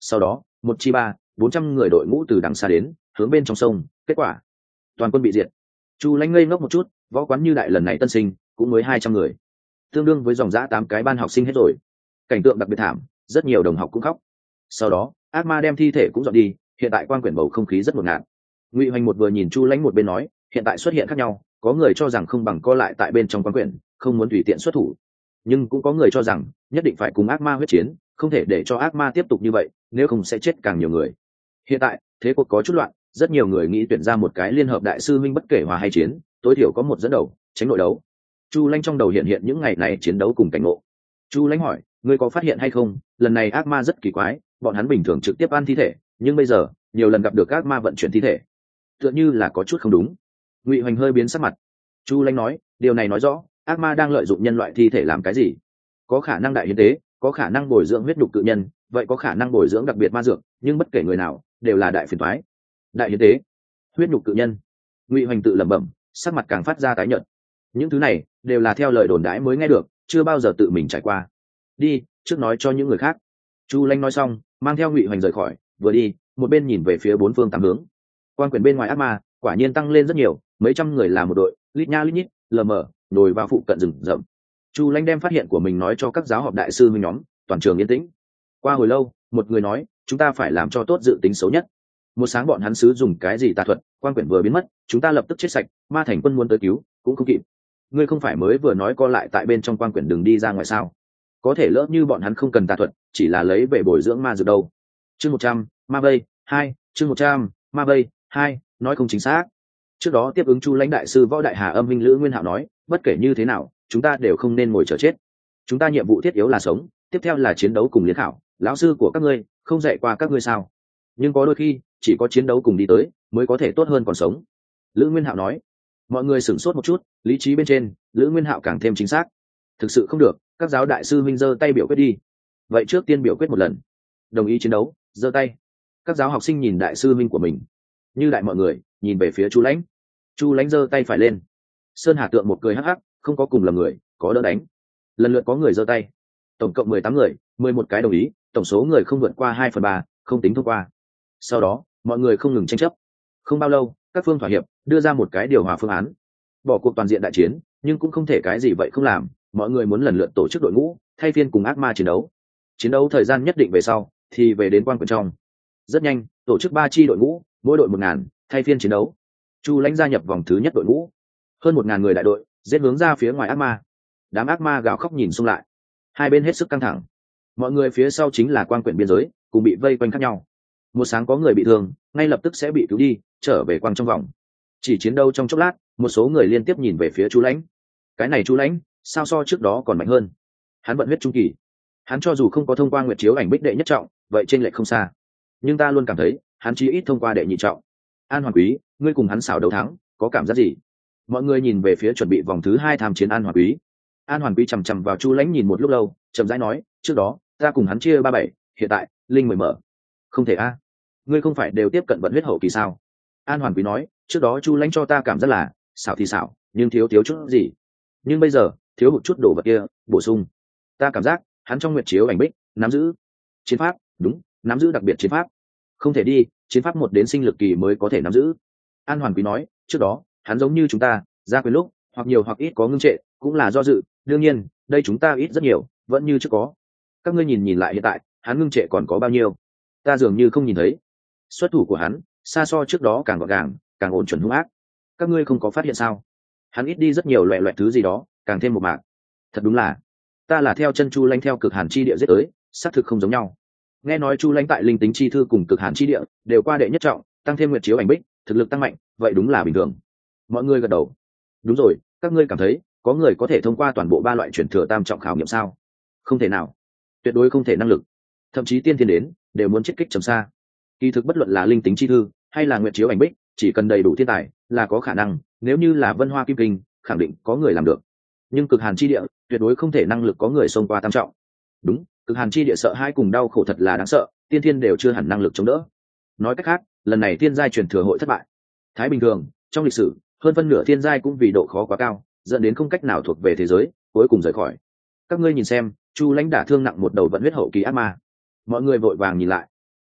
[SPEAKER 1] Sau đó một chi 300-400 người đội ngũ từ đằng xa đến, hướng bên trong sông. Kết quả toàn quân bị diệt. Chu Lãnh ngây ngốc một chút, võ quán Như Đại lần này tân sinh cũng mới 200 người, tương đương với dòng dã 8 cái ban học sinh hết rồi. Cảnh tượng đặc biệt thảm, rất nhiều đồng học cũng khóc. Sau đó ác ma đem thi thể cũng dọn đi, hiện tại quan quyển bầu không khí rất ngột ngạt. Ngụy Hoành một vừa nhìn Chu Lãnh một bên nói, hiện tại xuất hiện khác nhau, có người cho rằng không bằng co lại tại bên trong quan quyển, không muốn tùy tiện xuất thủ, nhưng cũng có người cho rằng nhất định phải cùng ác ma huyết chiến, không thể để cho ác ma tiếp tục như vậy, nếu không sẽ chết càng nhiều người. Hiện tại thế cuộc có chút loạn, rất nhiều người nghĩ tuyển ra một cái liên hợp đại sư minh, bất kể hòa hay chiến, tối thiểu có một dẫn đầu, tránh nội đấu. Chu Lãnh trong đầu hiện hiện những ngày này chiến đấu cùng cảnh ngộ. Chu Lãnh hỏi, ngươi có phát hiện hay không, lần này ác ma rất kỳ quái, bọn hắn bình thường trực tiếp ăn thi thể, nhưng bây giờ nhiều lần gặp được ác ma vận chuyển thi thể, tựa như là có chút không đúng. Ngụy Hoành hơi biến sắc mặt. Chu Lãnh nói, điều này nói rõ ác ma đang lợi dụng nhân loại thi thể làm cái gì? Có khả năng đại hiến tế, có khả năng bồi dưỡng huyết nhục cự nhân, vậy có khả năng bồi dưỡng đặc biệt ma dược, nhưng bất kể người nào đều là đại phiền toái. Đại hiến tế, huyết nhục cự nhân. Ngụy Hoành tự lẩm bẩm, sắc mặt càng phát ra tái nhợt. Những thứ này đều là theo lời đồn đãi mới nghe được, chưa bao giờ tự mình trải qua. Đi, trước nói cho những người khác. Chu Lãnh nói xong, mang theo Ngụy Hoành rời khỏi, vừa đi một bên nhìn về phía bốn phương tám hướng. Quan quyển bên ngoài ác ma quả nhiên tăng lên rất nhiều, mấy trăm người là một đội, lít nha lít nhít, lờ mờ nổi vào phụ cận rừng rậm. Chu Lãnh đem phát hiện của mình nói cho các giáo họp đại sư huynh nhóm, toàn trường yên tĩnh. Qua hồi lâu, một người nói, chúng ta phải làm cho tốt dự tính xấu nhất. Một sáng bọn hắn sử dùng cái gì tà thuật, quan quyển vừa biến mất, chúng ta lập tức chết sạch, ma thành quân muốn tới cứu cũng không kịp. Ngươi không phải mới vừa nói co lại tại bên trong quan quyển đừng đi ra ngoài sao? Có thể lỡ như bọn hắn không cần tà thuật, chỉ là lấy về bồi dưỡng ma dược đâu. Chương 100, ma vây 2, chương 100, ma vây 2, nói không chính xác. Trước đó tiếp ứng Chu Lãnh đại sư Võ Đại Hà Âm Minh Lữ Nguyên Hạo nói, bất kể như thế nào chúng ta đều không nên ngồi chờ chết, chúng ta nhiệm vụ thiết yếu là sống, tiếp theo là chiến đấu cùng liên khảo. Lão sư của các ngươi không dạy qua các ngươi sao? Nhưng có đôi khi chỉ có chiến đấu cùng đi tới mới có thể tốt hơn còn sống. Lữ Nguyên Hạo nói. Mọi người sửng sốt một chút, lý trí bên trên Lữ Nguyên Hạo càng thêm chính xác. Thực sự không được, các giáo đại sư minh giơ tay biểu quyết đi. Vậy trước tiên biểu quyết một lần, đồng ý chiến đấu giơ tay. Các giáo học sinh nhìn đại sư minh của mình. Như Đại mọi người nhìn về phía Chu Lãnh. Chu Lãnh giơ tay phải lên. Sơn Hà Tượng một cười hắc hắc, không có cùng lầm người, có đỡ đánh. Lần lượt có người giơ tay. Tổng cộng 18 người, 11 cái đồng ý, tổng số người không vượt qua 2/3, không tính thông qua. Sau đó mọi người không ngừng tranh chấp. Không bao lâu các phương thỏa hiệp, đưa ra một cái điều hòa phương án. Bỏ cuộc toàn diện đại chiến, nhưng cũng không thể cái gì vậy không làm. Mọi người muốn lần lượt tổ chức đội ngũ, thay phiên cùng ác ma chiến đấu. Chiến đấu thời gian nhất định về sau thì về đến quan quyển trong. Rất nhanh tổ chức 3 chi đội ngũ, mỗi đội 1000, thay phiên chiến đấu. Chu Lãnh gia nhập vòng thứ nhất đội ngũ, hơn 1000 người đại đội giết hướng ra phía ngoài ác ma. Đám ác ma gào khóc nhìn xung lại, hai bên hết sức căng thẳng. Mọi người phía sau chính là quan quyển biên giới, cùng bị vây quanh khác nhau. Một sáng có người bị thương, ngay lập tức sẽ bị cứu đi, trở về quang trong vòng. Chỉ chiến đấu trong chốc lát, một số người liên tiếp nhìn về phía Chu Lãnh. Cái này Chu Lãnh sao so trước đó còn mạnh hơn? Hắn vận huyết trung kỳ, hắn cho dù không có thông qua nguyệt chiếu ảnh bích đệ nhất trọng, vậy trên lệch không xa, nhưng ta luôn cảm thấy hắn chí ít thông qua đệ nhị trọng. An Hoàn Quý, ngươi cùng hắn xảo đấu thắng, có cảm giác gì? Mọi người nhìn về phía chuẩn bị vòng thứ 2 tham chiến An Hoàn Quý. An Hoàn Quý chằm chằm vào Chu Lãnh nhìn một lúc lâu, chậm rãi nói, trước đó ta cùng hắn chia 37, hiện tại linh 10 mở. Không thể a, ngươi không phải đều tiếp cận vận huyết hậu kỳ sao? An Hoàn Quý nói, trước đó Chu Lãnh cho ta cảm giác là xảo thì xảo, nhưng thiếu chút gì, nhưng bây giờ thiếu hụt chút đồ vật kia, bổ sung. Ta cảm giác hắn trong nguyệt chiếu ảnh bích nắm giữ chiến pháp, đúng, nắm giữ đặc biệt chiến pháp. Không thể đi, chiến pháp 1 đến sinh lực kỳ mới có thể nắm giữ. An Hoàn Quý nói, trước đó hắn giống như chúng ta, ra quyền lúc hoặc nhiều hoặc ít có ngưng trệ, cũng là do dự, đương nhiên đây chúng ta ít rất nhiều, vẫn như trước có. Các ngươi nhìn lại hiện tại hắn ngưng trệ còn có bao nhiêu? Ta dường như không nhìn thấy. Xuất thủ của hắn xa so trước đó càng gọn gàng, càng ổn chuẩn hung ác. Các ngươi không có phát hiện sao? Hắn ít đi rất nhiều loẹ thứ gì đó, càng thêm một mạc. Thật đúng là, ta là theo chân Chu Lãnh theo cực hàn chi địa giết tới, xác thực không giống nhau. Nghe nói Chu Lãnh tại linh tính chi thư cùng cực hàn chi địa đều qua đệ nhất trọng, tăng thêm nguyệt chiếu ảnh bích, thực lực tăng mạnh, vậy đúng là bình thường. Mọi người gật đầu. Đúng rồi, các ngươi cảm thấy có người có thể thông qua toàn bộ 3 loại chuyển thừa tam trọng khảo nghiệm sao? Không thể nào, tuyệt đối không thể năng lực. Thậm chí tiên thiên đến đều muốn chết kích trầm xa. Kỳ thực bất luận là linh tính chi thư hay là nguyệt chiếu ảnh bích, chỉ cần đầy đủ thiên tài là có khả năng. Nếu như là Vân Hoa Kim Kinh, khẳng định có người làm được. Nhưng cực hàn chi địa tuyệt đối không thể năng lực có người xông qua tam trọng. Đúng, cực hàn chi địa sợ hai cùng đau khổ thật là đáng sợ, tiên thiên đều chưa hẳn năng lực chống đỡ. Nói cách khác, lần này thiên giai truyền thừa hội thất bại. Thái bình thường trong lịch sử, hơn phân nửa thiên giai cũng vì độ khó quá cao, dẫn đến không cách nào thuộc về thế giới, cuối cùng rời khỏi. Các ngươi nhìn xem, Chu Lãnh đả thương nặng một đầu vận huyết hậu kỳ ác ma. Mọi người vội vàng nhìn lại.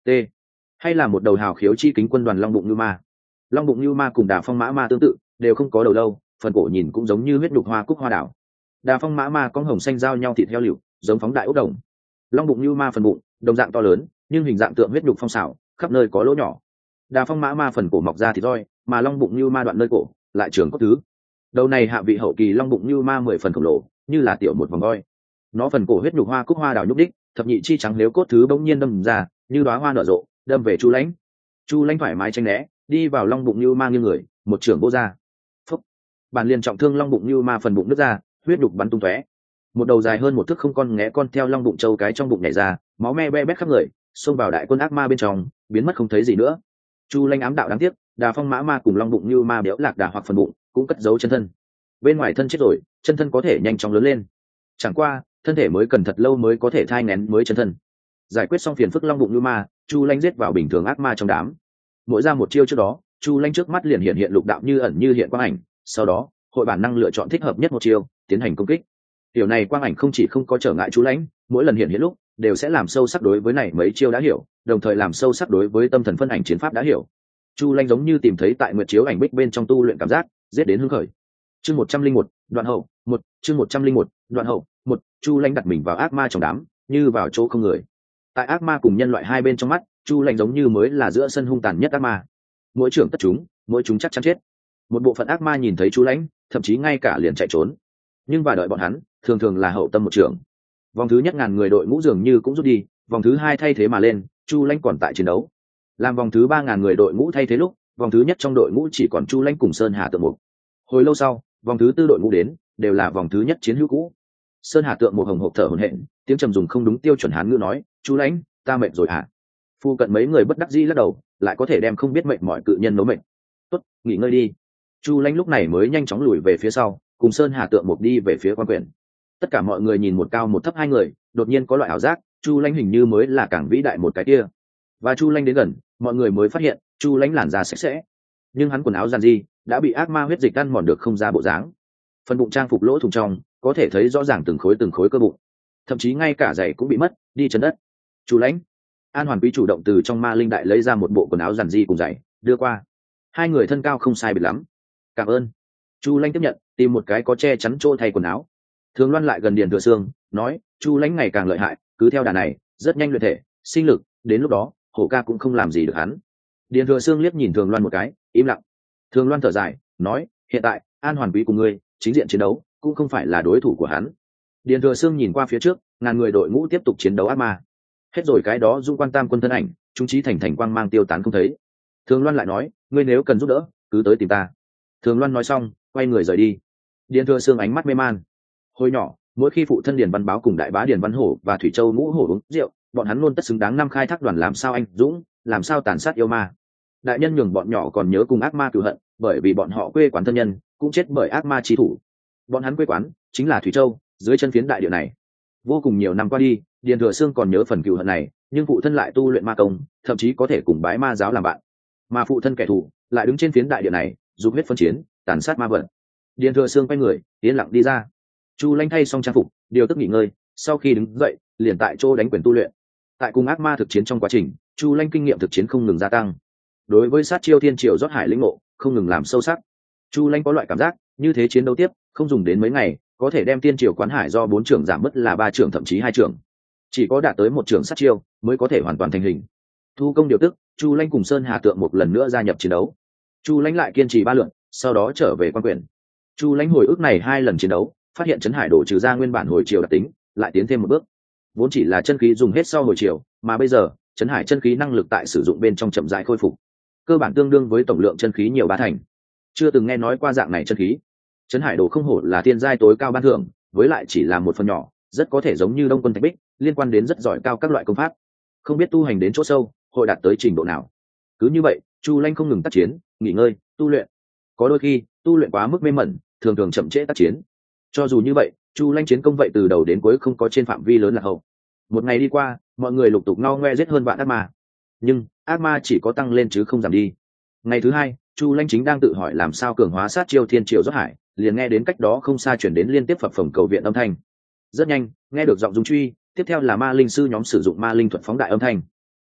[SPEAKER 1] T. Hay là một đầu hào khiếu chi kính quân đoàn long bụng như ma. Long bụng như ma cùng Đà Phong mã ma tương tự, đều không có đầu lâu, phần cổ nhìn cũng giống như huyết đục hoa cúc hoa đảo. Đà Phong mã ma có hồng xanh giao nhau thịt heo liu, giống phóng đại ốc đồng. Long bụng như ma phần bụng đồng dạng to lớn, nhưng hình dạng tượng huyết đục phong xảo, khắp nơi có lỗ nhỏ. Đà Phong mã ma phần cổ mọc ra thịt roi, mà long bụng như ma đoạn nơi cổ lại trường cốt thứ. Đầu này hạ vị hậu kỳ long bụng như ma 10 phần khổng lồ, như là tiểu một vòng voi. Nó phần cổ huyết nhục hoa cúc hoa đào nhúc đích, thập nhị chi trắng nếu cốt thứ bỗng nhiên đâm ra, như đóa hoa nở rộ, đâm về Chu Lãnh. Chu Lãnh thoải mái tránh né, đi vào long bụng như ma nghiêng người, một trưởng vô ra. Phúc! Bản liền trọng thương long bụng như ma phần bụng nứt ra, huyết nhục bắn tung tóe. Một đầu dài hơn một thước không con nghé con theo long bụng châu cái trong bụng nhảy ra, máu me be bét khắp người, xông vào đại quân ác ma bên trong, biến mất không thấy gì nữa. Chu Lãnh ám đạo đáng tiếc, Đà Phong mã ma cùng long bụng như ma béo lạc đà hoặc phần bụng, cũng cất giấu chân thân. Bên ngoài thân chết rồi, chân thân có thể nhanh chóng lớn lên. Chẳng qua, thân thể mới cần thật lâu mới có thể thai nghén mới chân thân. Giải quyết xong phiền phức long bụng như ma, Chu Lãnh giết vào bình thường ác ma trong đám. Mỗi ra một chiêu trước đó, Chu Lãnh trước mắt liền hiện lục đạo như ẩn như hiện quang ảnh, sau đó, hội bản năng lựa chọn thích hợp nhất một chiêu, tiến hành công kích. Điều này quang ảnh không chỉ không có trở ngại Chu Lãnh, mỗi lần hiện lúc đều sẽ làm sâu sắc đối với này mấy chiêu đã hiểu, đồng thời làm sâu sắc đối với tâm thần phân ảnh chiến pháp đã hiểu. Chu Lãnh giống như tìm thấy tại nguyệt chiếu ảnh bích bên trong tu luyện cảm giác, giết đến hưng khởi. Chương 101, đoạn hậu, chương 101, đoạn hậu, Chu Lãnh đặt mình vào ác ma trong đám, như vào chỗ không người. Tại ác ma cùng nhân loại hai bên trong mắt, Chu Lãnh giống như mới là giữa sân hung tàn nhất ác ma. Mỗi trưởng tất chúng, mỗi chúng chắc chắn chết. Một bộ phận ác ma nhìn thấy Chu Lãnh, thậm chí ngay cả liền chạy trốn. Nhưng và đợi bọn hắn, thường thường là hậu tâm một trưởng. Vòng thứ nhất ngàn người đội ngũ dường như cũng rút đi, vòng thứ hai thay thế mà lên, Chu Lãnh còn tại chiến đấu. Làm vòng thứ 3.000 người đội ngũ thay thế lúc, vòng thứ nhất trong đội ngũ chỉ còn Chu Lãnh cùng Sơn Hà Tượng Mục. Hồi lâu sau, vòng thứ tư đội ngũ đến, đều là vòng thứ nhất chiến hữu cũ. Sơn Hà Tượng Mục hồng hộc thở hổn hển, tiếng trầm dùng không đúng tiêu chuẩn hán ngữ nói, "Chu Lãnh, ta mệt rồi hả?" Phu cận mấy người bất đắc dĩ lắc đầu, lại có thể đem không biết mệt mỏi cự nhân nấu mệt. "Tốt, nghỉ ngơi đi." Chu Lãnh lúc này mới nhanh chóng lùi về phía sau, cùng Sơn Hà Tượng Mục đi về phía quan quyền. Tất cả mọi người nhìn một cao một thấp hai người, đột nhiên có loại ảo giác, Chu Lãnh hình như mới là càng vĩ đại một cái kia. Và Chu Lãnh đến gần, mọi người mới phát hiện, Chu Lãnh làn da sạch sẽ, nhưng hắn quần áo giản dị, đã bị ác ma huyết dịch ăn mòn được không ra bộ dáng. Phần bụng trang phục lỗ thủng trong, có thể thấy rõ ràng từng khối cơ bụng, thậm chí ngay cả giày cũng bị mất, đi chân đất. Chu Lãnh, An Hoàn Quý chủ động từ trong ma linh đại lấy ra một bộ quần áo giản dị cùng giày, đưa qua. Hai người thân cao không sai biệt lắm. Cảm ơn. Chu Lãnh tiếp nhận, tìm một cái có che chắn chỗ thay quần áo. Thường Loan lại gần Điền Thừa Sương, nói, Chu Lãnh ngày càng lợi hại, cứ theo đà này, rất nhanh luyện thể, sinh lực, đến lúc đó, hổ ca cũng không làm gì được hắn. Điền Thừa Sương liếc nhìn Thường Loan một cái, im lặng. Thường Loan thở dài, nói, hiện tại, An Hoàn Quý cùng ngươi, chính diện chiến đấu, cũng không phải là đối thủ của hắn. Điền Thừa Sương nhìn qua phía trước, ngàn người đội ngũ tiếp tục chiến đấu ác ma. Hết rồi cái đó dung quan tam quân thân ảnh, chúng chí thành quang mang tiêu tán không thấy. Thường Loan lại nói, ngươi nếu cần giúp đỡ, cứ tới tìm ta. Thường Loan nói xong, quay người rời đi. Điền Thừa Sương ánh mắt mê man. Hồi nhỏ, mỗi khi phụ thân Điền Văn Báo cùng đại bá Điền Văn Hổ và Thủy Châu Ngũ Hổ uống rượu, bọn hắn luôn tất xứng đáng năm khai thác đoàn làm sao anh dũng, làm sao tàn sát yêu ma. Đại nhân nhường bọn nhỏ còn nhớ cùng ác ma cửu hận, bởi vì bọn họ quê quán thân nhân cũng chết bởi ác ma chí thủ. Bọn hắn quê quán chính là Thủy Châu, dưới chân phiến đại địa này. Vô cùng nhiều năm qua đi, Điền Thừa Sương còn nhớ phần cửu hận này, nhưng phụ thân lại tu luyện ma công, thậm chí có thể cùng bái ma giáo làm bạn. Mà phụ thân kẻ thù lại đứng trên phiến đại địa này, dùng huyết phân chiến, tàn sát ma vật. Điền Thừa Sương quay người, yên lặng đi ra. Chu Lãnh thay xong trang phục, điều tức nghỉ ngơi, sau khi đứng dậy, liền tại chỗ đánh quyền tu luyện. Tại cùng ác ma thực chiến trong quá trình, Chu Lãnh kinh nghiệm thực chiến không ngừng gia tăng. Đối với sát chiêu thiên triều rót hải lĩnh ngộ, không ngừng làm sâu sắc. Chu Lãnh có loại cảm giác, như thế chiến đấu tiếp, không dùng đến mấy ngày, có thể đem thiên triều quán hải do 4 trưởng giảm mất là 3 trưởng thậm chí 2 trưởng. Chỉ có đạt tới 1 trưởng sát chiêu, mới có thể hoàn toàn thành hình. Thu công điều tức, Chu Lãnh cùng Sơn Hà Tượng một lần nữa gia nhập chiến đấu. Chu Lãnh lại kiên trì 3 lượt, sau đó trở về quan quyền. Chu Lãnh hồi ức này 2 lần chiến đấu, phát hiện Trấn Hải Đồ trừ ra nguyên bản hồi chiều đặc tính, lại tiến thêm một bước. Vốn chỉ là chân khí dùng hết sau hồi chiều, mà bây giờ, Trấn Hải chân khí năng lực tại sử dụng bên trong chậm rãi khôi phục, cơ bản tương đương với tổng lượng chân khí nhiều 3 thành. Chưa từng nghe nói qua dạng này chân khí. Trấn Hải Đồ không hổ là thiên giai tối cao ban thưởng, với lại chỉ là một phần nhỏ, rất có thể giống như Đông Quân Thạch Bích, liên quan đến rất giỏi cao các loại công pháp. Không biết tu hành đến chỗ sâu, hội đạt tới trình độ nào. Cứ như vậy, Chu Lãnh không ngừng tác chiến, nghỉ ngơi, tu luyện. Có đôi khi, tu luyện quá mức mê mẩn, thường thường chậm trễ tác chiến. Cho dù như vậy, Chu Lãnh chiến công vậy từ đầu đến cuối không có trên phạm vi lớn là hậu. Một ngày đi qua, mọi người lục tục ngao ngoe giết hơn vạn ác ma, nhưng ác ma chỉ có tăng lên chứ không giảm đi. Ngày thứ 2, Chu Lãnh chính đang tự hỏi làm sao cường hóa sát chiêu thiên triều rót hải, liền nghe đến cách đó không xa chuyển đến liên tiếp phập phồng cầu viện âm thanh. Rất nhanh, nghe được giọng dung truy, tiếp theo là ma linh sư nhóm sử dụng ma linh thuật phóng đại âm thanh.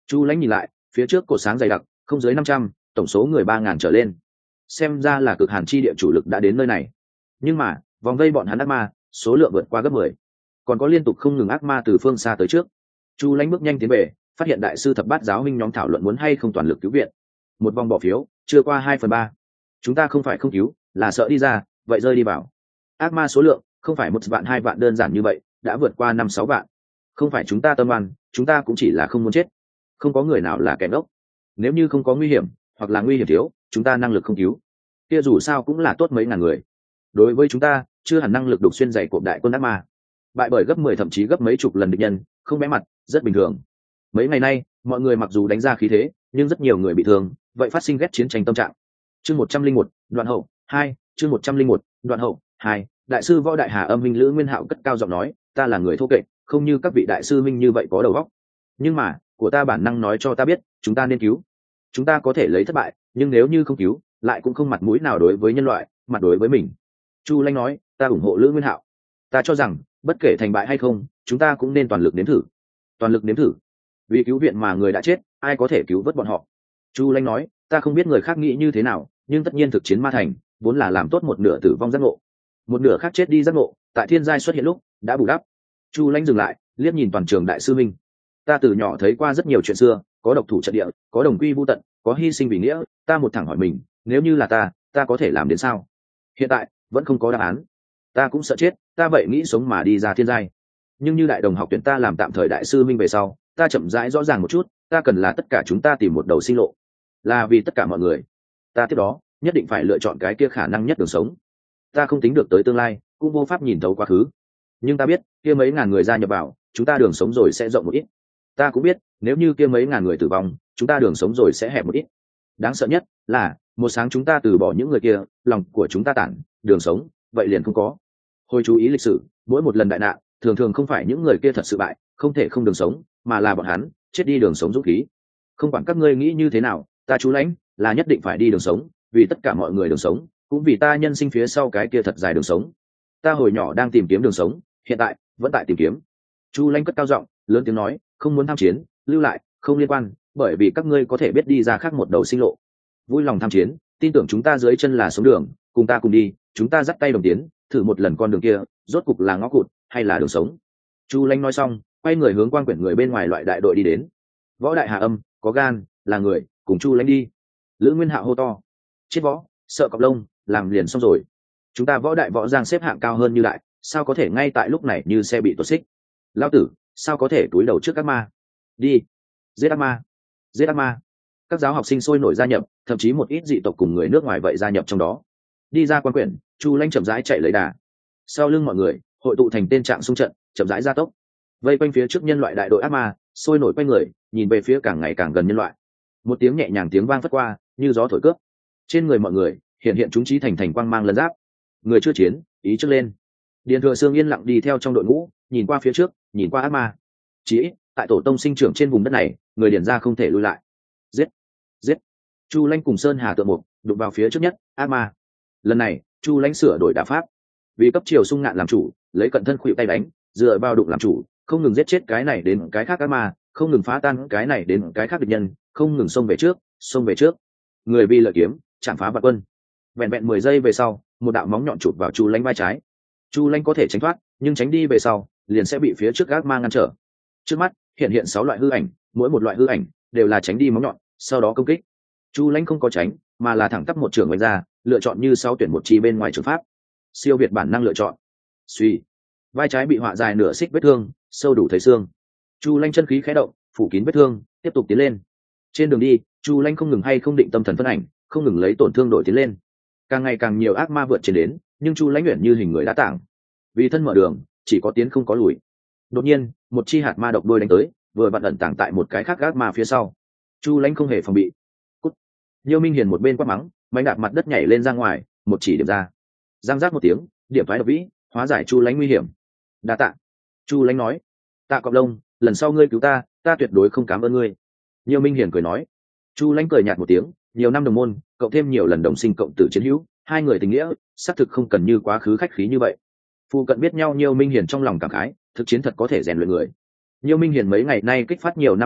[SPEAKER 1] Chu Lãnh nhìn lại, phía trước cột sáng dày đặc, không dưới 500, tổng số người 3.000 trở lên. Xem ra là cực hàn chi địa chủ lực đã đến nơi này. Nhưng mà, vòng vây bọn hắn ác ma, số lượng vượt qua gấp 10. Còn có liên tục không ngừng ác ma từ phương xa tới trước. Chu Lãnh bước nhanh tiến về, phát hiện đại sư thập bát giáo huynh nhóm thảo luận muốn hay không toàn lực cứu viện. Một vòng bỏ phiếu, chưa qua 2/3. Chúng ta không phải không cứu, là sợ đi ra, vậy rơi đi vào. Ác ma số lượng, không phải 1 vạn 2 vạn đơn giản như vậy, đã vượt qua 5-6 vạn. Không phải chúng ta tâm oan, chúng ta cũng chỉ là không muốn chết. Không có người nào là kẻ ngốc. Nếu như không có nguy hiểm, hoặc là nguy hiểm thiếu, chúng ta năng lực không cứu. Kia dù sao cũng là tốt mấy ngàn người. Đối với chúng ta, chưa hẳn năng lực đục xuyên dày cộp đại quân ác ma. Bại bởi gấp 10 thậm chí gấp mấy chục lần địch nhân, không bé mặt, rất bình thường. Mấy ngày nay, mọi người mặc dù đánh ra khí thế, nhưng rất nhiều người bị thương, vậy phát sinh ghét chiến tranh tâm trạng. Chương 101, đoạn hậu 2, chương 101, đoạn hậu 2, đại sư Võ Đại Hà Âm Minh Lữ Nguyên Hạo cất cao giọng nói, ta là người thô kệch, không như các vị đại sư minh như vậy có đầu óc. Nhưng mà, của ta bản năng nói cho ta biết, chúng ta nên cứu. Chúng ta có thể lấy thất bại, nhưng nếu như không cứu, lại cũng không mặt mũi nào đối với nhân loại, mặt đối với mình. Chu Lãnh nói, ta ủng hộ Lữ Nguyên Hạo. Ta cho rằng, bất kể thành bại hay không, chúng ta cũng nên toàn lực nếm thử. Toàn lực nếm thử. Vì cứu viện mà người đã chết, ai có thể cứu vớt bọn họ? Chu Lãnh nói, ta không biết người khác nghĩ như thế nào, nhưng tất nhiên thực chiến ma thành, vốn là làm tốt một nửa tử vong giác ngộ. Một nửa khác chết đi giác ngộ, tại thiên giai xuất hiện lúc, đã bù đắp. Chu Lãnh dừng lại, liếc nhìn toàn trường đại sư minh. Ta từ nhỏ thấy qua rất nhiều chuyện xưa, có độc thủ trận địa, có đồng quy vu tận, có hy sinh vì nghĩa, ta một thẳng hỏi mình, nếu như là ta có thể làm đến sao? Hiện tại, vẫn không có đáp án. Ta cũng sợ chết, ta vậy nghĩ sống mà đi ra thiên giai. Nhưng như đại đồng học tuyển ta làm tạm thời đại sư minh về sau, ta chậm rãi rõ ràng một chút, ta cần là tất cả chúng ta tìm một đầu sinh lộ, là vì tất cả mọi người. Ta tiếp đó, nhất định phải lựa chọn cái kia khả năng nhất đường sống. Ta không tính được tới tương lai, cũng vô pháp nhìn thấu quá khứ. Nhưng ta biết, kia mấy ngàn người gia nhập vào, chúng ta đường sống rồi sẽ rộng một ít. Ta cũng biết, nếu như kia mấy ngàn người tử vong, chúng ta đường sống rồi sẽ hẹp một ít. Đáng sợ nhất là, một sáng chúng ta từ bỏ những người kia, lòng của chúng ta tản, đường sống, vậy liền không có. Hồi chú ý lịch sử, mỗi một lần đại nạn, thường thường không phải những người kia thật sự bại, không thể không đường sống, mà là bọn hắn chết đi đường sống dũng khí. Không quản các ngươi nghĩ như thế nào, ta Chu Lãnh là nhất định phải đi đường sống, vì tất cả mọi người đường sống, cũng vì ta nhân sinh phía sau cái kia thật dài đường sống. Ta hồi nhỏ đang tìm kiếm đường sống, hiện tại vẫn tại tìm kiếm. Chu Lãnh cất cao giọng, lớn tiếng nói, không muốn tham chiến, lưu lại, không liên quan, bởi vì các ngươi có thể biết đi ra khác một đầu sinh lộ. Vui lòng tham chiến, tin tưởng chúng ta dưới chân là sống đường, cùng ta cùng đi, chúng ta dắt tay đồng tiến, thử một lần con đường kia, rốt cục là ngõ cụt hay là đường sống. Chu Lãnh nói xong, quay người hướng Quan Quyển người bên ngoài loại đại đội đi đến. Võ Đại Hà Âm có gan, là người, cùng Chu Lãnh đi. Lữ Nguyên Hạo hô to, chết võ, sợ cọp lông, làm liền xong rồi. Chúng ta Võ Đại Võ Giang xếp hạng cao hơn như đại, sao có thể ngay tại lúc này như xe bị tuột xích. Lão tử, sao có thể túi đầu trước các ma. Đi, giết ác ma, giết ác ma. Các giáo học sinh sôi nổi gia nhập, thậm chí một ít dị tộc cùng người nước ngoài vậy gia nhập trong đó. Đi ra Quan Quyển, Chu Lãnh chậm rãi chạy lấy đà. Sau lưng mọi người hội tụ thành tên trạng xung trận, chậm rãi gia tốc, vây quanh phía trước nhân loại đại đội ác ma, sôi nổi quanh người, nhìn về phía càng ngày càng gần nhân loại. Một tiếng nhẹ nhàng tiếng vang phất qua, như gió thổi cướp. Trên người mọi người hiện chúng trí thành quang mang lân giáp. Người chưa chiến, ý trước lên. Điền Thừa Sương yên lặng đi theo trong đội ngũ, nhìn qua phía trước, nhìn qua ác ma. Chỉ tại tổ tông sinh trưởng trên vùng đất này, người Điền gia không thể lui lại. Giết, giết. Chu Lãnh cùng Sơn Hà Tượng Mục đụng vào phía trước nhất, ác ma. Lần này, Chu Lãnh sửa đổi đả pháp, vì cấp triều Sung Ngạn làm chủ, lấy cận thân khuỵu tay đánh, dựa vào đụng làm chủ, không ngừng giết chết cái này đến cái khác ác ma, không ngừng phá tan cái này đến cái khác địch nhân, không ngừng xông về trước, xông về trước. Người vì lợi kiếm, chạm phá vạn quân. Vẹn vẹn 10 giây về sau, một đạo móng nhọn chụp vào Chu Lãnh vai trái. Chu Lãnh có thể tránh thoát, nhưng tránh đi về sau, liền sẽ bị phía trước ác ma ngăn trở. Trước mắt hiện 6 loại hư ảnh, mỗi một loại hư ảnh đều là tránh đi móng nhọn, sau đó công kích. Chu Lãnh không có tránh, mà là thẳng tắp một trường đánh ra, lựa chọn như sau tuyển một chi bên ngoài trường pháp. Siêu việt bản năng lựa chọn. Suy, vai trái bị họa dài nửa xích vết thương, sâu đủ thấy xương. Chu Lãnh chân khí khẽ động, phủ kín vết thương, tiếp tục tiến lên. Trên đường đi, Chu Lãnh không ngừng hay không định tâm thần phân ảnh, không ngừng lấy tổn thương đổi tiến lên. Càng ngày càng nhiều ác ma vượt trên đến, nhưng Chu Lãnh luyện như hình người đã tảng. Vì thân mở đường, chỉ có tiến không có lùi. Đột nhiên, một chi hạt ma độc đôi đánh tới, vừa vặn ẩn tàng tại một cái khác ác ma phía sau. Chu Lãnh không hề phòng bị. Cút. Liêu Minh Hiền một bên quát mắng, mạnh đạp mặt đất nhảy lên ra ngoài, một chỉ điểm ra. Giang giác một tiếng, điểm phái độc vĩ, hóa giải Chu Lãnh nguy hiểm. Đa tạ. Chu Lãnh nói, tạ cọp lông, lần sau ngươi cứu ta, ta tuyệt đối không cảm ơn ngươi. Liêu Minh Hiền cười nói. Chu Lãnh cười nhạt một tiếng, nhiều năm đồng môn, cộng thêm nhiều lần đồng sinh cộng tử chiến hữu, hai người tình nghĩa xác thực không cần như quá khứ khách khí như vậy. Phu cận biết nhau, Liêu Minh Hiền trong lòng cảm khái, thực chiến thật có thể rèn luyện người. Liêu Minh Hiền mấy ngày nay kích phát nhiều năm đan dược,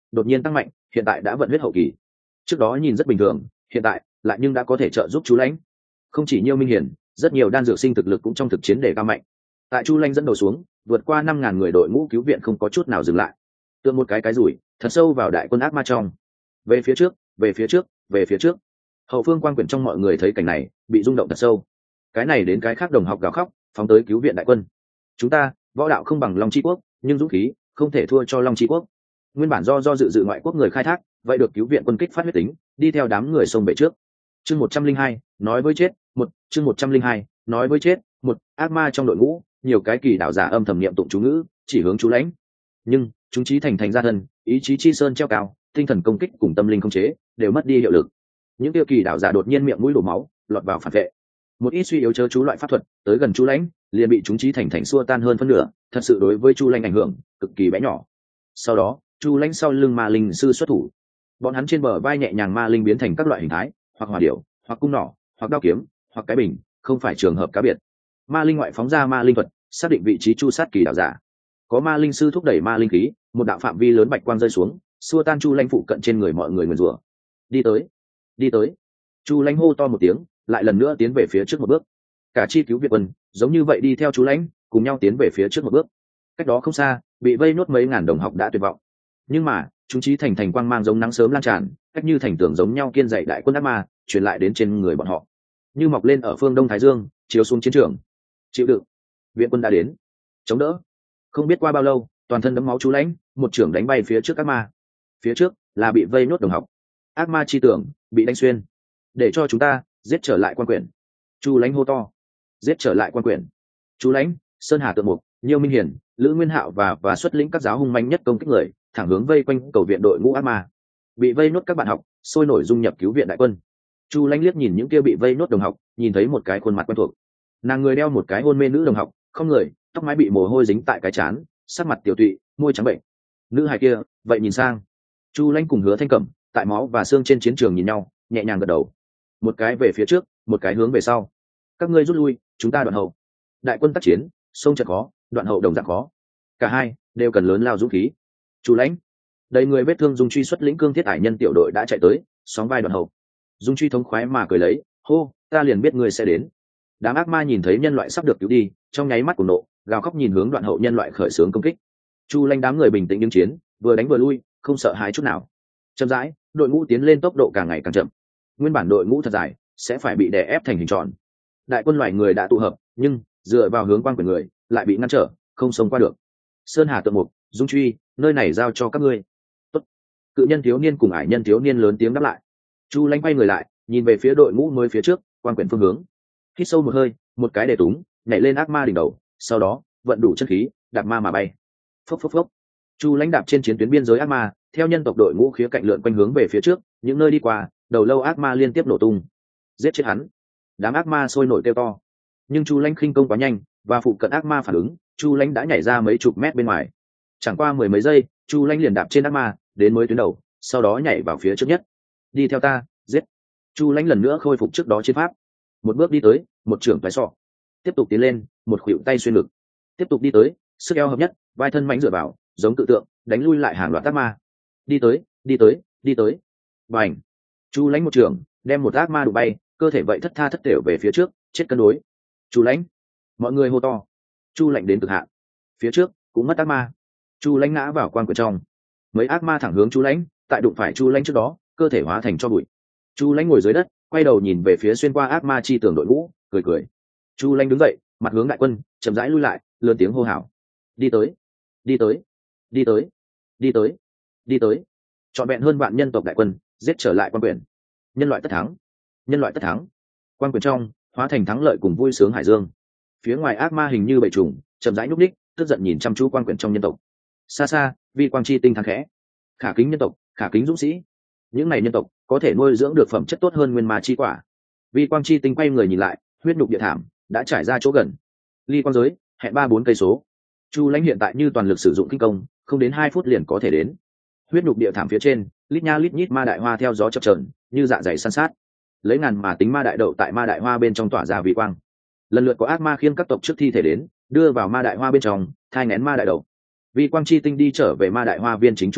[SPEAKER 1] đột nhiên tăng mạnh, hiện tại đã vận huyết hậu kỳ. Trước đó nhìn rất bình thường, hiện tại lại nhưng đã có thể trợ giúp chú lãnh. Không chỉ Nhiêu Minh Hiển, rất nhiều đan dược sinh thực lực cũng trong thực chiến để cao mạnh. Tại Chu Lãnh dẫn đầu xuống, vượt qua 5.000 người đội ngũ cứu viện không có chút nào dừng lại. Tựa một cái rủi, thật sâu vào đại quân ác ma trong. Về phía trước, về phía trước, về phía trước. Hậu phương quan quyển trong mọi người thấy cảnh này, bị rung động thật sâu. Cái này đến cái khác đồng học gào khóc, phóng tới cứu viện đại quân. Chúng ta, võ đạo không bằng Long Chi quốc, nhưng dũng khí không thể thua cho Long Chi quốc. Nguyên bản do dự ngoại quốc người khai thác, vậy được cứu viện quân kích phát huyết tính, đi theo đám người sông bể trước. Chương 102, nói với chết, chương 102, nói với chết, ác ma trong đội ngũ, nhiều cái kỳ đạo giả âm thầm niệm tụng chú ngữ, chỉ hướng chú lãnh. Nhưng, chúng chí thành ra thân, ý chí chi sơn treo cao, tinh thần công kích cùng tâm linh không chế, đều mất đi hiệu lực. Những tiêu kỳ đạo giả đột nhiên miệng mũi đổ máu, lọt vào phản vệ. Một ít suy yếu chớ chú loại pháp thuật, tới gần chú lãnh, liền bị chúng chí thành xua tan hơn phân nửa, thật sự đối với chu lãnh ảnh hưởng cực kỳ bé nhỏ. Sau đó, chu lãnh sau lưng ma linh sư xuất thủ, bọn hắn trên bờ vai nhẹ nhàng ma linh biến thành các loại hình thái, hoặc hỏa điểu, hoặc cung nỏ, hoặc đao kiếm, hoặc cái bình, không phải trường hợp cá biệt. Ma linh ngoại phóng ra ma linh thuật, xác định vị trí chu sát kỳ đạo giả. Có ma linh sư thúc đẩy ma linh khí, một đạo phạm vi lớn bạch quang rơi xuống, xua tan chu lãnh phụ cận trên người mọi người nguyền rủa. Đi tới, đi tới. Chu lãnh hô to một tiếng, lại lần nữa tiến về phía trước một bước. Cả chi cứu viện quân giống như vậy đi theo chú lãnh, cùng nhau tiến về phía trước một bước. Cách đó không xa, bị vây nốt mấy ngàn đồng học đã tuyệt vọng. Nhưng mà, chúng chí thành quang mang giống nắng sớm lan tràn, cách như thành tường giống nhau kiên dậy đại quân ác ma, truyền lại đến trên người bọn họ. Như mọc lên ở phương Đông Thái Dương, chiếu xuống chiến trường. Chịu đựng, viện quân đã đến. Chống đỡ. Không biết qua bao lâu, toàn thân đẫm máu chú lãnh, một trưởng đánh bay phía trước ác ma. Phía trước là bị vây nốt đồng học. Ác ma chi tưởng bị đánh xuyên. Để cho chúng ta giết trở lại quan quyển. Chu lãnh hô to. Giết trở lại quan quyển. Chú lãnh, Sơn Hà Tượng Mục, Nhiêu Minh Hiển, Lữ Nguyên Hạo và xuất lĩnh các giáo hung manh nhất công kích người, thẳng hướng vây quanh cầu viện đội ngũ ác ma. Bị vây nốt các bạn học, sôi nổi dung nhập cứu viện đại quân. Chu lãnh liếc nhìn những kia bị vây nốt đồng học, nhìn thấy một cái khuôn mặt quen thuộc. Nàng người đeo một cái hôn mê nữ đồng học, không người, tóc mái bị mồ hôi dính tại cái trán, sắc mặt tiểu tụy, môi trắng bệnh. Nữ hài kia, vậy nhìn sang. Chu lãnh cùng Hứa Thanh Cẩm, tại máu và xương trên chiến trường nhìn nhau, nhẹ nhàng gật đầu. Một cái về phía trước, một cái hướng về sau. Các ngươi rút lui, chúng ta đoạn hậu. Đại quân tác chiến, sông chợt khó, đoạn hậu đồng dạng khó. Cả hai đều cần lớn lao dũng khí. Chu lãnh, đầy người vết thương Dung Truy xuất lĩnh cương thiết ải nhân tiểu đội đã chạy tới, sóng vai đoạn hậu. Dung Truy thống khoái mà cười lấy, hô, ta liền biết ngươi sẽ đến. Đám ác ma nhìn thấy nhân loại sắp được cứu đi, trong nháy mắt của nộ, gào khóc nhìn hướng đoạn hậu nhân loại khởi xướng công kích. Chu lãnh đám người bình tĩnh đứng chiến, vừa đánh vừa lui, không sợ hãi chút nào. Chậm rãi, đội ngũ tiến lên tốc độ càng ngày càng chậm. Nguyên bản đội ngũ thật dài, sẽ phải bị đè ép thành hình tròn. Đại quân loài người đã tụ hợp, nhưng dựa vào hướng quang của người lại bị ngăn trở, không xông qua được. Sơn Hà Tượng Mục, Dung Truy, nơi này giao cho các ngươi. Tốt. Cự nhân thiếu niên cùng ải nhân thiếu niên lớn tiếng đáp lại. Chu lãnh quay người lại, nhìn về phía đội ngũ mới phía trước, quang quyển phương hướng. Hít sâu một hơi, một cái để túng, nhảy lên ác ma đỉnh đầu, sau đó vận đủ chân khí, đạp ma mà bay. Phốc phốc phốc. Chu lãnh đạp trên chiến tuyến biên giới ác ma, theo nhân tộc đội ngũ khía cạnh lượn quanh hướng về phía trước, những nơi đi qua, đầu lâu ác ma liên tiếp nổ tung. Giết chết hắn. Đám ác ma sôi nổi kêu to. Nhưng Chu lãnh khinh công quá nhanh, và phụ cận ác ma phản ứng, Chu lãnh đã nhảy ra mấy chục mét bên ngoài. Chẳng qua mười mấy giây, Chu lãnh liền đạp trên ác ma, đến mới tuyến đầu, sau đó nhảy vào phía trước nhất. Đi theo ta, giết. Chu lãnh lần nữa khôi phục trước đó chiến pháp. Một bước đi tới, một trưởng toái sọ. Tiếp tục tiến lên, một khuỷu tay xuyên ngực. Tiếp tục đi tới, sức eo hợp nhất, vai thân mãnh dựa vào, giống tự tượng, đánh lui lại hàng loạt ác ma. Đi tới, đi tới, đi tới. Bành. Chu lãnh một trưởng, đem một ác ma đụng bay, cơ thể vậy thất tha thất thểu về phía trước, chết cân đối. Chu lãnh. Mọi người hô to. Chu lạnh đến cực hạn. Phía trước cũng mất ác ma. Chu lãnh ngã vào quan quyển trong. Mấy ác ma thẳng hướng Chu lãnh, tại đụng phải Chu lãnh trước đó, cơ thể hóa thành tro bụi. Chu lãnh ngồi dưới đất, quay đầu nhìn về phía xuyên qua ác ma chi tường đội ngũ, cười cười. Chu lãnh đứng dậy, mặt hướng đại quân, chậm rãi lui lại, lớn tiếng hô hào. Đi tới, đi tới, đi tới, đi tới, đi tới. Trọn vẹn hơn vạn nhân tộc đại quân, giết trở lại quan quyển. Nhân loại tất thắng, nhân loại tất thắng. Quan quyển trong hóa thành thắng lợi cùng vui sướng hải dương. Phía ngoài ác ma hình như bầy trùng, chậm rãi nhúc ních, tức giận nhìn chăm chú quan quyển trong nhân tộc. Xa xa, vi quang chi tinh thắng khẽ. Khả kính nhân tộc, khả kính dũng sĩ. Những này nhân tộc có thể nuôi dưỡng được phẩm chất tốt hơn nguyên ma chi quả. Vi quang chi tinh quay người nhìn lại, huyết nhục địa thảm đã trải ra chỗ gần. Ly quang giới hẹn 3-4 cây số. Chu lãnh hiện tại như toàn lực sử dụng kinh công, không đến 2 phút liền có thể đến. Huyết nhục địa thảm phía trên, lít nha lít nhít ma đại hoa theo gió chập chờn, như dạ dày san sát. Lấy ngàn mà tính ma đại đậu tại ma đại hoa bên trong tỏa ra vị quang. Lần lượt có ác ma khiêng các tộc trước thi thể đến, đưa vào ma đại hoa bên trong, thai nghén ma đại đậu. Vi quang chi tinh đi trở về ma đại hoa viên chính trung tâm,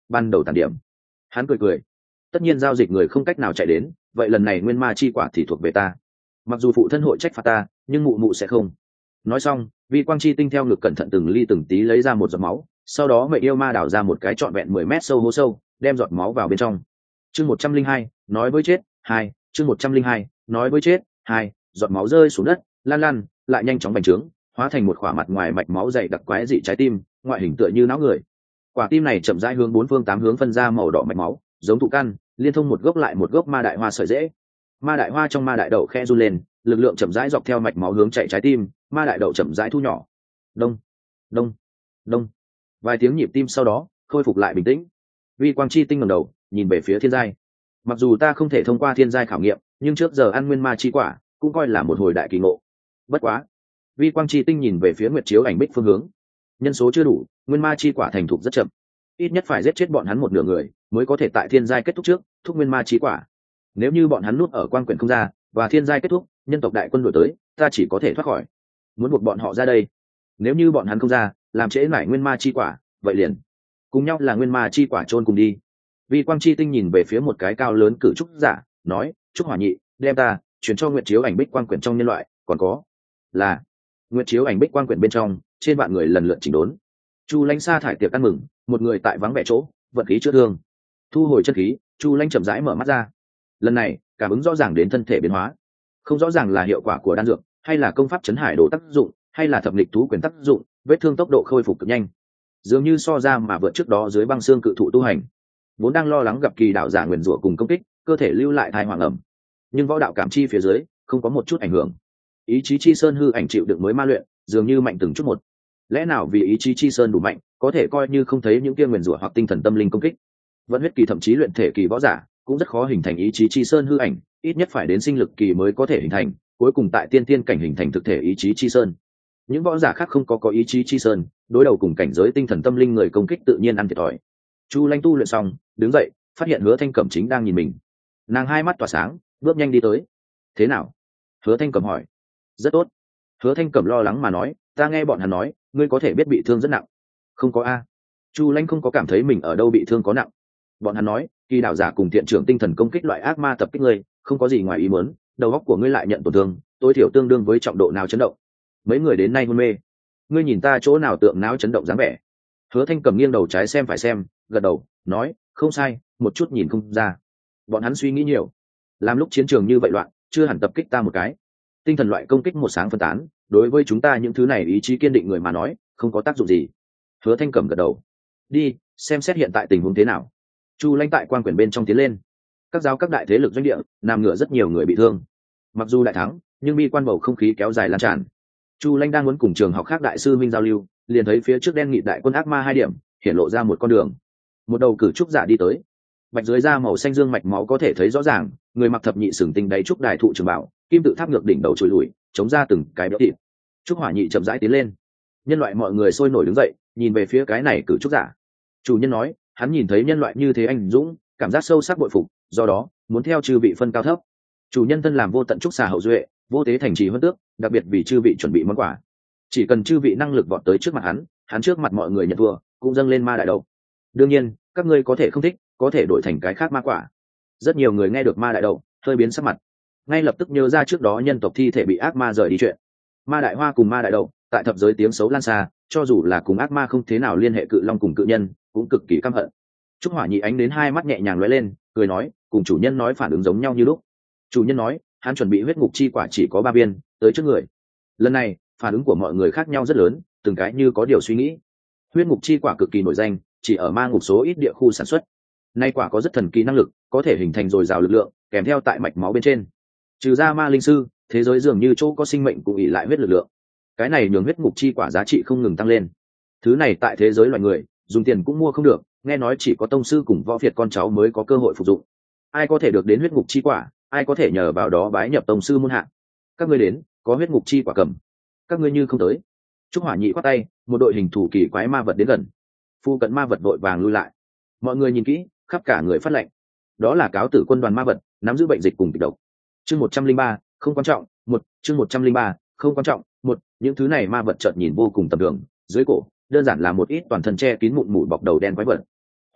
[SPEAKER 1] ban đầu tàn điểm. Hắn cười cười, tất nhiên giao dịch người không cách nào chạy đến, vậy lần này nguyên ma chi quả thì thuộc về ta. Mặc dù phụ thân hội trách phạt ta, nhưng mụ mụ sẽ không. Nói xong, vi quang chi tinh theo ngực cẩn thận từng ly từng tí lấy ra một giọt máu, sau đó mẹ yêu ma đào ra một cái trọn vẹn 10 mét sâu hố sâu, đem giọt máu vào bên trong. Chương 102, nói với chết, 2, chương 102, nói với chết, 2, giọt máu rơi xuống đất, lan lan, lại nhanh chóng bành trướng, hóa thành một khỏa mặt ngoài mạch máu dày đặc quái dị trái tim, ngoại hình tựa như não người. Quả tim này chậm rãi hướng bốn phương tám hướng phân ra màu đỏ mạch máu, giống thụ căn, liên thông một gốc lại một gốc ma đại hoa sợi rễ. Ma đại hoa trong ma đại đậu khe run lên, lực lượng chậm rãi dọc theo mạch máu hướng chạy trái tim, ma đại đậu chậm rãi thu nhỏ. Đông, đông, đông. Vài tiếng nhịp tim sau đó, khôi phục lại bình tĩnh. Vi quang chi tinh ngẩng đầu, nhìn về phía thiên giai. Mặc dù ta không thể thông qua thiên giai khảo nghiệm, nhưng trước giờ ăn nguyên ma chi quả, cũng coi là một hồi đại kỳ ngộ. Bất quá, vi quang chi tinh nhìn về phía nguyệt chiếu ảnh bích phương hướng. Nhân số chưa đủ, nguyên ma chi quả thành thục rất chậm, ít nhất phải giết chết bọn hắn một nửa người mới có thể tại thiên giai kết thúc trước thúc nguyên ma chi quả. Nếu như bọn hắn núp ở quan quyển không ra và thiên giai kết thúc, nhân tộc đại quân đổi tới, ta chỉ có thể thoát khỏi. Muốn buộc bọn họ ra đây, nếu như bọn hắn không ra, làm trễ mãi nguyên ma chi quả, vậy liền cùng nhau là nguyên ma chi quả chôn cùng đi. Vi quang chi tinh nhìn về phía một cái cao lớn cử trúc giả, nói: Trúc Hỏa Nhị, đem ta chuyển cho nguyệt chiếu ảnh bích quang quyển trong nhân loại, còn có là nguyệt chiếu ảnh bích quang quyển bên trong, trên vạn người lần lượt chỉnh đốn. Chu Lãnh sa thải tiệc ăn mừng, một người tại vắng vẻ chỗ, vận khí chữa thương, thu hồi chân khí. Chu Lãnh chậm rãi mở mắt ra, lần này cảm ứng rõ ràng đến thân thể biến hóa, không rõ ràng là hiệu quả của đan dược, hay là công pháp chấn hải đồ tác dụng, hay là thập lịch thú quyền tác dụng, vết thương tốc độ khôi phục cực nhanh, dường như so ra mà vượt trước đó dưới băng xương cự thụ tu hành. Vốn đang lo lắng gặp kỳ đạo giả nguyền rủa cùng công kích, cơ thể lưu lại thai hoàng ẩm, nhưng võ đạo cảm chi phía dưới không có một chút ảnh hưởng. Ý chí chi sơn hư ảnh chịu đựng mới ma luyện, dường như mạnh từng chút một. Lẽ nào vì ý chí chi sơn đủ mạnh, có thể coi như không thấy những kia nguyền rủa hoặc tinh thần tâm linh công kích? Vận huyết kỳ thậm chí luyện thể kỳ võ giả cũng rất khó hình thành ý chí chi sơn hư ảnh, ít nhất phải đến sinh lực kỳ mới có thể hình thành, cuối cùng tại tiên tiên cảnh hình thành thực thể ý chí chi sơn. Những võ giả khác không có ý chí chi sơn, đối đầu cùng cảnh giới tinh thần tâm linh người công kích tự nhiên ăn thiệt thòi. Chu Lãnh tu luyện xong, đứng dậy, phát hiện Hứa Thanh Cẩm chính đang nhìn mình. Nàng hai mắt tỏa sáng, bước nhanh đi tới. Thế nào? Hứa Thanh Cẩm hỏi. Rất tốt. Hứa Thanh Cẩm lo lắng mà nói, ta nghe bọn hắn nói, ngươi có thể biết bị thương rất nặng. Không có a. Chu Lãnh không có cảm thấy mình ở đâu bị thương có nặng. Bọn hắn nói, kỳ đạo giả cùng thiện trưởng tinh thần công kích loại ác ma tập kích ngươi, không có gì ngoài ý muốn, đầu óc của ngươi lại nhận tổn thương, tối thiểu tương đương với trọng độ nào chấn động. Mấy người đến nay hôn mê, ngươi nhìn ta chỗ nào tượng não chấn động dáng vẻ? Hứa Thanh Cầm nghiêng đầu trái xem phải xem, gật đầu, nói, không sai, một chút nhìn không ra. Bọn hắn suy nghĩ nhiều, làm lúc chiến trường như vậy loạn, chưa hẳn tập kích ta một cái. Tinh thần loại công kích một sáng phân tán, đối với chúng ta những thứ này ý chí kiên định người mà nói, không có tác dụng gì. Hứa Thanh Cầm gật đầu. Đi, xem xét hiện tại tình huống thế nào. Chu Lãnh tại quan quyển bên trong tiến lên. Các giáo các đại thế lực doanh địa, nằm ngửa rất nhiều người bị thương. Mặc dù đại thắng, nhưng bi quan bầu không khí kéo dài lan tràn. Chu Lãnh đang muốn cùng trường học khác đại sư minh giao lưu, liền thấy phía trước đen nghị đại quân ác ma 2 điểm, hiện lộ ra một con đường. Một đầu cử trúc giả đi tới, bạch dưới da màu xanh dương mạch máu có thể thấy rõ ràng, người mặc thập nhị sừng tinh đáy trúc đài thụ trường bảo, kim tự tháp ngược đỉnh đầu trồi lùi, chống ra từng cái béo thịt. Trúc Hỏa Nhị chậm rãi tiến lên. Nhân loại mọi người sôi nổi đứng dậy, nhìn về phía cái này cử trúc giả. Chủ nhân nói, hắn nhìn thấy nhân loại như thế anh dũng, cảm giác sâu sắc bội phục, do đó muốn theo chư vị phân cao thấp. Chủ nhân thân làm vô tận trúc xà hậu duệ, vô tế thành trì huân tước, đặc biệt vì chư vị chuẩn bị món quà. Chỉ cần chư vị năng lực vọt tới trước mặt hắn trước mặt mọi người nhận thua, cũng dâng lên ma đại đậu. Đương nhiên, các ngươi có thể không thích, có thể đổi thành cái khác ma quả. Rất nhiều người nghe được ma đại đậu, hơi biến sắc mặt, ngay lập tức nhớ ra trước đó nhân tộc thi thể bị ác ma rời đi chuyện. Ma đại hoa cùng ma đại đậu, tại thập giới tiếng xấu lan xa, cho dù là cùng ác ma không thế nào liên hệ cự long cùng cự nhân, cũng cực kỳ căm hận. Trúc Hỏa Nhị ánh đến hai mắt nhẹ nhàng lóe lên, cười nói, cùng chủ nhân nói phản ứng giống nhau như lúc. Chủ nhân nói, hắn chuẩn bị huyết ngục chi quả chỉ có 3 viên, tới trước người. Lần này, phản ứng của mọi người khác nhau rất lớn, từng cái như có điều suy nghĩ. Huyết ngục chi quả cực kỳ nổi danh, chỉ ở ma ngục số ít địa khu sản xuất. Nay quả có rất thần kỳ năng lực, có thể hình thành dồi dào lực lượng, kèm theo tại mạch máu bên trên. Trừ ra ma linh sư, thế giới dường như chỗ có sinh mệnh cũng ỷ lại huyết lực lượng. Cái này nhường huyết ngục chi quả giá trị không ngừng tăng lên. Thứ này tại thế giới loài người, dùng tiền cũng mua không được, nghe nói chỉ có tông sư cùng võ việt con cháu mới có cơ hội phục dụng. Ai có thể được đến huyết ngục chi quả, ai có thể nhờ vào đó bái nhập tông sư môn hạ. Các ngươi đến, có huyết ngục chi quả cầm. Các ngươi như không tới. Trúc Hỏa Nhị quát tay, một đội hình thủ kỳ quái ma vật đến gần. Phu cận ma vật vội vàng lui lại. Mọi người nhìn kỹ, khắp cả người phát lệnh. Đó là cáo tử quân đoàn ma vật, nắm giữ bệnh dịch cùng kịch độc. Chương 103, không quan trọng, chương 103, không quan trọng, những thứ này ma vật chợt nhìn vô cùng tầm thường, dưới cổ, đơn giản là một ít toàn thân che kín mụn mủ bọc đầu đen quái vật.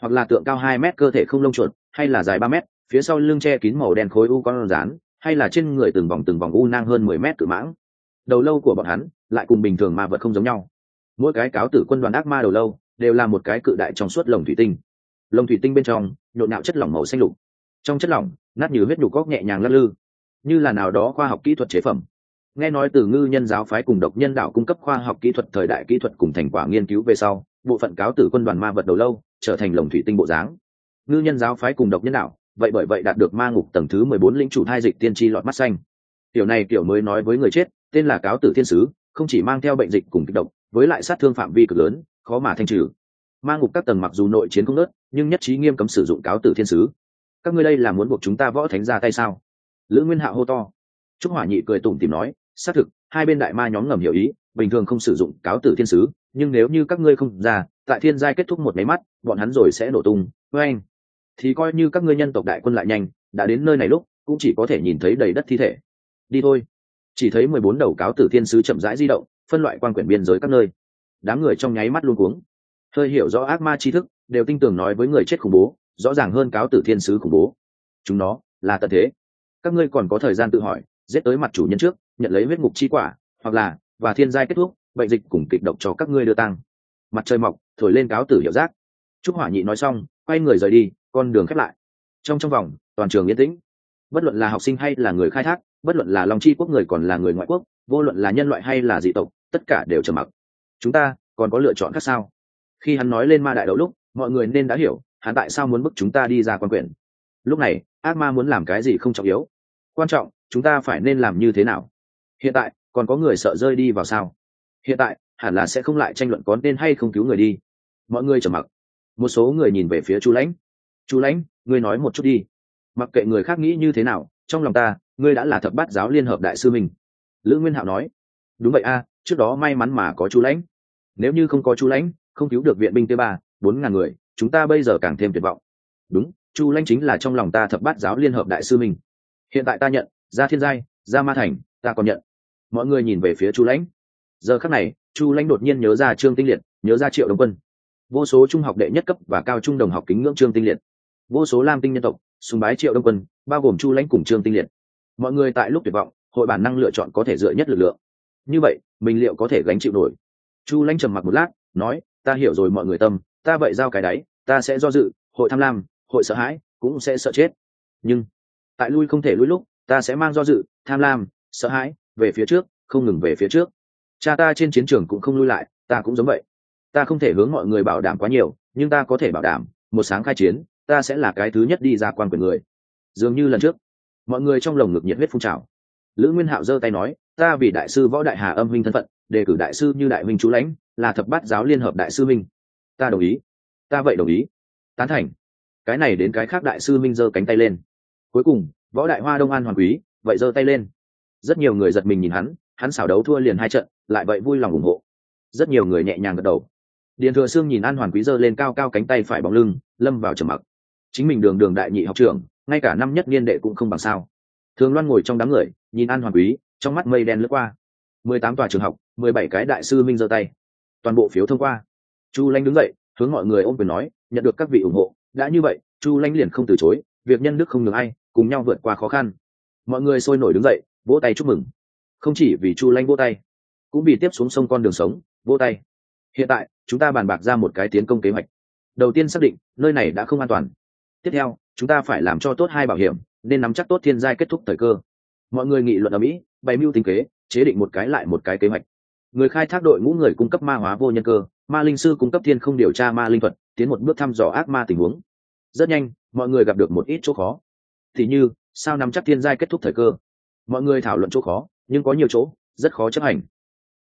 [SPEAKER 1] hoặc là tượng cao 2 mét cơ thể không lông chuột, hay là dài 3 mét, phía sau lưng che kín màu đen khối u con rán, hay là trên người từng vòng u nang hơn 10 mét cự mãng. Đầu lâu của bọn hắn lại cùng bình thường ma vật không giống nhau. Mỗi cái cáo tử quân đoàn ác ma đầu lâu đều là một cái cự đại trong suốt lồng thủy tinh. Lồng thủy tinh bên trong nhộn nhạo chất lỏng màu xanh lục. Trong chất lỏng, nát như huyết nhục góc nhẹ nhàng lắc lư, như là nào đó khoa học kỹ thuật chế phẩm. Nghe nói từ Ngư Nhân giáo phái cùng Độc Nhân đạo cung cấp khoa học kỹ thuật thời đại kỹ thuật cùng thành quả nghiên cứu về sau, bộ phận cáo tử quân đoàn ma vật đầu lâu trở thành lồng thủy tinh bộ dáng. Ngư Nhân giáo phái cùng Độc Nhân đạo, vậy bởi vậy đạt được ma ngục tầng thứ 14 lĩnh chủ thai dịch tiên tri lọt mắt xanh. Kiểu này kiểu mới nói với người chết, tên là cáo tử thiên sứ, không chỉ mang theo bệnh dịch cùng kịch độc, với lại sát thương phạm vi cực lớn, khó mà thanh trừ. Ma ngục các tầng mặc dù nội chiến không nớt, nhưng nhất trí nghiêm cấm sử dụng cáo tử thiên sứ. Các ngươi đây là muốn buộc chúng ta võ thánh ra tay sao? Lữ Nguyên Hạo hô to. Trúc Hỏa Nhị cười tủm tỉm nói, xác thực, hai bên đại ma nhóm ngầm hiểu ý, bình thường không sử dụng cáo tử thiên sứ, nhưng nếu như các ngươi không ra, tại thiên giai kết thúc một máy mắt, bọn hắn rồi sẽ nổ tung. Với anh, thì coi như các ngươi nhân tộc đại quân lại nhanh, đã đến nơi này lúc, cũng chỉ có thể nhìn thấy đầy đất thi thể. Đi thôi. Chỉ thấy 14 đầu cáo tử thiên sứ chậm rãi di động, phân loại quan quyển biên giới các nơi. Đám người trong nháy mắt luống cuống. Hơi hiểu rõ ác ma tri thức, đều tin tưởng nói với người chết khủng bố, rõ ràng hơn cáo tử thiên sứ khủng bố. Chúng nó là tận thế. Các ngươi còn có thời gian tự hỏi, giết tới mặt chủ nhân trước, nhận lấy huyết ngục chi quả, hoặc là và thiên giai kết thúc, bệnh dịch cùng kịch độc cho các ngươi đưa tăng. Mặt trời mọc, thổi lên cáo tử hiệu giác. Trúc Hỏa Nhị nói xong, quay người rời đi, con đường khép lại. Trong vòng, toàn trường yên tĩnh. Bất luận là học sinh hay là người khai thác, bất luận là Long Chi quốc người còn là người ngoại quốc, vô luận là nhân loại hay là dị tộc, tất cả đều trầm mặc. Chúng ta còn có lựa chọn khác sao? Khi hắn nói lên ma đại đấu lúc, mọi người nên đã hiểu hắn tại sao muốn bức chúng ta đi ra quan quyển. Lúc này ác ma muốn làm cái gì không trọng yếu, quan trọng chúng ta phải nên làm như thế nào. Hiện tại còn có người sợ rơi đi vào sao? Hiện tại hẳn là sẽ không lại tranh luận có nên hay không cứu người đi. Mọi người trầm mặc. Một số người nhìn về phía Chu Lãnh. Chu Lãnh, ngươi nói một chút đi. Mặc kệ người khác nghĩ như thế nào, trong lòng ta ngươi đã là thập bát giáo liên hợp đại sư mình. Lữ Nguyên Hạo nói. Đúng vậy a, trước đó may mắn mà có Chu Lãnh. Nếu như không có Chu Lãnh, không cứu được viện binh T3, 4.000 người, chúng ta bây giờ càng thêm tuyệt vọng. Đúng, Chu Lãnh chính là trong lòng ta thập bát giáo liên hợp đại sư mình. Hiện tại ta nhận, ra thiên giai, ra ma thành, ta còn nhận. Mọi người nhìn về phía Chu Lãnh. Giờ khắc này, Chu Lãnh đột nhiên nhớ ra Trương Tinh Liệt, nhớ ra Triệu Đông Quân. Vô số trung học đệ nhất cấp và cao trung đồng học kính ngưỡng Trương Tinh Liệt. Vô số lam tinh nhân tộc sùng bái Triệu Đông Quân, bao gồm Chu Lãnh cùng Trương Tinh Liệt. Mọi người tại lúc tuyệt vọng, hội bản năng lựa chọn có thể dựa nhất lực lượng. Như vậy, mình liệu có thể gánh chịu nổi? Chu Lãnh trầm mặc một lát, nói, ta hiểu rồi mọi người tâm, ta vậy giao cái đáy, ta sẽ do dự, hội tham lam, hội sợ hãi, cũng sẽ sợ chết. Nhưng tại lui không thể lui lúc, ta sẽ mang do dự, tham lam, sợ hãi, về phía trước, không ngừng về phía trước. Cha ta trên chiến trường cũng không lui lại, ta cũng giống vậy. Ta không thể hướng mọi người bảo đảm quá nhiều, nhưng ta có thể bảo đảm, một sáng khai chiến, ta sẽ là cái thứ nhất đi ra quan quyền người. Dường như lần trước, mọi người trong lồng ngực nhiệt huyết phun trào. Lữ Nguyên Hạo giơ tay nói, ta vì đại sư Võ Đại Hà âm huynh thân phận, đề cử đại sư như đại huynh Chú Lãnh, là thập bát giáo liên hợp đại sư minh. Ta đồng ý. Ta vậy đồng ý. Tán thành. Cái này đến cái khác đại sư minh giơ cánh tay lên. Cuối cùng, Võ Đại Hoa Đông An Hoàng Quý, vậy giơ tay lên. Rất nhiều người giật mình nhìn hắn xảo đấu thua liền 2 trận, lại vậy vui lòng ủng hộ. Rất nhiều người nhẹ nhàng gật đầu. Điền Thừa Sương nhìn An Hoàn Quý giơ lên cao cao cánh tay phải bóng lưng, lâm vào trầm mặc. Chính mình đường đại nhị học trưởng, ngay cả năm nhất niên đệ cũng không bằng sao. Thường Loan ngồi trong đám người, nhìn An Hoàn Quý, trong mắt mây đen lướt qua. 18 tòa trường học, 17 cái đại sư minh giơ tay. Toàn bộ phiếu thông qua. Chu Lãnh đứng dậy, hướng mọi người ôm quyền nói, nhận được các vị ủng hộ, đã như vậy, Chu Lãnh liền không từ chối, việc nhân đức không nhường ai, cùng nhau vượt qua khó khăn. Mọi người sôi nổi đứng dậy, vỗ tay chúc mừng. Không chỉ vì Chu Lãnh vỗ tay, cũng vì tiếp xuống sông con đường sống, vỗ tay. Hiện tại, chúng ta bàn bạc ra một cái tiến công kế hoạch. Đầu tiên xác định, nơi này đã không an toàn. Tiếp theo, chúng ta phải làm cho tốt 2 bảo hiểm, nên nắm chắc tốt thiên giai kết thúc thời cơ. Mọi người nghị luận ở Mỹ, bày mưu tính kế, chế định một cái lại một cái kế hoạch. Người khai thác đội ngũ người cung cấp ma hóa vô nhân cơ, ma linh sư cung cấp thiên không điều tra ma linh thuật, tiến một bước thăm dò ác ma tình huống. Rất nhanh, mọi người gặp được một ít chỗ khó. Thì như, sao nắm chắc thiên giai kết thúc thời cơ? Mọi người thảo luận chỗ khó, nhưng có nhiều chỗ rất khó chấp hành.